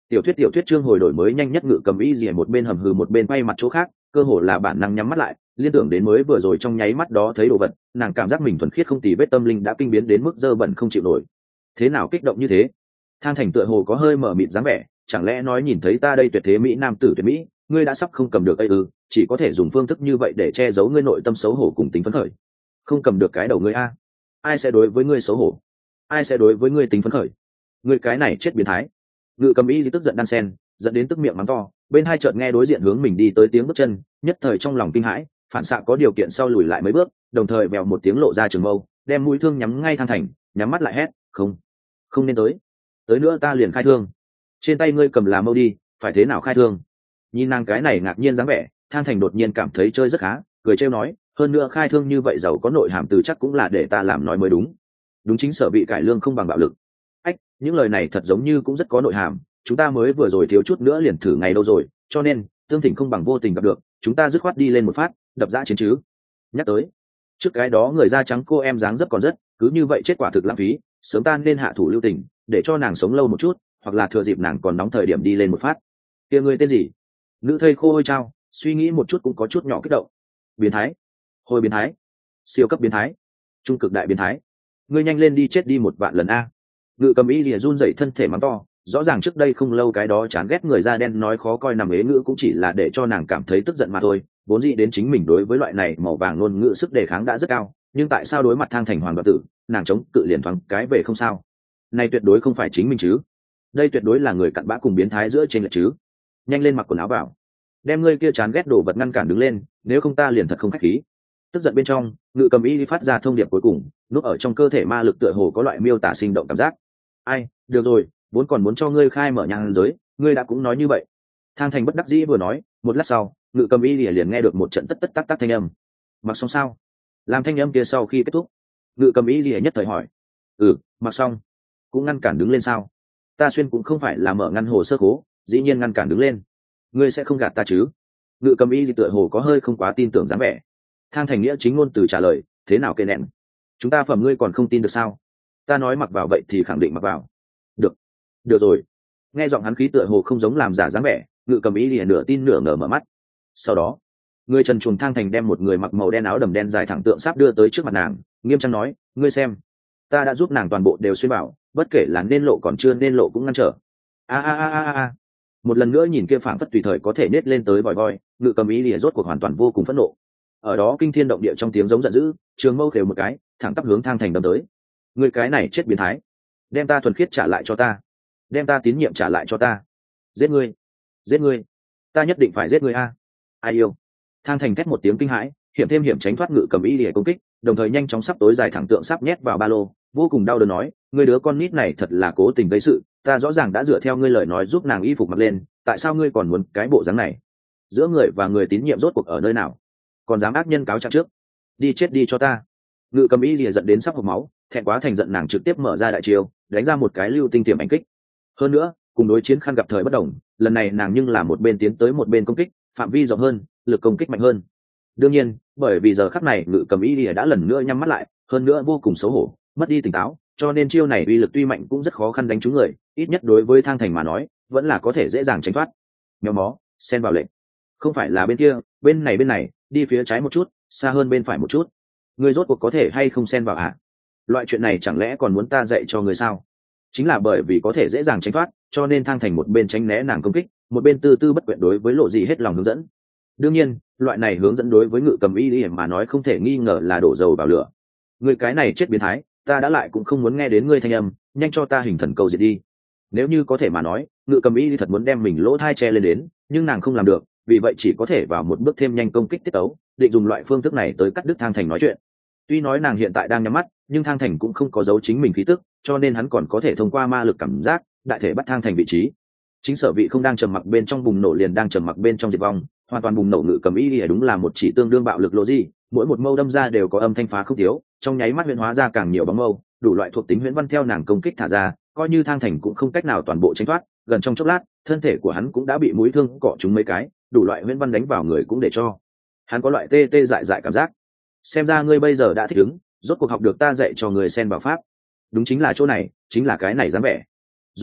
A: Tiểu thuyết tiểu thuyết chương hồi đổi mới nhanh nhất, Ngự Cầm Y Dì một bên hầm hừ một bên quay mặt chỗ khác, cơ hồ là bản năng nhắm mắt lại, liên tưởng đến mới vừa rồi trong nháy mắt đó thấy đồ vật, nàng cảm giác mình thuần khiết không tì vết tâm linh đã kinh biến đến mức dơ bẩn không chịu nổi. Thế nào kích động như thế? Thang Thành tựa hồ có hơi mở mịt dáng vẻ, chẳng lẽ nói nhìn thấy ta đây tuyệt thế mỹ nam tử tuyệt mỹ, ngươi đã sắp không cầm được ấy ư? Chỉ có thể dùng phương thức như vậy để che giấu ngươi nội tâm xấu hổ cùng tính phấn khởi. Không cầm được cái đầu ngươi a? Ai sẽ đối với ngươi xấu hổ? Ai sẽ đối với ngươi tính phấn khởi? Ngươi cái này chết biến thái! Ngự Cầm Y tức giận đan sen, dẫn đến tức miệng mắng to, bên hai chợt nghe đối diện hướng mình đi tới tiếng bước chân, nhất thời trong lòng kinh hãi, phản xạ có điều kiện sau lùi lại mấy bước, đồng thời vèo một tiếng lộ ra trường mâu, đem mũi thương nhắm ngay Thang Thành, nhắm mắt lại hét, không, không nên tới, tới nữa ta liền khai thương. Trên tay ngươi cầm là mâu đi, phải thế nào khai thương? Nhìn nàng cái này ngạc nhiên dáng vẻ, Thang Thành đột nhiên cảm thấy chơi rất khá, cười trêu nói, hơn nữa khai thương như vậy giàu có nội hàm từ chắc cũng là để ta làm nói mới đúng. Đúng chính sở bị cải lương không bằng bạo lực. Ách, những lời này thật giống như cũng rất có nội hàm, chúng ta mới vừa rồi thiếu chút nữa liền thử ngày đâu rồi, cho nên tương thỉnh không bằng vô tình gặp được, chúng ta dứt khoát đi lên một phát, đập dã chiến chứ. Nhắc tới trước cái đó người da trắng cô em dáng dấp còn rất, cứ như vậy chết quả thực lãng phí, sớm ta nên hạ thủ lưu tình, để cho nàng sống lâu một chút, hoặc là thừa dịp nàng còn nóng thời điểm đi lên một phát. Kia ngươi tên gì? Nữ thây khô ôi trao, suy nghĩ một chút cũng có chút nhỏ kích động. Biến thái, hồi biến thái, siêu cấp biến thái, trung cực đại biến thái, ngươi nhanh lên đi chết đi một vạn lần a. Ngự Cầm Y lìa run rẩy thân thể mắng to, rõ ràng trước đây không lâu cái đó chán ghét người da đen nói khó coi nằm ế ngữ cũng chỉ là để cho nàng cảm thấy tức giận mà thôi, vốn dĩ đến chính mình đối với loại này màu vàng ngôn ngữ sức đề kháng đã rất cao, nhưng tại sao đối mặt Thang Thành hoàng đoạt tử, nàng chống cự liền thoáng cái về không sao. Này tuyệt đối không phải chính mình chứ, đây tuyệt đối là người cặn bã cùng biến thái giữa trên lệch chứ. Nhanh lên mặc quần áo vào, đem ngươi kia chán ghét đồ vật ngăn cản đứng lên, nếu không ta liền thật không khách khí. Tức giận bên trong, Ngự Cầm Y phát ra thông điệp cuối cùng, núp ở trong cơ thể ma lực tựa hồ có loại miêu tả sinh động cảm giác. Ai, được rồi, vốn còn muốn cho ngươi khai mở nhang giới, ngươi đã cũng nói như vậy. Thang Thành bất đắc dĩ vừa nói, một lát sau, Ngự Cầm Y liền, liền nghe được một trận tất tất tắc tắc thanh âm. Mặc xong sao? Làm thanh âm kia sau khi kết thúc, Ngự Cầm Y liền nhất thời hỏi, ừ, mặc xong. Cũng ngăn cản đứng lên sao? Ta xuyên cũng không phải là mở ngăn hồ sơ cố, dĩ nhiên ngăn cản đứng lên. Ngươi sẽ không gạt ta chứ? Ngự Cầm Y tựa hồ có hơi không quá tin tưởng dáng vẻ. Thang Thành nghĩa chính ngôn từ trả lời, thế nào kê nẹn? Chúng ta phẩm ngươi còn không tin được sao? Ta nói mặc vào vậy thì khẳng định mặc vào. Được, được rồi. Nghe giọng hắn khí tựa hồ không giống làm giả dáng vẻ, Ngự Cầm Y liền nửa tin nửa ngờ mở mắt. Sau đó, người trần truồng Thang Thành đem một người mặc màu đen áo đầm đen dài thẳng tượng sáp đưa tới trước mặt nàng, nghiêm trang nói, ngươi xem, ta đã giúp nàng toàn bộ đều xuyên bảo, bất kể là nên lộ còn chưa nên lộ cũng ngăn trở. A a a a a. Một lần nữa nhìn kia phảng phất tùy thời có thể nết lên tới vòi voi, Ngự Cầm Y liền rốt cuộc hoàn toàn vô cùng phẫn nộ. Ở đó kinh thiên động địa trong tiếng giống giận dữ, trường mâu khều một cái, thẳng tắp hướng Thang Thành đâm tới. Ngươi cái này chết biến thái, đem ta thuần khiết trả lại cho ta, đem ta tín nhiệm trả lại cho ta. Giết ngươi, giết ngươi, ta nhất định phải giết ngươi a. Ai yêu? Thang Thành thét một tiếng kinh hãi, hiểm thêm hiểm tránh thoát Ngự Cầm Y để công kích, đồng thời nhanh chóng sắp tối dài thẳng tượng sắp nhét vào ba lô, vô cùng đau đớn nói, ngươi đứa con nít này thật là cố tình gây sự, ta rõ ràng đã dựa theo ngươi lời nói giúp nàng y phục mặc lên, tại sao ngươi còn muốn cái bộ dáng này? Giữa người và người tín nhiệm rốt cuộc ở nơi nào? Còn dám ác nhân cáo trạng trước, đi chết đi cho ta. Ngự Cầm Y lìa giận đến sắp hộc máu, thẹn quá thành giận nàng trực tiếp mở ra đại chiêu, đánh ra một cái lưu tinh tiềm ảnh kích. Hơn nữa, cùng đối chiến khăn gặp thời bất đồng, lần này nàng nhưng là một bên tiến tới một bên công kích, phạm vi rộng hơn, lực công kích mạnh hơn. Đương nhiên, bởi vì giờ khắc này Ngự Cầm Y lìa đã lần nữa nhắm mắt lại, hơn nữa vô cùng xấu hổ, mất đi tỉnh táo, cho nên chiêu này uy lực tuy mạnh cũng rất khó khăn đánh trúng người, ít nhất đối với Thang Thành mà nói, vẫn là có thể dễ dàng tránh thoát. Méo mó, xen vào lệnh. Không phải là bên kia, bên này bên này, đi phía trái một chút, xa hơn bên phải một chút. Ngươi rốt cuộc có thể hay không xen vào hả? Loại chuyện này chẳng lẽ còn muốn ta dạy cho ngươi sao? Chính là bởi vì có thể dễ dàng tránh thoát, cho nên Thang Thành một bên tránh né nàng công kích, một bên tư tư bất quyện đối với Lộ Dị hết lòng hướng dẫn. Đương nhiên, loại này hướng dẫn đối với Ngự Cầm Y mà nói không thể nghi ngờ là đổ dầu vào lửa. Ngươi cái này chết biến thái, ta đã lại cũng không muốn nghe đến ngươi thanh âm, nhanh cho ta hình thần cầu diệt đi. Nếu như có thể mà nói, Ngự Cầm Y thật muốn đem mình lỗ thai che lên đến, nhưng nàng không làm được, vì vậy chỉ có thể vào một bước thêm nhanh công kích tiết tấu, định dùng loại phương thức này tới cắt đứt Thang Thành nói chuyện. Tuy nói nàng hiện tại đang nhắm mắt, nhưng Thang Thành cũng không có giấu chính mình khí tức, cho nên hắn còn có thể thông qua ma lực cảm giác, đại thể bắt Thang Thành vị trí. Chính sở vị không đang trầm mặc bên trong bùng nổ liền đang trầm mặc bên trong diệt vong, hoàn toàn bùng nổ. Ngự Cầm Y đúng là một chỉ tương đương bạo lực lộ gì, mỗi một mâu đâm ra đều có âm thanh phá không thiếu, trong nháy mắt huyễn hóa ra càng nhiều bóng mâu, đủ loại thuộc tính huyễn văn theo nàng công kích thả ra, coi như Thang Thành cũng không cách nào toàn bộ tránh thoát, gần trong chốc lát, thân thể của hắn cũng đã bị mũi thương cọ trúng mấy cái, đủ loại huyễn văn đánh vào người cũng để cho hắn có loại tê tê dại dại cảm giác. Xem ra ngươi bây giờ đã thích ứng, rốt cuộc học được ta dạy cho người xen vào pháp. Đúng chính là chỗ này, chính là cái này dám vẻ. Dùng sức,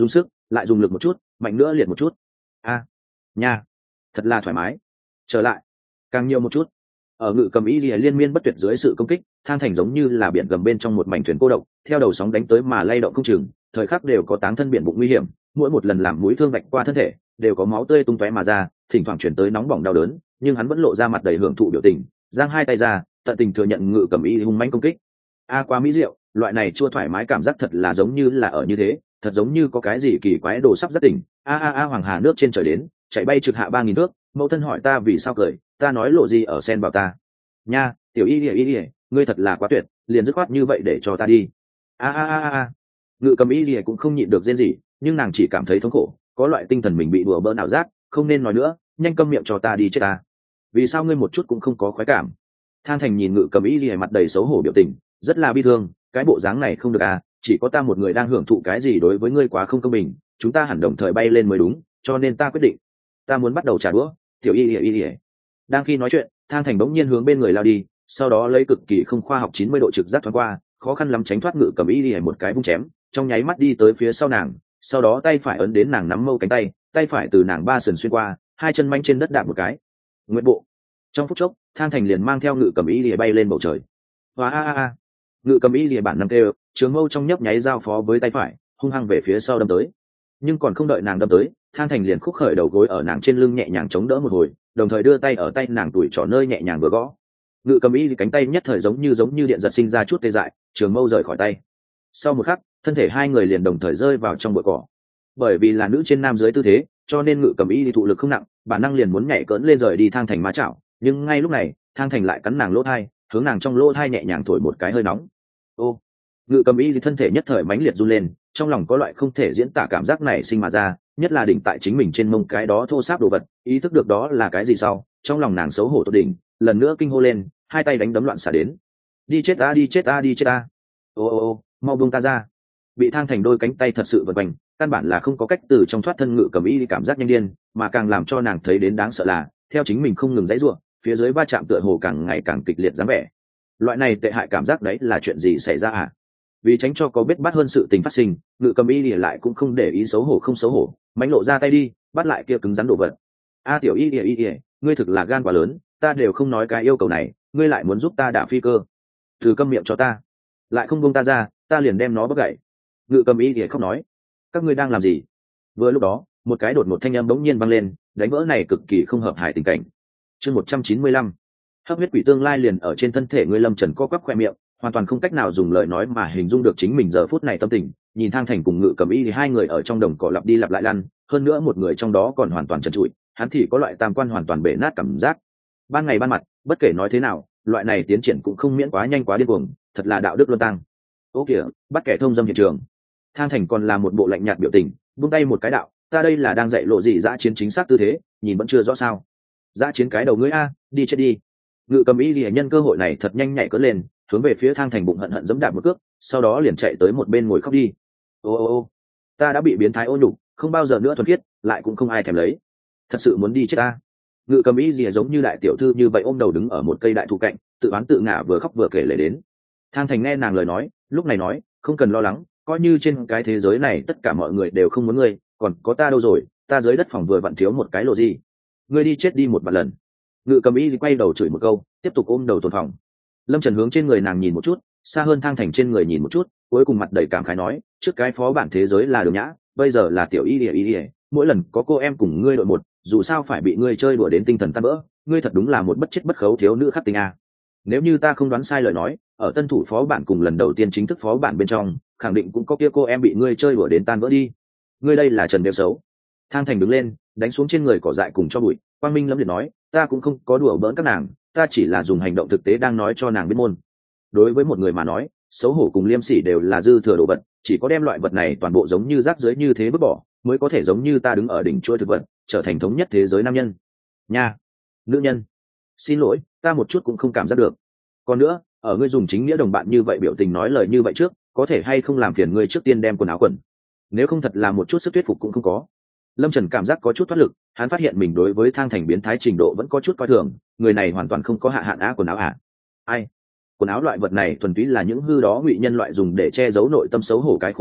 A: lại dùng lực một chút, mạnh nữa liệt một chút. A, nha, thật là thoải mái. Trở lại, càng nhiều một chút. Ở ngự cầm ý lìa liên miên bất tuyệt dưới sự công kích, Thang Thành giống như là biển gầm bên trong một mảnh thuyền cô độc, theo đầu sóng đánh tới mà lay động không chừng, thời khắc đều có táng thân biển bụng nguy hiểm, mỗi một lần làm mũi thương vạch qua thân thể, đều có máu tươi tung tóe mà ra, thỉnh thoảng chuyển tới nóng bỏng đau đớn, nhưng hắn vẫn lộ ra mặt đầy hưởng thụ biểu tình, giang hai tay ra, tận tình thừa nhận ngự cầm ý hung mãnh công kích. A quá mỹ diệu, loại này chua thoải mái cảm giác thật là giống như là ở như thế, thật giống như có cái gì kỳ quái đồ sắp rất tỉnh. A a a hoàng hà nước trên trời đến, chạy bay trực hạ ba nghìn thước, mẫu thân hỏi ta vì sao cười, ta nói lộ gì ở sen vào ta. Nha, tiểu y ỉa y ỉa, ngươi thật là quá tuyệt, liền dứt khoát như vậy để cho ta đi. A a a a, ngự cầm y ỉa cũng không nhịn được rên gì, nhưng nàng chỉ cảm thấy thống khổ, có loại tinh thần mình bị đùa bỡn ảo giác, không nên nói nữa, nhanh câm miệng cho ta đi chết ta. Vì sao ngươi một chút cũng không có khoái cảm? Thang Thành nhìn ngự cầm y ỉa mặt đầy xấu hổ biểu tình, rất là bi thương, cái bộ dáng này không được à, chỉ có ta một người đang hưởng thụ cái gì đối với ngươi quá không công bình, chúng ta hẳn đồng thời bay lên mới đúng, cho nên ta quyết định, ta muốn bắt đầu trả đũa. Tiểu y ỉa y ỉa. Đang khi nói chuyện, Thang Thành bỗng nhiên hướng bên người lao đi, sau đó lấy cực kỳ không khoa học chín mươi độ trực giác thoáng qua, khó khăn lắm tránh thoát ngự cầm y ỉa một cái vung chém, trong nháy mắt đi tới phía sau nàng, sau đó tay phải ấn đến nàng nắm mâu cánh tay, tay phải từ nàng ba sườn xuyên qua, hai chân manh trên đất đạp một cái. Nguyện bộ. Trong phút chốc, Thang Thành liền mang theo ngự cầm y ỉa bay lên bầu trời. Và a a a. Ngự cầm y ỉa bản năng kêu, trường mâu trong nhấp nháy giao phó với tay phải, hung hăng về phía sau đâm tới. Nhưng còn không đợi nàng đâm tới, Thang Thành liền khúc khởi đầu gối ở nàng trên lưng nhẹ nhàng chống đỡ một hồi, đồng thời đưa tay ở tay nàng tuổi trỏ nơi nhẹ nhàng vừa gõ. Ngự cầm y cánh tay nhất thời giống như giống như điện giật sinh ra chút tê dại, trường mâu rời khỏi tay. Sau một khắc, thân thể hai người liền đồng thời rơi vào trong bụi cỏ. Bởi vì là nữ trên nam dưới tư thế, cho nên ngự cầm y thụ lực không nặng, bản năng liền muốn nhảy cỡn lên rời đi Thang Thành má chảo, nhưng ngay lúc này, Thang Thành lại cắn nàng lỗ thai, hướng nàng trong lỗ thai nhẹ nhàng thổi một cái hơi nóng. Ô, ngự cầm y thân thể nhất thời mãnh liệt run lên, trong lòng có loại không thể diễn tả cảm giác này sinh mà ra, nhất là đỉnh tại chính mình trên mông cái đó thô sáp đồ vật, ý thức được đó là cái gì sau, trong lòng nàng xấu hổ tột đỉnh, lần nữa kinh hô lên, hai tay đánh đấm loạn xả đến. Đi chết ta, đi chết ta, đi chết ta. Ô ô ô, mau buông ta ra. Bị Thang Thành đôi cánh tay thật sự vật quanh, căn bản là không có cách từ trong thoát thân ngự cầm y cảm giác nhanh điên, mà càng làm cho nàng thấy đến đáng sợ là, theo chính mình không ngừng giãy giụa, phía dưới va chạm tựa hồ càng ngày càng kịch liệt dáng vẻ. Loại này tệ hại cảm giác đấy là chuyện gì xảy ra à? Vì tránh cho có biết bắt hơn sự tình phát sinh, ngự cầm y lìa lại cũng không để ý xấu hổ không xấu hổ, mánh lộ ra tay đi, bắt lại kia cứng rắn đồ vật. A tiểu y lìa y lìa, ngươi thực là gan quá lớn, ta đều không nói cái yêu cầu này, ngươi lại muốn giúp ta đả phi cơ. Từ câm miệng cho ta, lại không buông ta ra, ta liền đem nó bắt gãy. Ngự cầm y lìa không nói. Các ngươi đang làm gì? Vừa lúc đó, một cái đột một thanh âm bỗng nhiên vang lên, đánh vỡ này cực kỳ không hợp hài tình cảnh. Chương một trăm chín mươi lăm, hấp huyết quỷ tương lai liền ở trên thân thể ngươi. Lâm Trần co quắp khoe miệng, hoàn toàn không cách nào dùng lời nói mà hình dung được chính mình giờ phút này tâm tình. Nhìn Thang Thành cùng ngự cầm y thì hai người ở trong đồng cỏ lặp đi lặp lại lăn, hơn nữa một người trong đó còn hoàn toàn trần trụi, hắn thì có loại tam quan hoàn toàn bể nát cảm giác. Ban ngày ban mặt, bất kể nói thế nào, loại này tiến triển cũng không miễn quá nhanh quá điên cuồng, thật là đạo đức luân tăng. Ô kìa, bắt kẻ thông dâm hiện trường. Thang Thành còn là một bộ lạnh nhạt biểu tình, buông tay một cái đạo, ta đây là đang dạy lộ gì dã chiến chính xác tư thế, nhìn vẫn chưa rõ sao. Dã chiến cái đầu ngươi a, đi chết đi. Ngự cầm y lìa nhân cơ hội này thật nhanh nhảy cất lên, hướng về phía Thang Thành bụng hận hận giẫm đạp một cước, sau đó liền chạy tới một bên ngồi khóc đi. Ô ô ô, ta đã bị biến thái ô nhục, không bao giờ nữa thuần khiết, lại cũng không ai thèm lấy. Thật sự muốn đi chết ta. Ngự cầm y lìa giống như đại tiểu thư như vậy ôm đầu đứng ở một cây đại thụ cạnh, tự oán tự ngã vừa khóc vừa kể lể đến. Thang Thành nghe nàng lời nói, lúc này nói, không cần lo lắng, coi như trên cái thế giới này tất cả mọi người đều không muốn ngươi, còn có ta đâu rồi, ta dưới đất phòng vừa vặn thiếu một cái lộ gì. Ngươi đi chết đi một vạn lần. Ngự cầm y quay đầu chửi một câu, tiếp tục ôm đầu tồn phòng. Lâm Trần hướng trên người nàng nhìn một chút, xa hơn Thang Thành trên người nhìn một chút, cuối cùng mặt đầy cảm khái nói, trước cái phó bản thế giới là Đường Nhã, bây giờ là tiểu y lìa y lìa, mỗi lần có cô em cùng ngươi đội một, dù sao phải bị ngươi chơi đùa đến tinh thần tan vỡ, ngươi thật đúng là một bất chết bất khấu thiếu nữ khắc tinh a. Nếu như ta không đoán sai lời nói, ở tân thủ phó bản cùng lần đầu tiên chính thức phó bản bên trong, khẳng định cũng có kia cô em bị ngươi chơi đùa đến tan vỡ đi. Ngươi đây là trần đều xấu. Thang Thành đứng lên, đánh xuống trên người cỏ dại cùng cho bụi, quang minh lẫm liệt nói, ta cũng không có đùa bỡn các nàng, ta chỉ là dùng hành động thực tế đang nói cho nàng biết môn. Đối với một người mà nói, xấu hổ cùng liêm sỉ đều là dư thừa đồ vật, chỉ có đem loại vật này toàn bộ giống như rác rưởi như thế vứt bỏ, mới có thể giống như ta đứng ở đỉnh chuôi thực vật, trở thành thống nhất thế giới nam nhân. Nha, nữ nhân. Xin lỗi, ta một chút cũng không cảm giác được. Còn nữa, ở ngươi dùng chính nghĩa đồng bạn như vậy biểu tình nói lời như vậy trước, có thể hay không làm phiền ngươi trước tiên đem quần áo quần. Nếu không thật là một chút sức thuyết phục cũng không có. Lâm Trần cảm giác có chút thoát lực, hắn phát hiện mình đối với Thang Thành biến thái trình độ vẫn có chút coi thường, người này hoàn toàn không có hạ hạn á quần áo hả? Ai? Quần áo loại vật này thuần túy là những hư đó ngụy nhân loại dùng để che giấu nội tâm xấu hổ cái khố thôi,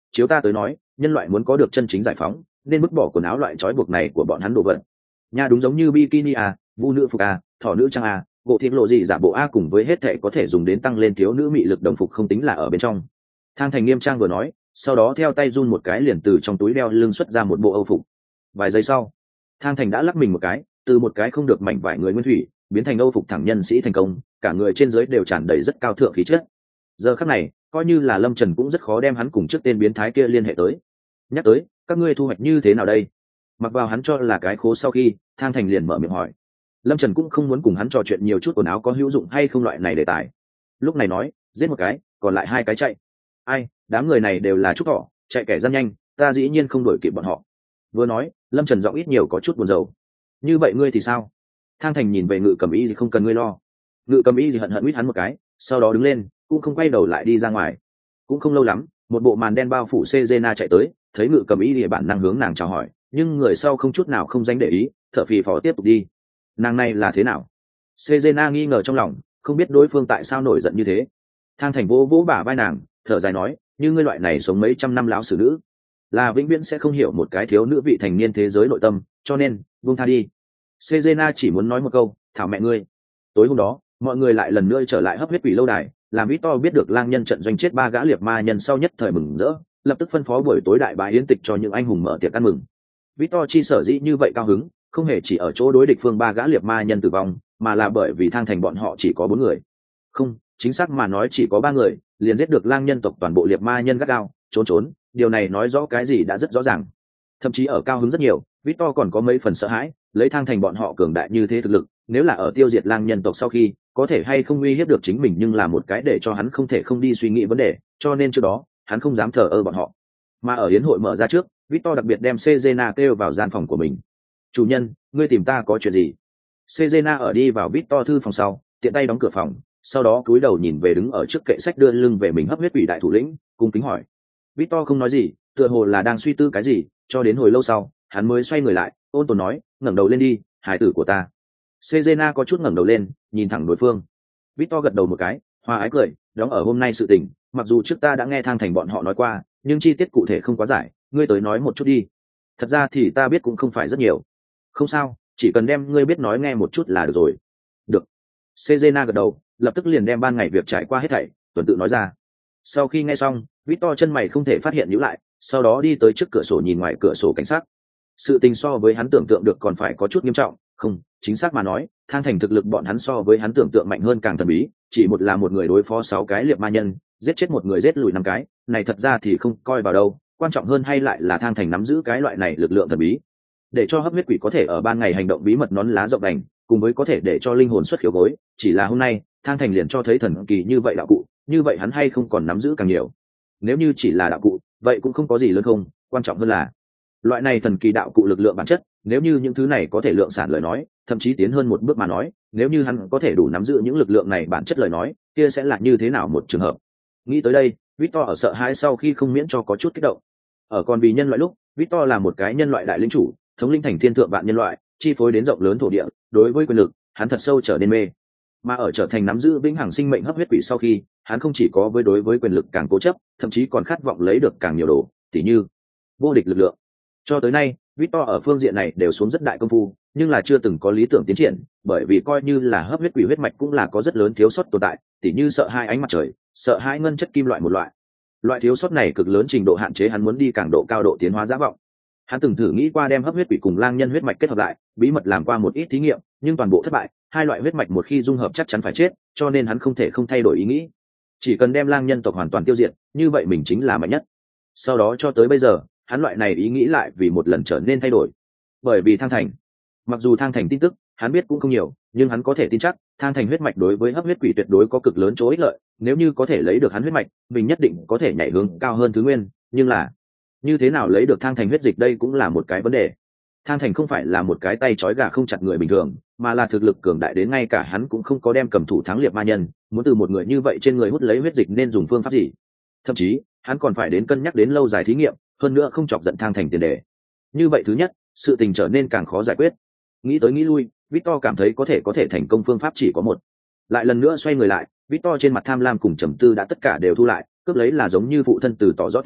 A: chiếu ta tới nói nhân loại muốn có được chân chính giải phóng nên vứt bỏ quần áo loại trói buộc này của bọn hắn đồ vật nha, đúng giống như bikini a, vu nữ phục a, thỏ nữ trang a, bộ thịt lộ gì giả bộ a cùng với hết thệ có thể dùng đến tăng lên thiếu nữ mị lực đồng phục không tính là ở bên trong. Thang Thành nghiêm trang vừa nói, sau đó theo tay run một cái liền từ trong túi đeo lưng xuất ra một bộ âu phục. Vài giây sau, Thang Thành đã lắc mình một cái, từ một cái không được mảnh vải người nguyên thủy biến thành âu phục thẳng nhân sĩ thành công, cả người trên dưới đều tràn đầy rất cao thượng khí chất. Giờ khắc này, coi như là Lâm Trần cũng rất khó đem hắn cùng trước tên biến thái kia liên hệ tới. Nhắc tới, các ngươi thu hoạch như thế nào đây? Mặc vào hắn cho là cái khố sau khi, Thang Thành liền mở miệng hỏi. Lâm Trần cũng không muốn cùng hắn trò chuyện nhiều chút quần áo có hữu dụng hay không loại này đề tài. Lúc này nói, giết một cái, còn lại hai cái chạy. Ai, đám người này đều là trúc thỏ, chạy kẻ gian nhanh, ta dĩ nhiên không đuổi kịp bọn họ. Vừa nói, Lâm Trần giọng ít nhiều có chút buồn rầu. Như vậy ngươi thì sao? Thang Thành nhìn về Ngự Cầm Y thì không cần ngươi lo. Ngự Cầm Y thì hận hận huýt hắn một cái, sau đó đứng lên, cũng không quay đầu lại đi ra ngoài. Cũng không lâu lắm, một bộ màn đen bao phủ Cezena chạy tới, thấy Ngự Cầm Y thì bản năng hướng nàng chào hỏi, nhưng người sau không chút nào không dánh để ý, thở phì phò tiếp tục đi. Nàng này là thế nào? Cezena nghi ngờ trong lòng, không biết đối phương tại sao nổi giận như thế. Thang Thành vỗ vỗ bả vai nàng, thở dài nói, như ngươi loại này sống mấy trăm năm lão xử nữ, là vĩnh viễn sẽ không hiểu một cái thiếu nữ vị thành niên thế giới nội tâm, cho nên buông tha đi. Cezena chỉ muốn nói một câu, thảo mẹ ngươi. Tối hôm đó, mọi người lại lần nữa trở lại hấp huyết quỷ lâu đài, làm Victor biết được lang nhân trận doanh chết ba gã liệt ma nhân sau nhất thời mừng rỡ, lập tức phân phó buổi tối đại bái yến tịch cho những anh hùng mở tiệc ăn mừng. Victor chi sở dĩ như vậy cao hứng, không hề chỉ ở chỗ đối địch phương ba gã liệt ma nhân tử vong, mà là bởi vì Thang Thành bọn họ chỉ có bốn người. Không, chính xác mà nói chỉ có ba người, liền giết được lang nhân tộc toàn bộ liệt ma nhân gắt gao, trốn trốn, điều này nói rõ cái gì đã rất rõ ràng. Thậm chí ở cao hứng rất nhiều, Victor còn có mấy phần sợ hãi, lấy Thang Thành bọn họ cường đại như thế thực lực, nếu là ở tiêu diệt lang nhân tộc sau khi, có thể hay không uy hiếp được chính mình nhưng là một cái để cho hắn không thể không đi suy nghĩ vấn đề, cho nên trước đó, hắn không dám thờ ơ bọn họ. Mà ở yến hội mở ra trước, Victor đặc biệt đem Cezena kêu vào gian phòng của mình. "Chủ nhân, ngươi tìm ta có chuyện gì?" Cezena ở đi vào Victor thư phòng sau, tiện tay đóng cửa phòng, sau đó cúi đầu nhìn về đứng ở trước kệ sách đưa lưng về mình hấp huyết quỷ đại thủ lĩnh, cung kính hỏi. Victor không nói gì, tựa hồ là đang suy tư cái gì, cho đến hồi lâu sau, hắn mới xoay người lại, ôn tồn nói, ngẩng đầu lên đi, hải tử của ta. Cezena có chút ngẩng đầu lên, nhìn thẳng đối phương. Victor gật đầu một cái, hòa ái cười, đóng ở hôm nay sự tình, mặc dù trước ta đã nghe Thang Thành bọn họ nói qua, nhưng chi tiết cụ thể không quá giải, ngươi tới nói một chút đi. Thật ra thì ta biết cũng không phải rất nhiều. Không sao, chỉ cần đem ngươi biết nói nghe một chút là được rồi. Được. Cezena gật đầu, lập tức liền đem ban ngày việc trải qua hết thảy tuần tự nói ra. Sau khi nghe xong, Victor chân mày không thể phát hiện nhíu lại, sau đó đi tới trước cửa sổ nhìn ngoài cửa sổ cảnh sát. Sự tình so với hắn tưởng tượng được còn phải có chút nghiêm trọng, không, chính xác mà nói, Thang Thành thực lực bọn hắn so với hắn tưởng tượng mạnh hơn càng thần bí, chỉ một là một người đối phó sáu cái liệt ma nhân, giết chết một người giết lùi năm cái, này thật ra thì không coi vào đâu, quan trọng hơn hay lại là Thang Thành nắm giữ cái loại này lực lượng thần bí, để cho hấp huyết quỷ có thể ở ban ngày hành động bí mật nón lá rộng đành, cùng với có thể để cho linh hồn xuất khiếu gối, chỉ là hôm nay, Thang Thành liền cho thấy thần kỳ như vậy đạo cụ, như vậy hắn hay không còn nắm giữ càng nhiều. Nếu như chỉ là đạo cụ, vậy cũng không có gì lớn không, quan trọng hơn là loại này thần kỳ đạo cụ lực lượng bản chất, nếu như những thứ này có thể lượng sản lời nói, thậm chí tiến hơn một bước mà nói, nếu như hắn có thể đủ nắm giữ những lực lượng này bản chất lời nói, kia sẽ là như thế nào một trường hợp. Nghĩ tới đây, Victor ở sợ hãi sau khi không miễn cho có chút kích động. Ở còn vì nhân loại lúc, Victor là một cái nhân loại đại lĩnh chủ, thống lĩnh thành thiên thượng vạn nhân loại, chi phối đến rộng lớn thổ địa, đối với quyền lực, hắn thật sâu trở nên mê. Mà ở trở thành nắm giữ vĩnh hằng sinh mệnh hấp huyết quỷ sau khi, hắn không chỉ có với đối với quyền lực càng cố chấp, thậm chí còn khát vọng lấy được càng nhiều đồ, tỉ như vô địch lực lượng. Cho tới nay, Victor ở phương diện này đều xuống rất đại công phu, nhưng là chưa từng có lý tưởng tiến triển, bởi vì coi như là hấp huyết quỷ huyết mạch cũng là có rất lớn thiếu sót tồn tại, tỉ như sợ hai ánh mặt trời, sợ hai ngân chất kim loại một loại. Loại thiếu sót này cực lớn trình độ hạn chế hắn muốn đi càng độ cao độ tiến hóa giả vọng. Hắn từng thử nghĩ qua đem hấp huyết quỷ cùng lang nhân huyết mạch kết hợp lại, bí mật làm qua một ít thí nghiệm, nhưng toàn bộ thất bại, hai loại huyết mạch một khi dung hợp chắc chắn phải chết, cho nên hắn không thể không thay đổi ý nghĩ. Chỉ cần đem lang nhân tộc hoàn toàn tiêu diệt, như vậy mình chính là mạnh nhất. Sau đó cho tới bây giờ, hắn loại này ý nghĩ lại vì một lần trở nên thay đổi. Bởi vì Thang Thành, mặc dù Thang Thành tin tức hắn biết cũng không nhiều, nhưng hắn có thể tin chắc Thang Thành huyết mạch đối với hấp huyết quỷ tuyệt đối có cực lớn chỗ ích lợi, nếu như có thể lấy được hắn huyết mạch, mình nhất định có thể nhảy hướng cao hơn thứ nguyên, nhưng là như thế nào lấy được Thang Thành huyết dịch đây cũng là một cái vấn đề. Thang Thành không phải là một cái tay trói gà không chặt người bình thường, mà là thực lực cường đại đến ngay cả hắn cũng không có đem cầm thủ thắng liệt ma nhân, muốn từ một người như vậy trên người hút lấy huyết dịch nên dùng phương pháp gì? Thậm chí, hắn còn phải đến cân nhắc đến lâu dài thí nghiệm, hơn nữa không chọc giận Thang Thành tiền đề. Như vậy thứ nhất, sự tình trở nên càng khó giải quyết. Nghĩ tới nghĩ lui, Victor cảm thấy có thể có thể thành công phương pháp chỉ có một. Lại lần nữa xoay người lại, Victor trên mặt tham lam cùng trầm tư đã tất cả đều thu lại, cướp lấy là giống như phụ thân từ tỏ rõ tình,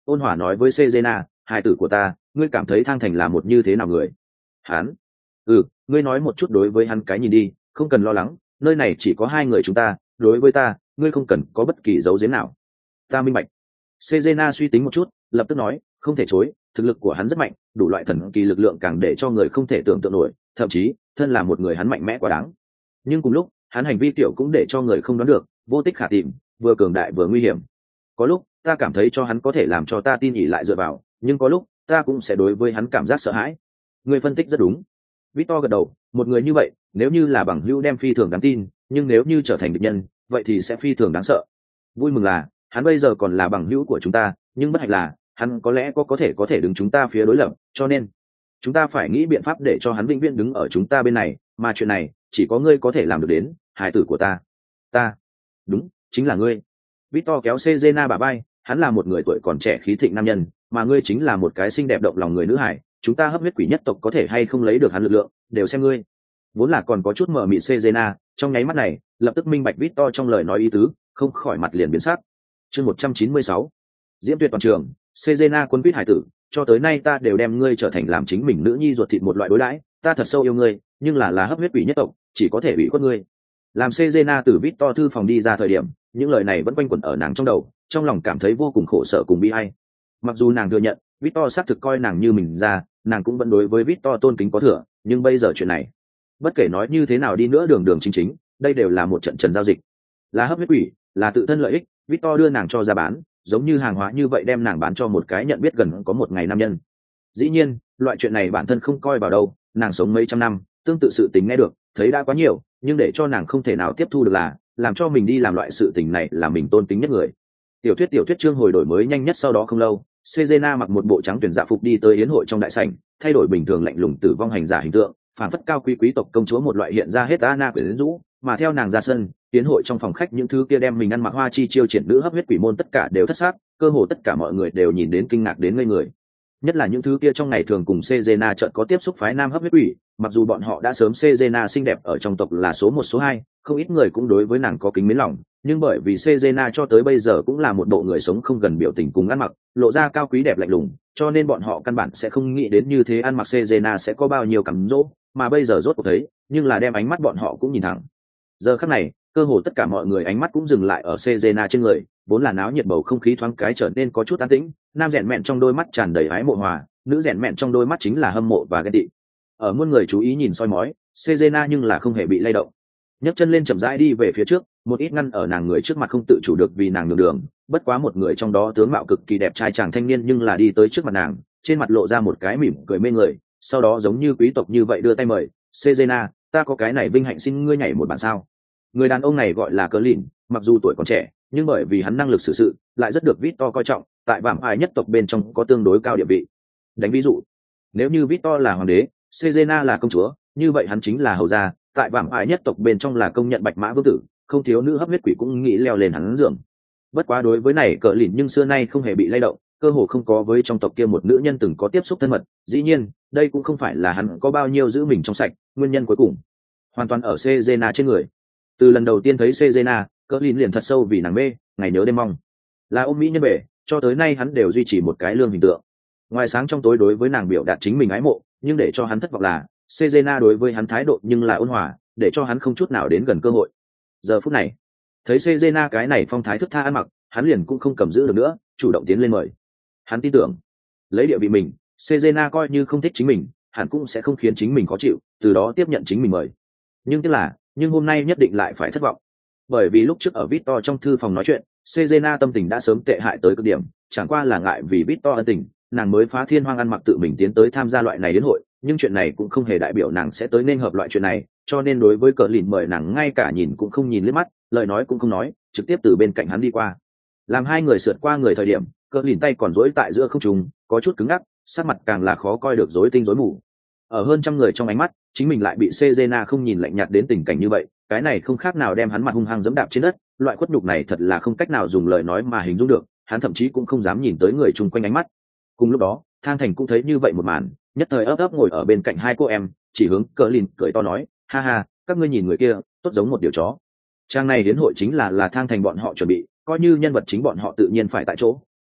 A: ôn hòa nói với Cezena, hài tử của ta, ngươi cảm thấy Thang Thành là một như thế nào người? Hắn? Ừ, ngươi nói một chút đối với hắn cái nhìn đi, không cần lo lắng, nơi này chỉ có hai người chúng ta, đối với ta, ngươi không cần có bất kỳ dấu giếm nào. Ta minh bạch. Cezena suy tính một chút, lập tức nói, không thể chối, thực lực của hắn rất mạnh, đủ loại thần kỳ lực lượng càng để cho người không thể tưởng tượng nổi, thậm chí, thân là một người hắn mạnh mẽ quá đáng. Nhưng cùng lúc, hắn hành vi tiểu cũng để cho người không đoán được, vô tích khả tìm, vừa cường đại vừa nguy hiểm. Có lúc, ta cảm thấy cho hắn có thể làm cho ta tin ỉ lại dựa vào, nhưng có lúc, ta cũng sẽ đối với hắn cảm giác sợ hãi. Người phân tích rất đúng. Victor gật đầu, một người như vậy, nếu như là bằng hữu đem phi thường đáng tin, nhưng nếu như trở thành địch nhân, vậy thì sẽ phi thường đáng sợ. Vui mừng là, hắn bây giờ còn là bằng hữu của chúng ta, nhưng bất hạnh là, hắn có lẽ có có thể có thể đứng chúng ta phía đối lập, cho nên chúng ta phải nghĩ biện pháp để cho hắn vĩnh viễn đứng ở chúng ta bên này, mà chuyện này, chỉ có ngươi có thể làm được đến, hài tử của ta. Ta? Đúng, chính là ngươi. Victor kéo Cezena bả vai, hắn là một người tuổi còn trẻ khí thịnh nam nhân, mà ngươi chính là một cái xinh đẹp động lòng người nữ hải, chúng ta hấp huyết quỷ nhất tộc có thể hay không lấy được hắn lực lượng, đều xem ngươi. Vốn là còn có chút mờ mịt Cezena, trong nháy mắt này, lập tức minh bạch Victor trong lời nói ý tứ, không khỏi mặt liền biến sắc. Chương một trăm chín mươi sáu, Diễm Tuyệt toàn trường, Cezena quân quýt hải tử, cho tới nay ta đều đem ngươi trở thành làm chính mình nữ nhi ruột thịt một loại đối đãi, ta thật sâu yêu ngươi, nhưng là là hấp huyết quỷ nhất tộc, chỉ có thể bị khuất ngươi. Làm Cezena từ Victor thư phòng đi ra thời điểm, những lời này vẫn quanh quẩn ở nàng trong đầu, trong lòng cảm thấy vô cùng khổ sở cùng bi ai. Mặc dù nàng thừa nhận, Victor xác thực coi nàng như mình ra, nàng cũng vẫn đối với Victor tôn kính có thừa, nhưng bây giờ chuyện này, bất kể nói như thế nào đi nữa đường đường chính chính, đây đều là một trận trần giao dịch. Là hấp huyết quỷ, là tự thân lợi ích, Victor đưa nàng cho ra bán, giống như hàng hóa như vậy đem nàng bán cho một cái nhận biết gần có một ngày nam nhân. Dĩ nhiên, loại chuyện này bản thân không coi vào đâu, nàng sống mấy trăm năm, tương tự sự tình nghe được, thấy đã quá nhiều, nhưng để cho nàng không thể nào tiếp thu được là, làm cho mình đi làm loại sự tình này là mình tôn kính nhất người. Tiểu thuyết tiểu thuyết chương hồi đổi mới nhanh nhất sau đó không lâu, Cezena mặc một bộ trắng tuyển dạ phục đi tới yến hội trong đại sảnh, thay đổi bình thường lạnh lùng tử vong hành giả hình tượng, phản phất cao quý quý tộc công chúa một loại hiện ra hết Anna quyến rũ, mà theo nàng ra sân, yến hội trong phòng khách những thứ kia đem mình ăn mặc hoa chi chiêu triển nữ hấp huyết quỷ môn tất cả đều thất xác, cơ hồ tất cả mọi người đều nhìn đến kinh ngạc đến ngây người. Nhất là những thứ kia trong ngày thường cùng Cezena chợt có tiếp xúc phái nam hấp huyết quỷ, mặc dù bọn họ đã sớm Cezena xinh đẹp ở trong tộc là số một số hai, không ít người cũng đối với nàng có kính mến lòng, nhưng bởi vì Cezena cho tới bây giờ cũng là một bộ người sống không gần biểu tình cùng ăn mặc, lộ ra cao quý đẹp lạnh lùng, cho nên bọn họ căn bản sẽ không nghĩ đến như thế ăn mặc Cezena sẽ có bao nhiêu cám dỗ, mà bây giờ rốt cuộc thấy, nhưng là đem ánh mắt bọn họ cũng nhìn thẳng. Giờ khắc này, cơ hồ tất cả mọi người ánh mắt cũng dừng lại ở Cezena trên người, vốn là náo nhiệt bầu không khí thoáng cái trở nên có chút an tĩnh, nam rèn mẹn trong đôi mắt tràn đầy ái mộ hòa, nữ rèn mẹn trong đôi mắt chính là hâm mộ và ghen tị. Ở muôn người chú ý nhìn soi mói, Cezena nhưng là không hề bị lay động. Nhấc chân lên chậm rãi đi về phía trước, một ít ngăn ở nàng người trước mặt không tự chủ được vì nàng nhường đường, bất quá một người trong đó tướng mạo cực kỳ đẹp trai chàng thanh niên nhưng là đi tới trước mặt nàng, trên mặt lộ ra một cái mỉm cười mê người, sau đó giống như quý tộc như vậy đưa tay mời, "Cezena, ta có cái này vinh hạnh xin ngươi nhảy một bản sao?" Người đàn ông này gọi là Cờ Lìn, mặc dù tuổi còn trẻ, nhưng bởi vì hắn năng lực xử sự, lại rất được Victor coi trọng, tại vạm ai nhất tộc bên trong có tương đối cao địa vị. Đánh ví dụ, nếu như Victor là hoàng đế, Cezena là công chúa, như vậy hắn chính là hầu gia, tại vạm ai nhất tộc bên trong là công nhận bạch mã vương tử, không thiếu nữ hấp huyết quỷ cũng nghĩ leo lên hắn giường. Bất quá đối với này Cờ Lìn nhưng xưa nay không hề bị lay động, cơ hồ không có với trong tộc kia một nữ nhân từng có tiếp xúc thân mật, dĩ nhiên, đây cũng không phải là hắn có bao nhiêu giữ mình trong sạch, nguyên nhân cuối cùng hoàn toàn ở Cezena trên người. Từ lần đầu tiên thấy Cezena, Cờ Lìn liền thật sâu vì nàng mê, ngày nhớ đêm mong. Là ôm mỹ nhân bể, cho tới nay hắn đều duy trì một cái lương hình tượng. Ngoài sáng trong tối đối với nàng biểu đạt chính mình ái mộ, nhưng để cho hắn thất vọng là, Cezena đối với hắn thái độ nhưng là ôn hòa, để cho hắn không chút nào đến gần cơ hội. Giờ phút này, thấy Cezena cái này phong thái thức tha ăn mặc, hắn liền cũng không cầm giữ được nữa, chủ động tiến lên mời. Hắn tin tưởng, lấy địa vị mình, Cezena coi như không thích chính mình, hắn cũng sẽ không khiến chính mình khó chịu, từ đó tiếp nhận chính mình mời. Nhưng tiếc là, nhưng hôm nay nhất định lại phải thất vọng. Bởi vì lúc trước ở Victor trong thư phòng nói chuyện, Cezena tâm tình đã sớm tệ hại tới cực điểm, chẳng qua là ngại vì Victor ân tình, nàng mới phá thiên hoang ăn mặc tự mình tiến tới tham gia loại này đến hội, nhưng chuyện này cũng không hề đại biểu nàng sẽ tới nên hợp loại chuyện này, cho nên đối với Cờ Lìn mời nàng ngay cả nhìn cũng không nhìn liếc mắt, lời nói cũng không nói, trực tiếp từ bên cạnh hắn đi qua. Làm hai người sượt qua người thời điểm, Cờ Lìn tay còn duỗi tại giữa không trung, có chút cứng ngắc, sắc mặt càng là khó coi được rối tinh rối mù. Ở hơn trăm người trong ánh mắt, chính mình lại bị Cezena không nhìn lạnh nhạt đến tình cảnh như vậy, cái này không khác nào đem hắn mặt hung hăng giẫm đạp trên đất, loại khuất nhục này thật là không cách nào dùng lời nói mà hình dung được, hắn thậm chí cũng không dám nhìn tới người chung quanh ánh mắt. Cùng lúc đó, Thang Thành cũng thấy như vậy một màn, nhất thời ấp ấp ngồi ở bên cạnh hai cô em, chỉ hướng Cờ Lìn cười to nói, ha ha, các ngươi nhìn người kia, tốt giống một điều chó. Trang này đến hội chính là là Thang Thành bọn họ chuẩn bị, coi như nhân vật chính bọn họ tự nhiên phải tại chỗ,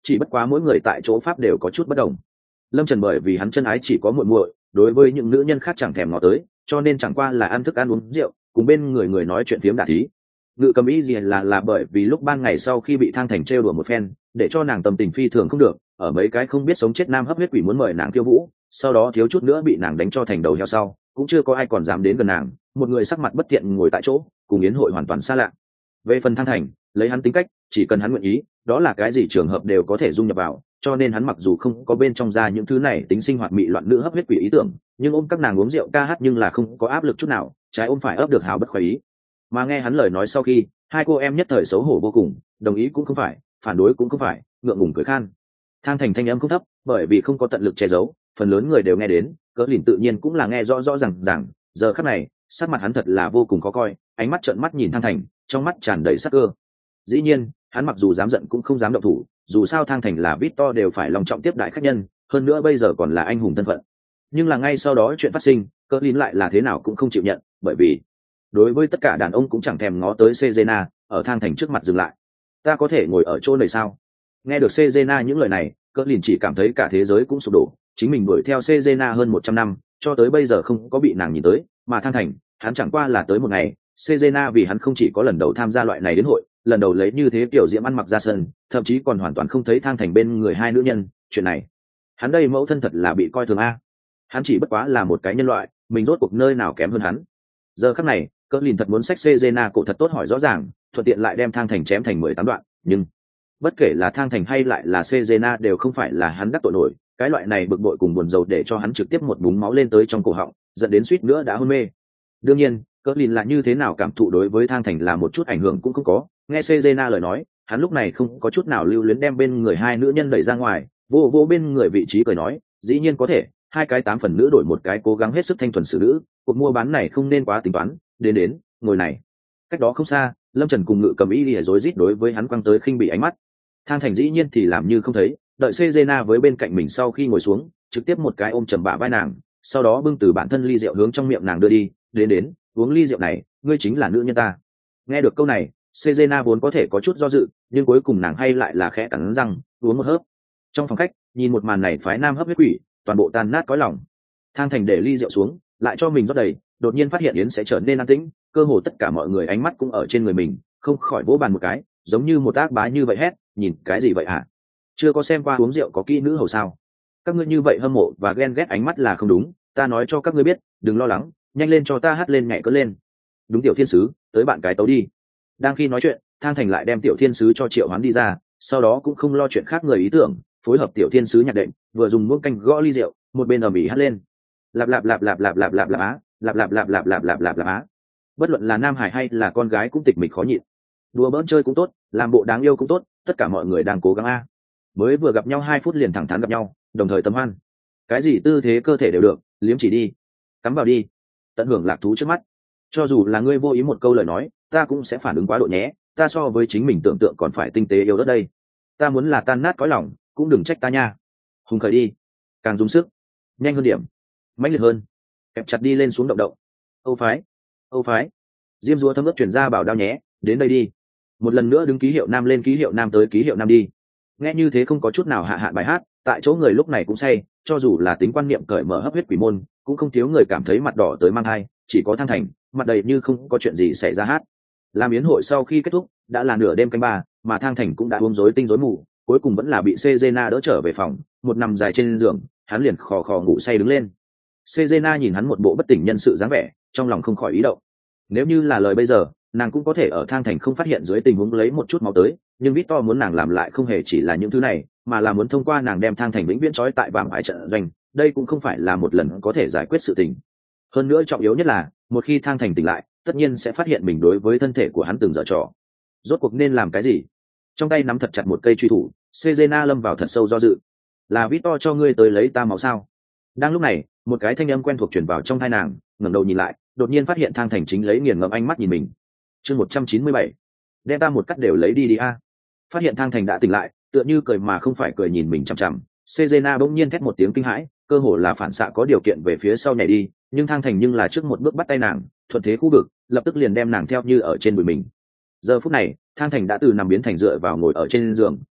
A: chỉ bất quá mỗi người tại chỗ pháp đều có chút bất đồng. Lâm Trần bởi vì hắn chân ái chỉ có muội muội, đối với những nữ nhân khác chẳng thèm ngó tới, cho nên chẳng qua là ăn thức ăn uống rượu, cùng bên người người nói chuyện phiếm đả thí. Ngự cầm ý gì là là bởi vì lúc ban ngày sau khi bị Thang Thành trêu đùa một phen, để cho nàng tâm tình phi thường không được, ở mấy cái không biết sống chết nam hấp huyết quỷ muốn mời nàng khiêu vũ, sau đó thiếu chút nữa bị nàng đánh cho thành đầu heo sau, cũng chưa có ai còn dám đến gần nàng, một người sắc mặt bất thiện ngồi tại chỗ, cùng yến hội hoàn toàn xa lạ. Về phần Thang Thành, lấy hắn tính cách, chỉ cần hắn nguyện ý, đó là cái gì trường hợp đều có thể dung nhập vào, cho nên hắn mặc dù không có bên trong ra những thứ này tính sinh hoạt mị loạn nữ hấp huyết quỷ ý tưởng, nhưng ôm các nàng uống rượu ca hát nhưng là không có áp lực chút nào, trái ôm phải ấp được hào bất khoái ý. Mà nghe hắn lời nói sau khi, hai cô em nhất thời xấu hổ vô cùng, đồng ý cũng không phải, phản đối cũng không phải, ngượng ngùng cười khan. Thang Thành thanh âm không thấp, bởi vì không có tận lực che giấu, phần lớn người đều nghe đến, cỡ lìn tự nhiên cũng là nghe rõ rõ ràng ràng. Giờ khắc này, sắc mặt hắn thật là vô cùng khó coi, ánh mắt trợn mắt nhìn Thang Thành, trong mắt tràn đầy sắc cơ. Dĩ nhiên, hắn mặc dù dám giận cũng không dám động thủ, dù sao Thang Thành là Victor đều phải lòng trọng tiếp đại khách nhân, hơn nữa bây giờ còn là anh hùng thân phận. Nhưng là ngay sau đó chuyện phát sinh, cỡ lìn lại là thế nào cũng không chịu nhận, bởi vì đối với tất cả đàn ông cũng chẳng thèm ngó tới Cezena, ở Thang Thành trước mặt dừng lại. Ta có thể ngồi ở chỗ này sao? Nghe được Cezena những lời này, cỡ lìn chỉ cảm thấy cả thế giới cũng sụp đổ, chính mình đuổi theo Cezena hơn một trăm năm, cho tới bây giờ không có bị nàng nhìn tới, mà Thang Thành, hắn chẳng qua là tới một ngày, Cezena vì hắn không chỉ có lần đầu tham gia loại này đến hội, lần đầu lấy như thế kiểu diễm ăn mặc ra sân, thậm chí còn hoàn toàn không thấy Thang Thành bên người hai nữ nhân, chuyện này, hắn đây mẫu thân thật là bị coi thường a. Hắn chỉ bất quá là một cái nhân loại, mình rốt cuộc nơi nào kém hơn hắn. Giờ khắc này, cỡ lìn thật muốn xách Cezena cổ thật tốt hỏi rõ ràng, thuận tiện lại đem Thang Thành chém thành mười tám đoạn, nhưng bất kể là Thang Thành hay lại là Cezena đều không phải là hắn đắc tội nổi, cái loại này bực bội cùng buồn rầu để cho hắn trực tiếp một búng máu lên tới trong cổ họng, dẫn đến suýt nữa đã hôn mê. Đương nhiên, cỡ lìn là như thế nào cảm thụ đối với Thang Thành là một chút ảnh hưởng cũng không có, nghe Cezena lời nói, hắn lúc này không có chút nào lưu luyến đem bên người hai nữ nhân đẩy ra ngoài, vô vô bên người vị trí cười nói, dĩ nhiên có thể, hai cái tám phần nữ đổi một cái cố gắng hết sức thanh thuần xử nữ, cuộc mua bán này không nên quá tính toán, đến đến, ngồi này. Cách đó không xa, Lâm Trần cùng Ngự Cầm ý lìa rối rít đối với hắn quăng tới khinh bị ánh mắt. Thang Thành dĩ nhiên thì làm như không thấy, đợi Cezena với bên cạnh mình sau khi ngồi xuống, trực tiếp một cái ôm chầm bả vai nàng, sau đó bưng từ bản thân ly rượu hướng trong miệng nàng đưa đi, đến đến, uống ly rượu này, ngươi chính là nữ nhân ta. Nghe được câu này, Cezena vốn có thể có chút do dự, nhưng cuối cùng nàng hay lại là khẽ cắn răng, uống một hớp. Trong phòng khách, nhìn một màn này phái nam hấp huyết quỷ, toàn bộ tan nát cõi lòng. Thang Thành để ly rượu xuống, lại cho mình rót đầy, đột nhiên phát hiện yến sẽ trở nên an tĩnh, cơ hồ tất cả mọi người ánh mắt cũng ở trên người mình, không khỏi vỗ bàn một cái, giống như một ác bá như vậy hét, nhìn cái gì vậy hả? Chưa có xem qua uống rượu có kỹ nữ hầu sao? Các ngươi như vậy hâm mộ và ghen ghét ánh mắt là không đúng, ta nói cho các ngươi biết, đừng lo lắng, nhanh lên cho ta hát lên nhảy cất lên. Đúng tiểu thiên sứ, tới bạn cái tấu đi. Đang khi nói chuyện, Thang Thành lại đem tiểu thiên sứ cho triệu hoán đi ra, sau đó cũng không lo chuyện khác người ý tưởng, phối hợp tiểu thiên sứ nhạc đệm, vừa dùng muỗng canh gõ ly rượu, một bên ầm ĩ hát lên. Lạp lạp lạp lạp lạp lạp lạp lạp á, lạp lạp lạp lạp lạp lạp lạp lạp á. Bất luận là nam hải hay là con gái cũng tịch mịch khó nhịn. Đùa bỡn chơi cũng tốt, làm bộ đáng yêu cũng tốt, tất cả mọi người đang cố gắng a. Mới vừa gặp nhau hai phút liền thẳng thắn gặp nhau, đồng thời tấm hoan. Cái gì tư thế cơ thể đều được, liếm chỉ đi, cắm vào đi, tận hưởng lạc thú trước mắt. Cho dù là ngươi vô ý một câu lời nói, ta cũng sẽ phản ứng quá độ nhé, ta so với chính mình tưởng tượng còn phải tinh tế yêu đất đây. Ta muốn là tan nát cõi lòng, cũng đừng trách ta nha. Hùng khởi đi, càng dùng sức, nhanh hơn điểm, mãnh liệt hơn, kẹp chặt đi lên xuống động động. Âu phái, Âu phái, diêm dúa thấm ướp chuyển ra bảo đao nhé, đến đây đi. Một lần nữa đứng ký hiệu nam lên ký hiệu nam tới ký hiệu nam đi. Nghe như thế không có chút nào hạ hạn bài hát, tại chỗ người lúc này cũng say, cho dù là tính quan niệm cởi mở hấp huyết quỷ môn, cũng không thiếu người cảm thấy mặt đỏ tới mang hai, chỉ có Thang Thành, mặt đầy như không có chuyện gì xảy ra hát. Làm yến hội sau khi kết thúc, đã là nửa đêm canh ba, mà Thang Thành cũng đã uống rối tinh rối mù, cuối cùng vẫn là bị Cezena đỡ trở về phòng, một nằm dài trên giường, hắn liền khò khò ngủ say đứng lên. Cezena nhìn hắn một bộ bất tỉnh nhân sự dáng vẻ, trong lòng không khỏi ý động. Nếu như là lời bây giờ, nàng cũng có thể ở Thang Thành không phát hiện dưới tình huống lấy một chút máu tới, nhưng Victor muốn nàng làm lại không hề chỉ là những thứ này, mà là muốn thông qua nàng đem Thang Thành vĩnh viễn trói tại vàng ải trận doanh, đây cũng không phải là một lần có thể giải quyết sự tình. Hơn nữa trọng yếu nhất là, một khi Thang Thành tỉnh lại, tất nhiên sẽ phát hiện mình đối với thân thể của hắn từng giở trò. Rốt cuộc nên làm cái gì? Trong tay nắm thật chặt một cây truy thủ, Cezena lâm vào thật sâu do dự. Là Victor cho ngươi tới lấy ta máu sao? Đang lúc này, một cái thanh âm quen thuộc truyền vào trong tai nàng, ngẩng đầu nhìn lại, đột nhiên phát hiện Thang Thành chính lấy nghiền ngẫm ánh mắt nhìn mình. Chương một trăm chín mươi bảy, đem ta một cắt đều lấy đi đi a. Phát hiện Thang Thành đã tỉnh lại, tựa như cười mà không phải cười nhìn mình chằm chằm, Cezena bỗng nhiên thét một tiếng kinh hãi, cơ hồ là phản xạ có điều kiện về phía sau nhảy đi, nhưng Thang Thành nhưng là trước một bước bắt tay nàng, thuận thế khu vực, lập tức liền đem nàng theo như ở trên đùi mình. Giờ phút này, Thang Thành đã từ nằm biến thành dựa vào ngồi ở trên giường,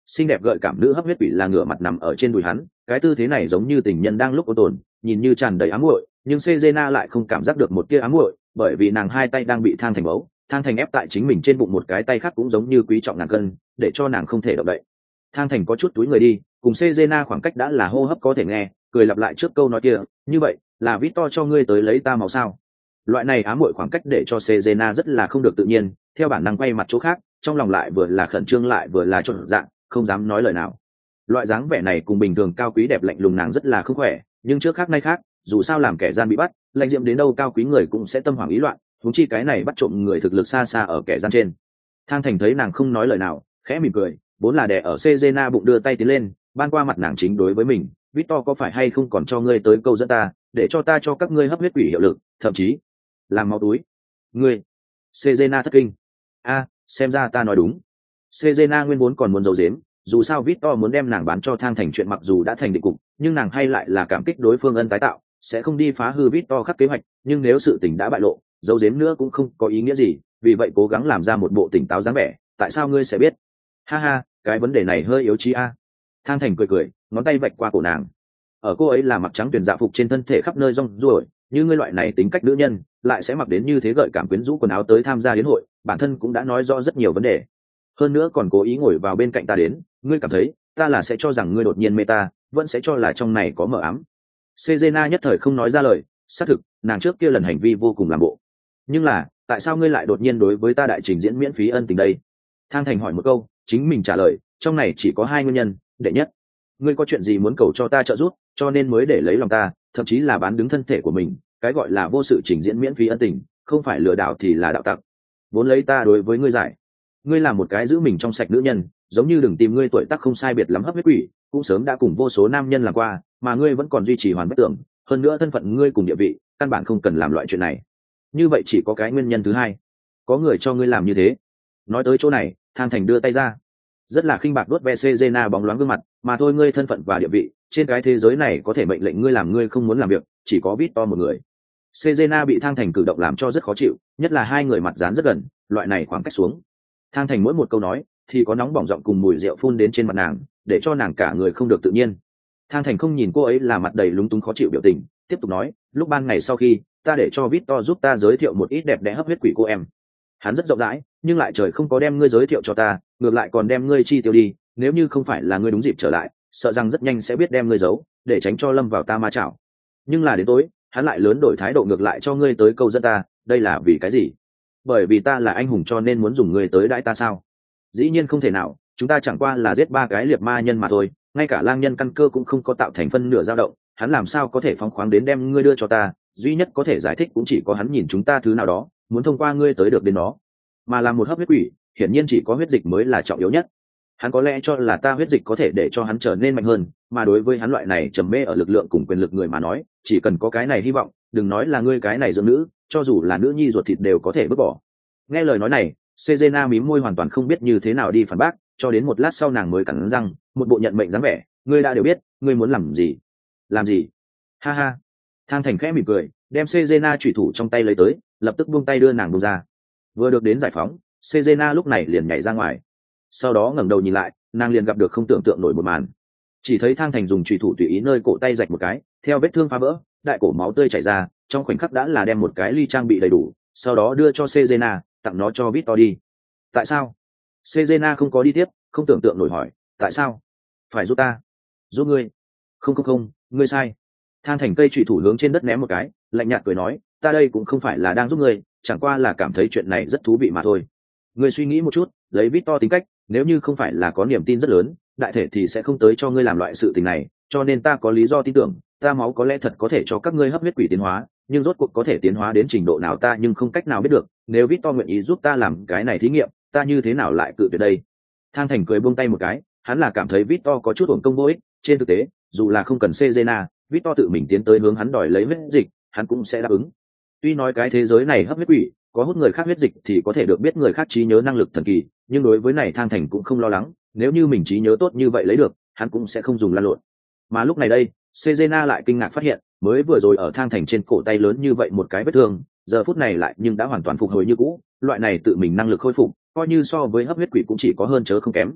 A: xinh đẹp gợi cảm nữ hấp huyết quỷ là ngửa mặt nằm ở trên đùi hắn, cái tư thế này giống như tình nhân đang lúc ôn tồn, nhìn như tràn đầy ám muội, nhưng Cezena lại không cảm giác được một tia ám muội, bởi vì nàng hai tay đang bị Thang Thành bấu, Thang Thành ép tại chính mình trên bụng, một cái tay khác cũng giống như quý trọng ngàn cân, để cho nàng không thể động đậy. Thang Thành có chút túi người đi, cùng Cezena khoảng cách đã là hô hấp có thể nghe, cười lặp lại trước câu nói kia, như vậy là Victor cho ngươi tới lấy ta máu sao? Loại này ám muội khoảng cách để cho Cezena rất là không được tự nhiên, theo bản năng quay mặt chỗ khác, trong lòng lại vừa là khẩn trương lại vừa là chột dạ, không dám nói lời nào. Loại dáng vẻ này cùng bình thường cao quý đẹp lạnh lùng nàng rất là không khỏe, nhưng trước khác nay khác, dù sao làm kẻ gian bị bắt, lạnh diệm đến đâu cao quý người cũng sẽ tâm hoảng ý loạn, huống chi cái này bắt trộm người thực lực xa xa ở kẻ gian trên. Thang Thành thấy nàng không nói lời nào, khẽ mỉm cười, vốn là đè ở Cezena bụng đưa tay tiến lên, ban qua mặt nàng chính đối với mình, Victor có phải hay không còn cho ngươi tới câu dẫn ta, để cho ta cho các ngươi hấp huyết quỷ hiệu lực, thậm chí làm máu túi. Ngươi? Cezena thất kinh. A, xem ra ta nói đúng. Cezena nguyên vốn còn muốn giấu giếm, dù sao Victor muốn đem nàng bán cho Thang Thành chuyện mặc dù đã thành định cục, nhưng nàng hay lại là cảm kích đối phương ân tái tạo, sẽ không đi phá hư Victor khắc kế hoạch, nhưng nếu sự tình đã bại lộ, giấu giếm nữa cũng không có ý nghĩa gì, vì vậy cố gắng làm ra một bộ tỉnh táo dáng vẻ, tại sao ngươi sẽ biết? Ha ha, cái vấn đề này hơi yếu trí a. Thang Thành cười cười, ngón tay vạch qua cổ nàng. Ở cô ấy là mặc trắng tuyển dạ phục trên thân thể khắp nơi rong ruổi, như ngươi loại này tính cách nữ nhân, lại sẽ mặc đến như thế gợi cảm quyến rũ quần áo tới tham gia yến hội, bản thân cũng đã nói rõ rất nhiều vấn đề. Hơn nữa còn cố ý ngồi vào bên cạnh ta đến, ngươi cảm thấy ta là sẽ cho rằng ngươi đột nhiên mê ta, vẫn sẽ cho là trong này có mờ ám. Cezena nhất thời không nói ra lời, xác thực, nàng trước kia lần hành vi vô cùng làm bộ. Nhưng là, tại sao ngươi lại đột nhiên đối với ta đại trình diễn miễn phí ân tình đây? Thang Thành hỏi một câu, chính mình trả lời, trong này chỉ có hai nguyên nhân, đệ nhất, ngươi có chuyện gì muốn cầu cho ta trợ giúp, cho nên mới để lấy lòng ta, thậm chí là bán đứng thân thể của mình, cái gọi là vô sự trình diễn miễn phí ân tình, không phải lừa đảo thì là đạo tặc. Vốn lấy ta đối với ngươi giải, ngươi là một cái giữ mình trong sạch nữ nhân, giống như đừng tìm ngươi tuổi tác không sai biệt lắm hấp huyết quỷ, cũng sớm đã cùng vô số nam nhân làm qua, mà ngươi vẫn còn duy trì hoàn bất tưởng, hơn nữa thân phận ngươi cùng địa vị, căn bản không cần làm loại chuyện này. Như vậy chỉ có cái nguyên nhân thứ hai, có người cho ngươi làm như thế. Nói tới chỗ này, Thang Thành đưa tay ra, rất là khinh bạc đuốt ve Cezena bóng loáng gương mặt, mà thôi ngươi thân phận và địa vị, trên cái thế giới này có thể mệnh lệnh ngươi làm ngươi không muốn làm việc, chỉ có Victor một người. Cezena bị Thang Thành cử động làm cho rất khó chịu, nhất là hai người mặt dán rất gần, loại này khoảng cách xuống. Thang Thành mỗi một câu nói thì có nóng bỏng giọng cùng mùi rượu phun đến trên mặt nàng, để cho nàng cả người không được tự nhiên. Thang Thành không nhìn cô ấy là mặt đầy lúng túng khó chịu biểu tình, tiếp tục nói, lúc ban ngày sau khi ta để cho Victor giúp ta giới thiệu một ít đẹp đẽ hấp huyết quỷ cô em. Hắn rất rộng rãi, nhưng lại trời không có đem ngươi giới thiệu cho ta, ngược lại còn đem ngươi chi tiêu đi, nếu như không phải là ngươi đúng dịp trở lại, sợ rằng rất nhanh sẽ biết đem ngươi giấu, để tránh cho lâm vào ta ma chảo. Nhưng là đến tối, hắn lại lớn đổi thái độ ngược lại cho ngươi tới câu dẫn ta, đây là vì cái gì? Bởi vì ta là anh hùng cho nên muốn dùng ngươi tới đãi ta sao? Dĩ nhiên không thể nào, chúng ta chẳng qua là giết ba cái liệt ma nhân mà thôi, ngay cả lang nhân căn cơ cũng không có tạo thành phân nửa dao động, hắn làm sao có thể phóng khoáng đến đem ngươi đưa cho ta? Duy nhất có thể giải thích cũng chỉ có hắn nhìn chúng ta thứ nào đó, muốn thông qua ngươi tới được đến nó. Mà làm một hấp huyết quỷ, hiển nhiên chỉ có huyết dịch mới là trọng yếu nhất. Hắn có lẽ cho là ta huyết dịch có thể để cho hắn trở nên mạnh hơn, mà đối với hắn loại này trầm mê ở lực lượng cùng quyền lực người mà nói, chỉ cần có cái này hy vọng, đừng nói là ngươi cái này dưỡng nữ, cho dù là nữ nhi ruột thịt đều có thể vứt bỏ. Nghe lời nói này, Cezena mím môi hoàn toàn không biết như thế nào đi phản bác, cho đến một lát sau nàng mới cắn răng, một bộ nhận mệnh dáng vẻ, ngươi đã đều biết, ngươi muốn làm gì? Làm gì? Ha ha. Thang Thành khẽ mỉm cười, đem Cezena chủy thủ trong tay lấy tới, lập tức buông tay đưa nàng buông ra. Vừa được đến giải phóng, Cezena lúc này liền nhảy ra ngoài. Sau đó ngẩng đầu nhìn lại, nàng liền gặp được không tưởng tượng nổi một màn. Chỉ thấy Thang Thành dùng chủy thủ tùy ý nơi cổ tay rạch một cái, theo vết thương phá vỡ, đại cổ máu tươi chảy ra, trong khoảnh khắc đã là đem một cái ly trang bị đầy đủ, sau đó đưa cho Cezena, tặng nó cho Victor đi. Tại sao? Cezena không có đi tiếp, không tưởng tượng nổi hỏi, tại sao? Phải giúp ta? Giúp ngươi? Không không không, ngươi sai. Thang Thành cây chủy thủ hướng trên đất ném một cái, lạnh nhạt cười nói, ta đây cũng không phải là đang giúp ngươi, chẳng qua là cảm thấy chuyện này rất thú vị mà thôi. Ngươi suy nghĩ một chút, lấy Victor tính cách, nếu như không phải là có niềm tin rất lớn, đại thể thì sẽ không tới cho ngươi làm loại sự tình này, cho nên ta có lý do tin tưởng, ta máu có lẽ thật có thể cho các ngươi hấp huyết quỷ tiến hóa, nhưng rốt cuộc có thể tiến hóa đến trình độ nào ta nhưng không cách nào biết được, nếu Victor nguyện ý giúp ta làm cái này thí nghiệm, ta như thế nào lại cự tuyệt đây? Thang Thành cười buông tay một cái, hắn là cảm thấy Victor có chút uổng công vô ích, trên thực tế, dù là không cần Cezena, Victor tự mình tiến tới hướng hắn đòi lấy huyết dịch, hắn cũng sẽ đáp ứng. Tuy nói cái thế giới này hấp huyết quỷ, có hút người khác huyết dịch thì có thể được biết người khác trí nhớ năng lực thần kỳ, nhưng đối với này Thang Thành cũng không lo lắng, nếu như mình trí nhớ tốt như vậy lấy được, hắn cũng sẽ không dùng lan lộn. Mà lúc này đây, Cezena lại kinh ngạc phát hiện, mới vừa rồi ở Thang Thành trên cổ tay lớn như vậy một cái vết thương, giờ phút này lại nhưng đã hoàn toàn phục hồi như cũ, loại này tự mình năng lực khôi phục, coi như so với hấp huyết quỷ cũng chỉ có hơn chớ không kém.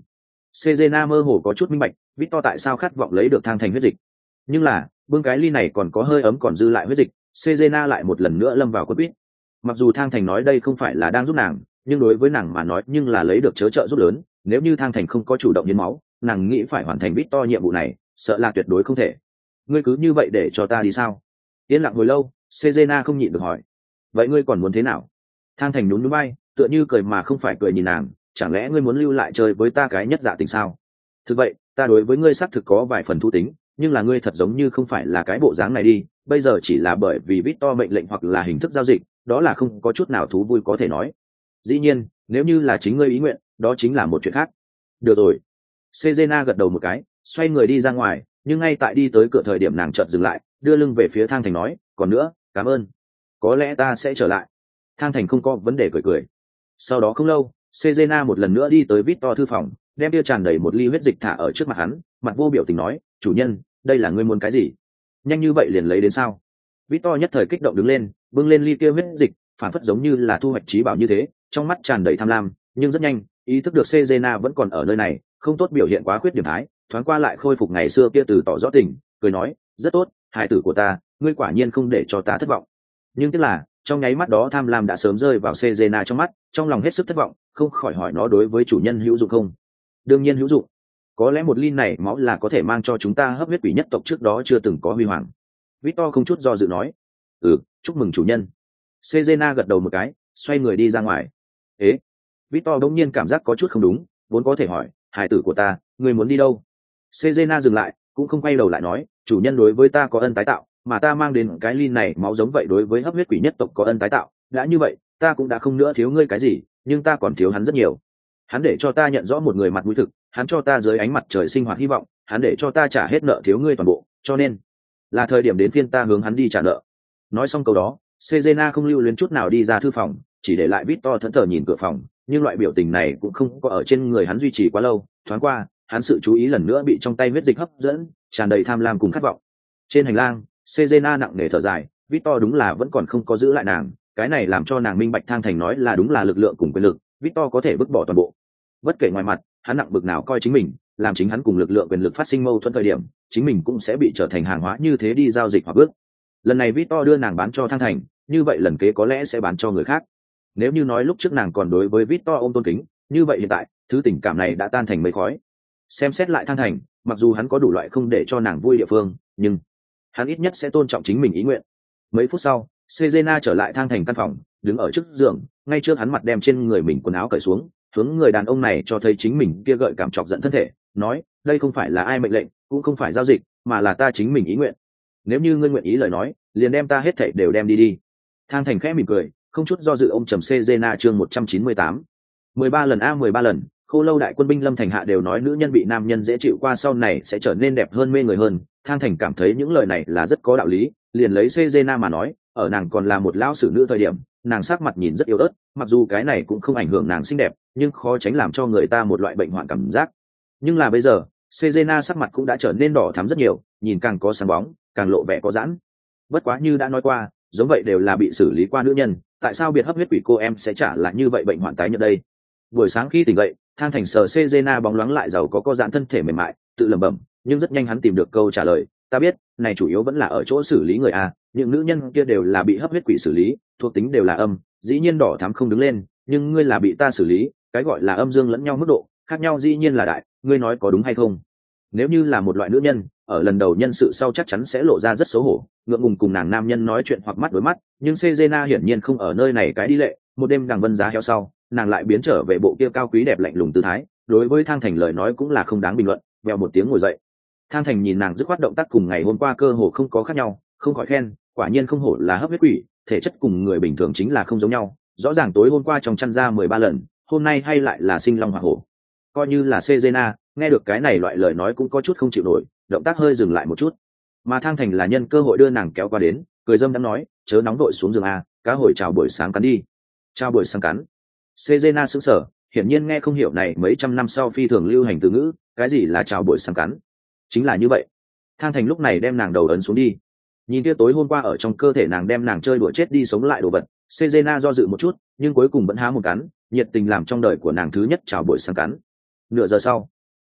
A: Cezena mơ hồ có chút minh bạch, Victor tại sao khát vọng lấy được thang thành huyết dịch. Nhưng là, bưng cái ly này còn có hơi ấm còn dư lại huyết dịch, Cezena lại một lần nữa lâm vào quất quýt. Mặc dù thang thành nói đây không phải là đang giúp nàng, nhưng đối với nàng mà nói nhưng là lấy được chớ trợ giúp lớn, nếu như thang thành không có chủ động hiến máu, nàng nghĩ phải hoàn thành Victor nhiệm vụ này, sợ là tuyệt đối không thể. Ngươi cứ như vậy để cho ta đi sao? Yên lặng hồi lâu, Cezena không nhịn được hỏi. Vậy ngươi còn muốn thế nào? Thang thành nhún nhún vai, tựa như cười mà không phải cười nhìn nàng, chẳng lẽ ngươi muốn lưu lại chơi với ta cái nhất dạ tình sao? Thực vậy, ta đối với ngươi xác thực có vài phần thu tính, nhưng là ngươi thật giống như không phải là cái bộ dáng này đi, bây giờ chỉ là bởi vì Victor mệnh lệnh hoặc là hình thức giao dịch, đó là không có chút nào thú vui có thể nói. Dĩ nhiên, nếu như là chính ngươi ý nguyện, đó chính là một chuyện khác. Được rồi. Cezena gật đầu một cái, xoay người đi ra ngoài, nhưng ngay tại đi tới cửa thời điểm nàng chợt dừng lại, đưa lưng về phía Thang Thành nói, còn nữa, cảm ơn. Có lẽ ta sẽ trở lại. Thang Thành không có vấn đề cười cười. Sau đó không lâu, Cezena một lần nữa đi tới Victor thư phòng, đem bia tràn đầy một ly huyết dịch thả ở trước mặt hắn, mặt vô biểu tình nói, chủ nhân, đây là ngươi muốn cái gì? Nhanh như vậy liền lấy đến sao? Victor nhất thời kích động đứng lên, bưng lên ly kia huyết dịch, phản phất giống như là thu hoạch trí bảo như thế, trong mắt tràn đầy tham lam, nhưng rất nhanh, ý thức được Cezena vẫn còn ở nơi này, không tốt biểu hiện quá khuyết điểm thái, thoáng qua lại khôi phục ngày xưa kia từ tỏ rõ tình, cười nói, rất tốt, hải tử của ta, ngươi quả nhiên không để cho ta thất vọng. Nhưng tức là, trong nháy mắt đó tham lam đã sớm rơi vào Cezena trong mắt, trong lòng hết sức thất vọng, không khỏi hỏi nó đối với chủ nhân hữu dụng không? Đương nhiên hữu dụng. Có lẽ một ly này máu là có thể mang cho chúng ta hấp huyết quỷ nhất tộc trước đó chưa từng có huy hoàng. Victor không chút do dự nói. Ừ, chúc mừng chủ nhân. Cezena gật đầu một cái, xoay người đi ra ngoài. Ế, Victor đống nhiên cảm giác có chút không đúng, vốn có thể hỏi, hải tử của ta, ngươi muốn đi đâu? Cezena dừng lại, cũng không quay đầu lại nói, chủ nhân đối với ta có ân tái tạo, mà ta mang đến cái ly này máu giống vậy đối với hấp huyết quỷ nhất tộc có ân tái tạo, đã như vậy, ta cũng đã không nữa thiếu ngươi cái gì, nhưng ta còn thiếu hắn rất nhiều. Hắn để cho ta nhận rõ một người mặt mũi thực, hắn cho ta dưới ánh mặt trời sinh hoạt hy vọng, hắn để cho ta trả hết nợ thiếu ngươi toàn bộ, cho nên là thời điểm đến phiên ta hướng hắn đi trả nợ. Nói xong câu đó, Cezena không lưu luyến chút nào đi ra thư phòng, chỉ để lại Victor thẫn thờ nhìn cửa phòng, nhưng loại biểu tình này cũng không có ở trên người hắn duy trì quá lâu, thoáng qua, hắn sự chú ý lần nữa bị trong tay huyết dịch hấp dẫn, tràn đầy tham lam cùng khát vọng. Trên hành lang, Cezena nặng nề thở dài, Victor đúng là vẫn còn không có giữ lại nàng, cái này làm cho nàng minh bạch Thang Thành nói là đúng là lực lượng cùng quyền lực, Victor có thể vứt bỏ toàn bộ. Bất kể ngoài mặt, hắn nặng bực nào coi chính mình, làm chính hắn cùng lực lượng quyền lực phát sinh mâu thuẫn thời điểm, chính mình cũng sẽ bị trở thành hàng hóa như thế đi giao dịch hoặc bước. Lần này Victor đưa nàng bán cho Thang Thành, như vậy lần kế có lẽ sẽ bán cho người khác. Nếu như nói lúc trước nàng còn đối với Victor ôm tôn kính, như vậy hiện tại, thứ tình cảm này đã tan thành mây khói. Xem xét lại Thang Thành, mặc dù hắn có đủ loại không để cho nàng vui địa phương, nhưng hắn ít nhất sẽ tôn trọng chính mình ý nguyện. Mấy phút sau, Cezena trở lại Thang Thành căn phòng, đứng ở trước giường, ngay trước hắn mặt đem trên người mình quần áo cởi xuống, hướng người đàn ông này cho thấy chính mình kia gợi cảm chọc giận thân thể, nói, đây không phải là ai mệnh lệnh, cũng không phải giao dịch, mà là ta chính mình ý nguyện. Nếu như ngươi nguyện ý lời nói, liền đem ta hết thảy đều đem đi đi. Thang Thành khẽ mỉm cười, không chút do dự ôm trầm Cezena chương một trăm chín mươi tám. mười ba lần a mười ba lần, Khô Lâu đại quân binh lâm thành hạ đều nói nữ nhân bị nam nhân dễ chịu qua sau này sẽ trở nên đẹp hơn mê người hơn. Thang Thành cảm thấy những lời này là rất có đạo lý, liền lấy Cezena mà nói, ở nàng còn là một lão sử nữ thời điểm, nàng sắc mặt nhìn rất yếu ớt, mặc dù cái này cũng không ảnh hưởng nàng xinh đẹp, nhưng khó tránh làm cho người ta một loại bệnh hoạn cảm giác. Nhưng là bây giờ, Cezena sắc mặt cũng đã trở nên đỏ thắm rất nhiều, nhìn càng có sáng bóng, càng lộ vẻ có giãn. Bất quá như đã nói qua, giống vậy đều là bị xử lý qua nữ nhân, tại sao biệt hấp huyết quỷ cô em sẽ trả lại như vậy bệnh hoạn tái nhợt đây? Buổi sáng khi tỉnh dậy, Thang Thành sờ Cezena bóng loáng lại giàu có có giãn thân thể mềm mại, tự lẩm bẩm, nhưng rất nhanh hắn tìm được câu trả lời, ta biết, này chủ yếu vẫn là ở chỗ xử lý người a, những nữ nhân kia đều là bị hấp huyết quỷ xử lý, thuộc tính đều là âm, dĩ nhiên đỏ thắm không đứng lên, nhưng ngươi là bị ta xử lý, cái gọi là âm dương lẫn nhau mức độ, khác nhau dĩ nhiên là đại, ngươi nói có đúng hay không? Nếu như là một loại nữ nhân, ở lần đầu nhân sự sau chắc chắn sẽ lộ ra rất xấu hổ, ngượng ngùng cùng nàng nam nhân nói chuyện hoặc mắt đối mắt, nhưng Cezena hiển nhiên không ở nơi này cái đi lệ, một đêm đằng vân giá heo sau, nàng lại biến trở về bộ kia cao quý đẹp lạnh lùng tư thái, đối với Thang Thành lời nói cũng là không đáng bình luận, vèo một tiếng ngồi dậy. Thang Thành nhìn nàng dứt khoát động tác cùng ngày hôm qua cơ hồ không có khác nhau, không khỏi khen, quả nhiên không hổ là hấp huyết quỷ, thể chất cùng người bình thường chính là không giống nhau, rõ ràng tối hôm qua trong chăn ra mười ba lần, hôm nay hay lại là sinh long hỏa hổ. Coi như là Cezena, nghe được cái này loại lời nói cũng có chút không chịu nổi, động tác hơi dừng lại một chút. Mà Thang Thành là nhân cơ hội đưa nàng kéo qua đến, cười dâm đắm nói, chớ nóng đội xuống giường a, cá hồi chào buổi sáng cắn đi. Chào buổi sáng cắn. Cezena sững sờ, hiển nhiên nghe không hiểu này mấy trăm năm sau phi thường lưu hành từ ngữ, cái gì là chào buổi sáng cắn? Chính là như vậy. Thang Thành lúc này đem nàng đầu ấn xuống đi. Nhìn kia tối hôm qua ở trong cơ thể nàng đem nàng chơi đùa chết đi sống lại đồ vật, Cezena do dự một chút, nhưng cuối cùng vẫn há một cắn, nhiệt tình làm trong đời của nàng thứ nhất chào buổi sáng cắn. Nửa giờ sau,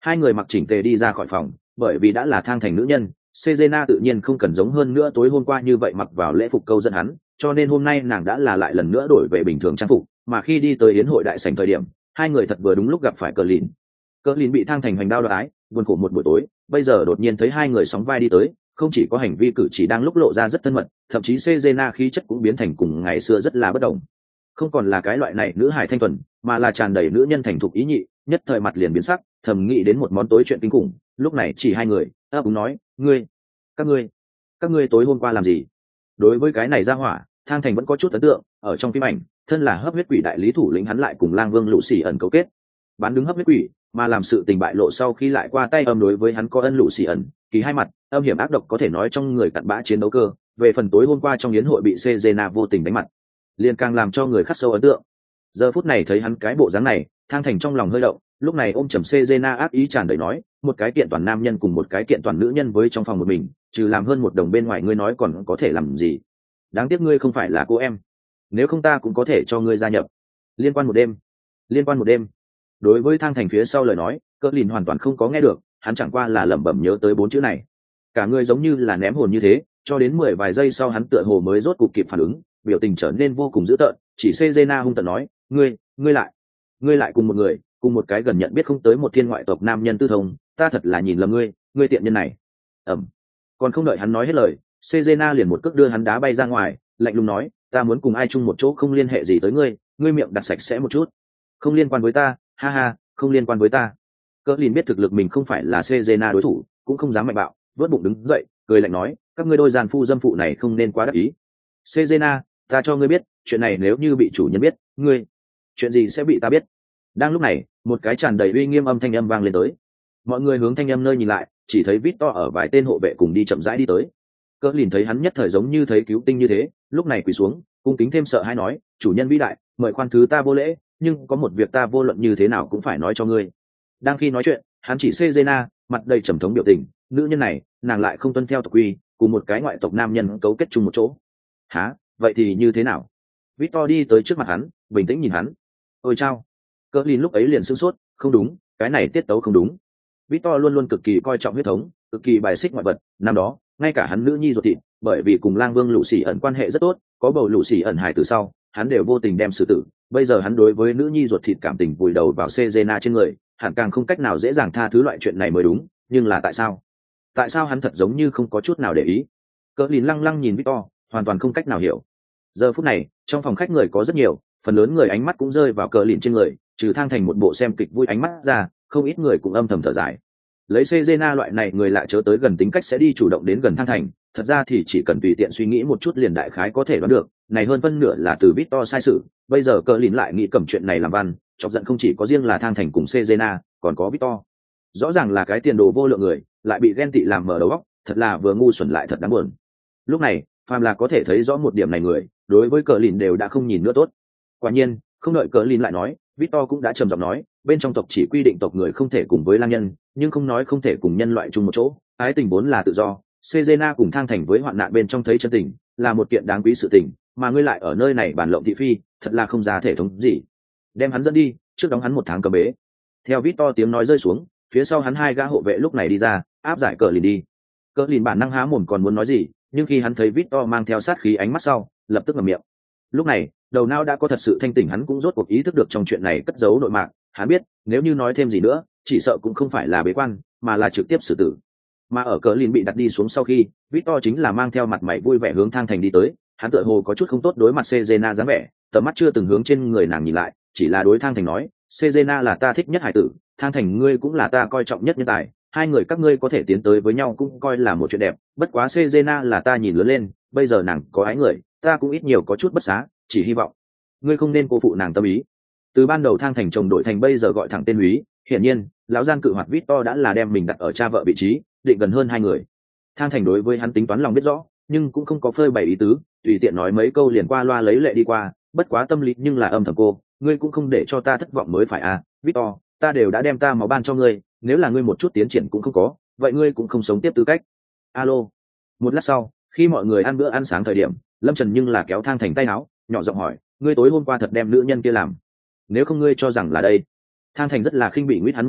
A: Hai người mặc chỉnh tề đi ra khỏi phòng, bởi vì đã là Thang Thành nữ nhân, Cezena tự nhiên không cần giống hơn nữa tối hôm qua như vậy mặc vào lễ phục câu dẫn hắn, cho nên hôm nay nàng đã là lại lần nữa đổi về bình thường trang phục, mà khi đi tới yến hội đại sảnh thời điểm, hai người thật vừa đúng lúc gặp phải Cờ Lìn. Cờ Lìn bị Thang Thành hoành đao đoái, buồn khổ một buổi tối, bây giờ đột nhiên thấy hai người sóng vai đi tới, không chỉ có hành vi cử chỉ đang lúc lộ ra rất thân mật, thậm chí Cezena khí chất cũng biến thành cùng ngày xưa rất là bất động. Không còn là cái loại này nữ hài thanh thuần, mà là tràn đầy nữ nhân thành thục ý nhị, nhất thời mặt liền biến sắc, thầm nghĩ đến một món tối chuyện kinh khủng. Lúc này chỉ hai người, ấp úng nói, ngươi, các ngươi, các ngươi tối hôm qua làm gì? Đối với cái này ra hỏa, Thang Thành vẫn có chút ấn tượng, ở trong phim ảnh, thân là hấp huyết quỷ đại lý thủ lĩnh hắn lại cùng Lang Vương Lũ Xỉ ẩn cấu kết, bán đứng hấp huyết quỷ, mà làm sự tình bại lộ sau khi lại qua tay âm đối với hắn có ân Lũ Xỉ ẩn, kỳ hai mặt, âm hiểm ác độc có thể nói trong người cặn bã chiến đấu cơ. Về phần tối hôm qua trong yến hội bị Cezena vô tình đánh mặt, liền càng làm cho người khắc sâu ấn tượng. Giờ phút này thấy hắn cái bộ dáng này, Thang Thành trong lòng hơi động, lúc này ôm chầm Cezena ác ý tràn đầy nói, một cái kiện toàn nam nhân cùng một cái kiện toàn nữ nhân với trong phòng một mình, trừ làm hơn một đồng bên ngoài ngươi nói còn có thể làm gì? Đáng tiếc ngươi không phải là cô em, nếu không ta cũng có thể cho ngươi gia nhập. Liên quan một đêm, liên quan một đêm. Đối với Thang Thành phía sau lời nói, Cỡ Lìn hoàn toàn không có nghe được, hắn chẳng qua là lẩm bẩm nhớ tới bốn chữ này. Cả người giống như là ném hồn như thế, cho đến mười vài giây sau hắn tựa hồ mới rốt cục kịp phản ứng, biểu tình trở nên vô cùng dữ tợn, chỉ Cezena hung tợn nói, ngươi, ngươi lại, ngươi lại cùng một người, cùng một cái gần nhận biết không tới một thiên ngoại tộc nam nhân tư thông, ta thật là nhìn lầm ngươi, ngươi tiện nhân này. Ẩm. Còn không đợi hắn nói hết lời, Cezena liền một cước đưa hắn đá bay ra ngoài, lạnh lùng nói, ta muốn cùng ai chung một chỗ không liên hệ gì tới ngươi, ngươi miệng đặt sạch sẽ một chút. Không liên quan với ta, ha ha, không liên quan với ta. Cỡ Lìn biết thực lực mình không phải là Cezena đối thủ, cũng không dám mạnh bạo, vớt bụng đứng dậy, cười lạnh nói, các ngươi đôi giàn phu dâm phụ này không nên quá đắc ý. Cezena, ta cho ngươi biết, chuyện này nếu như bị chủ nhân biết, ngươi, chuyện gì sẽ bị ta biết. Đang lúc này, một cái tràn đầy uy nghiêm âm thanh âm vang lên tới. Mọi người hướng thanh âm nơi nhìn lại, chỉ thấy Victor ở vài tên hộ vệ cùng đi chậm rãi đi tới. Cỡ Lìn thấy hắn nhất thời giống như thấy cứu tinh như thế, lúc này quỳ xuống, cung kính thêm sợ hãi nói, chủ nhân vĩ đại, mời khoan thứ ta vô lễ, nhưng có một việc ta vô luận như thế nào cũng phải nói cho ngươi. Đang khi nói chuyện, hắn chỉ Cezena, mặt đầy trầm thống biểu tình, nữ nhân này, nàng lại không tuân theo tộc quy, cùng một cái ngoại tộc nam nhân cấu kết chung một chỗ. Hả? Vậy thì như thế nào? Victor đi tới trước mặt hắn, bình tĩnh nhìn hắn. Ôi chao! Cỡ Lìn lúc ấy liền sửng sốt, không đúng, cái này tiết tấu không đúng. Victor luôn luôn cực kỳ coi trọng huyết thống, cực kỳ bài xích ngoại vật, năm đó, ngay cả hắn nữ nhi ruột thịt, bởi vì cùng Lang Vương Lũ Xỉ ẩn quan hệ rất tốt, có bầu Lũ Xỉ ẩn hài từ sau, hắn đều vô tình đem xử tử. Bây giờ hắn đối với nữ nhi ruột thịt cảm tình vùi đầu vào Cezena trên người, hẳn càng không cách nào dễ dàng tha thứ loại chuyện này mới đúng, nhưng là tại sao? Tại sao hắn thật giống như không có chút nào để ý? Cỡ Lìn lăng lăng nhìn Victor, hoàn toàn không cách nào hiểu. Giờ phút này, trong phòng khách người có rất nhiều, phần lớn người ánh mắt cũng rơi vào Cỡ Lìn trên người, trừ Thang Thành một bộ xem kịch vui ánh mắt ra, không ít người cũng âm thầm thở dài. Lấy Cezena loại này người lại chớ tới gần tính cách sẽ đi chủ động đến gần Thang Thành, thật ra thì chỉ cần tùy tiện suy nghĩ một chút liền đại khái có thể đoán được, này hơn phân nửa là từ Victor sai sự, bây giờ Cỡ Lìn lại nghĩ cầm chuyện này làm văn, chọc giận không chỉ có riêng là Thang Thành cùng Cezena, còn có Victor. Rõ ràng là cái tiền đồ vô lượng người, lại bị ghen tị làm mở đầu óc, thật là vừa ngu xuẩn lại thật đáng buồn. Lúc này, phàm là có thể thấy rõ một điểm này người, đối với Cỡ Lìn đều đã không nhìn nữa tốt. Quả nhiên, không đợi Cỡ Lìn lại nói, Victor cũng đã trầm giọng nói, bên trong tộc chỉ quy định tộc người không thể cùng với lang nhân, nhưng không nói không thể cùng nhân loại chung một chỗ, ái tình vốn là tự do. Cezena cùng Thang Thành với hoạn nạn bên trong thấy chân tình, là một kiện đáng quý sự tình, mà ngươi lại ở nơi này bàn lộng thị phi, thật là không ra thể thống gì. Đem hắn dẫn đi, trước đóng hắn một tháng cầm bế. Theo Victor tiếng nói rơi xuống, phía sau hắn hai gã hộ vệ lúc này đi ra, áp giải Cỡ Lìn đi. Cỡ Lìn bản năng há mồm còn muốn nói gì, nhưng khi hắn thấy Victor mang theo sát khí ánh mắt sau, lập tức ngậm miệng. Lúc này, đầu não đã có thật sự thanh tỉnh, hắn cũng rốt cuộc ý thức được trong chuyện này cất giấu nội mạng, hắn biết, nếu như nói thêm gì nữa, chỉ sợ cũng không phải là bế quan, mà là trực tiếp xử tử. Mà ở Cỡ Lìn bị đặt đi xuống sau khi, Victor chính là mang theo mặt mày vui vẻ hướng Thang Thành đi tới, hắn tựa hồ có chút không tốt đối mặt Cezena dáng vẻ, tầm mắt chưa từng hướng trên người nàng nhìn lại, chỉ là đối Thang Thành nói, Cezena là ta thích nhất hải tử, Thang Thành ngươi cũng là ta coi trọng nhất nhân tài, hai người các ngươi có thể tiến tới với nhau cũng coi là một chuyện đẹp, bất quá Cezena là ta nhìn lớn lên, bây giờ nàng có ái người, ta cũng ít nhiều có chút bất xá, chỉ hy vọng ngươi không nên cô phụ nàng tâm ý. Từ ban đầu Thang Thành chồng đổi thành bây giờ gọi thẳng tên Úy, hiển nhiên, lão gian cự hoạt Victor đã là đem mình đặt ở cha vợ vị trí, định gần hơn hai người. Thang Thành đối với hắn tính toán lòng biết rõ, nhưng cũng không có phơi bày ý tứ, tùy tiện nói mấy câu liền qua loa lấy lệ đi qua, bất quá tâm lý nhưng là âm thầm cô, ngươi cũng không để cho ta thất vọng mới phải à, Victor, ta đều đã đem ta máu ban cho ngươi, nếu là ngươi một chút tiến triển cũng không có, vậy ngươi cũng không sống tiếp tư cách. Alo. Một lát sau, khi mọi người ăn bữa ăn sáng thời điểm, Lâm Trần nhưng là kéo Thang Thành tay áo, nhỏ giọng hỏi, ngươi tối hôm qua thật đem nữ nhân kia làm? Nếu không ngươi cho rằng là đây. Thang Thành rất là khinh bị nguyết hắn một cái,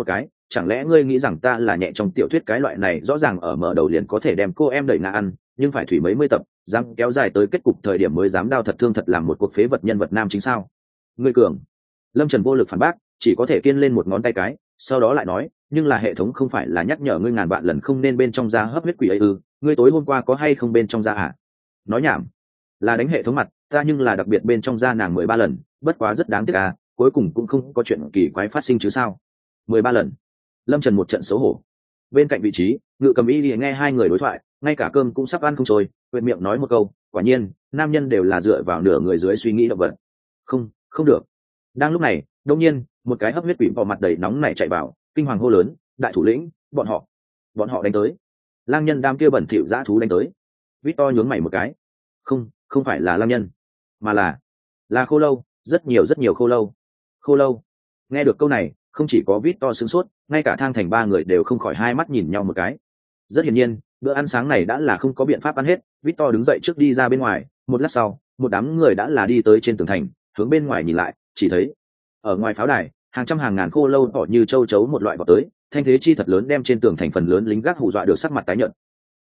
A: chẳng lẽ ngươi nghĩ rằng ta là nhẹ trong tiểu thuyết cái loại này rõ ràng ở mở đầu liền có thể đem cô em đẩy ngã ăn, nhưng phải thủy mấy mươi tập dám kéo dài tới kết cục thời điểm mới dám đao thật thương thật làm một cuộc phế vật nhân vật nam chính sao? Ngươi cường. Lâm Trần vô lực phản bác, chỉ có thể kiên lên một ngón tay cái, sau đó lại nói, nhưng là hệ thống không phải là nhắc nhở ngươi ngàn vạn lần không nên bên trong da hấp huyết quỷ ấy ư? Ngươi tối hôm qua có hay không bên trong da à? Nói nhảm. Là đánh hệ thống mặt, ta nhưng là đặc biệt bên trong da nàng mười ba lần, bất quá rất đáng tiếc à, cuối cùng cũng không có chuyện kỳ quái phát sinh chứ sao? Mười ba lần. Lâm Trần một trận xấu hổ. Bên cạnh vị trí, Ngự Cầm Y Lìa nghe hai người đối thoại, ngay cả cơm cũng sắp ăn không trôi, quệt miệng nói một câu, quả nhiên, nam nhân đều là dựa vào nửa người dưới suy nghĩ động vật. Không, không được. Đang lúc này, đột nhiên, một cái hấp huyết quỷ vào mặt đầy nóng này chạy vào, kinh hoàng hô lớn, đại thủ lĩnh, bọn họ, bọn họ đánh tới. Lang nhân đám kia bẩn thỉu dã thú đánh tới. Victor nhướng mày một cái. Không, không phải là lang nhân, mà là là khô lâu, rất nhiều rất nhiều khô lâu. Khô lâu. Nghe được câu này, không chỉ có Victor sửng sốt, ngay cả Thang Thành ba người đều không khỏi hai mắt nhìn nhau một cái. Rất hiển nhiên, bữa ăn sáng này đã là không có biện pháp ăn hết, Victor đứng dậy trước đi ra bên ngoài, một lát sau, một đám người đã là đi tới trên tường thành, hướng bên ngoài nhìn lại, chỉ thấy ở ngoài pháo đài, hàng trăm hàng ngàn khô lâu tỏ như châu chấu một loại vào tới, thanh thế chi thật lớn đem trên tường thành phần lớn lính gác hù dọa được sắc mặt tái nhợt,